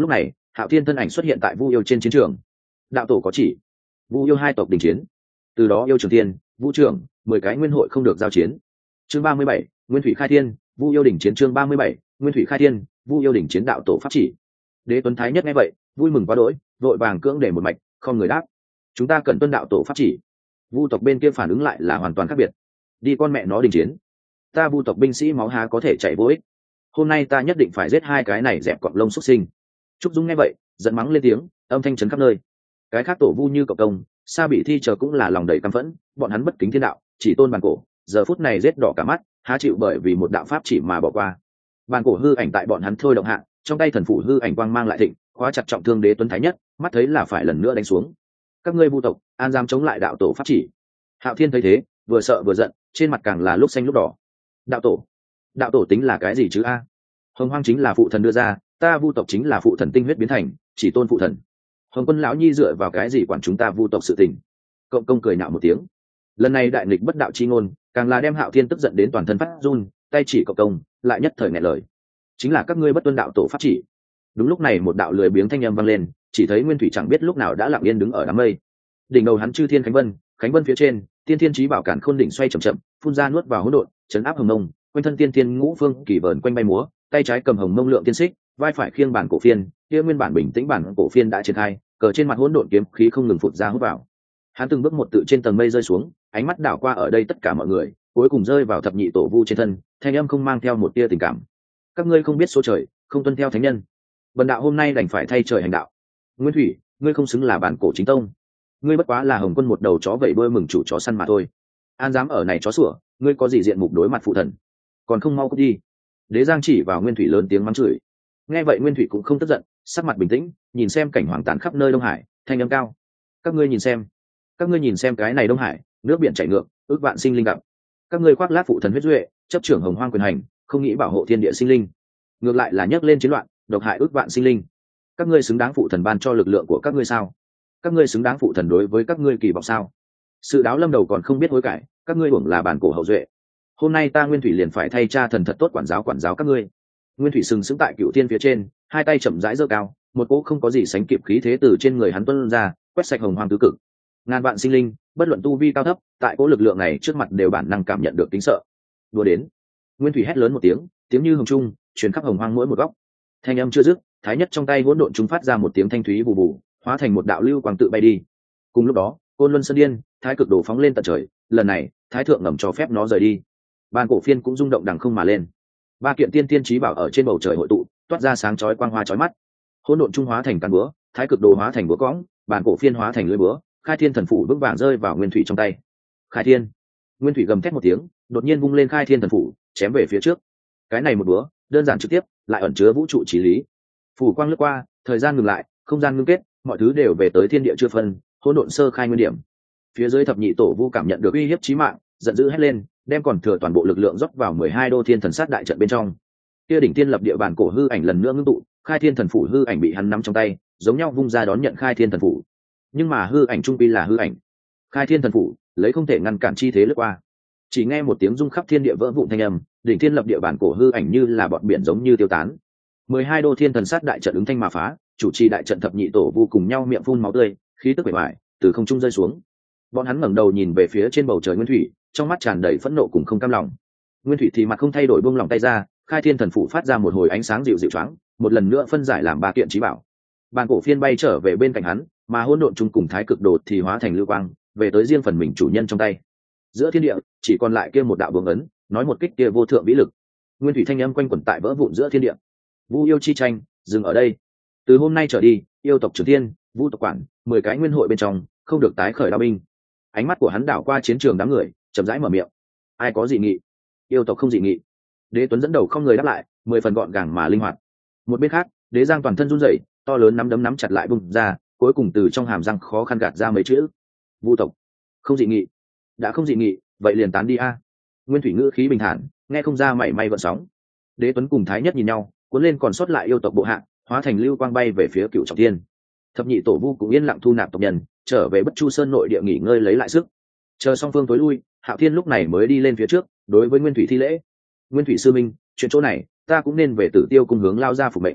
Hạo Thiên thân ảnh xuất hiện tại Vu Yêu trên chiến trường. Đạo tổ có chỉ, Vu Yêu hai tộc đình chiến. Từ đó Yêu Trường Thiên, Vũ Trường, mười cái nguyên hội không được giao chiến. Chương ba mươi bảy, Nguyên Thủy Khai Thiên, Vu Yêu đỉnh chiến. Chương ba mươi bảy, Nguyên Thủy Khai Thiên, Vu Yêu đỉnh chiến. Đạo tổ pháp chỉ. Đế Tuấn Thái Nhất nghe vậy, vui mừng quá đỗi, vội vàng cưỡng để một mạch, không người đáp. Chúng ta cần tuân đạo tổ pháp chỉ. Vu tộc bên kia phản ứng lại là hoàn toàn khác biệt. Đi con mẹ nó đình chiến. Ta Vu tộc binh sĩ máu há có thể chạy vô ích. Hôm nay ta nhất định phải giết hai cái này dẹp cọp lông xuất sinh. Trúc Dung nghe vậy, giận mắng lên tiếng, âm thanh chấn khắp nơi. Cái khác tổ Vu như cậu công, Sa Bị Thi chờ cũng là lòng đầy căm phẫn, bọn hắn bất kính thiên đạo, chỉ tôn bàn cổ, giờ phút này giết đỏ cả mắt, há chịu bởi vì một đạo pháp chỉ mà bỏ qua. Bàn cổ hư ảnh tại bọn hắn thôi động hạ, trong tay thần phủ hư ảnh quang mang lại thịnh, khóa chặt trọng thương Đế Tuấn Thái Nhất, mắt thấy là phải lần nữa đánh xuống. Các ngươi Vu tộc, an dám chống lại đạo tổ pháp chỉ? Hạo Thiên thấy thế, vừa sợ vừa giận, trên mặt càng là lúc xanh lúc đỏ. Đạo tổ, đạo tổ tính là cái gì chứ a? Hồng Hoang chính là phụ thần đưa ra, ta Vu tộc chính là phụ thần tinh huyết biến thành, chỉ tôn phụ thần. Hồng Quân lão nhi dựa vào cái gì quản chúng ta Vu tộc sự tình? Cộng công cười nhạo một tiếng. Lần này đại nghịch bất đạo chi ngôn, càng là đem Hạo Thiên tức giận đến toàn thân phát run, tay chỉ cộng công, lại nhất thời nghẹn lời. Chính là các ngươi bất tuân đạo tổ pháp chỉ. Đúng lúc này một đạo lười biếng thanh âm vang lên, chỉ thấy Nguyên Thủy chẳng biết lúc nào đã lặng yên đứng ở đám mây. Đỉnh đầu hắn chư thiên khánh vân, khánh vân phía trên, tiên thiên chí bảo cản khôn đỉnh xoay chậm chậm, phun ra nuốt vào hỗn độn, chấn áp hồng mông, quanh thân tiên thiên ngũ phương kỳ vờn quanh bay múa, tay trái cầm hồng mông lượng tiên xích, vai phải khiêng bản cổ phiên, kia nguyên bản bình tĩnh bản cổ phiên đã triển khai, cờ trên mặt hỗn độn kiếm khí không ngừng phụt ra hút vào. Hắn từng bước một tự trên tầng mây rơi xuống, ánh mắt đảo qua ở đây tất cả mọi người, cuối cùng rơi vào thập nhị tổ Vu trên thân, thanh âm không mang theo một tia tình cảm. Các ngươi không biết số trời, không tuân theo thánh nhân, bần đạo hôm nay đành phải thay trời hành đạo. Nguyên Thủy, ngươi không xứng là bản cổ chính tông, ngươi bất quá là Hồng Quân một đầu chó vẩy đuôi mừng chủ chó săn mà thôi. An dám ở này chó sủa, ngươi có gì diện mục đối mặt phụ thần? Còn không mau cút đi. Đế Giang chỉ vào Nguyên Thủy lớn tiếng mắng chửi. Nghe vậy Nguyên Thủy cũng không tức giận, sắc mặt bình tĩnh, nhìn xem cảnh hoàng tàn khắp nơi Đông Hải, thanh âm cao. Các ngươi nhìn xem, các ngươi nhìn xem cái này Đông Hải, nước biển chảy ngược, ước vạn sinh linh gặp. Các ngươi khoác lác phụ thần huyết duệ, chấp trưởng hồng hoang quyền hành, không nghĩ bảo hộ thiên địa sinh linh, ngược lại là nhấc lên chiến loạn, độc hại ước vạn sinh linh. Các ngươi xứng đáng phụ thần ban cho lực lượng của các ngươi sao? Các ngươi xứng đáng phụ thần đối với các ngươi kỳ vọng sao? Sự đáo lâm đầu còn không biết hối cải, các ngươi hưởng là bản cổ hậu duệ. Hôm nay ta Nguyên Thủy liền phải thay cha thần thật tốt quản giáo quản giáo các ngươi. Nguyên Thủy sừng sững tại cựu thiên phía trên, hai tay chậm rãi giơ cao, một cỗ không có gì sánh kịp khí thế từ trên người hắn tuôn ra, quét sạch hồng hoang tứ cực. Ngàn vạn sinh linh, bất luận tu vi cao thấp, tại cỗ lực lượng này trước mặt đều bản năng cảm nhận được kính sợ. Đùa đến. Nguyên Thủy hét lớn một tiếng, tiếng như hồng trung, truyền khắp hồng hoang mỗi một góc. Thanh âm chưa dứt, Thái Nhất trong tay hỗn độn trung phát ra một tiếng thanh thúy bù bù, hóa thành một đạo lưu quang tự bay đi. Cùng lúc đó, Côn Luân Sơn Điên, Thái Cực Đồ phóng lên tận trời, lần này, Thái thượng ngầm cho phép nó rời đi. Bàn cổ phiên cũng rung động đằng không mà lên. Ba kiện tiên tiên chí bảo ở trên bầu trời hội tụ, toát ra sáng chói quang hoa chói mắt. Hỗn độn trung hóa thành căn búa, Thái Cực Đồ hóa thành búa cõng, bàn cổ phiên hóa thành lưỡi búa, Khai Thiên thần phủ vững vàng rơi vào Nguyên Thủy trong tay. Khai Thiên. Nguyên Thủy gầm thét một tiếng, đột nhiên vung lên Khai Thiên thần phủ, chém về phía trước. Cái này một búa, đơn giản trực tiếp, lại ẩn chứa vũ trụ chí lý. Phủ quang lướt qua, thời gian ngừng lại, không gian ngưng kết, mọi thứ đều về tới thiên địa chưa phân, hỗn độn sơ khai nguyên điểm. Phía dưới thập nhị tổ Vu cảm nhận được uy hiếp chí mạng, giận dữ hét lên, đem còn thừa toàn bộ lực lượng rót vào mười hai đô thiên thần sát đại trận bên trong. Kia đỉnh tiên lập địa bàn cổ hư ảnh lần nữa ngưng tụ, Khai Thiên thần phủ hư ảnh bị hắn nắm trong tay, giống nhau vung ra đón nhận Khai Thiên thần phủ. Nhưng mà hư ảnh trung quy là hư ảnh. Khai Thiên thần phủ, lấy không thể ngăn cản chi thế lướt qua. Chỉ nghe một tiếng rung khắp thiên địa vỡ vụn thanh âm, đỉnh thiên lập địa bản cổ hư ảnh như là bọn biển giống như tiêu tán. mười hai đô thiên thần sát đại trận ứng thanh mà phá, chủ trì đại trận thập nhị tổ Vu cùng nhau miệng phun máu tươi, khí tức bề ngoài từ không trung rơi xuống. Bọn hắn ngẩng đầu nhìn về phía trên bầu trời Nguyên Thủy, trong mắt tràn đầy phẫn nộ cùng không cam lòng. Nguyên Thủy thì mặt không thay đổi buông lòng tay ra, Khai Thiên thần phủ phát ra một hồi ánh sáng dịu dịu choáng, một lần nữa phân giải làm ba kiện chí bảo. Bàn cổ phiên bay trở về bên cạnh hắn, mà hỗn độn chung cùng Thái Cực Đồ thì hóa thành lưu quang, về tới riêng phần mình chủ nhân trong tay. Giữa thiên địa chỉ còn lại kia một đạo vương ấn, nói một kích kia vô thượng vĩ lực. Nguyên Thủy thanh âm quanh quẩn tại vỡ vụn giữa thiên địa. Vu yêu chi tranh, dừng ở đây. Từ hôm nay trở đi, yêu tộc Trường Thiên, Vu tộc quản, mười cái nguyên hội bên trong, không được tái khởi đao binh. Ánh mắt của hắn đảo qua chiến trường đám người, chậm rãi mở miệng. Ai có dị nghị? Yêu tộc không dị nghị. Đế Tuấn dẫn đầu không người đáp lại, mười phần gọn gàng mà linh hoạt. Một bên khác, Đế Giang toàn thân run rẩy, to lớn nắm đấm nắm chặt lại bung ra, cuối cùng từ trong hàm răng khó khăn gạt ra mấy chữ. Vu tộc không dị nghị. Đã không dị nghị, vậy liền tán đi a. Nguyên Thủy ngữ khí bình thản, nghe không ra mảy may gợn sóng. Đế Tuấn cùng Thái Nhất nhìn nhau, cuốn lên còn sót lại yêu tộc bộ hạ, hóa thành lưu quang bay về phía Cựu Trọng Thiên. Thập nhị tổ Vu cũng yên lặng thu nạp tộc nhân, trở về Bất Chu Sơn nội địa nghỉ ngơi lấy lại sức. Chờ song phương tối lui, Hạo Thiên lúc này mới đi lên phía trước, đối với Nguyên Thủy thi lễ. Nguyên Thủy sư minh, chuyện chỗ này, ta cũng nên về Tử Tiêu cung hướng lao ra phục mệnh.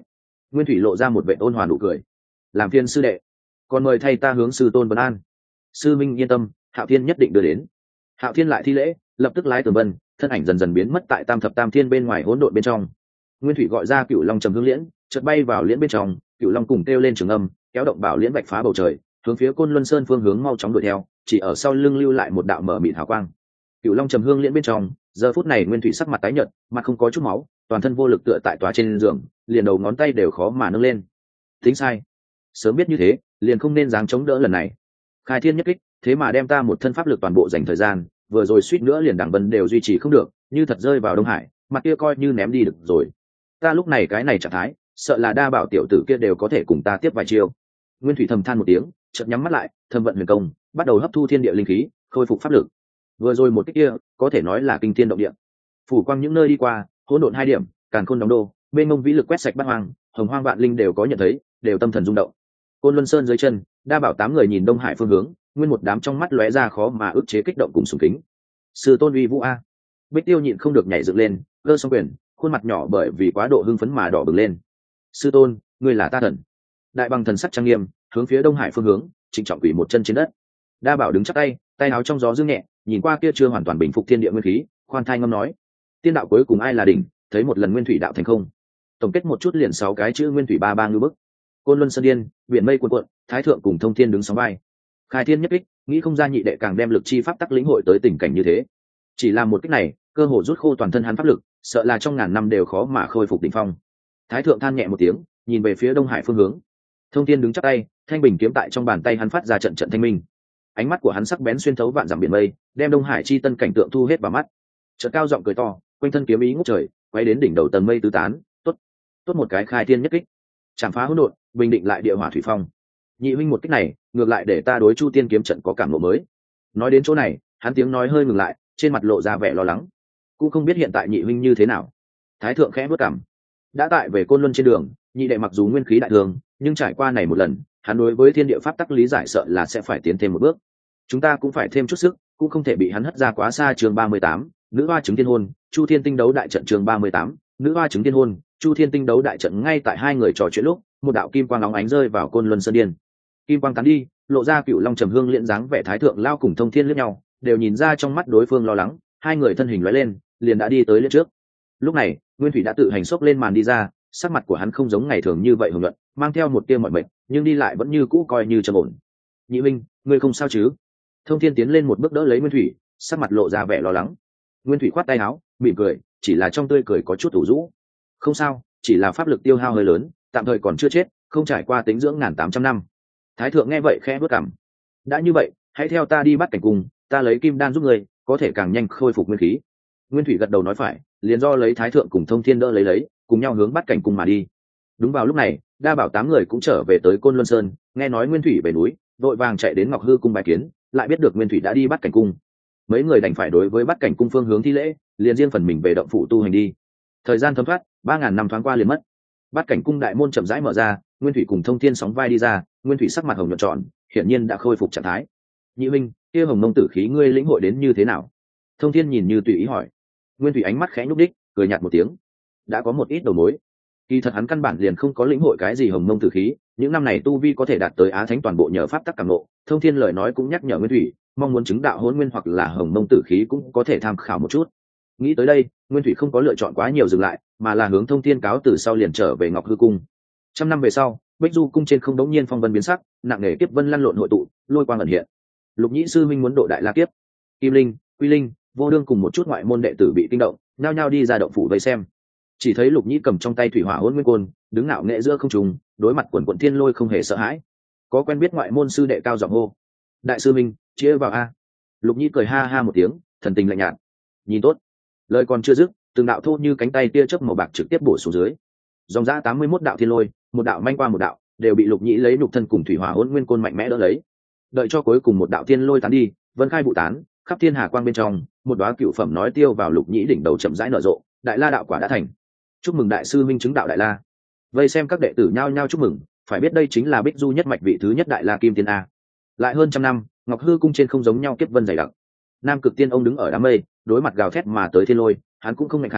Nguyên thủy lộ ra một vệ ôn hòa nụ cười. Làm phiên sư đệ, còn mời thay ta hướng sư tôn vấn an. Sư minh yên tâm, Hạo Thiên nhất định đưa đến. Hạo Thiên lại thi lễ, lập tức lái tường vân, thân ảnh dần dần biến mất tại tam thập tam thiên bên ngoài hỗn độn bên trong. Nguyên thủy gọi ra Cửu Long trầm hương liễn, chợt bay vào liễn bên trong, Cửu Long cùng kêu lên trường âm, kéo động bảo liễn vạch phá bầu trời, hướng phía Côn Luân Sơn phương hướng mau chóng đuổi theo, chỉ ở sau lưng lưu lại một đạo mở mịt hào quang. Cửu Long trầm hương liễn bên trong, giờ phút này Nguyên thủy sắc mặt tái nhợt, mặt không có chút máu, toàn thân vô lực tựa tại tòa trên giường, liền đầu ngón tay đều khó mà nâng lên. Tính sai, sớm biết như thế, liền không nên dáng chống đỡ lần này. Khai thiên nhất kích, thế mà đem ta một thân pháp lực toàn bộ dành thời gian, vừa rồi suýt nữa liền đẳng vân đều duy trì không được, như thật rơi vào Đông Hải, mặt kia coi như ném đi được rồi. Ta lúc này cái này trạng thái, sợ là đa bảo tiểu tử kia đều có thể cùng ta tiếp vài chiêu. Nguyên thủy thầm than một tiếng, chợt nhắm mắt lại, thâm vận huyền công, bắt đầu hấp thu thiên địa linh khí, khôi phục pháp lực. Vừa rồi một kích kia, có thể nói là kinh thiên động địa. Phủ quang những nơi đi qua, hỗn độn hai điểm, càn khôn đóng đô, bên mông vĩ lực quét sạch bát hoang, hồng hoang vạn linh đều có nhận thấy, đều tâm thần rung động. Côn Luân Sơn dưới chân, đa bảo tám người nhìn Đông Hải phương hướng, nguyên một đám trong mắt lóe ra khó mà ức chế kích động cùng sùng kính. Sư tôn uy vũ a! Bích Tiêu nhịn không được nhảy dựng lên, giơ song quyền, khuôn mặt nhỏ bởi vì quá độ hưng phấn mà đỏ bừng lên. Sư tôn, ngươi là ta thần. Đại bằng thần sắc trang nghiêm, hướng phía Đông Hải phương hướng, trịnh trọng quỳ một chân trên đất. Đa bảo đứng chắp tay, tay áo trong gió dương nhẹ, nhìn qua kia chưa hoàn toàn bình phục thiên địa nguyên khí, khoan thai ngâm nói: tiên đạo cuối cùng ai là đỉnh, thấy một lần nguyên thủy đạo thành không. Tổng kết một chút liền sáu cái chữ nguyên thủy ba ba ngư bức. Côn Luân Sơn điên, biển mây cuồn cuộn, thái thượng cùng thông thiên đứng sóng vai. Khai thiên nhất kích, nghĩ không ra nhị đệ càng đem lực chi pháp tắc lĩnh hội tới tình cảnh như thế. Chỉ làm một kích này, cơ hồ rút khô toàn thân hắn pháp lực, sợ là trong ngàn năm đều khó mà khôi phục đỉnh phong. Thái thượng than nhẹ một tiếng, nhìn về phía Đông Hải phương hướng. Thông thiên đứng chắp tay, thanh bình kiếm tại trong bàn tay hắn phát ra trận trận thanh minh. Ánh mắt của hắn sắc bén xuyên thấu vạn dặm biển mây, đem Đông Hải chi tân cảnh tượng thu hết vào mắt. Chợt cao giọng cười to, quanh thân kiếm ý ngút trời, quay đến đỉnh đầu tầng mây tứ tán, tốt, tốt một cái khai thiên nhất kích, chạm phá hỗn độn, bình định lại địa hỏa thủy phong. Nhị huynh một kích này, ngược lại để ta đối Chu Tiên kiếm trận có cảm ngộ mới. Nói đến chỗ này, hắn tiếng nói hơi ngừng lại, trên mặt lộ ra vẻ lo lắng. Cũng không biết hiện tại nhị huynh như thế nào. Thái thượng khẽ bước cằm. Đã tại về Côn Luân trên đường, nhị đệ mặc dù nguyên khí đại thường, nhưng trải qua này một lần, hắn đối với thiên địa pháp tắc lý giải sợ là sẽ phải tiến thêm một bước. Chúng ta cũng phải thêm chút sức, cũng không thể bị hắn hất ra quá xa. Chương ba mươi tám, nữ hoa chứng tiên hôn, Chu Thiên tinh đấu đại trận. Chương ba mươi tám, nữ hoa chứng tiên hôn, Chu Thiên tinh đấu đại trận. Ngay tại hai người trò chuyện lúc, một đạo kim quang óng ánh rơi vào Côn Luân Sơn điên. Kim quang tán đi, lộ ra Cựu Long trầm hương liễn dáng vẻ thái thượng lao cùng thông thiên liếc nhau, đều nhìn ra trong mắt đối phương lo lắng, hai người thân hình lóe lên, liền đã đi tới liễn trước. Lúc này, Nguyên Thủy đã tự hành xốc lên màn đi ra, sắc mặt của hắn không giống ngày thường như vậy hùng luận, mang theo một tia mỏi mệt, nhưng đi lại vẫn như cũ coi như trầm ổn. Nhị minh, ngươi không sao chứ? Thông thiên tiến lên một bước đỡ lấy Nguyên Thủy, sắc mặt lộ ra vẻ lo lắng. Nguyên Thủy khoát tay áo, mỉm cười, chỉ là trong tươi cười có chút ủ rũ. Không sao, chỉ là pháp lực tiêu hao hơi lớn, tạm thời còn chưa chết, không trải qua tính dưỡng ngàn tám trăm năm. Thái thượng nghe vậy khẽ bước cằm. Đã như vậy, hãy theo ta đi bắt cảnh cung, ta lấy kim đan giúp ngươi, có thể càng nhanh khôi phục nguyên khí. Nguyên Thủy gật đầu nói phải, liền do lấy thái thượng cùng thông thiên đỡ lấy lấy, cùng nhau hướng bắt cảnh cung mà đi. Đúng vào lúc này, đa bảo tám người cũng trở về tới Côn Luân Sơn, nghe nói Nguyên Thủy về núi, vội vàng chạy đến Ngọc Hư cung bài kiến, lại biết được Nguyên Thủy đã đi bắt cảnh cung. Mấy người đành phải đối với bắt cảnh cung phương hướng thi lễ, liền riêng phần mình về động phủ tu hành đi. Thời gian thấm thoát, ba ngàn năm thoáng qua liền mất. Bắt cảnh cung đại môn chậm rãi mở ra, Nguyên Thủy cùng thông thiên sóng vai đi ra, Nguyên Thủy sắc mặt hồng nhuận tròn, hiển nhiên đã khôi phục trạng thái. Nhị minh, kia hồng mông tử khí ngươi lĩnh hội đến như thế nào? Thông thiên nhìn như tùy ý hỏi. Nguyên Thủy ánh mắt khẽ nhúc đích, cười nhạt một tiếng. Đã có một ít đầu mối. Kỳ thật hắn căn bản liền không có lĩnh hội cái gì hồng mông tử khí, những năm này tu vi có thể đạt tới á thánh toàn bộ nhờ pháp tắc cảm ngộ. Thông thiên lời nói cũng nhắc nhở Nguyên Thủy, mong muốn chứng đạo hỗn nguyên hoặc là hồng mông tử khí cũng có thể tham khảo một chút. Nghĩ tới đây, Nguyên Thủy không có lựa chọn quá nhiều dừng lại, mà là hướng thông thiên cáo từ sau liền trở về Ngọc Hư cung. Trăm năm về sau, Bích Du cung trên không đống nhiên phong vân biến sắc, nặng nề kiếp vân lăn lộn hội tụ, lôi quang ẩn hiện. Lục Nhĩ sư minh muốn độ đại la kiếp. Kim Linh, Quy Linh, Vô Đương cùng một chút ngoại môn đệ tử bị kinh động, nhao nhao đi ra động phủ vây xem. Chỉ thấy Lục Nhĩ cầm trong tay thủy hỏa hỗn nguyên côn, đứng ngạo nghệ giữa không trung, đối mặt quần quần thiên lôi không hề sợ hãi. Có quen biết ngoại môn sư đệ cao giọng hô: "Đại sư minh, chia vào a!" Lục Nhĩ cười ha ha một tiếng, thần tình lạnh nhạt. Nhìn tốt. Lời còn chưa dứt, từng đạo thô như cánh tay tia chớp màu bạc trực tiếp bổ xuống dưới. Dòng dã tám mươi mốt đạo thiên lôi, một đạo manh qua một đạo, đều bị Lục Nhĩ lấy nhục thân cùng thủy hỏa hỗn nguyên côn mạnh mẽ đỡ lấy. Đợi cho cuối cùng một đạo thiên lôi tán đi, vân khai vụ tán, khắp thiên hà quang bên trong, một đóa cựu phẩm nói tiêu vào Lục Nhĩ đỉnh đầu chậm rãi nở rộ, đại la đạo quả đã thành. Chúc mừng đại sư minh chứng đạo đại la. Vây xem các đệ tử nhao nhao chúc mừng, phải biết đây chính là Bích Du nhất mạch vị thứ nhất đại la kim tiên a. Lại hơn trăm năm, Ngọc Hư cung trên không giống nhau kiếp vân dày đặc. Nam Cực Tiên ông đứng ở đám mây, đối mặt gào thét mà tới thiên lôi, hắn cũng không ngạnh kháng,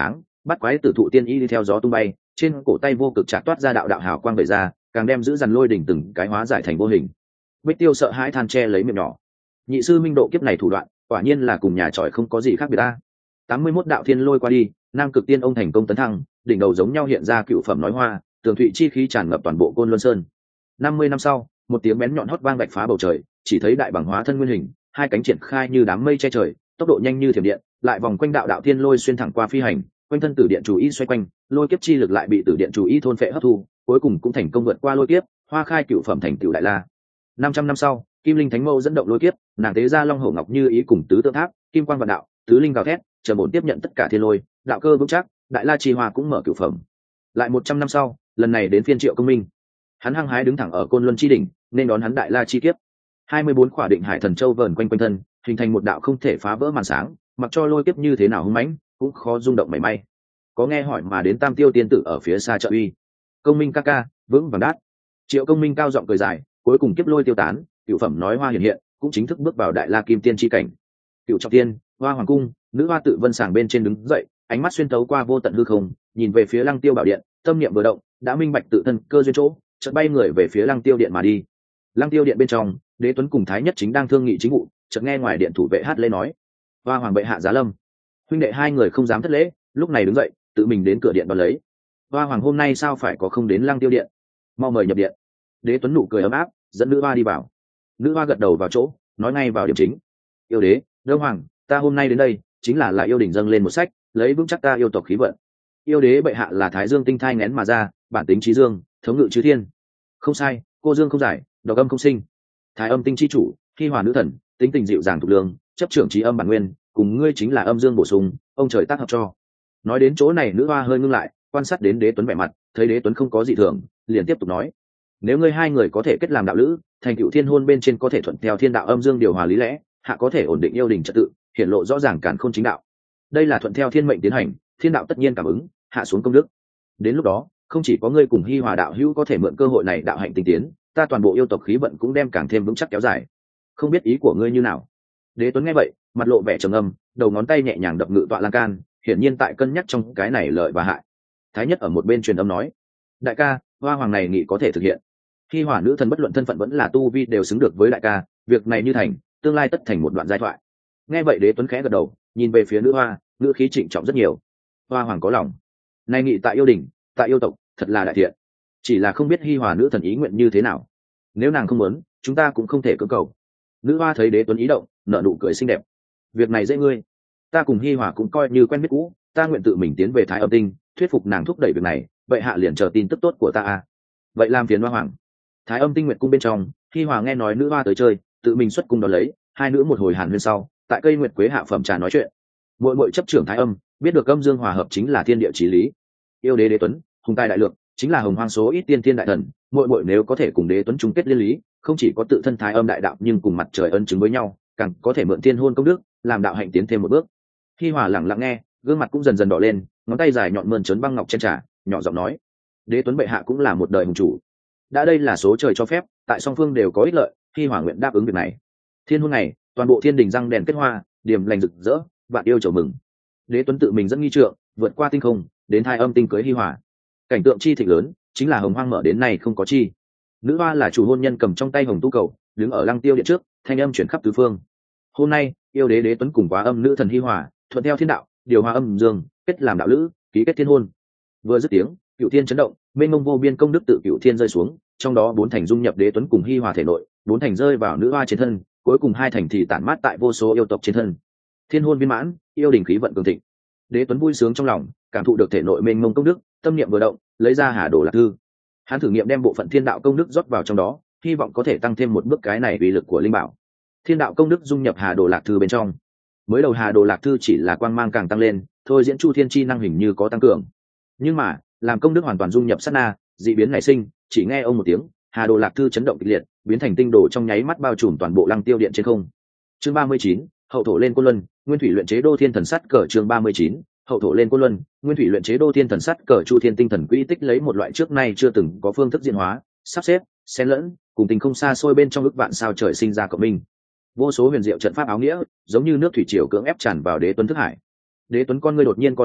bắt quái tử thụ tiên y đi theo gió tung bay, trên cổ tay vô cực chạc toát ra đạo đạo hào quang về ra, càng đem giữ dằn lôi đỉnh từng cái hóa giải thành vô hình. Bích Tiêu sợ hãi than che lấy miệng nhỏ. Nhị sư minh độ kiếp này thủ đoạn, quả nhiên là cùng nhà tròi không có gì khác biệt ta. tám mươi mốt đạo thiên lôi qua đi, Nam Cực Tiên ông thành công tấn thăng, đỉnh đầu giống nhau hiện ra cựu phẩm nói hoa, tường thụy chi khí tràn ngập toàn bộ Côn Luân Sơn. năm mươi năm sau, một tiếng bén nhọn hót vang vạch phá bầu trời, chỉ thấy đại bằng hóa thân nguyên hình, hai cánh triển khai như đám mây che trời, tốc độ nhanh như thiểm điện, lại vòng quanh đạo đạo thiên lôi xuyên thẳng qua phi hành, quanh thân tử điện chủ y xoay quanh, lôi kiếp chi lực lại bị tử điện chủ y thôn phệ hấp thu, cuối cùng cũng thành công vượt qua lôi kiếp, hoa khai cựu phẩm thành cựu đại la. năm trăm năm sau, Kim Linh Thánh Mâu dẫn động lôi kiếp, nàng tế ra Long Hổ Ngọc Như ý cùng tứ tượng tháp, kim quang vạn đạo, tứ linh gào thét, chờ bổn tiếp nhận tất cả thiên lôi, đạo cơ vững chắc, đại la chi hoa cũng mở cửu phẩm. Lại một trăm năm sau, lần này đến phiên Triệu Công Minh, hắn hăng hái đứng thẳng ở Côn Luân chi đỉnh, nên đón hắn đại la chi kiếp. hai mươi bốn khỏa định hải thần châu vờn quanh quanh thân, hình thành một đạo không thể phá vỡ màn sáng, mặc cho lôi kiếp như thế nào hung mãnh, cũng khó rung động mảy may. Có nghe hỏi mà đến Tam Tiêu tiên tử ở phía xa trợ uy. Công Minh ca ca, vững vàng đát. Triệu Công Minh cao giọng cười dài, cuối cùng kiếp lôi tiêu tán, cửu phẩm nói hoa hiện hiện, cũng chính thức bước vào đại la kim tiên chi cảnh. Cửu trọng tiên, hoa hoàng cung, nữ hoa tự vân sàng bên trên đứng dậy, ánh mắt xuyên tấu qua vô tận hư không, nhìn về phía Lăng Tiêu bảo điện, tâm niệm vừa động, đã minh bạch tự thân cơ duyên chỗ, chợt bay người về phía Lăng Tiêu điện mà đi. Lăng Tiêu điện bên trong, Đế Tuấn cùng Thái Nhất chính đang thương nghị chính vụ, chợt nghe ngoài điện thủ vệ hát lễ nói: "Hoa hoàng bệ hạ giá lâm." Huynh đệ hai người không dám thất lễ, lúc này đứng dậy, tự mình đến cửa điện đón lấy. "Hoa hoàng hôm nay sao phải có không đến Lăng Tiêu điện? Mau mời nhập điện." Đế Tuấn nụ cười ấm áp, dẫn nữ hoa đi vào. Nữ hoa gật đầu vào chỗ, nói ngay vào điểm chính: "Yêu đế, Đông hoàng, ta hôm nay đến đây chính là lại yêu đỉnh dâng lên một sách, lấy vững chắc ta yêu tộc khí vận. Yêu đế bệ hạ là Thái Dương tinh thai nghén mà ra, bản tính trí dương, thống ngự chư thiên." "Không sai, cô dương không giải, độc âm không sinh. Thái âm tinh chi chủ, Hi Hòa nữ thần, tính tình dịu dàng thục lương, chấp trưởng trí âm bản nguyên, cùng ngươi chính là âm dương bổ sung, ông trời tác hợp cho." Nói đến chỗ này, nữ hoa hơi ngưng lại, quan sát đến Đế Tuấn vẻ mặt, thấy Đế Tuấn không có gì thường, liền tiếp tục nói: "Nếu ngươi hai người có thể kết làm đạo lữ, thành cựu thiên hôn bên trên có thể thuận theo thiên đạo âm dương điều hòa lý lẽ, hạ có thể ổn định yêu đình trật tự, hiển lộ rõ ràng cản khôn chính đạo. Đây là thuận theo thiên mệnh tiến hành, thiên đạo tất nhiên cảm ứng, hạ xuống công đức. Đến lúc đó, không chỉ có ngươi cùng Hi Hòa đạo hữu có thể mượn cơ hội này đạo hạnh tinh tiến, ta toàn bộ yêu tộc khí vận cũng đem càng thêm vững chắc kéo dài. Không biết ý của ngươi như nào?" Đế Tuấn nghe vậy, mặt lộ vẻ trầm âm, đầu ngón tay nhẹ nhàng đập ngự tọa lan can, hiển nhiên tại cân nhắc trong cái này lợi và hại. Thái Nhất ở một bên truyền âm nói: "Đại ca, hoa hoàng này nghị có thể thực hiện. Hi Hòa nữ thần bất luận thân phận vẫn là tu vi đều xứng được với đại ca, việc này như thành, tương lai tất thành một đoạn giai thoại." Nghe vậy Đế Tuấn khẽ gật đầu, nhìn về phía nữ hoa, ngữ khí trịnh trọng rất nhiều. Hoa hoàng có lòng, nay nghị tại yêu đình, tại yêu tộc, thật là đại thiện. Chỉ là không biết Hi Hòa nữ thần ý nguyện như thế nào. Nếu nàng không muốn, chúng ta cũng không thể cưỡng cầu. Nữ hoa thấy Đế Tuấn ý động, nở nụ cười xinh đẹp. Việc này dễ ngươi, ta cùng Hi Hòa cũng coi như quen biết cũ, ta nguyện tự mình tiến về Thái Âm tinh, thuyết phục nàng thúc đẩy việc này, vậy hạ liền chờ tin tức tốt của ta a. Vậy làm phiền hoa hoàng. Thái Âm tinh nguyệt cung bên trong, Hi Hòa nghe nói nữ hoa tới chơi, tự mình xuất cung đón lấy, hai nữ một hồi hàn huyên sau, tại cây nguyệt quế hạ phẩm trà nói chuyện. Muội muội chấp trưởng Thái Âm, biết được âm dương hòa hợp chính là thiên địa chí lý. Yêu đế Đế Tuấn, hùng tài đại lượng, chính là hồng hoang số ít tiên thiên đại thần, muội muội nếu có thể cùng Đế Tuấn chung kết liên lý, không chỉ có tự thân Thái Âm đại đạo, nhưng cùng mặt trời ân chứng với nhau, càng có thể mượn thiên hôn công đức, làm đạo hạnh tiến thêm một bước. Hi Hòa lặng lặng nghe, gương mặt cũng dần dần đỏ lên, ngón tay dài nhọn mơn trớn băng ngọc trên trà, nhỏ giọng nói: "Đế Tuấn bệ hạ cũng là một đời hùng chủ, đã đây là số trời cho phép, tại song phương đều có ích lợi, Hi Hòa nguyện đáp ứng việc này. Thiên hôn này, toàn bộ thiên đình răng đèn kết hoa, điểm lành rực rỡ, vạn yêu chầu mừng." Đế Tuấn tự mình dẫn nghi trượng, vượt qua tinh không, đến Thái Âm tinh cưới Hi Hòa. Cảnh tượng chi thịnh lớn, chính là hồng hoang mở đến nay không có chi. Nữ hoa là chủ hôn nhân cầm trong tay hồng tu cầu, đứng ở Lăng Tiêu điện trước, thanh âm chuyển khắp tứ phương. Hôm nay, yêu đế Đế Tuấn cùng quá âm nữ thần Hi Hòa, thuận theo thiên đạo, điều hòa âm dương, kết làm đạo lữ, ký kết thiên hôn. Vừa dứt tiếng, cựu thiên chấn động, mênh mông vô biên công đức tự cựu thiên rơi xuống, trong đó bốn thành dung nhập Đế Tuấn cùng Hi Hòa thể nội, bốn thành rơi vào nữ hoa trên thân, cuối cùng hai thành thì tản mát tại vô số yêu tộc trên thân. Thiên hôn viên mãn, yêu đình khí vận cường thịnh. Đế Tuấn vui sướng trong lòng, cảm thụ được thể nội mênh mông công đức, tâm niệm vừa động, lấy ra Hà Đồ Lạc Thư. Hắn thử nghiệm đem bộ phận thiên đạo công đức rót vào trong đó, hy vọng có thể tăng thêm một bước cái này uy lực của linh bảo. Thiên đạo công đức dung nhập Hà Đồ Lạc Thư bên trong. Mới đầu Hà Đồ Lạc Thư chỉ là quang mang càng tăng lên, thôi diễn chu thiên chi năng hình như có tăng cường. Nhưng mà, làm công đức hoàn toàn dung nhập sát na, dị biến nảy sinh, chỉ nghe ông một tiếng, Hà Đồ Lạc Thư chấn động kịch liệt, biến thành tinh đồ trong nháy mắt bao trùm toàn bộ Lăng Tiêu điện trên không. Chương ba mươi chín, hậu thổ lên Côn Luân, nguyên thủy luyện chế đô thiên thần sắt cờ. Chương ba mươi chín, hậu thổ lên Côn Luân, nguyên thủy luyện chế đô thiên thần sắt cờ. Chu thiên tinh thần quỹ tích lấy một loại trước nay chưa từng có phương thức diễn hóa, sắp xếp, xen lẫn, cùng tình không xa xôi bên trong ức vạn sao trời sinh ra cộng minh. Vô số huyền diệu trận pháp áo nghĩa, giống như nước thủy triều cưỡng ép tràn vào Đế Tuấn thức hải. Đế Tuấn con ngươi đột nhiên co lại,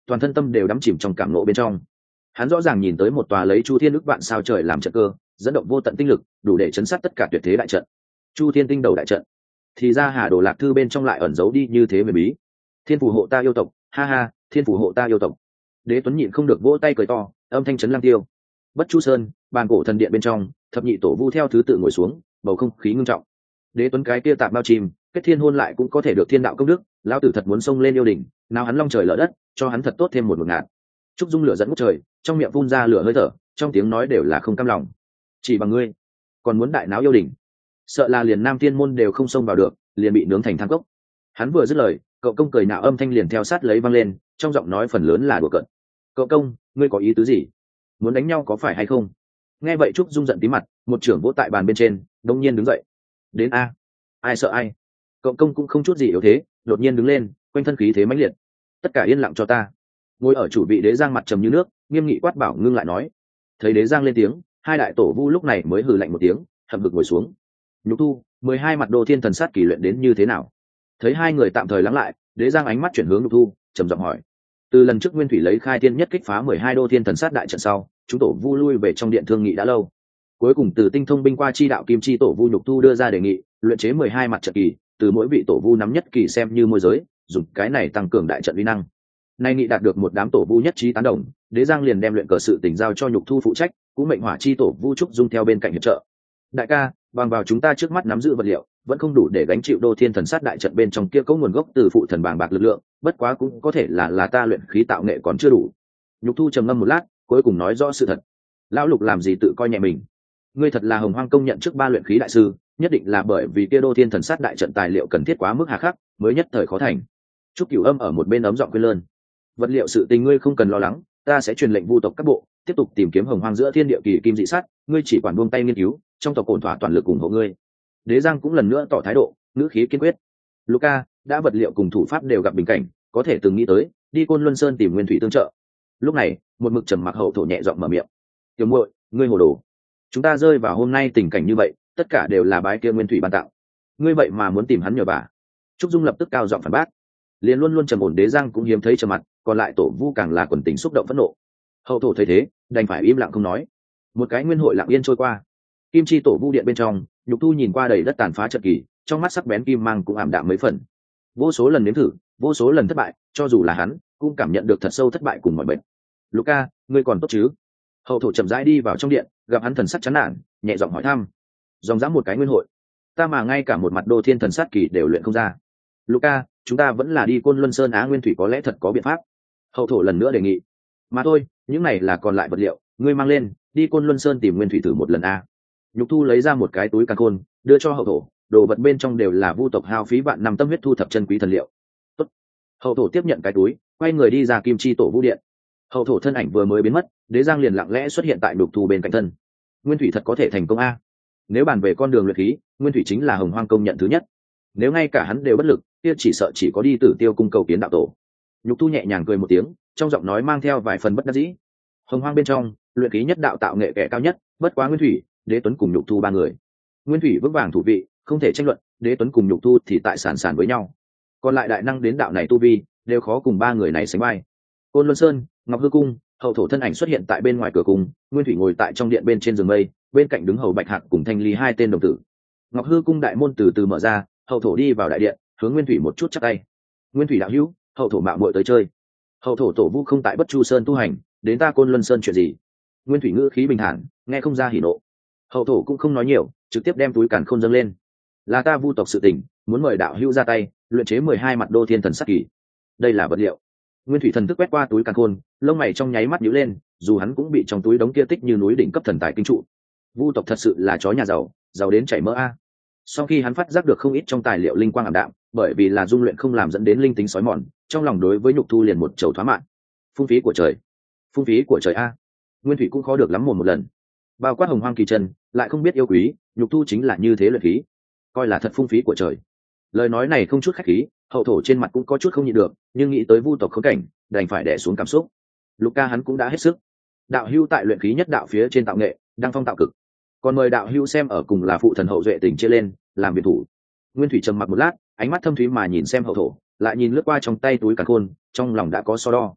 toàn thân tâm đều đắm chìm trong cảm nộ bên trong. Hắn rõ ràng nhìn tới một tòa lấy chu thiên ức vạn sao trời làm trận cơ, dẫn động vô tận tinh lực, đủ để chấn sát tất cả tuyệt thế đại trận. Chu thiên tinh đầu đại trận, thì ra Hà Đồ Lạc thư bên trong lại ẩn giấu đi như thế về bí. Thiên phù hộ ta yêu tộc, ha ha, thiên phù hộ ta yêu tộc. Đế Tuấn nhịn không được vỗ tay cười to, âm thanh chấn lang tiêu. Bất Chu Sơn, bàn cổ thần điện bên trong, thập nhị tổ vu theo thứ tự ngồi xuống, bầu không khí ngưng trọng. Đế Tuấn cái kia tạm bao chìm, kết thiên hôn lại cũng có thể được thiên đạo công đức, lão tử thật muốn xông lên yêu đỉnh, nào hắn long trời lở đất, cho hắn thật tốt thêm một một ngạt. Trúc Dung lửa dẫn ngút trời, trong miệng phun ra lửa hơi thở, trong tiếng nói đều là không cam lòng. Chỉ bằng ngươi, còn muốn đại náo yêu đỉnh, sợ là liền Nam Thiên môn đều không xông vào được, liền bị nướng thành than cốc. Hắn vừa dứt lời, cậu công cười nạo âm thanh liền theo sát lấy vang lên, trong giọng nói phần lớn là đùa cợt. Cậu công, ngươi có ý tứ gì? Muốn đánh nhau có phải hay không? Nghe vậy Trúc Dung giận tí mặt, một trưởng vỗ tại bàn bên trên, đống nhiên đứng dậy. Đến a, ai sợ ai? Cậu công cũng không chút gì yếu thế, đột nhiên đứng lên, quanh thân khí thế mãnh liệt. Tất cả yên lặng cho ta. Ngồi ở chủ vị Đế Giang mặt trầm như nước, nghiêm nghị quát bảo ngưng lại nói. Thấy Đế Giang lên tiếng, hai đại tổ vu lúc này mới hừ lạnh một tiếng, hậm hực ngồi xuống. Nhục Thu, mười hai mặt đồ thiên thần sát kỳ luyện đến như thế nào? Thấy hai người tạm thời lắng lại, Đế Giang ánh mắt chuyển hướng Nhục Thu, trầm giọng hỏi. Từ lần trước Nguyên Thủy lấy khai thiên nhất kích phá mười hai đô thiên thần sát đại trận sau, chúng tổ vu lui về trong điện thương nghị đã lâu. Cuối cùng từ tinh thông binh qua chi đạo kim chi tổ vu Nhục Thu đưa ra đề nghị, luyện chế mười hai mặt trận kỳ, từ mỗi vị tổ vu nắm nhất kỳ xem như môi giới, dùng cái này tăng cường đại trận uy năng. Nay nghị đạt được một đám tổ vu nhất trí tán đồng, Đế Giang liền đem luyện cờ sự tình giao cho Nhục Thu phụ trách, cũng mệnh hỏa chi tổ vu Trúc Dung theo bên cạnh hiệp trợ. Đại ca, bằng vào chúng ta trước mắt nắm giữ vật liệu, vẫn không đủ để gánh chịu đô thiên thần sát đại trận bên trong kia có nguồn gốc từ phụ thần bàng bạc lực lượng, bất quá cũng có thể là là ta luyện khí tạo nghệ còn chưa đủ. Nhục Thu trầm ngâm một lát, cuối cùng nói rõ sự thật. Lão Lục làm gì tự coi nhẹ mình? Ngươi thật là Hồng Hoang công nhận trước ba luyện khí đại sư, nhất định là bởi vì kia đô thiên thần sát đại trận tài liệu cần thiết quá mức hà khắc, mới nhất thời khó thành. Trúc Cửu Âm ở một bên ấm giọng quên lơn. Vật liệu sự tình ngươi không cần lo lắng, ta sẽ truyền lệnh vu tộc các bộ tiếp tục tìm kiếm Hồng Hoang giữa thiên địa kỳ kim dị sắt, ngươi chỉ quản buông tay nghiên cứu, trong tộc ổn thỏa toàn lực ủng hộ ngươi. Đế Giang cũng lần nữa tỏ thái độ, ngữ khí kiên quyết. Luca, đã vật liệu cùng thủ pháp đều gặp bình cảnh, có thể từng nghĩ tới đi Côn Luân Sơn tìm Nguyên Thủy tương trợ. Lúc này, một mực trầm mặc hậu thổ nhẹ giọng mở miệng. Tiểu muội, ngươi hồ đồ. Chúng ta rơi vào hôm nay tình cảnh như vậy, tất cả đều là bái kia Nguyên Thủy ban tặng. Ngươi vậy mà muốn tìm hắn nhờ bà? Trúc Dung lập tức cao giọng phản bác. Liền luôn luôn trầm ổn Đế Giang cũng hiếm thấy trầm mặt, còn lại tổ vu càng là quần tình xúc động phẫn nộ. Hậu thổ thấy thế, đành phải im lặng không nói. Một cái nguyên hội lặng yên trôi qua. Kim chi tổ vu điện bên trong, Nhục Thu nhìn qua đầy đất tàn phá trận kỳ, trong mắt sắc bén kim mang cũng ảm đạm mấy phần. Vô số lần nếm thử, vô số lần thất bại, cho dù là hắn, cũng cảm nhận được thật sâu thất bại cùng mọi bệnh. Luca, ngươi còn tốt chứ? Hậu thổ chậm rãi đi vào trong điện, gặp hắn thần sắc chán nản, nhẹ giọng hỏi thăm. Dòng dã một cái nguyên hội, ta mà ngay cả một mặt đô thiên thần sát kỳ đều luyện không ra. Luca, chúng ta vẫn là đi Côn Luân Sơn Á Nguyên Thủy có lẽ thật có biện pháp. Hậu thổ lần nữa đề nghị. Mà thôi, những này là còn lại vật liệu, ngươi mang lên, đi Côn Luân Sơn tìm Nguyên Thủy thử một lần a. Nhục Thu lấy ra một cái túi càn khôn, đưa cho hậu thổ, đồ vật bên trong đều là vu tộc hao phí vạn năm tâm huyết thu thập chân quý thần liệu. Tốt. Hậu thổ tiếp nhận cái túi, quay người đi ra Kim Chi tổ vu điện. Hậu thổ thân ảnh vừa mới biến mất, Đế Giang liền lặng lẽ xuất hiện tại Nhục Thu bên cạnh thân. Nguyên Thủy thật có thể thành công a. Nếu bàn về con đường luyện khí, Nguyên Thủy chính là Hồng Hoang công nhận thứ nhất. Nếu ngay cả hắn đều bất lực, kia chỉ sợ chỉ có đi Tử Tiêu cung cầu kiến đạo tổ. Nhục Thu nhẹ nhàng cười một tiếng, trong giọng nói mang theo vài phần bất đắc dĩ. Hồng Hoang bên trong, luyện khí nhất đạo tạo nghệ kẻ cao nhất, bất quá Nguyên Thủy, Đế Tuấn cùng Nhục Thu ba người. Nguyên Thủy vững vàng thủ vị, không thể tranh luận, Đế Tuấn cùng Nhục Thu thì tại sản sản với nhau. Còn lại đại năng đến đạo này tu vi, đều khó cùng ba người này sánh vai. Côn Luân Sơn, Ngọc Hư cung, hậu thổ thân ảnh xuất hiện tại bên ngoài cửa cung, Nguyên Thủy ngồi tại trong điện bên trên giường mây, bên cạnh đứng hầu Bạch Hạc cùng Thanh Ly hai tên đồng tử. Ngọc Hư cung đại môn từ từ mở ra, hậu thổ đi vào đại điện, hướng Nguyên Thủy một chút chắp tay. Nguyên Thủy đạo hữu, hậu thổ mạo muội tới chơi. Hậu thổ tổ vu không tại Bất Chu Sơn tu hành, đến ta Côn Luân Sơn chuyện gì? Nguyên Thủy ngữ khí bình thản, nghe không ra hỉ nộ. Hậu thổ cũng không nói nhiều, trực tiếp đem túi càn khôn dâng lên. Là ta vu tộc sự tình, muốn mời đạo hữu ra tay, luyện chế mười hai mặt đô thiên thần sắc kỳ. Đây là vật liệu. Nguyên Thủy thần thức quét qua túi càn khôn, lông mày trong nháy mắt nhíu lên, dù hắn cũng bị trong túi đống kia tích như núi đỉnh cấp thần tài kinh trụ. Vu tộc thật sự là chó nhà giàu, giàu đến chảy mỡ a. Sau khi hắn phát giác được không ít trong tài liệu linh quang ảm đạm, bởi vì là dung luyện không làm dẫn đến linh tính sói mòn, trong lòng đối với Nhục Thu liền một chầu thoá mạn. Phung phí của trời, phung phí của trời a. Nguyên Thủy cũng khó được lắm một một lần. Bao quát Hồng Hoang kỳ chân, lại không biết yêu quý, Nhục Thu chính là như thế luyện khí, coi là thật phung phí của trời. Lời nói này không chút khách khí, hậu thổ trên mặt cũng có chút không nhịn được, nhưng nghĩ tới vu tộc khốn cảnh, đành phải đè xuống cảm xúc. Luca hắn cũng đã hết sức. Đạo hưu tại luyện khí nhất đạo phía trên tạo nghệ, đang phong tạo cực. Còn mời đạo hưu xem ở cùng là phụ thần hậu duệ tình chia lên, làm biệt thủ. Nguyên Thủy trầm mặc một lát, ánh mắt thâm thúy mà nhìn xem hậu thổ, lại nhìn lướt qua trong tay túi càn khôn, trong lòng đã có so đo.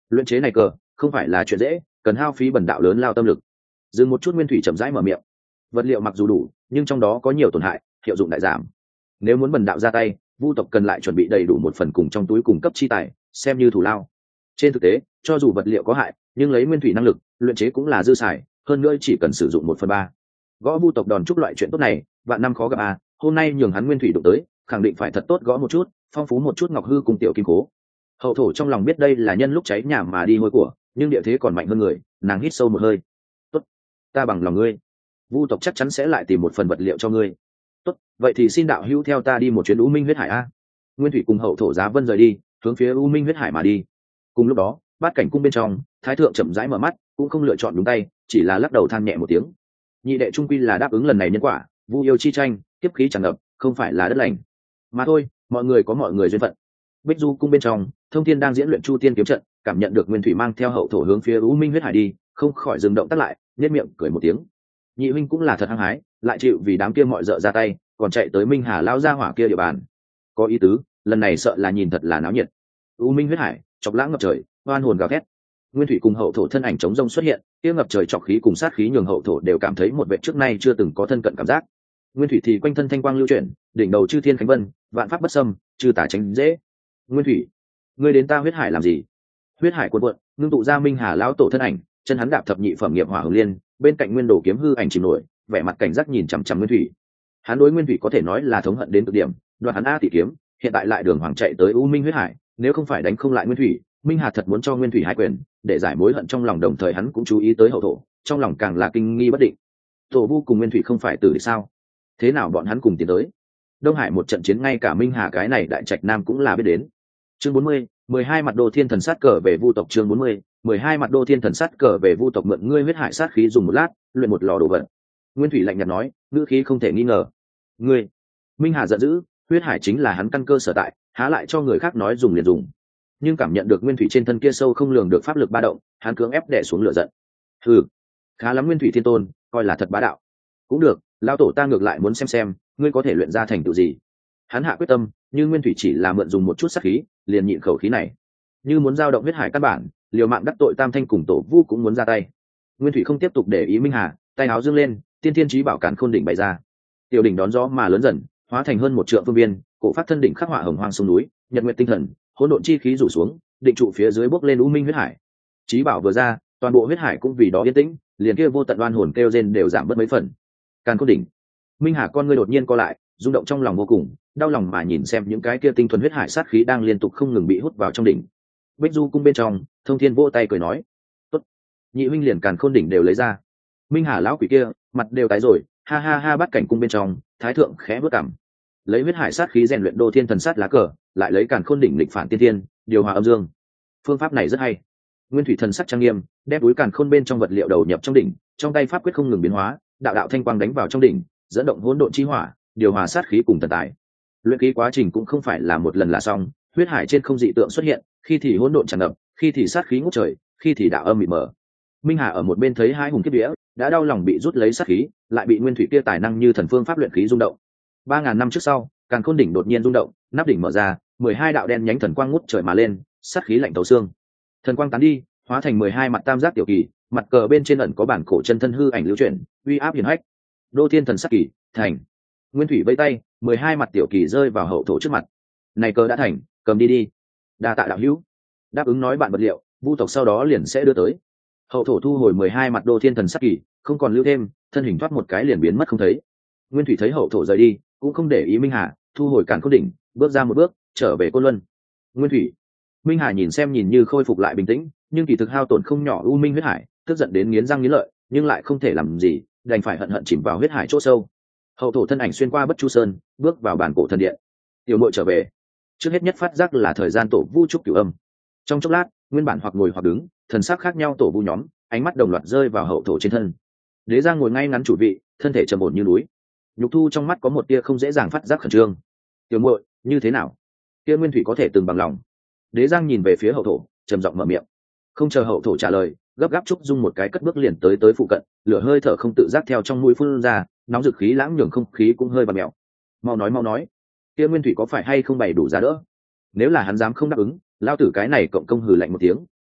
luyện chế này cờ không phải là chuyện dễ, cần hao phí bần đạo lớn lao tâm lực. Dừng một chút, Nguyên Thủy chậm rãi mở miệng. Vật liệu mặc dù đủ, nhưng trong đó có nhiều tổn hại, hiệu dụng đại giảm. Nếu muốn bần đạo ra tay, vu tộc cần lại chuẩn bị đầy đủ một phần cùng trong túi cung cấp chi tài, xem như thù lao. Trên thực tế, cho dù vật liệu có hại, nhưng lấy Nguyên Thủy năng lực, luyện chế cũng là dư xài, hơn nữa chỉ cần sử dụng một phần ba. Gõ vu tộc đòn trúc loại chuyện tốt này, vạn năm khó gặp à, hôm nay nhường hắn Nguyên Thủy đụng tới, khẳng định phải thật tốt gõ một chút, phong phú một chút ngọc hư cùng tiểu kim cố. Hậu thổ trong lòng biết đây là nhân lúc cháy nhà mà đi hôi của, nhưng địa thế còn mạnh hơn người, nàng hít sâu một hơi. Tốt, ta bằng lòng ngươi. Vu tộc chắc chắn sẽ lại tìm một phần vật liệu cho ngươi. Tốt, vậy thì xin đạo hữu theo ta đi một chuyến U Minh huyết hải a. Nguyên Thủy cùng hậu thổ Giá Vân rời đi, hướng phía U Minh huyết hải mà đi. Cùng lúc đó, bát cảnh cung bên trong, thái thượng chậm rãi mở mắt, cũng không lựa chọn đúng tay, chỉ là lắc đầu than nhẹ một tiếng. Nhị đệ trung quy là đáp ứng lần này nhân quả, vu yêu chi tranh, tiếp khí tràn ngập, không phải là đất lành. Mà thôi, mọi người có mọi người duyên phận. Bích Du cung bên trong, Thông Thiên đang diễn luyện Chu Tiên kiếm trận, cảm nhận được Nguyên Thủy mang theo hậu thổ hướng phía U Minh huyết hải đi, không khỏi dừng động tác lại, nhếch miệng cười một tiếng. Nhị huynh cũng là thật hăng hái, lại chịu vì đám kia mọi dợ ra tay, còn chạy tới Minh Hà lao ra hỏa kia địa bàn. Có ý tứ, lần này sợ là nhìn thật là náo nhiệt. U Minh huyết hải, chọc lãng ngập trời, oan hồn gào thét. Nguyên Thủy cùng hậu thổ thân ảnh chống rông xuất hiện, kia ngập trời chọc khí cùng sát khí nhường hậu thổ đều cảm thấy một vẻ trước nay chưa từng có thân cận cảm giác. Nguyên Thủy thì quanh thân thanh quang lưu chuyển, đỉnh đầu chư thiên khánh vân, vạn pháp bất xâm, chư tà tránh dễ. Nguyên Thủy, ngươi đến ta huyết hải làm gì? Huyết hải cuộn cuộn, ngưng tụ ra Minh Hà lão tổ thân ảnh, chân hắn đạp thập nhị phẩm nghiệp hỏa hồng liên, bên cạnh Nguyên Đồ kiếm hư ảnh chìm nổi, vẻ mặt cảnh giác nhìn chằm chằm Nguyên Thủy. Hắn đối Nguyên Thủy có thể nói là thống hận đến cực điểm, đoạt hắn a tỷ kiếm, hiện tại lại đường hoàng chạy tới U Minh huyết hải, nếu không phải đánh không lại Nguyên Thủy, Minh Hà thật muốn cho Nguyên Thủy hai quyền, để giải mối hận trong lòng, đồng thời hắn cũng chú ý tới hậu thổ, trong lòng càng là kinh nghi bất định. Tổ Vu cùng Nguyên Thủy không phải tử địch sao? Thế nào bọn hắn cùng tiến tới? Đông Hải một trận chiến ngay cả Minh Hà cái này đại trạch nam cũng là biết đến. Chương bốn mươi, mười hai mặt Đô Thiên Thần sát cờ về Vu tộc. Chương bốn mươi, mười hai mặt Đô Thiên Thần sát cờ về Vu tộc. Mượn ngươi huyết hải sát khí dùng một lát, luyện một lò đồ vật. Nguyên Thủy lạnh nhạt nói, ngữ khí không thể nghi ngờ. Ngươi? Minh Hà giận dữ, huyết hải chính là hắn căn cơ sở tại, há lại cho người khác nói dùng liền dùng. Nhưng cảm nhận được Nguyên Thủy trên thân kia sâu không lường được pháp lực ba động, hắn cưỡng ép đè xuống lửa giận. Hừ, khá lắm Nguyên Thủy Thiên Tôn, coi là thật bá đạo. Cũng được, lão tổ ta ngược lại muốn xem xem, ngươi có thể luyện ra thành tựu gì. Hắn hạ quyết tâm, nhưng Nguyên Thủy chỉ là mượn dùng một chút sát khí, liền nhịn khẩu khí này. Như muốn giao động huyết hải căn bản, liều mạng đắc tội Tam Thanh cùng Tổ Vu cũng muốn ra tay. Nguyên Thủy không tiếp tục để ý Minh Hà, tay áo dương lên, tiên thiên chí bảo cản khôn đỉnh bày ra. Tiểu đỉnh đón gió mà lớn dần, hóa thành hơn một trượng phương viên, cổ phát thân đỉnh khắc họa hồng hoang sông núi, nhật nguyệt tinh thần, hỗn độn chi khí rủ xuống, định trụ phía dưới bốc lên U Minh huyết hải. Chí bảo vừa ra, toàn bộ huyết hải cũng vì đó yên tĩnh, liền kia vô tận oan hồn kêu rên đều giảm bớt mấy phần. Càn khôn đỉnh. Minh Hà con ngươi đột nhiên co lại, rung động trong lòng vô cùng, đau lòng mà nhìn xem những cái kia tinh thuần huyết hải sát khí đang liên tục không ngừng bị hút vào trong đỉnh. Bích Du cung bên trong, Thông Thiên vỗ tay cười nói: "Tốt, nhị huynh liền Càn khôn đỉnh đều lấy ra." Minh Hà lão quỷ kia, mặt đều tái rồi, ha ha ha. Bắt cảnh cung bên trong, Thái thượng khẽ bước cằm, lấy huyết hải sát khí rèn luyện Đô Thiên Thần sát lá cờ, lại lấy Càn khôn đỉnh lịch phản tiên thiên, điều hòa âm dương. Phương pháp này rất hay. Nguyên Thủy thần sắc trang nghiêm, đem túi Càn khôn bên trong vật liệu đầu nhập trong đỉnh, trong tay pháp quyết không ngừng biến hóa, đạo đạo thanh quang đánh vào trong đỉnh, dẫn động hỗn độn chi hỏa, điều hòa sát khí cùng thần tài. Luyện khí quá trình cũng không phải là một lần là xong, huyết hải trên không dị tượng xuất hiện, khi thì hỗn độn tràn ngập, khi thì sát khí ngút trời, khi thì đạo âm mịt mờ. Minh Hà ở một bên thấy hai hùng kiếp vía, đã đau lòng bị rút lấy sát khí, lại bị Nguyên Thủy kia tài năng như thần phương pháp luyện khí rung động. Ba ngàn năm trước sau, Càn khôn đỉnh đột nhiên rung động, nắp đỉnh mở ra, mười hai đạo đen nhánh thần quang ngút trời mà lên, sát khí lạnh tấu xương. Thần quang tán đi, hóa thành mười hai mặt tam giác tiểu kỳ, mặt cờ bên trên ẩn có bản cổ chân thân hư ảnh lưu chuyển, uy áp hiển hách. Đô Thiên Thần sát kỳ, thành. Nguyên Thủy vẫy tay, mười hai mặt tiểu kỳ rơi vào hậu thổ trước mặt. Này cờ đã thành, cầm đi đi. Đa tạ đạo hữu. Đáp ứng nói bạn vật liệu, Vu tộc sau đó liền sẽ đưa tới. Hậu thổ thu hồi mười hai mặt Đô Thiên Thần sát kỳ, không còn lưu thêm, thân hình thoát một cái liền biến mất không thấy. Nguyên Thủy thấy hậu thổ rời đi, cũng không để ý Minh Hà, thu hồi Càn khôn đỉnh, bước ra một bước, trở về Côn Luân. Nguyên Thủy. Minh Hà nhìn xem nhìn như khôi phục lại bình tĩnh, nhưng kỳ thực hao tổn không nhỏ U Minh huyết hải, tức giận đến nghiến răng nghiến lợi, nhưng lại không thể làm gì, đành phải hận hận chìm vào huyết hải chỗ sâu. Hậu thổ thân ảnh xuyên qua Bất Chu Sơn, bước vào bản cổ thần điện. Tiểu muội trở về. Trước hết nhất phát giác là thời gian tổ vu trúc cửu âm. Trong chốc lát, nguyên bản hoặc ngồi hoặc đứng, thần sắc khác nhau tổ vu nhóm, ánh mắt đồng loạt rơi vào hậu thổ trên thân. Đế Giang ngồi ngay ngắn chủ vị, thân thể trầm ổn như núi. Nhục Thu trong mắt có một tia không dễ dàng phát giác khẩn trương. Tiểu muội, như thế nào? Kia Nguyên Thủy có thể từng bằng lòng. Đế Giang nhìn về phía hậu thổ, trầm giọng mở miệng. Không chờ hậu thổ trả lời, gấp gáp trúc dung một cái cất bước liền tới tới phụ cận, lửa hơi thở không tự giác theo trong mũi phun ra, nóng dực khí lãng nhường không khí cũng hơi bạt mèo. Mau nói mau nói, kia Nguyên Thủy có phải hay không bày đủ giá đỡ? Nếu là hắn dám không đáp ứng, lao tử cái này cộng công hừ lạnh một tiếng,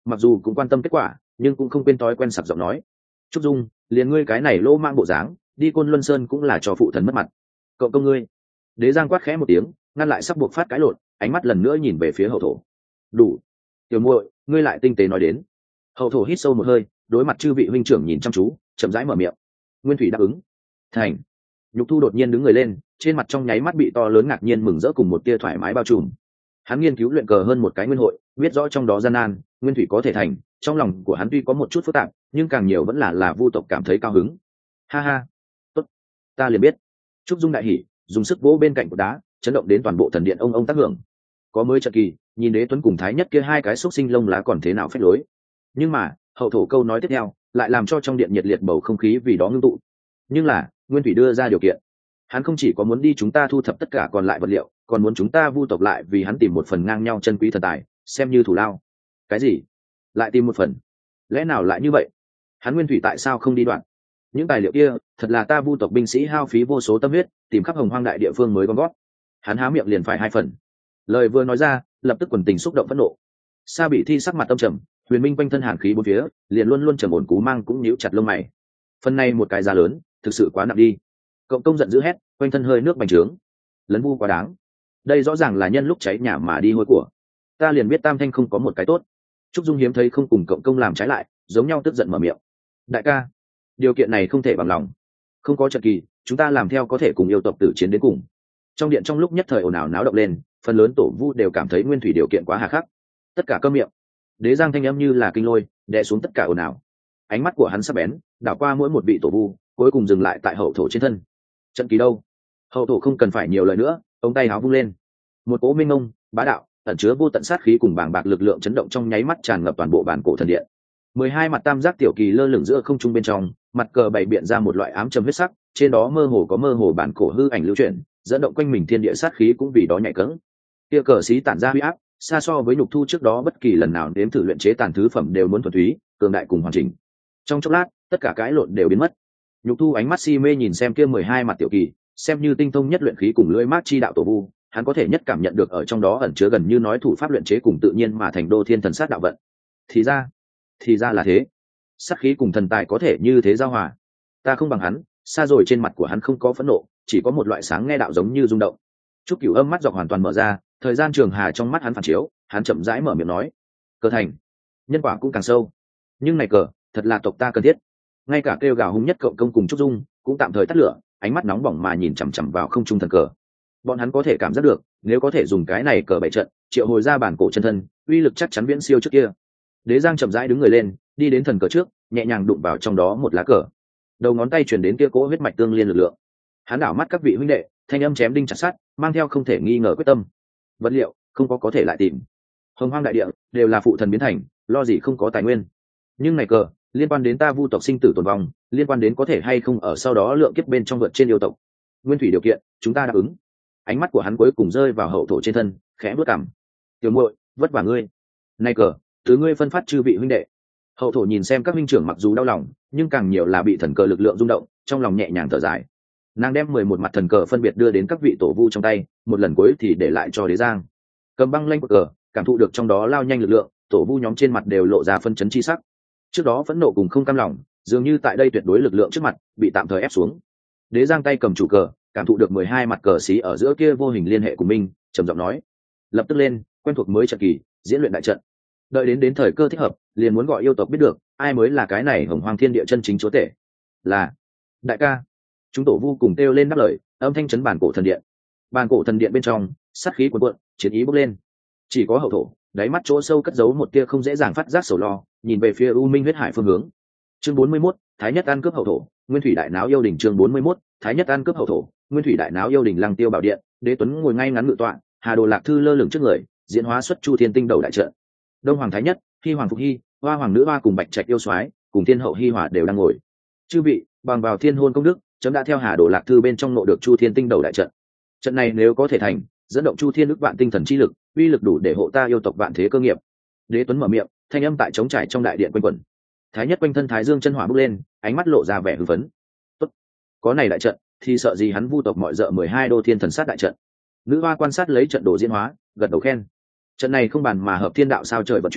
mặc dù cũng quan tâm kết quả nhưng cũng không quên thói quen sặc giọng nói: Trúc Dung, liền ngươi cái này lỗ mang bộ dáng, đi Côn Luân Sơn cũng là cho phụ thần mất mặt. Cậu công ngươi. Đế Giang quát khẽ một tiếng, ngăn lại sắp buộc phát cãi lộn, ánh mắt lần nữa nhìn về phía hậu thổ. Đủ. Tiểu muội, ngươi lại tinh tế nói đến. Hậu thổ hít sâu một hơi, đối mặt chư vị huynh trưởng nhìn chăm chú, chậm rãi mở miệng. Nguyên Thủy đáp ứng. Thành. Nhục Thu đột nhiên đứng người lên, trên mặt trong nháy mắt bị to lớn ngạc nhiên mừng rỡ cùng một tia thoải mái bao trùm. Hắn nghiên cứu luyện cờ hơn một cái nguyên hội, biết rõ trong đó gian nan, Nguyên Thủy có thể thành, trong lòng của hắn tuy có một chút phức tạp, nhưng càng nhiều vẫn là là Vu tộc cảm thấy cao hứng. Ha ha, tốt, ta liền biết. Trúc Dung đại hỉ, dùng sức vỗ bên cạnh cột đá, chấn động đến toàn bộ thần điện ông ông tác hưởng. Có mới trận kỳ, nhìn Đế Tuấn cùng Thái Nhất kia hai cái xúc sinh lông lá còn thế nào phách lối. Nhưng mà, hậu thổ câu nói tiếp theo, lại làm cho trong điện nhiệt liệt bầu không khí vì đó ngưng tụ. Nhưng là, Nguyên Thủy đưa ra điều kiện. Hắn không chỉ có muốn đi chúng ta thu thập tất cả còn lại vật liệu, còn muốn chúng ta Vu tộc lại vì hắn tìm một phần ngang nhau chân quý thần tài, xem như thủ lao. Cái gì? Lại tìm một phần? Lẽ nào lại như vậy? Hắn Nguyên Thủy tại sao không đi đoạn? Những tài liệu kia, thật là ta Vu tộc binh sĩ hao phí vô số tâm huyết, tìm khắp Hồng Hoang đại địa phương mới gom gót. Hắn há miệng liền phải hai phần. Lời vừa nói ra, lập tức quần tình xúc động phẫn nộ. Sa Bị Thi sắc mặt tâm trầm, Huyền Minh quanh thân hàn khí bốn phía, liền luôn luôn trầm ổn cú mang cũng nhíu chặt lông mày. Phần này một cái giá lớn, thực sự quá nặng đi. Cộng công giận dữ hét, quanh thân hơi nước bành trướng. Lấn vu quá đáng. Đây rõ ràng là nhân lúc cháy nhà mà đi hôi của. Ta liền biết Tam Thanh không có một cái tốt. Trúc Dung hiếm thấy không cùng cộng công làm trái lại, giống nhau tức giận mở miệng. Đại ca, điều kiện này không thể bằng lòng. Không có trận kỳ, chúng ta làm theo có thể cùng yêu tộc tử chiến đến cùng. Trong điện trong lúc nhất thời ồn ào náo động lên, phần lớn tổ vu đều cảm thấy Nguyên Thủy điều kiện quá hà khắc. Tất cả câm miệng. Đế Giang thanh âm như là kinh lôi, đè xuống tất cả ồn ào. Ánh mắt của hắn sắc bén, đảo qua mỗi một vị tổ vu, cuối cùng dừng lại tại hậu thổ trên thân. Trận kỳ đâu? Hậu thổ không cần phải nhiều lời nữa, ông tay háo vung lên. Một cỗ minh ngông, bá đạo, ẩn chứa vô tận sát khí cùng bàng bạc lực lượng chấn động trong nháy mắt tràn ngập toàn bộ bản cổ thần điện. Mười hai mặt tam giác tiểu kỳ lơ lửng giữa không trung bên trong, mặt cờ bày biện ra một loại ám trầm huyết sắc, trên đó mơ hồ có mơ hồ bản cổ hư ảnh lưu chuyển, dẫn động quanh mình thiên địa sát khí cũng vì đó nhạy cẫng. Kia cờ xí tản ra huy áp, xa so với Nhục Thu trước đó bất kỳ lần nào nếm thử luyện chế tàn thứ phẩm đều muốn thuần túy, cường đại cùng hoàn chỉnh. Trong chốc lát, tất cả cãi lộn đều biến mất. Nhục Thu ánh mắt si mê nhìn xem kia mười hai mặt tiểu kỳ, xem như tinh thông nhất luyện khí cùng lưỡi mát chi đạo tổ vu, hắn có thể nhất cảm nhận được ở trong đó ẩn chứa gần như nói thủ pháp luyện chế cùng tự nhiên mà thành đô thiên thần sát đạo vận. Thì ra, thì ra là thế. Sát khí cùng thần tài có thể như thế giao hòa. Ta không bằng hắn, xa rồi trên mặt của hắn không có phẫn nộ, chỉ có một loại sáng nghe đạo giống như rung động. Trúc Cửu Âm mắt dọc hoàn toàn mở ra, thời gian trường hà trong mắt hắn phản chiếu, hắn chậm rãi mở miệng nói: "Cờ thành, nhân quả cũng càng sâu. Nhưng này cờ, thật là tộc ta cần thiết." Ngay cả kêu gào hung nhất cộng công cùng Trúc Dung cũng tạm thời tắt lửa, ánh mắt nóng bỏng mà nhìn chằm chằm vào không trung thần cờ. Bọn hắn có thể cảm giác được, nếu có thể dùng cái này cờ bảy trận, triệu hồi ra bản cổ chân thân, uy lực chắc chắn viễn siêu trước kia. Đế Giang chậm rãi đứng người lên, đi đến thần cờ trước, nhẹ nhàng đụng vào trong đó một lá cờ. Đầu ngón tay truyền đến kia cỗ huyết mạch tương liên lực lượng. Hắn đảo mắt các vị huynh đệ, thanh âm chém đinh chặt sắt, mang theo không thể nghi ngờ quyết tâm. Vật liệu không có có thể lại tìm. Hồng Hoang đại địa đều là phụ thần biến thành, lo gì không có tài nguyên. Nhưng này cờ, liên quan đến ta Vu tộc sinh tử tồn vong, liên quan đến có thể hay không ở sau đó lượng kiếp bên trong vượt trên yêu tộc. Nguyên Thủy điều kiện, chúng ta đáp ứng. Ánh mắt của hắn cuối cùng rơi vào hậu thổ trên thân, khẽ bước cằm. Tiểu muội, vất vả ngươi. Này cờ, thứ ngươi phân phát chư vị huynh đệ. Hậu thổ nhìn xem các huynh trưởng mặc dù đau lòng, nhưng càng nhiều là bị thần cờ lực lượng rung động, trong lòng nhẹ nhàng thở dài. Nàng đem mười một mặt thần cờ phân biệt đưa đến các vị tổ vu trong tay, một lần cuối thì để lại cho Đế Giang. Cầm băng lanh cờ, cảm thụ được trong đó lao nhanh lực lượng, tổ vu nhóm trên mặt đều lộ ra phân chấn chi sắc. Trước đó phẫn nộ cùng không cam lòng, dường như tại đây tuyệt đối lực lượng trước mặt bị tạm thời ép xuống. Đế Giang tay cầm chủ cờ, cảm thụ được mười hai mặt cờ xí ở giữa kia vô hình liên hệ của mình, trầm giọng nói: lập tức lên, quen thuộc mới trận kỳ, diễn luyện đại trận. Đợi đến đến thời cơ thích hợp, liền muốn gọi yêu tộc biết được ai mới là cái này Hồng Hoang thiên địa chân chính chúa tể. Là đại ca. Chúng tổ vu cùng kêu lên đáp lời, âm thanh chấn bản cổ thần điện. Bản cổ thần điện bên trong, sát khí cuồn cuộn, chiến ý bốc lên. Chỉ có hậu thổ, đáy mắt chỗ sâu cất giấu một tia không dễ dàng phát giác sầu lo, nhìn về phía U Minh huyết hải phương hướng. Chương bốn mươi mốt, Thái Nhất ăn cướp hậu thổ, Nguyên Thủy đại náo yêu đình. Chương bốn mươi mốt, Thái Nhất ăn cướp hậu thổ, Nguyên Thủy đại náo yêu đình. Lăng Tiêu bảo điện, Đế Tuấn ngồi ngay ngắn ngự tọa, Hà Đồ Lạc Thư lơ lửng trước người, diễn hóa xuất Chu Thiên Tinh đầu đại trận. Đông Hoàng Thái Nhất, Hi Hoàng Phục Hy, Hoa Hoàng nữ hoa cùng Bạch Trạch yêu soái, cùng Thiên Hậu Hi Hòa đều đang ngồi. Chư vị, bằng vào Thiên Hôn công đức, chấm đã theo Hà Đồ Lạc Thư bên trong nộ được Chu Thiên Tinh đầu đại trận. Trận này nếu có thể thành, dẫn động Chu Thiên ức vạn tinh thần chi lực, uy lực đủ để hộ ta yêu tộc vạn thế cơ nghiệp. Đế Tuấn mở miệng, thanh âm tại trống trải trong đại điện quanh quẩn. Thái Nhất quanh thân Thái Dương chân hỏa bốc lên, ánh mắt lộ ra vẻ hưng phấn. Tốt, có này đại trận, thì sợ gì hắn Vu tộc mọi dợ mười hai đô thiên thần sát đại trận. Nữ hoa quan sát lấy trận đồ diễn hóa, gật đầu khen. Trận này không bàn mà hợp thiên đạo sao trời vận chuyển,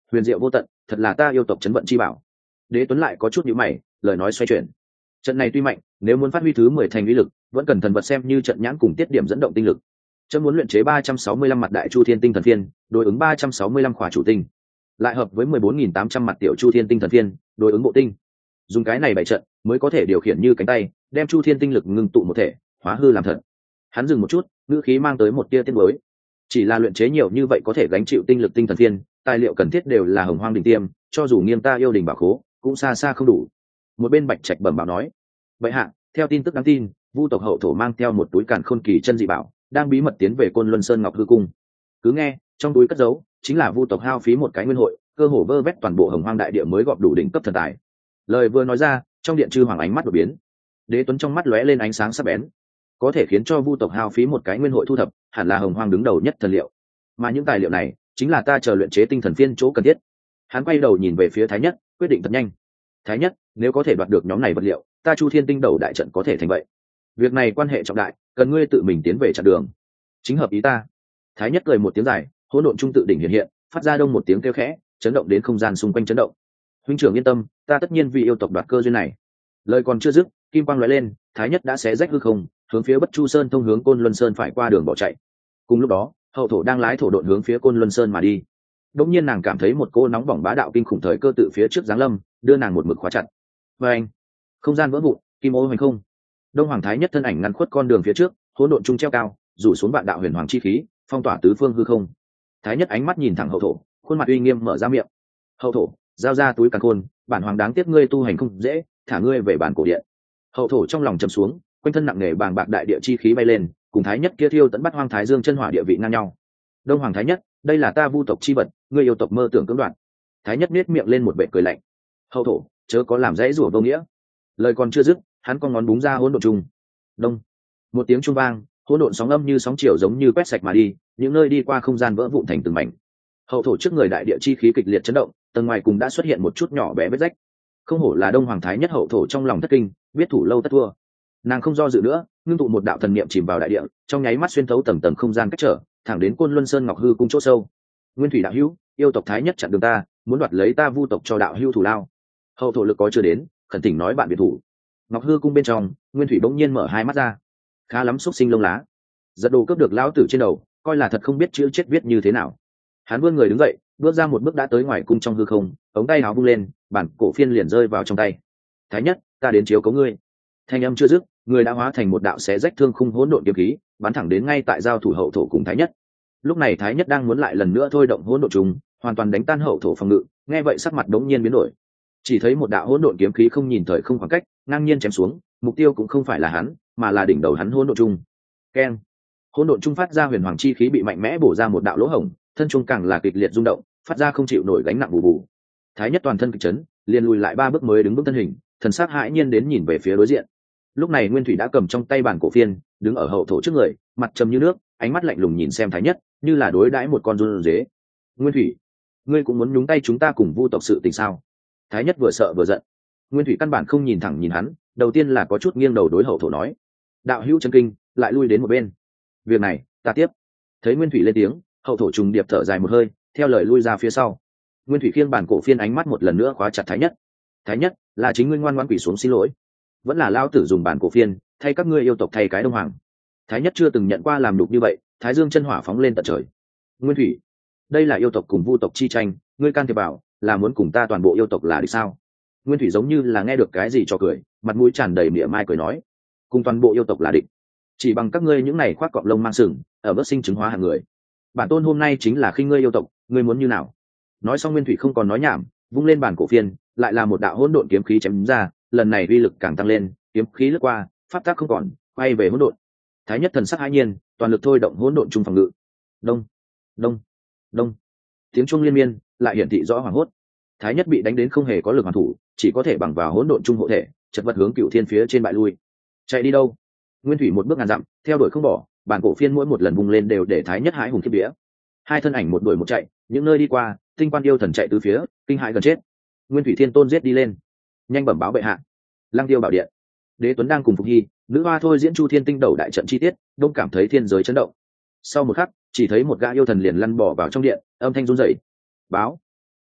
huyền diệu vô tận, thật là ta yêu tộc chấn vận chi bảo. Đế Tuấn lại có chút nhíu mày, lời nói xoay chuyển. Trận này tuy mạnh, nếu muốn phát huy thứ mười thành uy lực, vẫn cần thần vật xem như trận nhãn cùng tiết điểm dẫn động tinh lực. Chấm muốn luyện chế ba trăm sáu mươi lăm mặt đại chu thiên tinh thần phiên, đối ứng ba trăm sáu mươi lăm khỏa chủ tinh, lại hợp với mười bốn nghìn tám trăm mặt tiểu chu thiên tinh thần phiên, đối ứng bộ tinh. Dùng cái này bày trận, mới có thể điều khiển như cánh tay, đem chu thiên tinh lực ngưng tụ một thể, hóa hư làm thật. Hắn dừng một chút, ngữ khí mang tới một tia tiếc nuối. Chỉ là luyện chế nhiều như vậy có thể gánh chịu tinh lực tinh thần phiên, tài liệu cần thiết đều là hồng hoang đỉnh tiêm, cho dù nghiêng ta yêu đình bảo khố, cũng xa xa không đủ. Một bên Bạch Trạch bẩm báo nói, vậy hạ, theo tin tức đáng tin, vu tộc hậu thổ mang theo một túi càn khôn kỳ chân dị bảo, đang bí mật tiến về Côn Luân Sơn Ngọc Hư Cung. Cứ nghe, trong túi cất giấu chính là vu tộc hao phí một cái nguyên hội, cơ hồ vơ vét toàn bộ hồng hoang đại địa mới gọp đủ đỉnh cấp thần tài. Lời vừa nói ra, trong điện chư hoàng ánh mắt đột biến. Đế Tuấn trong mắt lóe lên ánh sáng sắc bén. Có thể khiến cho vu tộc hao phí một cái nguyên hội thu thập, hẳn là hồng hoang đứng đầu nhất thần liệu. Mà những tài liệu này, chính là ta chờ luyện chế tinh thần phiên chỗ cần thiết. Hắn quay đầu nhìn về phía Thái Nhất, quyết định thật nhanh. Thái Nhất, nếu có thể đoạt được nhóm này vật liệu, ta Chu Thiên Tinh đầu đại trận có thể thành vậy. Việc này quan hệ trọng đại, cần ngươi tự mình tiến về chặn đường. Chính hợp ý ta. Thái Nhất cười một tiếng dài, hỗn độn trung tự đỉnh hiện hiện, phát ra đông một tiếng kêu khẽ, chấn động đến không gian xung quanh chấn động. Huynh trưởng yên tâm, ta tất nhiên vì yêu tộc đoạt cơ duyên này. Lời còn chưa dứt, kim quang lóe lên, Thái Nhất đã xé rách hư không, hướng phía Bất Chu Sơn thông hướng Côn Luân Sơn phải qua đường bỏ chạy. Cùng lúc đó, hậu thổ đang lái thổ độn hướng phía Côn Luân Sơn mà đi. Đống nhiên nàng cảm thấy một cô nóng bỏng bá đạo kinh khủng thời cơ tự phía trước giáng lâm, đưa nàng một mực khóa chặt. Và anh, không gian vỡ vụn, kim ô hoành không. Đông Hoàng Thái Nhất thân ảnh ngăn khuất con đường phía trước, hỗn độn trung treo cao, rủ xuống vạn đạo huyền hoàng chi khí, phong tỏa tứ phương hư không. Thái Nhất ánh mắt nhìn thẳng hậu thổ, khuôn mặt uy nghiêm mở ra miệng. Hậu thổ, giao ra túi càn khôn, bản hoàng đáng tiếc ngươi tu hành không dễ, thả ngươi về bản cổ điện. Hậu thổ trong lòng trầm xuống, quanh thân nặng nề bàng bạc đại địa chi khí bay lên, cùng Thái Nhất kia thiêu tận bắt hoang thái dương chân hỏa địa vị ngang nhau. Đông Hoàng Thái Nhất, đây là ta vu tộc chi vật, ngươi yêu tộc mơ tưởng cưỡng đoạt. Thái Nhất nết miệng lên một vẻ cười lạnh. Hậu thổ, chớ có làm dãy rủa vô nghĩa. Lời còn chưa dứt, hắn con ngón búng ra hỗn độn trùng. Đông, một tiếng trung vang, hỗn độn sóng âm như sóng chiều giống như quét sạch mà đi, những nơi đi qua không gian vỡ vụn thành từng mảnh. Hậu thổ trước người đại địa chi khí kịch liệt chấn động, tầng ngoài cùng đã xuất hiện một chút nhỏ bé vết rách. Không hổ là Đông Hoàng Thái Nhất hậu thổ trong lòng thất kinh, biết thủ lâu tất thua. Nàng không do dự nữa, ngưng tụ một đạo thần niệm chìm vào đại địa, trong nháy mắt xuyên thấu tầng tầng không gian cách trở, thẳng đến Côn Luân Sơn Ngọc Hư Cung chỗ sâu. Nguyên thủy đạo hữu, yêu tộc Thái Nhất chặn đường ta, muốn đoạt lấy ta vu tộc cho đạo hữu thủ lao. Hậu thổ lực có chưa đến, khẩn thỉnh nói bạn biệt thủ. Ngọc Hư Cung bên trong, Nguyên thủy bỗng nhiên mở hai mắt ra. Khá lắm xúc sinh lông lá, giật đồ cướp được lão tử trên đầu, coi là thật không biết chữ chết viết như thế nào. Hắn vươn người đứng dậy, bước ra một bước đã tới ngoài cung trong hư không, ống tay áo vung lên, bản cổ phiên liền rơi vào trong tay. Thái Nhất, ta đến chiếu cấu ngươi. Thanh âm chưa dứt, người đã hóa thành một đạo xé rách thương khung hỗn độn kiếm khí, bắn thẳng đến ngay tại giao thủ hậu thổ cùng Thái Nhất. Lúc này Thái Nhất đang muốn lại lần nữa thôi động hỗn độn trùng, hoàn toàn đánh tan hậu thổ phòng ngự, nghe vậy sắc mặt đống nhiên biến đổi. Chỉ thấy một đạo hỗn độn kiếm khí không nhìn thời không khoảng cách, ngang nhiên chém xuống, mục tiêu cũng không phải là hắn, mà là đỉnh đầu hắn hỗn độn trung. Keng. Hỗn độn trung phát ra huyền hoàng chi khí bị mạnh mẽ bổ ra một đạo lỗ hổng, thân trung càng là kịch liệt rung động, phát ra không chịu nổi gánh nặng bù bù. Thái Nhất toàn thân kịch chấn, liền lùi lại ba bước mới đứng vững thân hình, thần sắc hãi nhiên đến nhìn về phía đối diện. Lúc này Nguyên Thủy đã cầm trong tay bản cổ phiên, đứng ở hậu thổ trước người, mặt trầm như nước, ánh mắt lạnh lùng nhìn xem Thái Nhất, như là đối đãi một con run dế. Nguyên Thủy, ngươi cũng muốn nhúng tay chúng ta cùng vu tộc sự tình sao? Thái Nhất vừa sợ vừa giận. Nguyên Thủy căn bản không nhìn thẳng nhìn hắn, đầu tiên là có chút nghiêng đầu đối hậu thổ nói: đạo hữu chân kinh, lại lui đến một bên. Việc này ta tiếp. Thấy Nguyên Thủy lên tiếng, hậu thổ trùng điệp thở dài một hơi, theo lời lui ra phía sau. Nguyên Thủy khiêng bản cổ phiên ánh mắt một lần nữa khóa chặt Thái Nhất. Thái Nhất, là chính ngươi ngoan ngoãn quỳ xuống xin lỗi, vẫn là lao tử dùng bản cổ phiên thay các ngươi yêu tộc thay cái Đông Hoàng? Thái Nhất chưa từng nhận qua làm đục như vậy, thái dương chân hỏa phóng lên tận trời. Nguyên Thủy, đây là yêu tộc cùng vu tộc chi tranh, ngươi can thiệp bảo là muốn cùng ta toàn bộ yêu tộc là địch sao? Nguyên Thủy giống như là nghe được cái gì cho cười, mặt mũi tràn đầy mỉa mai cười nói: cùng toàn bộ yêu tộc là địch? Chỉ bằng các ngươi những này khoác cọp lông mang sừng, ở bất sinh chứng hóa hàng người. Bản tôn hôm nay chính là khinh ngươi yêu tộc, ngươi muốn như nào? Nói xong Nguyên Thủy không còn nói nhảm, vung lên bản cổ phiên, lại là một đạo hỗn độn kiếm khí chém ra, lần này uy lực càng tăng lên, kiếm khí lướt qua, pháp tắc không còn, quay về hỗn độn. Thái Nhất thần sắc hãi nhiên, toàn lực thôi động hỗn độn trung phòng ngự. Đông, đông, đông. Tiếng chuông liên miên, lại hiển thị rõ hoảng hốt. Thái Nhất bị đánh đến không hề có lực hoàn thủ, chỉ có thể bằng vào hỗn độn trung hộ thể, chật vật hướng Cửu Thiên phía trên bại lui. Chạy đi đâu? Nguyên Thủy một bước ngàn dặm, theo đuổi không bỏ, bản cổ phiên mỗi một lần vung lên đều để Thái Nhất hãi hùng khiếp vía. Hai thân ảnh một đuổi một chạy, những nơi đi qua, tinh quan yêu thần chạy tứ phía, kinh hãi gần chết. Nguyên Thủy Thiên Tôn giết đi lên, nhanh bẩm báo bệ hạ. Lăng Tiêu bảo điện, Đế Tuấn đang cùng Phục Hy, nữ hoa thôi diễn Chu Thiên Tinh đầu đại trận chi tiết, đông cảm thấy thiên giới chấn động. Sau một khắc, chỉ thấy một gã yêu thần liền lăn bò vào trong điện, âm thanh run rẩy. Báo,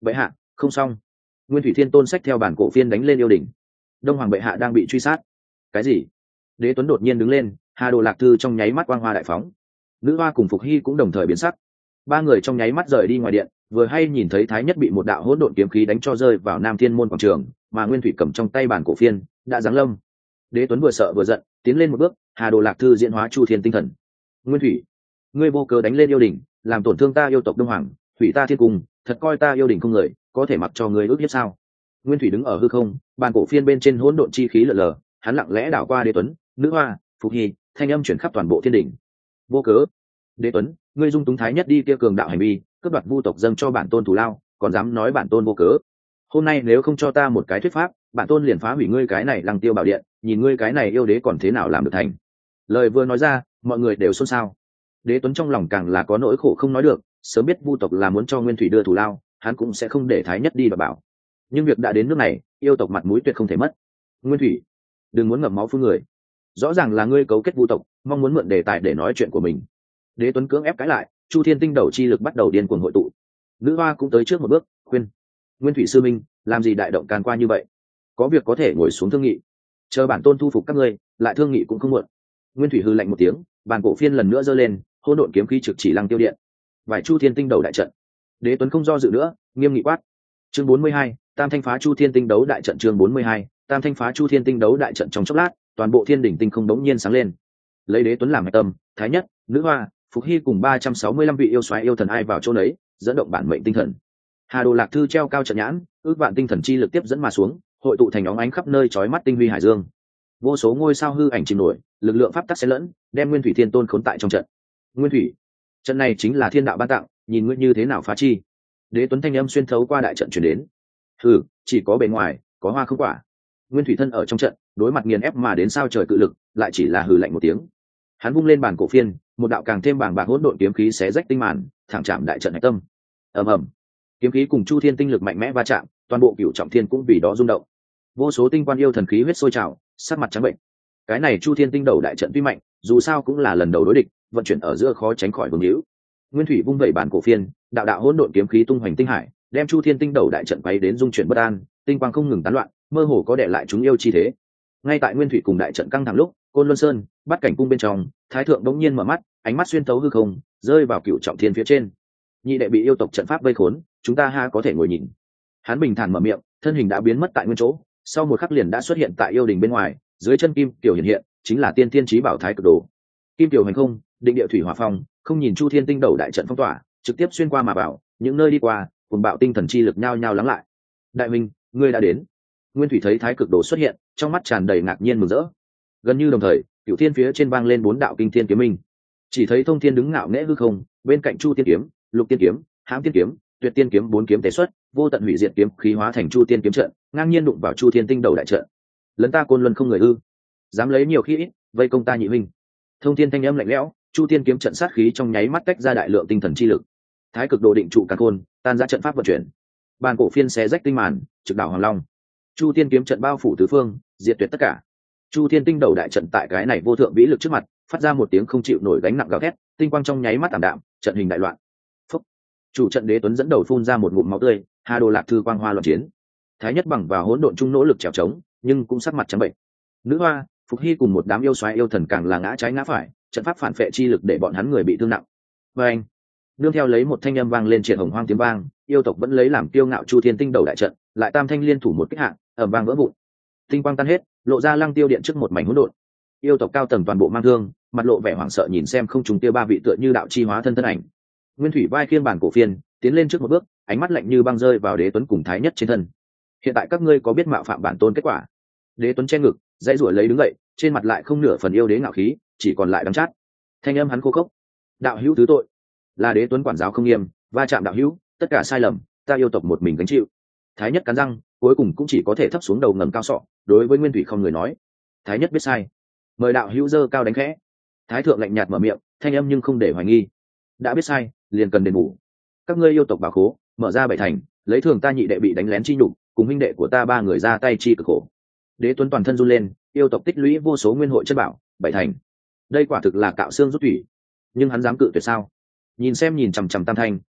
bệ hạ không xong. Nguyên thủy thiên tôn sách theo bản cổ phiên đánh lên yêu đình. Đông hoàng bệ hạ đang bị truy sát. Cái gì? Đế Tuấn đột nhiên đứng lên, Hà Đồ Lạc Thư trong nháy mắt quang hoa đại phóng. Nữ hoa cùng Phục Hy cũng đồng thời biến sắc. Ba người trong nháy mắt rời đi ngoài điện, vừa hay nhìn thấy Thái Nhất bị một đạo hỗn độn kiếm khí đánh cho rơi vào Nam Thiên môn quảng trường, mà Nguyên thủy cầm trong tay bản cổ phiên đã giáng lâm. Đế Tuấn vừa sợ vừa giận, tiến lên một bước, Hà Đồ Lạc Thư diễn hóa Chu Thiên tinh thần. Nguyên thủy, ngươi vô cớ đánh lên yêu đình, làm tổn thương ta yêu tộc Đông Hoàng, hủy ta thiên cung, thật coi ta yêu đình không người, có thể mặc cho ngươi ước hiếp sao? Nguyên thủy đứng ở hư không, bàn cổ phiên bên trên hỗn độn chi khí lờ lờ, hắn lặng lẽ đảo qua Đế Tuấn, Nữ hoa, Phục Hy, thanh âm chuyển khắp toàn bộ thiên đình. Vô cớ, Đế Tuấn, ngươi dung túng Thái Nhất đi kia cường đạo hành vi, cướp đoạt vu tộc dâng cho bản tôn thù lao, còn dám nói bản tôn vô cớ. Hôm nay nếu không cho ta một cái thuyết pháp, bản tôn liền phá hủy ngươi cái này Lăng Tiêu Bảo Điện, nhìn ngươi cái này yêu đế còn thế nào làm được thành. Lời vừa nói ra, mọi người đều xôn xao. Đế Tuấn trong lòng càng là có nỗi khổ không nói được, sớm biết vu tộc là muốn cho Nguyên thủy đưa thù lao, hắn cũng sẽ không để Thái Nhất đi và bảo. Nhưng việc đã đến nước này, yêu tộc mặt mũi tuyệt không thể mất. Nguyên thủy, đừng muốn ngậm máu phun người. Rõ ràng là ngươi cấu kết vu tộc, mong muốn mượn đề tài để nói chuyện của mình. Đế Tuấn cưỡng ép cãi lại, Chu Thiên tinh đầu chi lực bắt đầu điên cuồng hội tụ. Nữ hoa cũng tới trước một bước, khuyên: Nguyên thủy sư minh, làm gì đại động can qua như vậy? Có việc có thể ngồi xuống thương nghị, chờ bản tôn thu phục các ngươi, lại thương nghị cũng không muộn. Nguyên thủy hư lạnh một tiếng, bàn cổ phiên lần nữa giơ lên, hỗn độn kiếm khí trực chỉ Lăng Tiêu Điện. Vài Chu Thiên tinh đầu đại trận. Đế Tuấn không do dự nữa, nghiêm nghị quát: chương bốn mươi hai, Tam thanh phá Chu Thiên tinh đấu đại trận. Chương bốn mươi hai, Tam thanh phá Chu Thiên tinh đấu đại trận. Trong chốc lát, toàn bộ thiên đỉnh tinh không đống nhiên sáng lên. Lấy Đế Tuấn làm hạch tâm, Thái Nhất, Nữ hoa, Phục Hy cùng ba trăm sáu mươi lăm vị yêu soái yêu thần ai vào chỗ nấy, dẫn động bản mệnh tinh thần. Hà Đồ Lạc Thư treo cao trận nhãn, ước vạn tinh thần chi lực tiếp dẫn mà xuống, hội tụ thành óng ánh khắp nơi chói mắt tinh huy hải dương. Vô số ngôi sao hư ảnh chìm nổi, lực lượng pháp tắc xen lẫn, đem Nguyên thủy thiên tôn khốn tại trong trận. Nguyên thủy, trận này chính là thiên đạo ban tặng, nhìn ngươi như thế nào phá chi. Đế Tuấn thanh âm xuyên thấu qua đại trận truyền đến. Hừ, chỉ có bề ngoài, có hoa không quả. Nguyên thủy thân ở trong trận, đối mặt nghiền ép mà đến sao trời cự lực, lại chỉ là hừ lạnh một tiếng. Hắn vung lên bàn cổ phiên, một đạo càng thêm bàng bạc hỗn độn kiếm khí xé rách tinh màn, thẳng chạm đại trận hạch tâm. Ầm ầm, kiếm khí cùng Chu Thiên tinh lực mạnh mẽ va chạm, toàn bộ cửu trọng thiên cũng vì đó rung động. Vô số tinh quan yêu thần khí huyết sôi trào, sắc mặt trắng bệnh. Cái này Chu Thiên tinh đầu đại trận tuy mạnh, dù sao cũng là lần đầu đối địch, vận chuyển ở giữa khó tránh khỏi vương hữu. Nguyên thủy vung vẩy bản cổ phiên, đạo đạo hỗn độn kiếm khí tung hoành tinh hải, đem Chu Thiên tinh đầu đại trận quấy đến dung chuyển bất an, tinh quang không ngừng tán loạn, mơ hồ có đè lại chúng yêu chi thế. Ngay tại Nguyên thủy cùng đại trận căng thẳng lúc, Côn Luân Sơn, Bát Cảnh cung bên trong, Thái thượng đống nhiên mở mắt, ánh mắt xuyên thấu hư không, rơi vào cửu trọng thiên phía trên. Nhị đệ bị yêu tộc trận pháp vây khốn, chúng ta ha có thể ngồi nhìn. Hắn bình thản mở miệng, thân hình đã biến mất tại nguyên chỗ, sau một khắc liền đã xuất hiện tại yêu đình bên ngoài, dưới chân kim tiểu hiện hiện, chính là tiên thiên chí bảo Thái cực đồ. Kim tiểu hành không, định địa thủy hỏa phong, không nhìn Chu Thiên tinh đầu đại trận phong tỏa, trực tiếp xuyên qua mà vào, những nơi đi qua, cùng bạo tinh thần chi lực nhao nhao lắng lại. Đại minh, ngươi đã đến. Nguyên thủy thấy Thái cực đồ xuất hiện, trong mắt tràn đầy ngạc nhiên mừng rỡ. Gần như đồng thời, cửu thiên phía trên vang lên bốn đạo kinh thiên kiếm minh. Chỉ thấy Thông Thiên đứng ngạo nghễ hư không, bên cạnh Chu Tiên kiếm, Lục Tiên kiếm, Hãm Tiên kiếm, Tuyệt Tiên kiếm bốn kiếm tế xuất, vô tận hủy diệt kiếm khí hóa thành Chu Tiên kiếm trận, ngang nhiên đụng vào Chu Thiên tinh đầu đại trận. Lấn ta Côn Luân không người ư? Dám lấy nhiều khi ít, vây công ta nhị huynh. Thông Thiên thanh âm lạnh lẽo, Chu Tiên kiếm trận sát khí trong nháy mắt tách ra đại lượng tinh thần chi lực. Thái cực đồ định trụ càn khôn, tan ra trận pháp vận chuyển. Bàn cổ phiên xé rách tinh màn, trực đảo Hoàng Long. Chu Tiên kiếm trận bao phủ tứ phương, diệt tuyệt tất cả. Chu Thiên tinh đầu đại trận tại cái này vô thượng vĩ lực trước mặt, phát ra một tiếng không chịu nổi gánh nặng gào thét, tinh quang trong nháy mắt tạm đạm, trận hình đại loạn. Phúc. Chủ trận Đế Tuấn dẫn đầu phun ra một ngụm máu tươi, Hà Đồ Lạc Thư quang hoa loạn chiến. Thái Nhất bằng vào hỗn độn trung nỗ lực trèo trống, nhưng cũng sắc mặt trắng bệnh. Nữ hoa, Phục Hy cùng một đám yêu xoáy yêu thần càng là ngã trái ngã phải, trận pháp phản phệ chi lực để bọn hắn người bị thương nặng. Và anh, nương theo lấy một thanh âm vang lên triệt hồng hoang tiếng vang, yêu tộc vẫn lấy làm kiêu ngạo Chu Thiên tinh đầu đại trận, lại tam thanh liên thủ một kích hạng, ầm vang vỡ vụn. Tinh quang tan hết, lộ ra Lăng Tiêu Điện trước một mảnh hỗn độn. Yêu tộc cao tầng toàn bộ mang thương, mặt lộ vẻ hoảng sợ nhìn xem không trùng kia ba vị tựa như đạo chi hóa thân thân ảnh. Nguyên thủy vai khiên bản cổ phiên, tiến lên trước một bước, ánh mắt lạnh như băng rơi vào Đế Tuấn cùng Thái Nhất trên thân. Hiện tại các ngươi có biết mạo phạm bản tôn kết quả? Đế Tuấn che ngực, dãy rủa lấy đứng dậy, trên mặt lại không nửa phần yêu đế ngạo khí, chỉ còn lại đắng chát. Thanh âm hắn khô khốc. Đạo hữu thứ tội, là Đế Tuấn quản giáo không nghiêm, va chạm đạo hữu, tất cả sai lầm, ta yêu tộc một mình gánh chịu. Thái Nhất cắn răng, cuối cùng cũng chỉ có thể thấp xuống đầu ngầm cao sọ, đối với Nguyên thủy không người nói: Thái Nhất biết sai, mời đạo hữu dơ cao đánh khẽ. Thái thượng lạnh nhạt mở miệng, thanh âm nhưng không để hoài nghi: đã biết sai, liền cần đền bù. Các ngươi yêu tộc bảo khố, mở ra bảy thành, lấy thường ta nhị đệ bị đánh lén chi nhục, cùng huynh đệ của ta ba người ra tay chi cực khổ. Đế Tuấn toàn thân run lên, yêu tộc tích lũy vô số nguyên hội chất bảo, bảy thành, đây quả thực là cạo xương rút thủy. Nhưng hắn dám cự tuyệt sao? Nhìn xem nhìn chằm chằm tam thanh,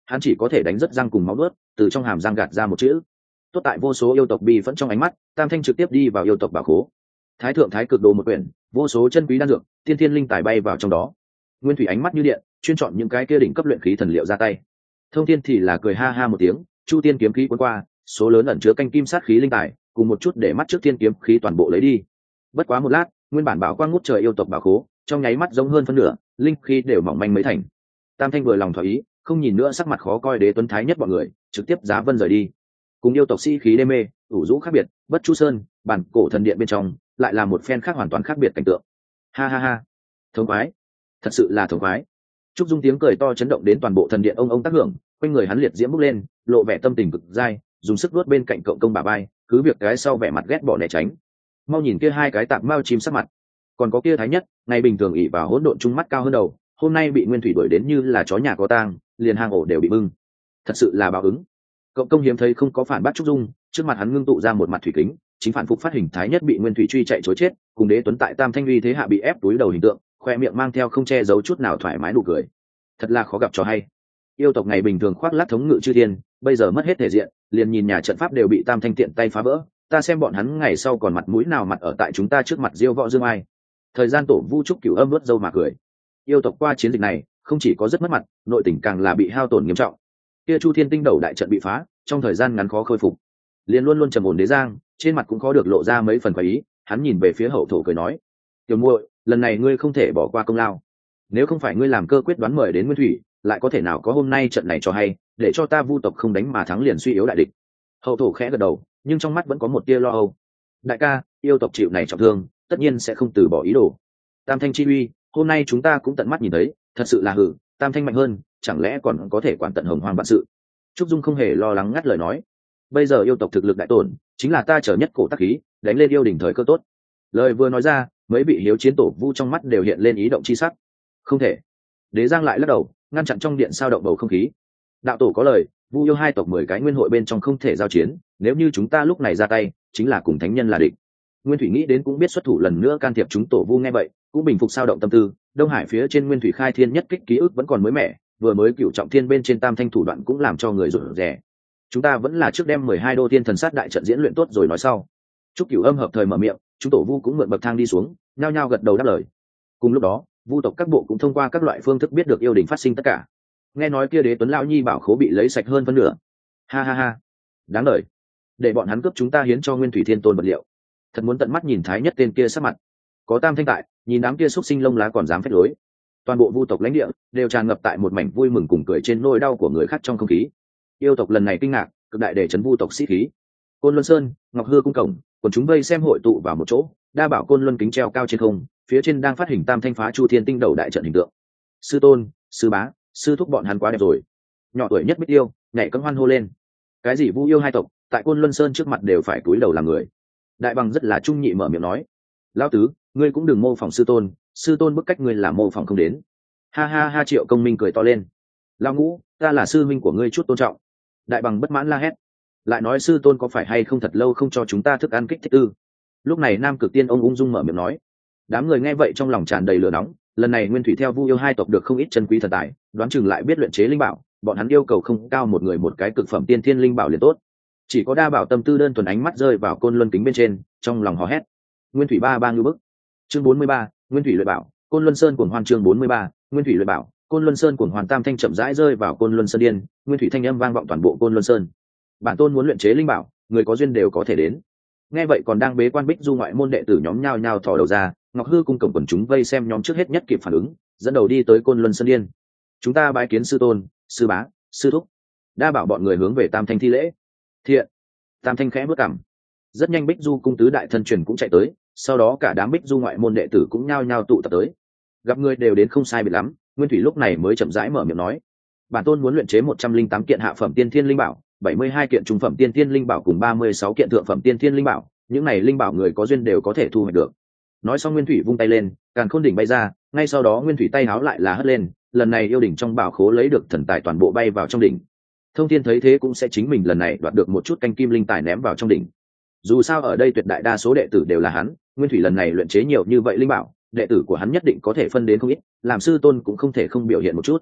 hắn chỉ có thể đánh rất răng cùng máu nuốt, từ trong hàm răng gạt ra một chữ. Tốt tại vô số yêu tộc bi vẫn trong ánh mắt, Tam Thanh trực tiếp đi vào yêu tộc bảo khố. Thái thượng thái cực đồ một quyển, vô số chân quý đan dược, tiên thiên linh tài bay vào trong đó. Nguyên Thủy ánh mắt như điện, chuyên chọn những cái kia đỉnh cấp luyện khí thần liệu ra tay. Thông Thiên thì là cười ha ha một tiếng, chu tiên kiếm khí cuốn qua, số lớn ẩn chứa canh kim sát khí linh tài, cùng một chút để mắt trước tiên kiếm khí toàn bộ lấy đi. Bất quá một lát, nguyên bản bảo quang ngút trời yêu tộc bảo khố, trong nháy mắt giống hơn phân nửa, linh khí đều mỏng manh mấy thành. Tam Thanh vừa lòng thỏa ý, không nhìn nữa sắc mặt khó coi đế tuấn thái nhất bọn người, trực tiếp giá vân rời đi. Cùng yêu tộc sĩ khí đê mê, ủ rũ khác biệt, bất chu sơn, bản cổ thần điện bên trong, lại là một phen khác hoàn toàn khác biệt cảnh tượng. Ha ha ha, thống khoái, thật sự là thống khoái. Trúc Dung tiếng cười to chấn động đến toàn bộ thần điện ông ông tác hưởng, quanh người hắn liệt diễm bốc lên, lộ vẻ tâm tình cực dai, dùng sức vuốt bên cạnh cộng công bà bay, cứ việc cái sau vẻ mặt ghét bỏ né tránh. Mau nhìn kia hai cái tạp mao chim sắc mặt, còn có kia thái nhất, ngày bình thường ỷ vào hỗn độn trung mắt cao hơn đầu, hôm nay bị nguyên thủy đuổi đến như là chó nhà có tang, liền hang ổ đều bị bưng. Thật sự là báo ứng. Cộng công hiếm thấy không có phản bác Trúc Dung, trước mặt hắn ngưng tụ ra một mặt thủy kính, chính phản phục phát hình thái nhất bị nguyên thủy truy chạy chối chết, cùng đế tuấn tại Tam Thanh uy thế hạ bị ép túi đầu hình tượng, khoe miệng mang theo không che giấu chút nào thoải mái nụ cười. Thật là khó gặp trò hay. Yêu tộc ngày bình thường khoác lác thống ngự chư thiên, bây giờ mất hết thể diện, liền nhìn nhà trận pháp đều bị Tam Thanh tiện tay phá vỡ, ta xem bọn hắn ngày sau còn mặt mũi nào mặt ở tại chúng ta trước mặt diêu võ dương ai. Thời gian tổ vu trúc cửu âm vớt dâu mà cười. Yêu tộc qua chiến dịch này, không chỉ có rất mất mặt, nội tình càng là bị hao tổn nghiêm trọng. Kia Chu Thiên Tinh đầu đại trận bị phá, trong thời gian ngắn khó khôi phục. Liền luôn luôn trầm ổn đế giang, trên mặt cũng khó được lộ ra mấy phần quái ý, hắn nhìn về phía hậu thổ cười nói: "Tiểu muội, lần này ngươi không thể bỏ qua công lao. Nếu không phải ngươi làm cơ quyết đoán mời đến Nguyên Thủy, lại có thể nào có hôm nay trận này cho hay, để cho ta vu tộc không đánh mà thắng liền suy yếu đại địch." Hậu thổ khẽ gật đầu, nhưng trong mắt vẫn có một tia lo âu. "Đại ca, yêu tộc chịu này trọng thương, tất nhiên sẽ không từ bỏ ý đồ. Tam Thanh chi uy, hôm nay chúng ta cũng tận mắt nhìn thấy, thật sự là hử, Tam Thanh mạnh hơn, chẳng lẽ còn có thể quản tận hồng hoang vạn sự." Trúc Dung không hề lo lắng ngắt lời nói: "Bây giờ yêu tộc thực lực đại tổn, chính là ta trở nhất cổ tác khí, đánh lên yêu đỉnh thời cơ tốt." Lời vừa nói ra, mấy vị hiếu chiến tổ vu trong mắt đều hiện lên ý động chi sắc. "Không thể." Đế Giang lại lắc đầu, ngăn chặn trong điện sao động bầu không khí. "Đạo tổ có lời, vu yêu hai tộc mười cái nguyên hội bên trong không thể giao chiến, nếu như chúng ta lúc này ra tay, chính là cùng thánh nhân là địch." Nguyên Thủy nghĩ đến cũng biết xuất thủ lần nữa can thiệp chúng tổ vu nghe vậy, cũng bình phục sao động tâm tư. Đông Hải phía trên Nguyên Thủy khai thiên nhất kích ký ức vẫn còn mới mẻ, vừa mới cựu trọng thiên bên trên Tam Thanh thủ đoạn cũng làm cho người rụt rè. Chúng ta vẫn là trước đem mười hai đô thiên thần sát đại trận diễn luyện tốt rồi nói sau. Trúc Cửu Âm hợp thời mở miệng, chúng tổ vu cũng mượn bậc thang đi xuống, nhao nhao gật đầu đáp lời. Cùng lúc đó, vu tộc các bộ cũng thông qua các loại phương thức biết được yêu đình phát sinh tất cả. Nghe nói kia đế tuấn lão nhi bảo khố bị lấy sạch hơn phân nửa. Ha ha ha, đáng lời. Để bọn hắn cướp chúng ta hiến cho Nguyên Thủy Thiên Tôn vật liệu. Thật muốn tận mắt nhìn thái nhất tên kia sắc mặt. Có Tam Thanh tại, nhìn đám kia xúc sinh lông lá còn dám phách lối. Toàn bộ vu tộc lãnh địa đều tràn ngập tại một mảnh vui mừng cùng cười trên nỗi đau của người khác trong không khí. Yêu tộc lần này kinh ngạc, cực đại để chấn vu tộc sĩ khí. Côn Luân Sơn, Ngọc Hư cung cổng, còn chúng vây xem hội tụ vào một chỗ, đa bảo Côn Luân kính treo cao trên không, phía trên đang phát hình Tam Thanh phá Chu Thiên Tinh đầu đại trận hình tượng. Sư tôn, sư bá, sư thúc bọn hắn quá đẹp rồi. Nhỏ tuổi nhất Bích Yêu, nhảy cẫng hoan hô lên. Cái gì vu yêu hai tộc, tại Côn Luân Sơn trước mặt đều phải cúi đầu làm người. Đại Bằng rất là trung nhị mở miệng nói: "Lão tứ, ngươi cũng đừng mô phỏng sư tôn, sư tôn bức cách ngươi làm mô phỏng không đến." Ha ha ha, Triệu Công Minh cười to lên: "Lão Ngũ, ta là sư huynh của ngươi, chút tôn trọng." Đại Bằng bất mãn la hét: "Lại nói sư tôn có phải hay không thật lâu không cho chúng ta thức ăn kích thích ư?" Lúc này Nam Cực Tiên ông ung dung mở miệng nói. Đám người nghe vậy trong lòng tràn đầy lửa nóng, lần này Nguyên Thủy theo vu yêu hai tộc được không ít chân quý thần tài, đoán chừng lại biết luyện chế linh bảo, bọn hắn yêu cầu không cao, một người một cái cực phẩm tiên thiên linh bảo liền tốt. Chỉ có Đa Bảo tâm tư đơn thuần, ánh mắt rơi vào Côn Luân kính bên trên, trong lòng hò hét: "Nguyên Thủy ba ba ngưu bức." Chương bốn mươi ba, Nguyên Thủy luyện bảo, Côn Luân Sơn cuồng hoan. Chương bốn mươi ba, Nguyên Thủy luyện bảo, Côn Luân Sơn cuồng hoàn. Tam Thanh chậm rãi rơi vào Côn Luân Sơn điên, Nguyên Thủy thanh âm vang vọng toàn bộ Côn Luân Sơn. Bản tôn muốn luyện chế linh bảo, người có duyên đều có thể đến. Nghe vậy còn đang bế quan Bích Du ngoại môn đệ tử nhóm nhao nhao thò đầu ra, Ngọc Hư cung cổng quần chúng vây xem nhóm trước hết nhất kịp phản ứng, dẫn đầu đi tới Côn Luân Sơn điên. "Chúng ta bái kiến sư tôn, sư bá, sư thúc." Đa Bảo bọn người hướng về Tam Thanh thi lễ. "Thiện." Tam Thanh khẽ bước cằm. Rất nhanh Bích Du cung tứ đại thân truyền cũng chạy tới, sau đó cả đám Bích Du ngoại môn đệ tử cũng nhao nhao tụ tập tới. Gặp người đều đến không sai biệt lắm, Nguyên Thủy lúc này mới chậm rãi mở miệng nói: "Bản tôn muốn luyện chế một trăm linh tám kiện hạ phẩm tiên thiên linh bảo, bảy mươi hai kiện trung phẩm tiên thiên linh bảo cùng ba mươi sáu kiện thượng phẩm tiên thiên linh bảo, những này linh bảo người có duyên đều có thể thu hoạch được." Nói xong Nguyên Thủy vung tay lên, càn khôn đỉnh bay ra, ngay sau đó Nguyên Thủy tay háo lại là hất lên, lần này yêu đỉnh trong bảo khố lấy được thần tài toàn bộ bay vào trong đỉnh. Thông Thiên thấy thế cũng sẽ chính mình lần này đoạt được một chút canh kim linh tài ném vào trong đỉnh. Dù sao ở đây tuyệt đại đa số đệ tử đều là hắn, Nguyên Thủy lần này luyện chế nhiều như vậy linh bảo, đệ tử của hắn nhất định có thể phân đến không ít, làm sư tôn cũng không thể không biểu hiện một chút.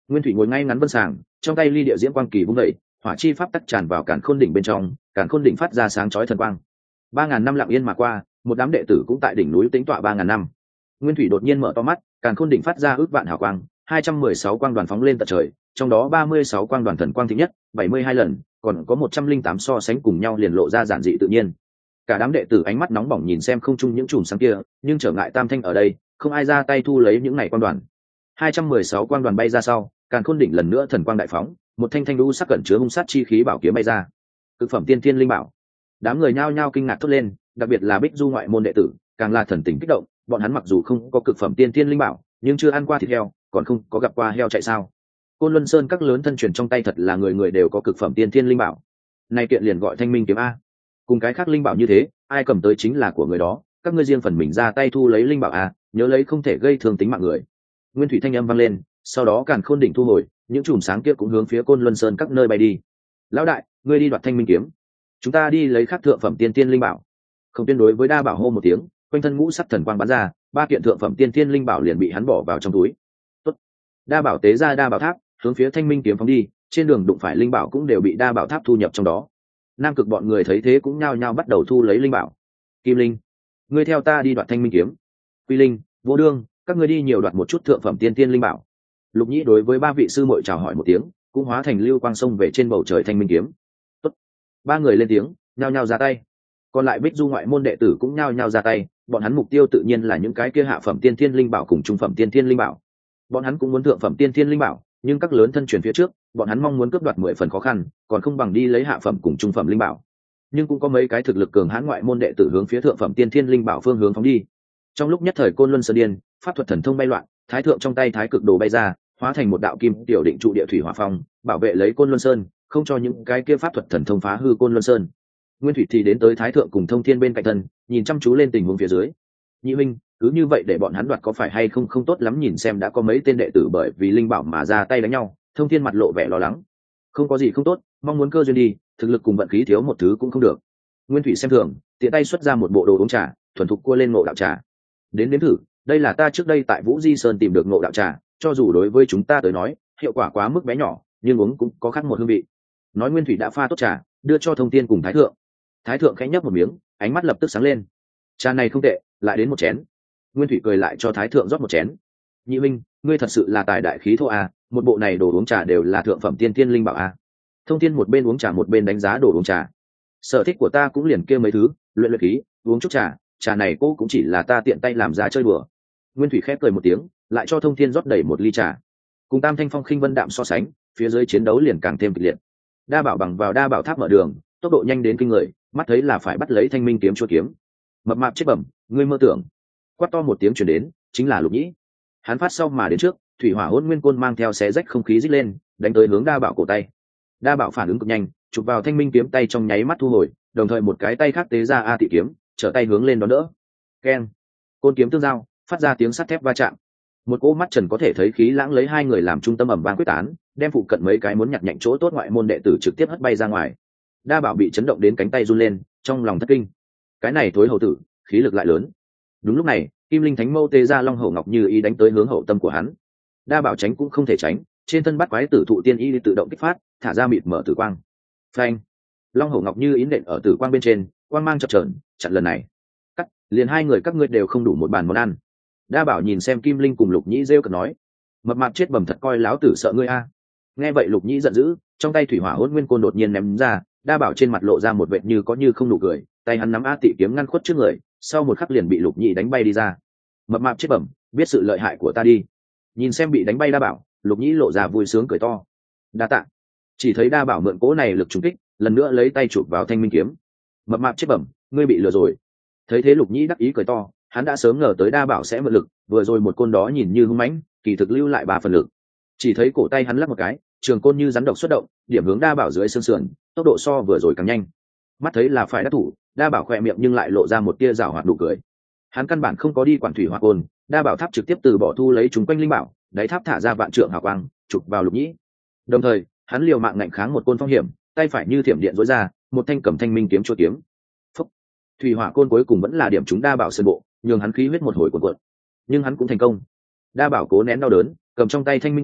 Nguyên thủy ngồi ngay ngắn vân sàng, trong tay ly địa diễm quang kỳ vung đẩy, hỏa chi pháp tắc tràn vào càn khôn đỉnh bên trong, càn khôn đỉnh phát ra sáng chói thần quang. Ba ngàn năm lặng yên mà qua, một đám đệ tử cũng tại đỉnh núi tĩnh tọa ba ngàn năm. Nguyên thủy đột nhiên mở to mắt, càn khôn đỉnh phát ra ước vạn hào quang, hai trăm mười sáu quang đoàn phóng lên tận trời, trong đó ba mươi sáu quang đoàn thần quang thịnh nhất, bảy mươi hai lần, còn có một trăm linh tám so sánh cùng nhau liền lộ ra giản dị tự nhiên. Cả đám đệ tử ánh mắt nóng bỏng nhìn xem không trung những chùm sáng kia, nhưng trở ngại Tam Thanh ở đây, không ai ra tay thu lấy những này quang đoàn. hai trăm mười sáu quang đoàn bay ra sau, càn khôn đỉnh lần nữa thần quang đại phóng, một thanh thanh đu sắc cẩn chứa hung sát chi khí bảo kiếm bay ra. Cực phẩm tiên thiên linh bảo. Đám người nhao nhao kinh ngạc thốt lên, đặc biệt là Bích Du ngoại môn đệ tử, càng là thần tình kích động, bọn hắn mặc dù không có cực phẩm tiên thiên linh bảo, nhưng chưa ăn qua thịt heo, còn không có gặp qua heo chạy sao? Côn Luân Sơn các lớn thân truyền trong tay thật là người người đều có cực phẩm tiên thiên linh bảo. Nay kiện liền gọi Thanh Minh kiếm a. Cùng cái khác linh bảo như thế, ai cầm tới chính là của người đó, các ngươi riêng phần mình ra tay thu lấy linh bảo a, nhớ lấy không thể gây thương tính mạng người. Nguyên thủy thanh âm vang lên, sau đó càn khôn đỉnh thu hồi, những chùm sáng kia cũng hướng phía Côn Luân Sơn các nơi bay đi. Lão đại, ngươi đi đoạt Thanh Minh kiếm, chúng ta đi lấy khắc thượng phẩm tiên tiên linh bảo. Không tuyên đối với đa bảo hô một tiếng, quanh thân ngũ sắc thần quang bắn ra, ba kiện thượng phẩm tiên tiên linh bảo liền bị hắn bỏ vào trong túi. Tốt. Đa bảo tế ra đa bảo tháp, hướng phía Thanh Minh kiếm phóng đi, trên đường đụng phải linh bảo cũng đều bị đa bảo tháp thu nhập trong đó. Nam cực bọn người thấy thế cũng nhao nhao bắt đầu thu lấy linh bảo. Kim Linh, ngươi theo ta đi đoạt Thanh Minh kiếm. Quy Linh, Vô Đương, các ngươi đi nhiều đoạt một chút thượng phẩm tiên tiên linh bảo. Lục Nhĩ đối với ba vị sư muội chào hỏi một tiếng, cũng hóa thành lưu quang sông về trên bầu trời Thanh Minh kiếm. Tốt. Ba người lên tiếng, nhao nhao ra tay. Còn lại Bích Du ngoại môn đệ tử cũng nhao nhao ra tay, bọn hắn mục tiêu tự nhiên là những cái kia hạ phẩm tiên thiên linh bảo cùng trung phẩm tiên thiên linh bảo. Bọn hắn cũng muốn thượng phẩm tiên thiên linh bảo, nhưng các lớn thân truyền phía trước, bọn hắn mong muốn cướp đoạt mười phần khó khăn, còn không bằng đi lấy hạ phẩm cùng trung phẩm linh bảo. Nhưng cũng có mấy cái thực lực cường hãn ngoại môn đệ tử hướng phía thượng phẩm tiên thiên linh bảo phương hướng phóng đi. Trong lúc nhất thời Côn Luân Sơn điên, pháp thuật thần thông bay loạn, thái thượng trong tay thái cực đồ bay ra, hóa thành một đạo kim tiểu định trụ địa thủy hỏa phong, bảo vệ lấy Côn Luân Sơn, không cho những cái kia pháp thuật thần thông phá hư Côn Luân Sơn. Nguyên thủy thì đến tới thái thượng cùng thông thiên bên cạnh thân, nhìn chăm chú lên tình huống phía dưới. Nhị minh, cứ như vậy để bọn hắn đoạt có phải hay không không tốt lắm, nhìn xem đã có mấy tên đệ tử bởi vì linh bảo mà ra tay đánh nhau. Thông thiên mặt lộ vẻ lo lắng. Không có gì không tốt, mong muốn cơ duyên đi, thực lực cùng vận khí thiếu một thứ cũng không được. Nguyên thủy xem thường, tiện tay xuất ra một bộ đồ uống trà, thuần thục cua lên ngộ đạo trà. Đến nếm thử, đây là ta trước đây tại Vũ Di Sơn tìm được ngộ đạo trà, cho dù đối với chúng ta tới nói hiệu quả quá mức bé nhỏ, nhưng uống cũng có khác một hương vị. Nói Nguyên thủy đã pha tốt trà, đưa cho thông thiên cùng thái thượng. Thái thượng khẽ nhấp một miếng, ánh mắt lập tức sáng lên. Trà này không tệ, lại đến một chén. Nguyên thủy cười lại cho thái thượng rót một chén. Nhị minh, ngươi thật sự là tài đại khí thô à, một bộ này đồ uống trà đều là thượng phẩm tiên tiên linh bảo à. Thông thiên một bên uống trà một bên đánh giá đồ uống trà. Sở thích của ta cũng liền kia mấy thứ, luyện luyện khí, uống chút trà, trà này cô cũng chỉ là ta tiện tay làm ra chơi đùa. Nguyên thủy khép cười một tiếng, lại cho thông thiên rót đầy một ly trà. Cùng Tam Thanh Phong khinh vân đạm so sánh, phía dưới chiến đấu liền càng thêm kịch liệt. Đa bảo bằng vào đa bảo tháp mở đường, tốc độ nhanh đến kinh người, mắt thấy là phải bắt lấy Thanh Minh kiếm chua kiếm. Mập mạp chết bẩm, ngươi mơ tưởng. Quát to một tiếng truyền đến, chính là Lục Nhĩ. Hắn phát sau mà đến trước, thủy hỏa hỗn nguyên côn mang theo xé rách không khí rít lên, đánh tới hướng đa bảo cổ tay. Đa bảo phản ứng cực nhanh, chụp vào Thanh Minh kiếm tay trong nháy mắt thu hồi, đồng thời một cái tay khác tế ra a tị kiếm, trở tay hướng lên đón đỡ. Keng, côn kiếm tương giao, phát ra tiếng sắt thép va chạm. Một cỗ mắt trần có thể thấy khí lãng lấy hai người làm trung tâm ầm vang quyết tán, đem phụ cận mấy cái muốn nhặt nhạnh chỗ tốt ngoại môn đệ tử trực tiếp hất bay ra ngoài. Đa bảo bị chấn động đến cánh tay run lên, trong lòng thất kinh. Cái này thối hầu tử, khí lực lại lớn. Đúng lúc này, Kim Linh Thánh Mâu tê ra Long Hổ Ngọc Như ý đánh tới hướng hậu tâm của hắn. Đa bảo tránh cũng không thể tránh, trên thân bắt quái tử thụ tiên y tự động kích phát, thả ra mịt mở tử quang. Phanh! Long Hổ Ngọc Như ý nện ở tử quang bên trên, quang mang chập chờn, chặn lần này. Cắt, liền hai người các ngươi đều không đủ một bàn món ăn. Đa bảo nhìn xem Kim Linh cùng Lục Nhĩ rêu cợt nói, mập mạp chết bầm thật coi láo tử sợ ngươi a. Nghe vậy Lục Nhĩ giận dữ, trong tay thủy hỏa hỗn nguyên côn đột nhiên ném ra, Đa bảo trên mặt lộ ra một vệt như có như không nụ cười, tay hắn nắm a tị kiếm ngăn khuất trước người, sau một khắc liền bị Lục Nhĩ đánh bay đi ra. Mập mạp chết bẩm, biết sự lợi hại của ta đi. Nhìn xem bị đánh bay Đa bảo, Lục Nhĩ lộ ra vui sướng cười to. Đa tạ. Chỉ thấy Đa bảo mượn cỗ này lực trúng kích, lần nữa lấy tay chụp vào Thanh Minh kiếm. Mập mạp chết bẩm, ngươi bị lừa rồi. Thấy thế Lục Nhĩ đắc ý cười to, hắn đã sớm ngờ tới Đa bảo sẽ mượn lực, vừa rồi một côn đó nhìn như hung mãnh, kỳ thực lưu lại ba phần lực. Chỉ thấy cổ tay hắn lắc một cái, trường côn như rắn độc xuất động, điểm hướng Đa bảo dưới xương sườn, tốc độ so vừa rồi càng nhanh. Mắt thấy là phải đắc thủ, Đa bảo khỏe miệng nhưng lại lộ ra một tia giảo hoạt nụ cười. Hắn căn bản không có đi quản thủy hỏa côn, Đa bảo tháp trực tiếp từ bỏ thu lấy chúng quanh linh bảo, đáy tháp thả ra vạn trượng hào quang, chụp vào Lục Nhĩ. Đồng thời, hắn liều mạng ngạnh kháng một côn phong hiểm, tay phải như thiểm điện rối ra, một thanh cầm Thanh Minh kiếm chua kiếm. Phúc! Thủy hỏa côn cuối cùng vẫn là điểm chúng Đa bảo sơn bộ, nhường hắn khí huyết một hồi cuộn cuộn. Nhưng hắn cũng thành công. Đa bảo cố nén đau đớn, cầm trong tay Thanh Minh kiếm,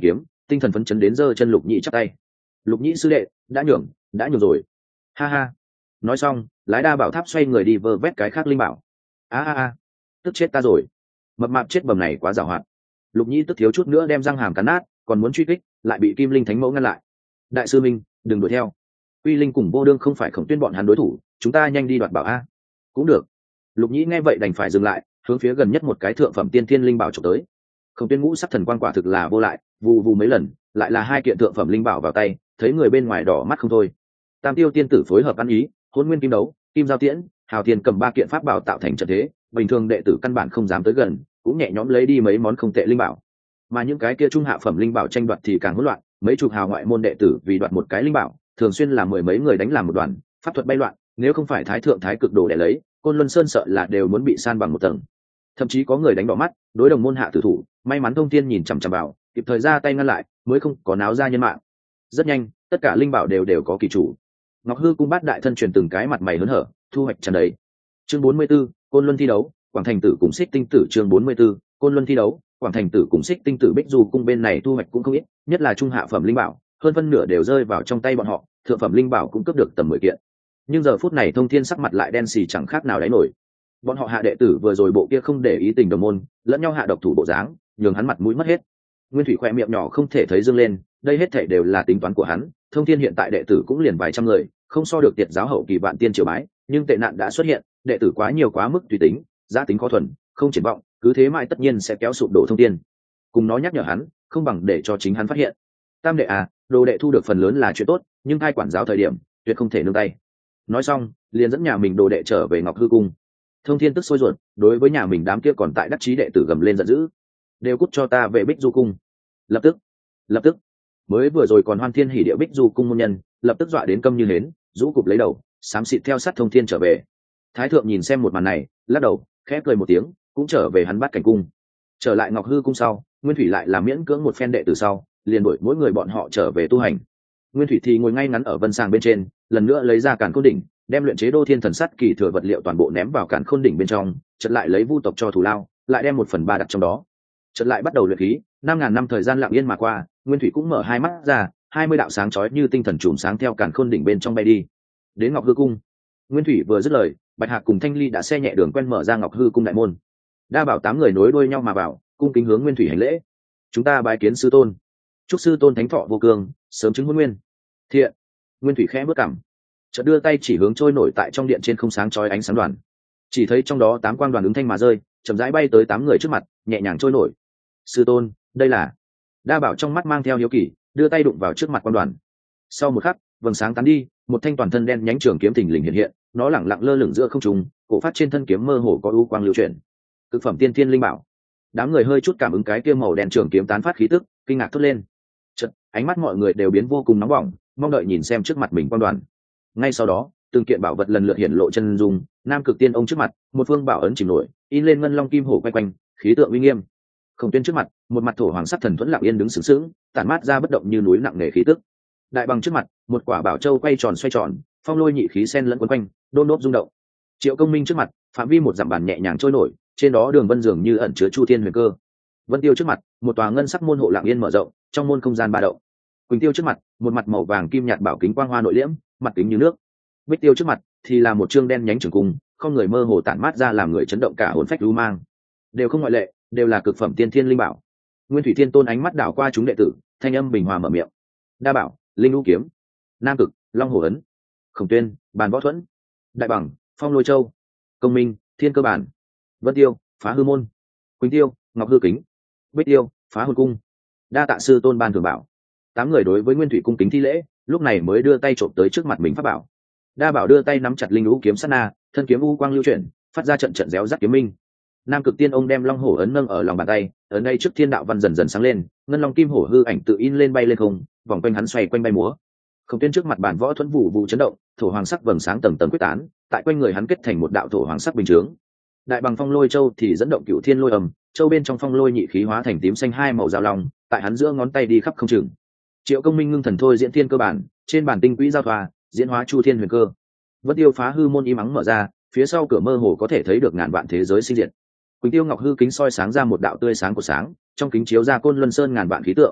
tinh thần phấn chấn đến giơ chân Lục Nhĩ chắp tay. Lục Nhĩ sư đệ, đã nhường đã nhường rồi. Ha ha. Nói xong, lái đa bảo tháp xoay người đi vơ vét cái khác linh bảo. A a a, tức chết ta rồi. Mập mạp chết bầm này quá giàu hoạt. Lục Nhĩ tức thiếu chút nữa đem răng hàm cắn nát, còn muốn truy kích, lại bị Kim Linh Thánh Mẫu ngăn lại. Đại sư minh, đừng đuổi theo. Uy Linh cùng Vô Đương không phải Khổng Tuyên bọn hắn đối thủ, chúng ta nhanh đi đoạt bảo a. Cũng được. Lục Nhĩ nghe vậy đành phải dừng lại, hướng phía gần nhất một cái thượng phẩm tiên thiên linh bảo chụp tới. Khổng Tuyên ngũ sắc thần quang quả thực là vô lại, vù vù mấy lần, lại là hai kiện thượng phẩm linh bảo vào tay, thấy người bên ngoài đỏ mắt không thôi. Tam Tiêu tiên tử phối hợp ăn ý, Hỗn Nguyên Kim Đấu, Kim Giao Tiễn, Hào Thiên cầm ba kiện pháp bảo tạo thành trận thế, bình thường đệ tử căn bản không dám tới gần, cũng nhẹ nhõm lấy đi mấy món không tệ linh bảo. Mà những cái kia trung hạ phẩm linh bảo tranh đoạt thì càng hỗn loạn, mấy chục hào ngoại môn đệ tử vì đoạt một cái linh bảo, thường xuyên là mười mấy người đánh làm một đoàn, pháp thuật bay loạn, nếu không phải thái thượng thái cực đồ để lấy, Côn Luân Sơn sợ là đều muốn bị san bằng một tầng. Thậm chí có người đánh đỏ mắt, đối đồng môn hạ tử thủ, may mắn Thông Thiên nhìn chằm chằm vào, kịp thời ra tay ngăn lại, mới không có náo ra nhân mạng. Rất nhanh, tất cả linh bảo đều đều có kỳ chủ. Ngọc Hư cung bát đại thân truyền từng cái mặt mày hớn hở, thu hoạch tràn đầy. Chương bốn mươi 44, Côn Luân thi đấu, Quảng Thành tử cùng Xích Tinh tử. Chương bốn mươi 44, Côn Luân thi đấu, Quảng Thành tử cùng Xích Tinh tử. Bích Du cung bên này thu hoạch cũng không ít, nhất là trung hạ phẩm linh bảo, hơn phân nửa đều rơi vào trong tay bọn họ, thượng phẩm linh bảo cũng cướp được tầm mười kiện. Nhưng giờ phút này Thông Thiên sắc mặt lại đen xì chẳng khác nào đáy nổi. Bọn họ hạ đệ tử vừa rồi bộ kia không để ý tình đồng môn, lẫn nhau hạ độc thủ bộ dáng, nhường hắn mặt mũi mất hết. Nguyên Thủy khoe miệng nhỏ không thể thấy dương lên, đây hết thảy đều là tính toán của hắn. Thông Thiên hiện tại đệ tử cũng liền vài trăm người, không so được Tiệt giáo hậu kỳ vạn tiên triều bái, nhưng tệ nạn đã xuất hiện, đệ tử quá nhiều quá mức tùy tính, giá tính khó thuần, không triển vọng, cứ thế mãi tất nhiên sẽ kéo sụp đổ Thông Thiên. Cùng nó nhắc nhở hắn, không bằng để cho chính hắn phát hiện. Tam đệ à, đồ đệ thu được phần lớn là chuyện tốt, nhưng hai quản giáo thời điểm, tuyệt không thể nương tay. Nói xong, liền dẫn nhà mình đồ đệ trở về Ngọc Hư cung. Thông Thiên tức sôi ruột, đối với nhà mình đám kia còn tại đắc chí đệ tử gầm lên giận dữ, đều cút cho ta về Bích Du cung. Lập tức, lập tức. Mới vừa rồi còn hoan thiên hỉ địa Bích Du cung môn nhân, lập tức dọa đến câm như hến, rũ cụp lấy đầu, xám xịt theo sát Thông Thiên trở về. Thái thượng nhìn xem một màn này, lắc đầu, khẽ cười một tiếng, cũng trở về hắn Bát Cảnh cung. Trở lại Ngọc Hư cung sau, Nguyên Thủy lại làm miễn cưỡng một phen đệ tử sau, liền đuổi mỗi người bọn họ trở về tu hành. Nguyên Thủy thì ngồi ngay ngắn ở vân sàng bên trên, lần nữa lấy ra Càn Khôn đỉnh, đem luyện chế Đô Thiên Thần Sắt kỳ thừa vật liệu toàn bộ ném vào Càn Khôn đỉnh bên trong, chợt lại lấy vu tộc cho thủ lao, lại đem một phần ba đặt trong đó. Chợt lại bắt đầu luyện khí, năm ngàn năm thời gian lặng yên mà qua, Nguyên Thủy cũng mở hai mắt ra, hai mươi đạo sáng chói như tinh thần chùm sáng theo Càn Khôn đỉnh bên trong bay đi. Đến Ngọc Hư cung. Nguyên Thủy vừa dứt lời, Bạch Hạc cùng Thanh Ly đã xe nhẹ đường quen mở ra Ngọc Hư cung đại môn. Đa Bảo tám người nối đuôi nhau mà vào, cung kính hướng Nguyên Thủy hành lễ. Chúng ta bái kiến sư tôn. Chúc sư tôn thánh thọ vô cương, sớm chứng hôn nguyên. Thiện. Nguyên Thủy khẽ bước cằm, chợt đưa tay chỉ hướng trôi nổi tại trong điện trên không sáng chói ánh sáng đoàn. Chỉ thấy trong đó tám quang đoàn ứng thanh mà rơi, chậm rãi bay tới tám người trước mặt, nhẹ nhàng trôi nổi. Sư tôn, đây là. Đa Bảo trong mắt mang theo hiếu kỳ, đưa tay đụng vào trước mặt quang đoàn. Sau một khắc, vầng sáng tán đi, một thanh toàn thân đen nhánh trường kiếm thình lình hiện hiện, nó lẳng lặng lơ lửng giữa không trung, cổ phát trên thân kiếm mơ hồ có u quang lưu chuyển. Cực phẩm tiên thiên linh bảo. Đám người hơi chút cảm ứng cái kia màu đen trường kiếm tán phát khí tức, kinh ngạc thốt lên. Chợt, ánh mắt mọi người đều biến vô cùng nóng bỏng, mong đợi nhìn xem trước mặt mình quang đoàn. Ngay sau đó, từng kiện bảo vật lần lượt hiện lộ chân dung, Nam Cực Tiên ông trước mặt, một phương bảo ấn chìm nổi, in lên ngân long kim hổ quay quanh, khí tượng uy nghiêm. Khổng Tuyên trước mặt, một mặt thổ hoàng sắc thần thuẫn lặng yên đứng sướng sướng, tản mát ra bất động như núi nặng nề khí tức. Đại Bằng trước mặt, một quả bảo châu quay tròn xoay tròn, phong lôi nhị khí xen lẫn quấn quanh, đôn đốt rung động. Triệu Công Minh trước mặt, phạm vi một dặm bản nhẹ nhàng trôi nổi, trên đó đường vân dường như ẩn chứa chu thiên huyền cơ. Vân Tiêu trước mặt, một tòa ngân sắc môn hộ lặng yên mở rộng, trong môn không gian ba động. Quỳnh Tiêu trước mặt, một mặt màu vàng kim nhạt bảo kính quang hoa nội liễm, mặt kính như nước. Bích Tiêu trước mặt thì là một trương đen nhánh trường cung, không người mơ hồ tản mát ra làm người chấn động cả hồn phách lưu mang. Đều không ngoại lệ, đều là cực phẩm tiên thiên linh bảo. Nguyên Thủy Thiên Tôn ánh mắt đảo qua chúng đệ tử, thanh âm bình hòa mở miệng. Đa Bảo, Linh Lũ kiếm. Nam Cực, Long Hổ ấn. Khổng Tuyên, Bàn Võ thuẫn. Đại Bằng, Phong Lôi châu. Công Minh, Thiên cơ bản. Vân Tiêu, Phá hư môn. Quỳnh Tiêu, Ngọc hư kính. Bích Tiêu, Phá hồn cung. Đa tạ sư tôn ban thưởng bảo. Tám người đối với Nguyên Thủy cung kính thi lễ, lúc này mới đưa tay trộm tới trước mặt mình pháp bảo. Đa Bảo đưa tay nắm chặt linh lũ kiếm sát na, thân kiếm u quang lưu chuyển, phát ra trận trận réo rắt kiếm minh. Nam Cực Tiên ông đem Long Hổ ấn nâng ở lòng bàn tay, ở đây trước thiên đạo văn dần dần sáng lên, ngân long kim hổ hư ảnh tự in lên bay lên không, vòng quanh hắn xoay quanh bay múa. Không Tuyên trước mặt bản võ thuẫn vụ vụ chấn động, thổ hoàng sắc vầng sáng tầng tầng quyết tán, tại quanh người hắn kết thành một đạo thổ hoàng sắc bình chướng. Đại Bằng Phong Lôi châu thì dẫn động cửu thiên lôi ầm, châu bên trong phong lôi nhị khí hóa thành tím xanh hai màu giao long, tại hắn giữa ngón tay đi khắp không chừng. Triệu Công Minh ngưng thần thôi diễn thiên cơ bản, trên bản tinh quỹ giao thoa, diễn hóa chu thiên huyền cơ. Vân Tiêu Phá hư môn im ắng mở ra, phía sau cửa mơ hồ có thể thấy được ngàn vạn thế giới sinh diệt. Quỳnh Tiêu Ngọc hư kính soi sáng ra một đạo tươi sáng của sáng, trong kính chiếu ra Côn Luân Sơn ngàn vạn khí tượng.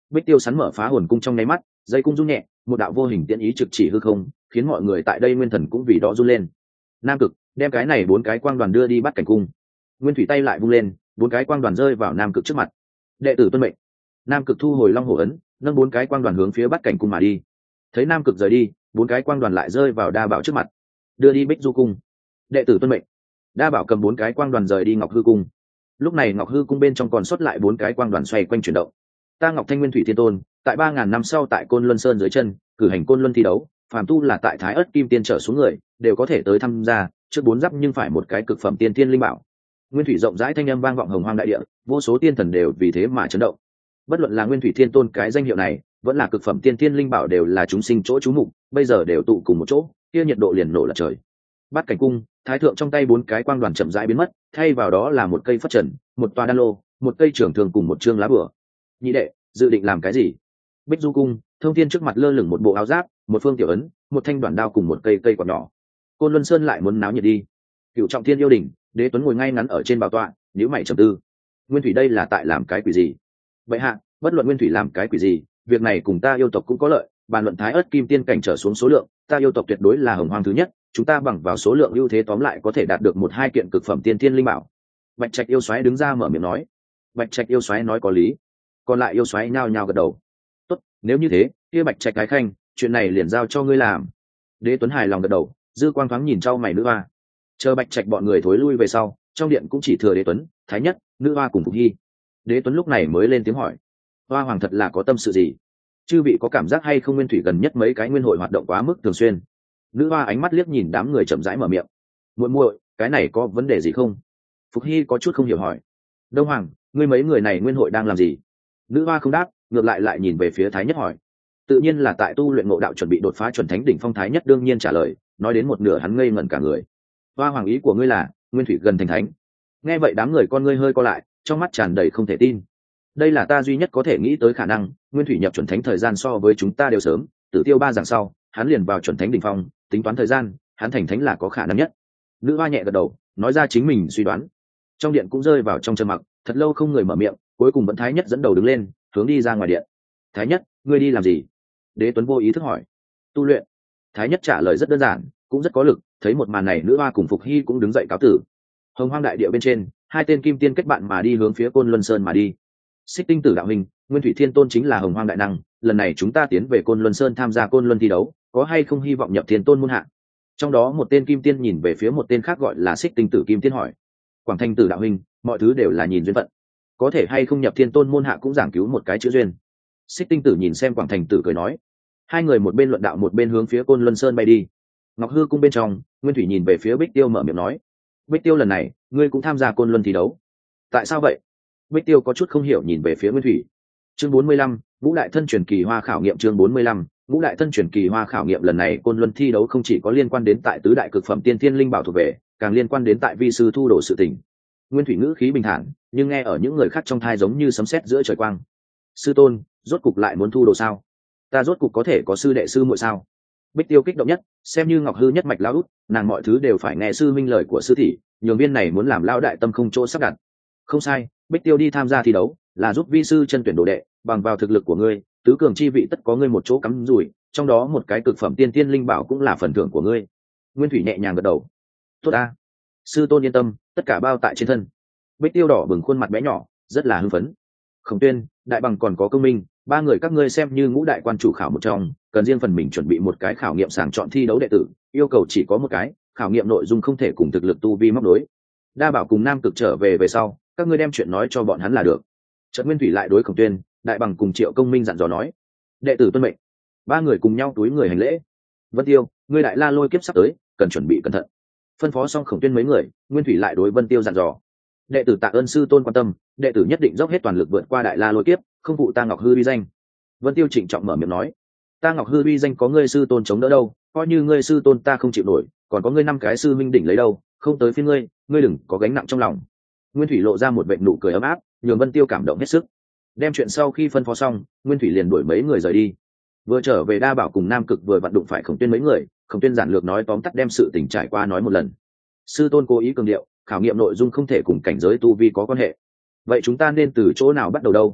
Bích Tiêu sắn mở phá hồn cung trong nháy mắt, dây cung rung nhẹ, một đạo vô hình tiễn ý trực chỉ hư không, khiến mọi người tại đây nguyên thần cũng vì đó run lên. Nam Cực đem cái này bốn cái quang đoàn đưa đi bắt cảnh cung. Nguyên thủy tay lại vung lên, bốn cái quang đoàn rơi vào Nam Cực trước mặt. Đệ tử tuân mệnh. Nam Cực thu hồi long hổ ấn, nâng bốn cái quang đoàn hướng phía bắt cảnh cung mà đi. Thấy Nam Cực rời đi, bốn cái quang đoàn lại rơi vào Đa Bảo trước mặt, đưa đi Bích Du cung. Đệ tử tuân mệnh. Đa Bảo cầm bốn cái quang đoàn rời đi Ngọc Hư cung. Lúc này Ngọc Hư cung bên trong còn sót lại bốn cái quang đoàn xoay quanh chuyển động. Ta Ngọc Thanh Nguyên Thủy Thiên Tôn, tại ba ngàn năm sau tại Côn Luân Sơn dưới chân cử hành Côn Luân thi đấu, phàm tu là tại Thái Ức Kim Tiên trở xuống người đều có thể tới tham gia, trước bốn giáp nhưng phải một cái cực phẩm tiên tiên linh bảo. Nguyên thủy rộng rãi thanh âm vang vọng hồng hoang đại địa, vô số tiên thần đều vì thế mà chấn động. Bất luận là Nguyên Thủy Thiên Tôn cái danh hiệu này, vẫn là cực phẩm tiên tiên linh bảo đều là chúng sinh chỗ chú mục, bây giờ đều tụ cùng một chỗ, kia nhiệt độ liền nổ là trời. Bát cảnh cung, thái thượng trong tay bốn cái quang đoàn chậm rãi biến mất, thay vào đó là một cây phất trần, một tòa đan lô, một cây trưởng thường cùng một chương lá bửa. Nhị đệ, dự định làm cái gì? Bích Du cung, Thông Thiên trước mặt lơ lửng một bộ áo giáp, một phương tiểu ấn, một thanh đoạn đao cùng một cây cây quạt nhỏ. Côn Luân Sơn lại muốn náo nhiệt đi. Cửu Trọng Thiên yêu đỉnh, Đế Tuấn ngồi ngay ngắn ở trên bảo tọa, nhíu mày trầm tư. Nguyên Thủy đây là tại làm cái quỷ gì? Vậy hạ, bất luận Nguyên Thủy làm cái quỷ gì, việc này cùng ta yêu tộc cũng có lợi, bàn luận Thái Ức Kim Tiên cảnh trở xuống số lượng, ta yêu tộc tuyệt đối là hồng hoang thứ nhất, chúng ta bằng vào số lượng ưu thế tóm lại có thể đạt được một hai kiện cực phẩm tiên thiên linh bảo. Bạch Trạch yêu xoáy đứng ra mở miệng nói. Bạch Trạch yêu xoáy nói có lý, còn lại yêu xoáy nhao nhao gật đầu. Tốt, nếu như thế, kia Bạch Trạch cái khanh, chuyện này liền giao cho ngươi làm. Đế Tuấn hài lòng gật đầu, dư quang thoáng nhìn trao mày nữ hoa. Chờ Bạch Trạch bọn người thối lui về sau, trong điện cũng chỉ thừa Đế Tuấn, Thái Nhất, nữ hoa cùng Phục Hy. Đế Tuấn lúc này mới lên tiếng hỏi, hoa hoàng thật là có tâm sự gì? Chư vị có cảm giác hay không Nguyên Thủy gần nhất mấy cái nguyên hội hoạt động quá mức thường xuyên? Nữ hoa ánh mắt liếc nhìn đám người chậm rãi mở miệng. Muội muội, cái này có vấn đề gì không? Phục Hy có chút không hiểu hỏi. Đông Hoàng, ngươi mấy người này nguyên hội đang làm gì? Nữ hoa không đáp, ngược lại lại nhìn về phía Thái Nhất hỏi. Tự nhiên là tại tu luyện ngộ đạo chuẩn bị đột phá chuẩn thánh đỉnh phong. Thái Nhất đương nhiên trả lời, nói đến một nửa hắn ngây ngẩn cả người. Hoa hoàng ý của ngươi là Nguyên Thủy gần thành thánh? Nghe vậy đám người con ngươi hơi co lại, trong mắt tràn đầy không thể tin. Đây là ta duy nhất có thể nghĩ tới khả năng, Nguyên Thủy nhập chuẩn thánh thời gian so với chúng ta đều sớm, Tử Tiêu ba giảng sau, hắn liền vào chuẩn thánh đỉnh phong, tính toán thời gian, hắn thành thánh là có khả năng nhất. Nữ hoa nhẹ gật đầu, nói ra chính mình suy đoán. Trong điện cũng rơi vào trong trầm mặc, thật lâu không người mở miệng, cuối cùng vẫn Thái Nhất dẫn đầu đứng lên, hướng đi ra ngoài điện. Thái Nhất, ngươi đi làm gì? Đế Tuấn vô ý thức hỏi. Tu luyện. Thái Nhất trả lời rất đơn giản, cũng rất có lực. Thấy một màn này, nữ hoa cùng Phục Hy cũng đứng dậy cáo tử. Hồng Hoang đại địa bên trên, hai tên kim tiên kết bạn mà đi hướng phía Côn Luân Sơn mà đi. Xích Tinh Tử đạo huynh, Nguyên Thủy Thiên Tôn chính là Hồng Hoang đại năng, lần này chúng ta tiến về Côn Luân Sơn tham gia Côn Luân thi đấu, có hay không hy vọng nhập Thiên Tôn môn hạ? Trong đó một tên kim tiên nhìn về phía một tên khác gọi là Xích Tinh Tử kim tiên hỏi. Quảng Thanh Tử đạo huynh, mọi thứ đều là nhìn duyên phận, có thể hay không nhập Thiên Tôn môn hạ cũng giảng cứu một cái chữ duyên. Xích Tinh Tử nhìn xem Quảng Thành Tử cười nói. Hai người một bên luận đạo một bên hướng phía Côn Luân Sơn bay đi. Ngọc Hư cung bên trong, Nguyên Thủy nhìn về phía Bích Tiêu mở miệng nói. Bích Tiêu lần này, ngươi cũng tham gia Côn Luân thi đấu. Tại sao vậy? Bích Tiêu có chút không hiểu nhìn về phía Nguyên Thủy. Chương bốn mươi lăm, Ngũ Đại Thân Truyền Kỳ Hoa khảo nghiệm. Chương bốn mươi lăm, Ngũ Đại Thân Truyền Kỳ Hoa khảo nghiệm. Lần này Côn Luân thi đấu không chỉ có liên quan đến tại tứ đại cực phẩm tiên thiên linh bảo thuộc về, càng liên quan đến tại vi sư thu đồ sự tình. Nguyên Thủy ngữ khí bình thản, nhưng nghe ở những người khác trong thai giống như sấm sét giữa trời quang. Sư tôn, rốt cục lại muốn thu đồ sao? Ta rốt cục có thể có sư đệ sư muội sao? Bích Tiêu kích động nhất, xem như Ngọc Hư nhất mạch lão út, nàng mọi thứ đều phải nghe sư minh lời của sư tỷ, nhường viên này muốn làm lão đại tâm không chỗ sắp đặt. Không sai, Bích Tiêu đi tham gia thi đấu, là giúp vi sư chân tuyển đồ đệ, bằng vào thực lực của ngươi, tứ cường chi vị tất có ngươi một chỗ cắm rủi, trong đó một cái cực phẩm tiên tiên linh bảo cũng là phần thưởng của ngươi. Nguyên Thủy nhẹ nhàng gật đầu. Tốt a, sư tôn yên tâm, tất cả bao tại trên thân. Bích Tiêu đỏ bừng khuôn mặt bé nhỏ, rất là hưng phấn. Khổng Tuyên, Đại Bằng còn có Công Minh, ba người các ngươi xem như ngũ đại quan chủ khảo một trong, cần riêng phần mình chuẩn bị một cái khảo nghiệm sàng chọn thi đấu đệ tử, yêu cầu chỉ có một cái, khảo nghiệm nội dung không thể cùng thực lực tu vi móc đối. Đa Bảo cùng Nam Cực trở về về sau, các ngươi đem chuyện nói cho bọn hắn là được. Trật Nguyên Thủy lại đối Khổng Tuyên, Đại Bằng cùng Triệu Công Minh dặn dò nói. Đệ tử tuân mệnh. Ba người cùng nhau túi người hành lễ. Vân Tiêu, ngươi Đại La Lôi kiếp sắp tới, cần chuẩn bị cẩn thận. Phân phó xong Khổng Tuyên mấy người, Nguyên Thủy lại đối Vân Tiêu dặn dò. Đệ tử tạ ơn sư tôn quan tâm, đệ tử nhất định dốc hết toàn lực vượt qua Đại La Lôi kiếp, không phụ ta Ngọc Hư uy danh. Vân Tiêu trịnh trọng mở miệng nói. Ta Ngọc Hư uy danh có ngươi sư tôn chống đỡ đâu, coi như ngươi sư tôn ta không chịu nổi, còn có ngươi năm cái sư minh đỉnh lấy đâu, không tới phiên ngươi, ngươi đừng có gánh nặng trong lòng. Nguyên Thủy lộ ra một vệt nụ cười ấm áp, nhường Vân Tiêu cảm động hết sức. Đem chuyện sau khi phân phó xong, Nguyên Thủy liền đuổi mấy người rời đi. Vừa trở về Đa Bảo cùng Nam Cực vừa vặn đụng phải Khổng Tuyên mấy người, Khổng Tuyên giản lược nói tóm tắt đem sự tình trải qua nói một lần. Sư tôn cố ý cường điệu, khảo nghiệm nội dung không thể cùng cảnh giới tu vi có quan hệ. Vậy chúng ta nên từ chỗ nào bắt đầu đâu?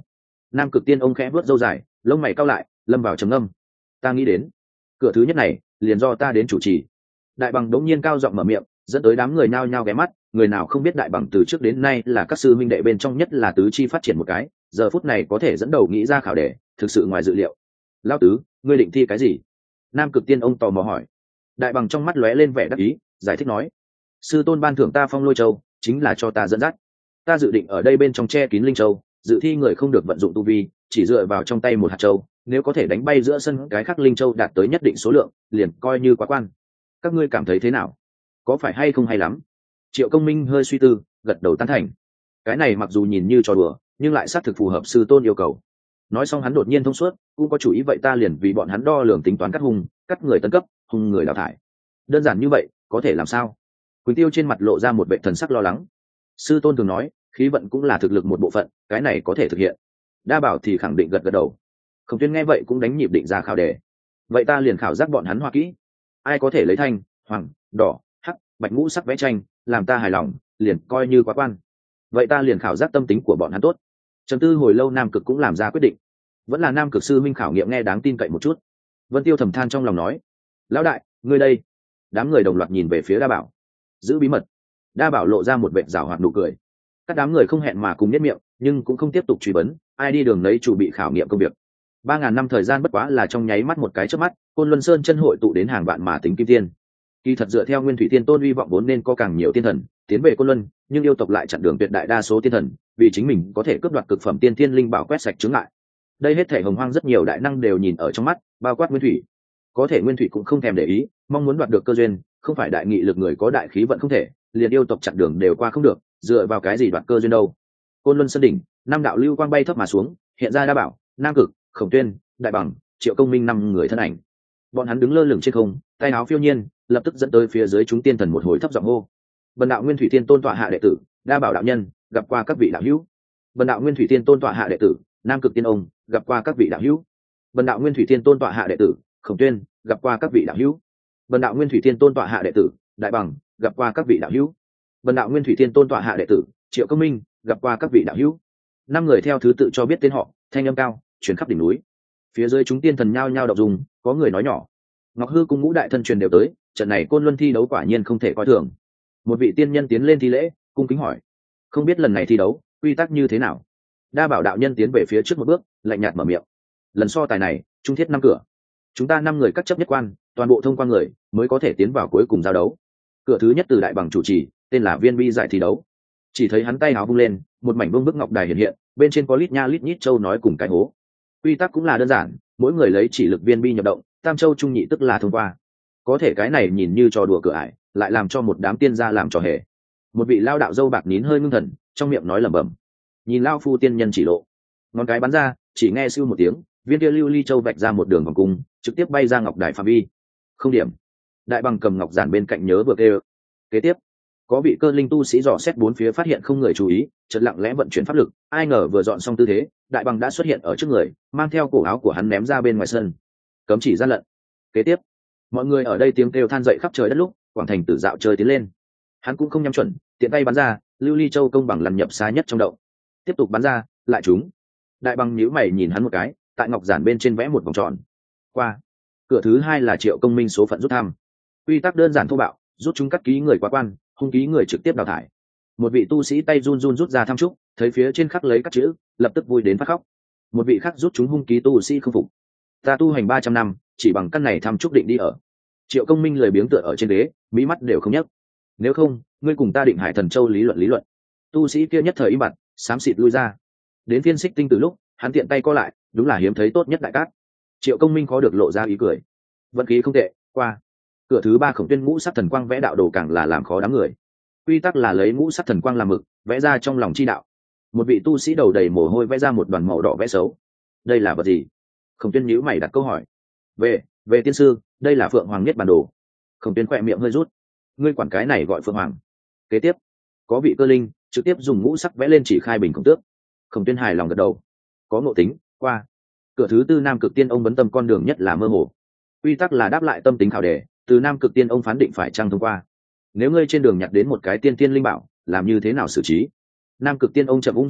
Nam cực tiên ông khẽ vuốt râu dài, lông mày cau lại, lâm vào trầm ngâm. Ta nghĩ đến cửa thứ nhất này liền do ta đến chủ trì. Đại bằng đống nhiên cao giọng mở miệng, dẫn tới đám người nhao nhao ghé mắt. Người nào không biết đại bằng từ trước đến nay là các sư minh đệ bên trong nhất là tứ chi phát triển một cái, giờ phút này có thể dẫn đầu nghĩ ra khảo đề, thực sự ngoài dự liệu. Lão tứ, ngươi định thi cái gì? Nam cực tiên ông tò mò hỏi. Đại bằng trong mắt lóe lên vẻ đắc ý, giải thích nói: sư tôn ban thưởng ta phong lôi châu, chính là cho ta dẫn dắt. Ta dự định ở đây bên trong che kín linh châu, dự thi người không được vận dụng tu vi, chỉ dựa vào trong tay một hạt châu, nếu có thể đánh bay giữa sân cái khắc linh châu đạt tới nhất định số lượng, liền coi như quá quan. Các ngươi cảm thấy thế nào? Có phải hay không hay lắm? Triệu Công Minh hơi suy tư, gật đầu tán thành. Cái này mặc dù nhìn như trò đùa, nhưng lại xác thực phù hợp sư tôn yêu cầu. Nói xong hắn đột nhiên thông suốt, cũng có chủ ý vậy ta liền vì bọn hắn đo lường tính toán cắt hung, cắt người tấn cấp, hung người đào thải. Đơn giản như vậy, có thể làm sao? Quỳnh Tiêu trên mặt lộ ra một vẻ thần sắc lo lắng. Sư tôn thường nói, khí vận cũng là thực lực một bộ phận, cái này có thể thực hiện. Đa Bảo thì khẳng định gật gật đầu. Khổng Tuyên nghe vậy cũng đánh nhịp định ra khảo đề. Vậy ta liền khảo giác bọn hắn hoa kỹ, ai có thể lấy thanh, hoàng, đỏ, hắc, bạch ngũ sắc vẽ tranh, làm ta hài lòng, liền coi như quá quan. Vậy ta liền khảo giác tâm tính của bọn hắn tốt. Trầm tư hồi lâu, Nam Cực cũng làm ra quyết định. Vẫn là Nam Cực sư minh khảo nghiệm nghe đáng tin cậy một chút. Vân Tiêu thầm than trong lòng nói: lão đại, ngươi đây. Đám người đồng loạt nhìn về phía Đa Bảo. Giữ bí mật. Đa Bảo lộ ra một vẻ giảo hoạt nụ cười. Các đám người không hẹn mà cùng nhếch miệng, nhưng cũng không tiếp tục truy vấn, ai đi đường nấy chủ bị khảo nghiệm công việc. Ba ngàn năm thời gian bất quá là trong nháy mắt một cái chớp mắt, Côn Luân Sơn chân hội tụ đến hàng vạn mà tính kim tiên. Kỳ thật dựa theo Nguyên Thủy Tiên Tôn uy vọng vốn nên có càng nhiều tiên thần tiến về Côn Luân, nhưng yêu tộc lại chặn đường tuyệt đại đa số tiên thần, vì chính mình có thể cướp đoạt cực phẩm tiên thiên linh bảo quét sạch chướng ngại. Đây hết thể hồng hoang rất nhiều đại năng đều nhìn ở trong mắt, bao quát Nguyên Thủy. Có thể Nguyên Thủy cũng không thèm để ý, mong muốn đoạt được cơ duyên, không phải đại nghị lực người có đại khí vận không thể, liền yêu tộc chặn đường đều qua không được, dựa vào cái gì đoạt cơ duyên đâu? Côn Luân Sơn đỉnh, năm đạo lưu quang bay thấp mà xuống, hiện ra Đa Bảo, Nam Cực, Khổng Tuyên, Đại Bằng, Triệu Công Minh năm người thân ảnh. Bọn hắn đứng lơ lửng trên không, tay áo phiêu nhiên, lập tức dẫn tới phía dưới chúng tiên thần một hồi thấp giọng hô: Bần đạo Nguyên Thủy Tiên Tôn tọa hạ đệ tử, Đa Bảo đạo nhân, gặp qua các vị đạo hữu. Bần đạo Nguyên Thủy Tiên Tôn tọa hạ đệ tử, Nam Cực Tiên ông, gặp qua các vị đạo hữu. Bần đạo Nguyên Thủy Tiên Tôn tọa hạ đệ tử, Khổng Tuyên, gặp qua các vị đạo hữu. Bần đạo Nguyên Thủy Tiên Tôn tọa hạ đệ tử, Đại Bằng, gặp qua các vị đạo hữu. Bần đạo Nguyên Thủy Tiên Tôn tọa hạ đệ tử, Triệu Công Minh, gặp qua các vị đạo hữu. Năm người theo thứ tự cho biết tên họ, thanh âm cao truyền khắp đỉnh núi. Phía dưới chúng tiên thần nhao nhao đọc dùng, có người nói nhỏ: Ngọc Hư cùng ngũ đại thân truyền đều tới, trận này Côn Luân thi đấu quả nhiên không thể coi thường. Một vị tiên nhân tiến lên thi lễ, cung kính hỏi: không biết lần này thi đấu quy tắc như thế nào? Đa Bảo đạo nhân tiến về phía trước một bước, lạnh nhạt mở miệng: lần so tài này trung thiết năm cửa, chúng ta năm người các chấp nhất quan, toàn bộ thông qua người mới có thể tiến vào cuối cùng giao đấu. Cửa thứ nhất từ Đại Bằng chủ trì, tên là viên bi giải thi đấu. Chỉ thấy hắn tay áo vung lên, một mảnh vương bức ngọc đài hiện hiện, bên trên có lít nha lít nhít châu nói cùng cái hố. Quy tắc cũng là đơn giản, mỗi người lấy chỉ lực viên bi nhập động, tam châu trung nhị tức là thông qua. Có thể cái này nhìn như trò đùa cửa ải, lại làm cho một đám tiên gia làm trò hề. Một vị lao đạo dâu bạc nín hơi ngưng thần, trong miệng nói lẩm bẩm: nhìn lao phu tiên nhân chỉ lộ. Ngón cái bắn ra, chỉ nghe siêu một tiếng, viên kia lưu ly châu vạch ra một đường vòng cung, trực tiếp bay ra ngọc đài phạm vi. Không điểm. Đại Bằng cầm ngọc giản bên cạnh nhớ vừa kêu. Kế tiếp, có vị cơ linh tu sĩ dò xét bốn phía phát hiện không người chú ý, chợt lặng lẽ vận chuyển pháp lực, ai ngờ vừa dọn xong tư thế, Đại Bằng đã xuất hiện ở trước người, mang theo cổ áo của hắn ném ra bên ngoài sân. Cấm chỉ gian lận. Kế tiếp, mọi người ở đây tiếng kêu than dậy khắp trời đất lúc, quảng thành tử dạo chơi tiến lên. Hắn cũng không nhắm chuẩn, tiện tay bắn ra, lưu ly châu công bằng lăn nhập xa nhất trong động. Tiếp tục bắn ra, lại trúng. Đại Bằng nhíu mày nhìn hắn một cái, tại ngọc giản bên trên vẽ một vòng tròn. Qua. Cửa thứ hai là Triệu Công Minh số phận rút thăm. Quy tắc đơn giản thô bạo, rút chúng cắt ký người quá quan, hung ký người trực tiếp đào thải. Một vị tu sĩ tay run run rút ra tham trúc, thấy phía trên khắc lấy các chữ, lập tức vui đến phát khóc. Một vị khác rút chúng hung ký tu sĩ không phục: ta tu hành ba trăm năm, chỉ bằng căn này tham trúc định đi ở. Triệu Công Minh lười biếng tựa ở trên ghế, mí mắt đều không nhấc. Nếu không, ngươi cùng ta Định Hải Thần Châu lý luận lý luận. Tu sĩ kia nhất thời im bặt, xám xịt lui ra. Đến phiên Xích Tinh từ lúc, hắn tiện tay co lại, đúng là hiếm thấy tốt nhất đại cát. Triệu Công Minh khó được lộ ra ý cười. Vận khí không tệ, qua. Cửa thứ ba Khổng Tuyên ngũ sắc thần quang vẽ đạo đồ càng là làm khó đám người. Quy tắc là lấy ngũ sắc thần quang làm mực, vẽ ra trong lòng chi đạo. Một vị tu sĩ đầu đầy mồ hôi vẽ ra một đoàn màu đỏ vẽ xấu. Đây là vật gì? Khổng Tuyên nhíu mày đặt câu hỏi. Về, về tiên sư, đây là Phượng Hoàng Niết Bàn Đồ. Khổng Tuyên khỏe miệng hơi rút. Ngươi quản cái này gọi Phượng Hoàng? Kế tiếp, có vị cơ linh trực tiếp dùng ngũ sắc vẽ lên chỉ khai bình khổng tước. Khổng Tuyên hài lòng gật đầu. Có ngộ tính, qua. Cửa thứ tư Nam Cực Tiên ông vấn tâm con đường nhất là mơ hồ. Quy tắc là đáp lại tâm tính khảo đề, từ Nam Cực Tiên ông phán định phải chăng thông qua. Nếu ngươi trên đường nhặt đến một cái tiên tiên linh bảo, làm như thế nào xử trí? Nam Cực Tiên ông chậm ung dung hỏi,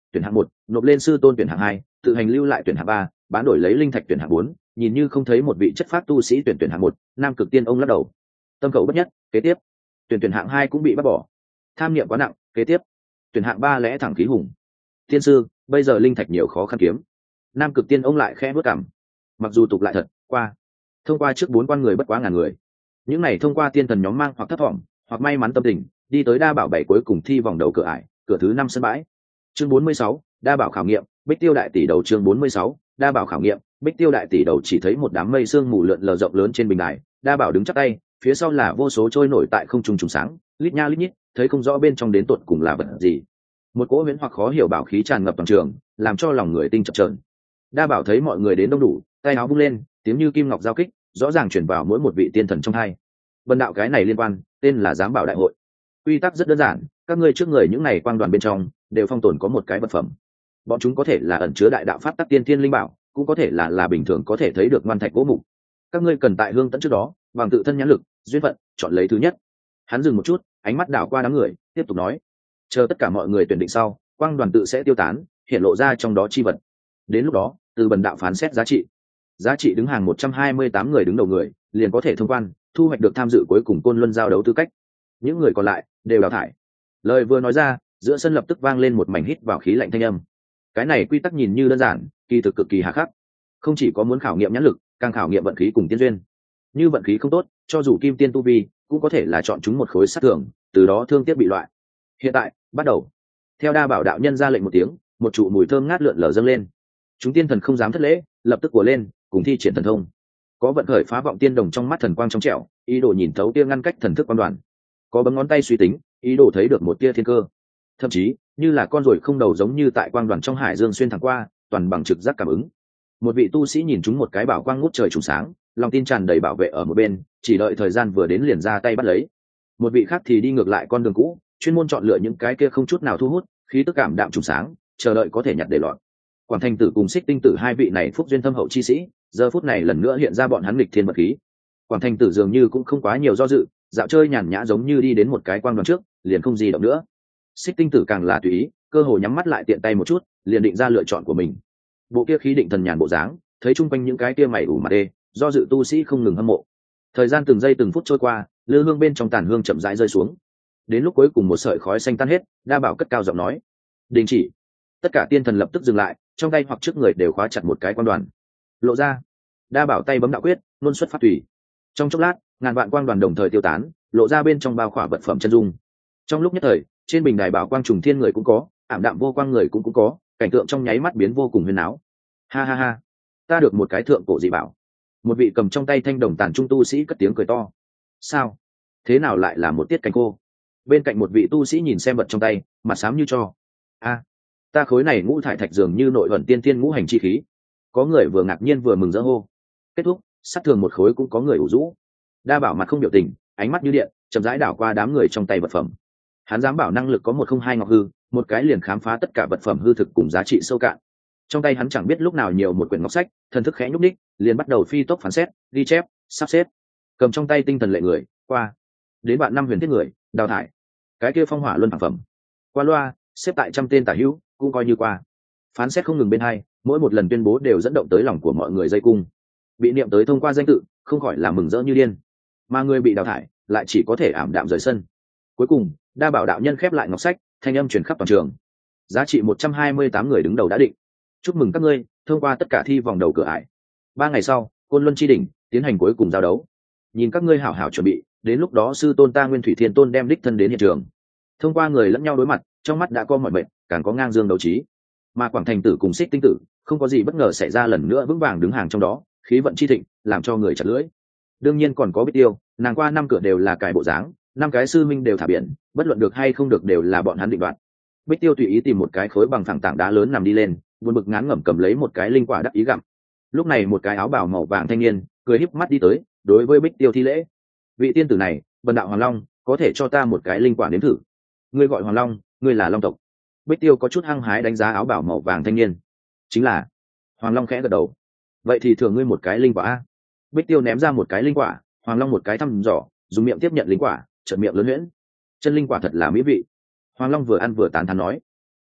tuyển hạng một, nộp lên sư tôn tuyển hạng hai, tự hành lưu lại tuyển hạng ba, bán đổi lấy linh thạch tuyển hạng bốn. Nhìn như không thấy một vị chất phác tu sĩ tuyển tuyển hạng một, Nam Cực Tiên ông lắc đầu. Tâm cầu bất nhất, kế tiếp. Tuyển tuyển hạng hai cũng bị bắt bỏ. Tham niệm quá nặng, kế tiếp. Tuyển hạng ba lẽ thẳng khí hùng. Tiên sư, bây giờ linh thạch nhiều khó khăn kiếm. Nam Cực Tiên ông lại khẽ bước cằm. Mặc dù tục lại thật, qua. Thông qua trước bốn quan người bất quá ngàn người. Những này thông qua tiên thần nhóm mang hoặc thất vọng, hoặc may mắn tâm tình, đi tới đa bảo bảy cuối cùng thi vòng đầu cửa ải, cửa thứ năm sân bãi. Chương bốn mươi sáu, đa bảo khảo nghiệm, Bích Tiêu đại tỷ đầu chương bốn mươi sáu, đa bảo khảo nghiệm, Bích Tiêu đại tỷ đầu chỉ thấy một đám mây sương mù lượn lờ rộng lớn trên bình đài, đa bảo đứng chắp tay, phía sau là vô số trôi nổi tại không trung trùng sáng, lít nha lít nhít, thấy không rõ bên trong đến tột cùng là vật gì. Một cỗ huyễn hoặc khó hiểu bảo khí tràn ngập toàn trường, làm cho lòng người tinh chập chờn. Đa bảo thấy mọi người đến đông đủ, tay áo vung lên, tiếng như kim ngọc giao kích, rõ ràng chuyển vào mỗi một vị tiên thần trong hai. Vân đạo cái này liên quan, tên là giám bảo đại hội. Quy tắc rất đơn giản, các ngươi trước người những này quang đoàn bên trong đều phong tồn có một cái vật phẩm. Bọn chúng có thể là ẩn chứa đại đạo pháp tắc tiên thiên linh bảo, cũng có thể là là bình thường có thể thấy được ngoan thạch gỗ mục. Các ngươi cần tại hương tận trước đó, bằng tự thân nhãn lực, duyên phận, chọn lấy thứ nhất. Hắn dừng một chút, ánh mắt đảo qua đám người, tiếp tục nói: chờ tất cả mọi người tuyển định sau, quang đoàn tự sẽ tiêu tán, hiện lộ ra trong đó chi vật. Đến lúc đó, từ bần đạo phán xét giá trị. Giá trị đứng hàng một trăm hai mươi tám người đứng đầu người, liền có thể thông quan, thu hoạch được tham dự cuối cùng côn luân giao đấu tư cách. Những người còn lại đều đào thải. Lời vừa nói ra, giữa sân lập tức vang lên một mảnh hít vào khí lạnh thanh âm. Cái này quy tắc nhìn như đơn giản, kỳ thực cực kỳ hà khắc. Không chỉ có muốn khảo nghiệm nhãn lực, càng khảo nghiệm vận khí cùng tiên duyên. Như vận khí không tốt, cho dù kim tiên tu vi, cũng có thể là chọn chúng một khối sát thưởng, từ đó thương tiếc bị loại. Hiện tại, bắt đầu. Theo đa bảo đạo nhân ra lệnh một tiếng, một trụ mùi thơm ngát lượn lờ dâng lên. Chúng tiên thần không dám thất lễ, lập tức của lên, cùng thi triển thần thông. Có vận khởi phá vọng tiên đồng trong mắt thần quang trong trẻo, ý đồ nhìn thấu tia ngăn cách thần thức quan đoàn. Có bấm ngón tay suy tính, ý đồ thấy được một tia thiên cơ. Thậm chí, như là con ruồi không đầu giống như tại quang đoàn trong hải dương xuyên thẳng qua, toàn bằng trực giác cảm ứng. Một vị tu sĩ nhìn chúng một cái bảo quang ngút trời trùng sáng, lòng tin tràn đầy bảo vệ ở một bên, chỉ đợi thời gian vừa đến liền ra tay bắt lấy. Một vị khác thì đi ngược lại con đường cũ, chuyên môn chọn lựa những cái kia không chút nào thu hút, khí tức cảm đạm trùng sáng, chờ đợi có thể nhặt để lọt. Quảng Thành Tử cùng Xích Tinh Tử hai vị này phúc duyên thâm hậu chi sĩ, giờ phút này lần nữa hiện ra bọn hắn nghịch thiên vật khí. Quảng Thành Tử dường như cũng không quá nhiều do dự, dạo chơi nhàn nhã giống như đi đến một cái quang đoàn trước, liền không gì động nữa. Xích Tinh Tử càng là tùy ý, cơ hồ nhắm mắt lại tiện tay một chút, liền định ra lựa chọn của mình. Bộ kia khí định thần nhàn bộ dáng, thấy chung quanh những cái kia mày ủ mặt đê, do dự tu sĩ không ngừng hâm mộ. Thời gian từng giây từng phút trôi qua, lư hương bên trong tàn hương chậm rãi rơi xuống. Đến lúc cuối cùng một sợi khói xanh tan hết, đa bảo cất cao giọng nói: đình chỉ. Tất cả tiên thần lập tức dừng lại, trong tay hoặc trước người đều khóa chặt một cái quan đoàn. Lộ ra. Đa bảo tay bấm đạo quyết, luân xuất phát tùy. Trong chốc lát, ngàn vạn quang đoàn đồng thời tiêu tán, lộ ra bên trong bao khỏa vật phẩm chân dung. Trong lúc nhất thời, trên bình đài bảo quang trùng thiên người cũng có, ảm đạm vô quang người cũng cũng có, cảnh tượng trong nháy mắt biến vô cùng huyền áo. Ha ha ha, ta được một cái thượng cổ dị bảo. Một vị cầm trong tay thanh đồng tàn trung tu sĩ cất tiếng cười to. Sao? Thế nào lại là một tiết cánh khô? Bên cạnh một vị tu sĩ nhìn xem vật trong tay, mặt xám như cho. A, ta khối này ngũ thải thạch dường như nội ẩn tiên tiên ngũ hành chi khí. Có người vừa ngạc nhiên vừa mừng rỡ hô. Kết thúc, sát thường một khối cũng có người ủ rũ. Đa bảo mặt không biểu tình, ánh mắt như điện, chậm rãi đảo qua đám người trong tay vật phẩm. Hắn dám bảo năng lực có một không hai ngọc hư, một cái liền khám phá tất cả vật phẩm hư thực cùng giá trị sâu cạn. Trong tay hắn chẳng biết lúc nào nhiều một quyển ngọc sách, thần thức khẽ nhúc ních, liền bắt đầu phi tốc phán xét, ghi chép, sắp xếp. Cầm trong tay tinh thần lệ người, qua. Đến bạn năm huyền thiết người, đào thải. Cái kia phong hỏa luân phản phẩm. Qua loa, xếp tại trăm tên tả hữu, cũng coi như qua. Phán xét không ngừng bên hai, mỗi một lần tuyên bố đều dẫn động tới lòng của mọi người dây cung. Bị niệm tới thông qua danh tự, không khỏi là mừng rỡ như điên. Mà người bị đào thải, lại chỉ có thể ảm đạm rời sân. Cuối cùng, đa bảo đạo nhân khép lại ngọc sách, thanh âm truyền khắp toàn trường. Giá trị một trăm hai mươi tám người đứng đầu đã định. Chúc mừng các ngươi, thông qua tất cả thi vòng đầu cửa ải. Ba ngày sau, Côn Luân chi đỉnh tiến hành cuối cùng giao đấu. Nhìn các ngươi hảo hảo chuẩn bị, đến lúc đó sư tôn ta Nguyên Thủy Thiên Tôn đem đích thân đến hiện trường. Thông qua người lẫn nhau đối mặt, trong mắt đã có mọi mệnh, càng có ngang dương đấu trí. Mà Quảng Thành Tử cùng Xích Tinh Tử, không có gì bất ngờ xảy ra lần nữa vững vàng đứng hàng trong đó, khí vận chi thịnh, làm cho người chặt lưỡi. Đương nhiên còn có Bích Tiêu, nàng qua năm cửa đều là cải bộ dáng, năm cái sư minh đều thả biển, bất luận được hay không được đều là bọn hắn định đoạt. Bích Tiêu tùy ý tìm một cái khối bằng phẳng tảng đá lớn nằm đi lên, buồn bực ngán ngẩm cầm lấy một cái linh quả đắc ý gặm. Lúc này một cái áo bào màu vàng thanh niên cười híp mắt đi tới, đối với Bích Tiêu thi lễ: vị tiên tử này, bần đạo Hoàng Long, có thể cho ta một cái linh quả nếm thử? Ngươi gọi Hoàng Long, ngươi là Long tộc? Bích Tiêu có chút hăng hái đánh giá áo bào màu vàng thanh niên. Chính là. Hoàng Long khẽ gật đầu. Vậy thì thưởng ngươi một cái linh quả a. Bích Tiêu ném ra một cái linh quả, Hoàng Long một cái thăm dò, dùng miệng tiếp nhận linh quả, trợn miệng lớn huyễn. Chân linh quả thật là mỹ vị. Hoàng Long vừa ăn vừa tán thán nói: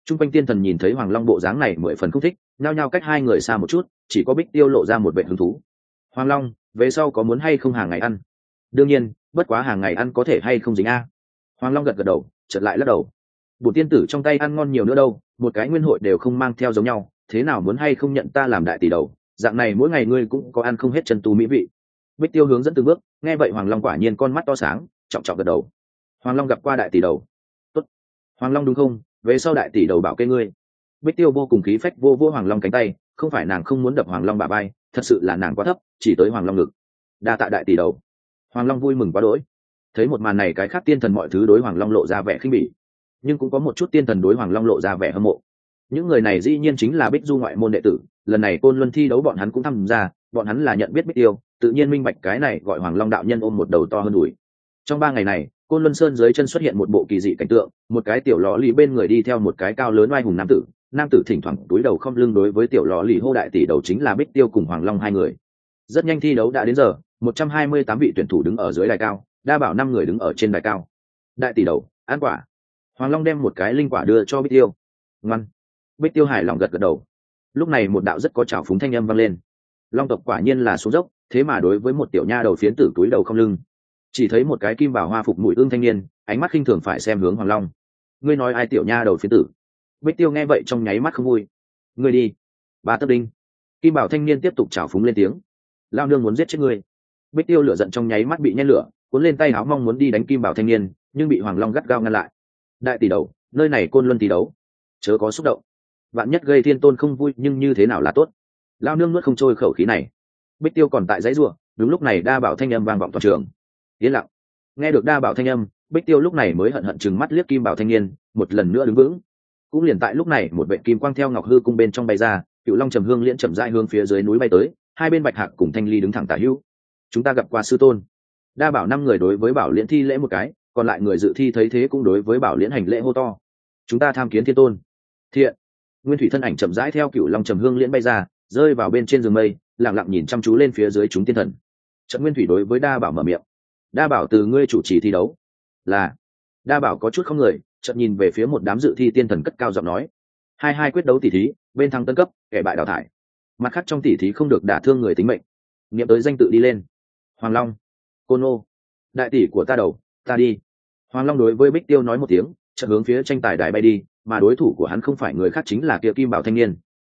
Trung quanh tiên thần nhìn thấy Hoàng Long bộ dáng này mười phần không thích, nhao nhao cách hai người xa một chút, chỉ có Bích Tiêu lộ ra một vẻ hứng thú. Hoàng Long, về sau có muốn hay không hàng ngày ăn? Đương nhiên, bất quá hàng ngày ăn có thể hay không dính a. Hoàng Long gật gật đầu, chợt lại lắc đầu. Bổn tiên tử trong tay ăn ngon nhiều nữa đâu, một cái nguyên hội đều không mang theo giống nhau, thế nào muốn hay không nhận ta làm đại tỷ đầu, dạng này mỗi ngày ngươi cũng có ăn không hết chân tu mỹ vị. Bích Tiêu hướng dẫn từng bước, nghe vậy Hoàng Long quả nhiên con mắt to sáng, trọng trọng gật đầu. Hoàng Long gặp qua đại tỷ đầu. Tốt. Hoàng Long đúng không? Về sau đại tỷ đầu bảo kê ngươi. Bích Tiêu vô cùng khí phách vô vô Hoàng Long cánh tay, không phải nàng không muốn đập Hoàng Long bả vai, thật sự là nàng quá thấp, chỉ tới Hoàng Long ngực. Đa tạ đại tỷ đầu. Hoàng Long vui mừng quá đỗi. Thấy một màn này, cái khác tiên thần mọi thứ đối Hoàng Long lộ ra vẻ khinh bỉ, nhưng cũng có một chút tiên thần đối Hoàng Long lộ ra vẻ hâm mộ. Những người này dĩ nhiên chính là Bích Du ngoại môn đệ tử, lần này Côn Luân thi đấu bọn hắn cũng tham gia, bọn hắn là nhận biết Bích Tiêu, tự nhiên minh bạch cái này gọi Hoàng Long đạo nhân ôm một đầu to hơn đùi. Trong ba ngày này, Côn Luân Sơn dưới chân xuất hiện một bộ kỳ dị cảnh tượng, một cái tiểu lọ lì bên người đi theo một cái cao lớn oai hùng nam tử, nam tử thỉnh thoảng túi đầu không lưng đối với tiểu lọ lì hô đại tỷ đầu chính là Bích Tiêu cùng Hoàng Long hai người. Rất nhanh thi đấu đã đến giờ, một trăm hai mươi tám vị tuyển thủ đứng ở dưới đài cao, đa bảo năm người đứng ở trên đài cao. Đại tỷ đầu, ăn quả. Hoàng Long đem một cái linh quả đưa cho Bích Tiêu. Ngoan. Bích Tiêu hài lòng gật gật đầu. Lúc này một đạo rất có trào phúng thanh âm vang lên. Long tộc quả nhiên là xuống dốc, thế mà đối với một tiểu nha đầu phiến tử túi đầu không lưng. Chỉ thấy một cái kim bảo hoa phục mũi ương thanh niên, ánh mắt khinh thường phải xem hướng Hoàng Long. Ngươi nói ai tiểu nha đầu phiến tử? Bích Tiêu nghe vậy trong nháy mắt không vui. Ngươi đi. Ba tấc đinh. Kim bảo thanh niên tiếp tục trào phúng lên tiếng. Lao nương muốn giết chết ngươi. Bích Tiêu lửa giận trong nháy mắt bị nhen lửa, cuốn lên tay áo mong muốn đi đánh kim bảo thanh niên, nhưng bị Hoàng Long gắt gao ngăn lại. Đại tỷ đầu, nơi này Côn Luân thi đấu, chớ có xúc động. Vạn nhất gây thiên tôn không vui nhưng như thế nào là tốt. Lao nương nuốt không trôi khẩu khí này. Bích Tiêu còn tại dãy rủa, đúng lúc này đa bảo thanh âm vang vọng toàn trường. Yên lặng. Nghe được đa bảo thanh âm, Bích Tiêu lúc này mới hận hận chừng mắt liếc kim bảo thanh niên, một lần nữa đứng vững. Cũng liền tại lúc này, một vệ kim quang theo ngọc hư cung bên trong bay ra, Cựu Long trầm hương liễn chậm rãi hướng phía dưới núi bay tới, hai bên bạch hạc cùng thanh ly đứng thẳng tả hữu. Chúng ta gặp qua sư tôn. Đa bảo năm người đối với bảo liễn thi lễ một cái, còn lại người dự thi thấy thế cũng đối với bảo liễn hành lễ hô to. Chúng ta tham kiến thiên tôn. Thiện. Nguyên thủy thân ảnh chậm rãi theo Cựu Long trầm hương liễn bay ra, rơi vào bên trên giường mây, lặng lặng nhìn chăm chú lên phía dưới chúng tiên thần. Trận Nguyên thủy đối với đa bảo mở miệng. Đa bảo từ ngươi chủ trì thi đấu. Là. Đa bảo có chút không người, chợt nhìn về phía một đám dự thi tiên thần cất cao giọng nói. Hai hai quyết đấu tỷ thí, bên thắng tân cấp, kẻ bại đào thải. Mặt khác trong tỷ thí không được đả thương người tính mệnh. Nghiệm tới danh tự đi lên. Hoàng Long. Côn Ô. Đại tỷ của ta đầu, ta đi. Hoàng Long đối với Bích Tiêu nói một tiếng, chợt hướng phía tranh tài đài bay đi, mà đối thủ của hắn không phải người khác chính là kia kim bảo thanh niên.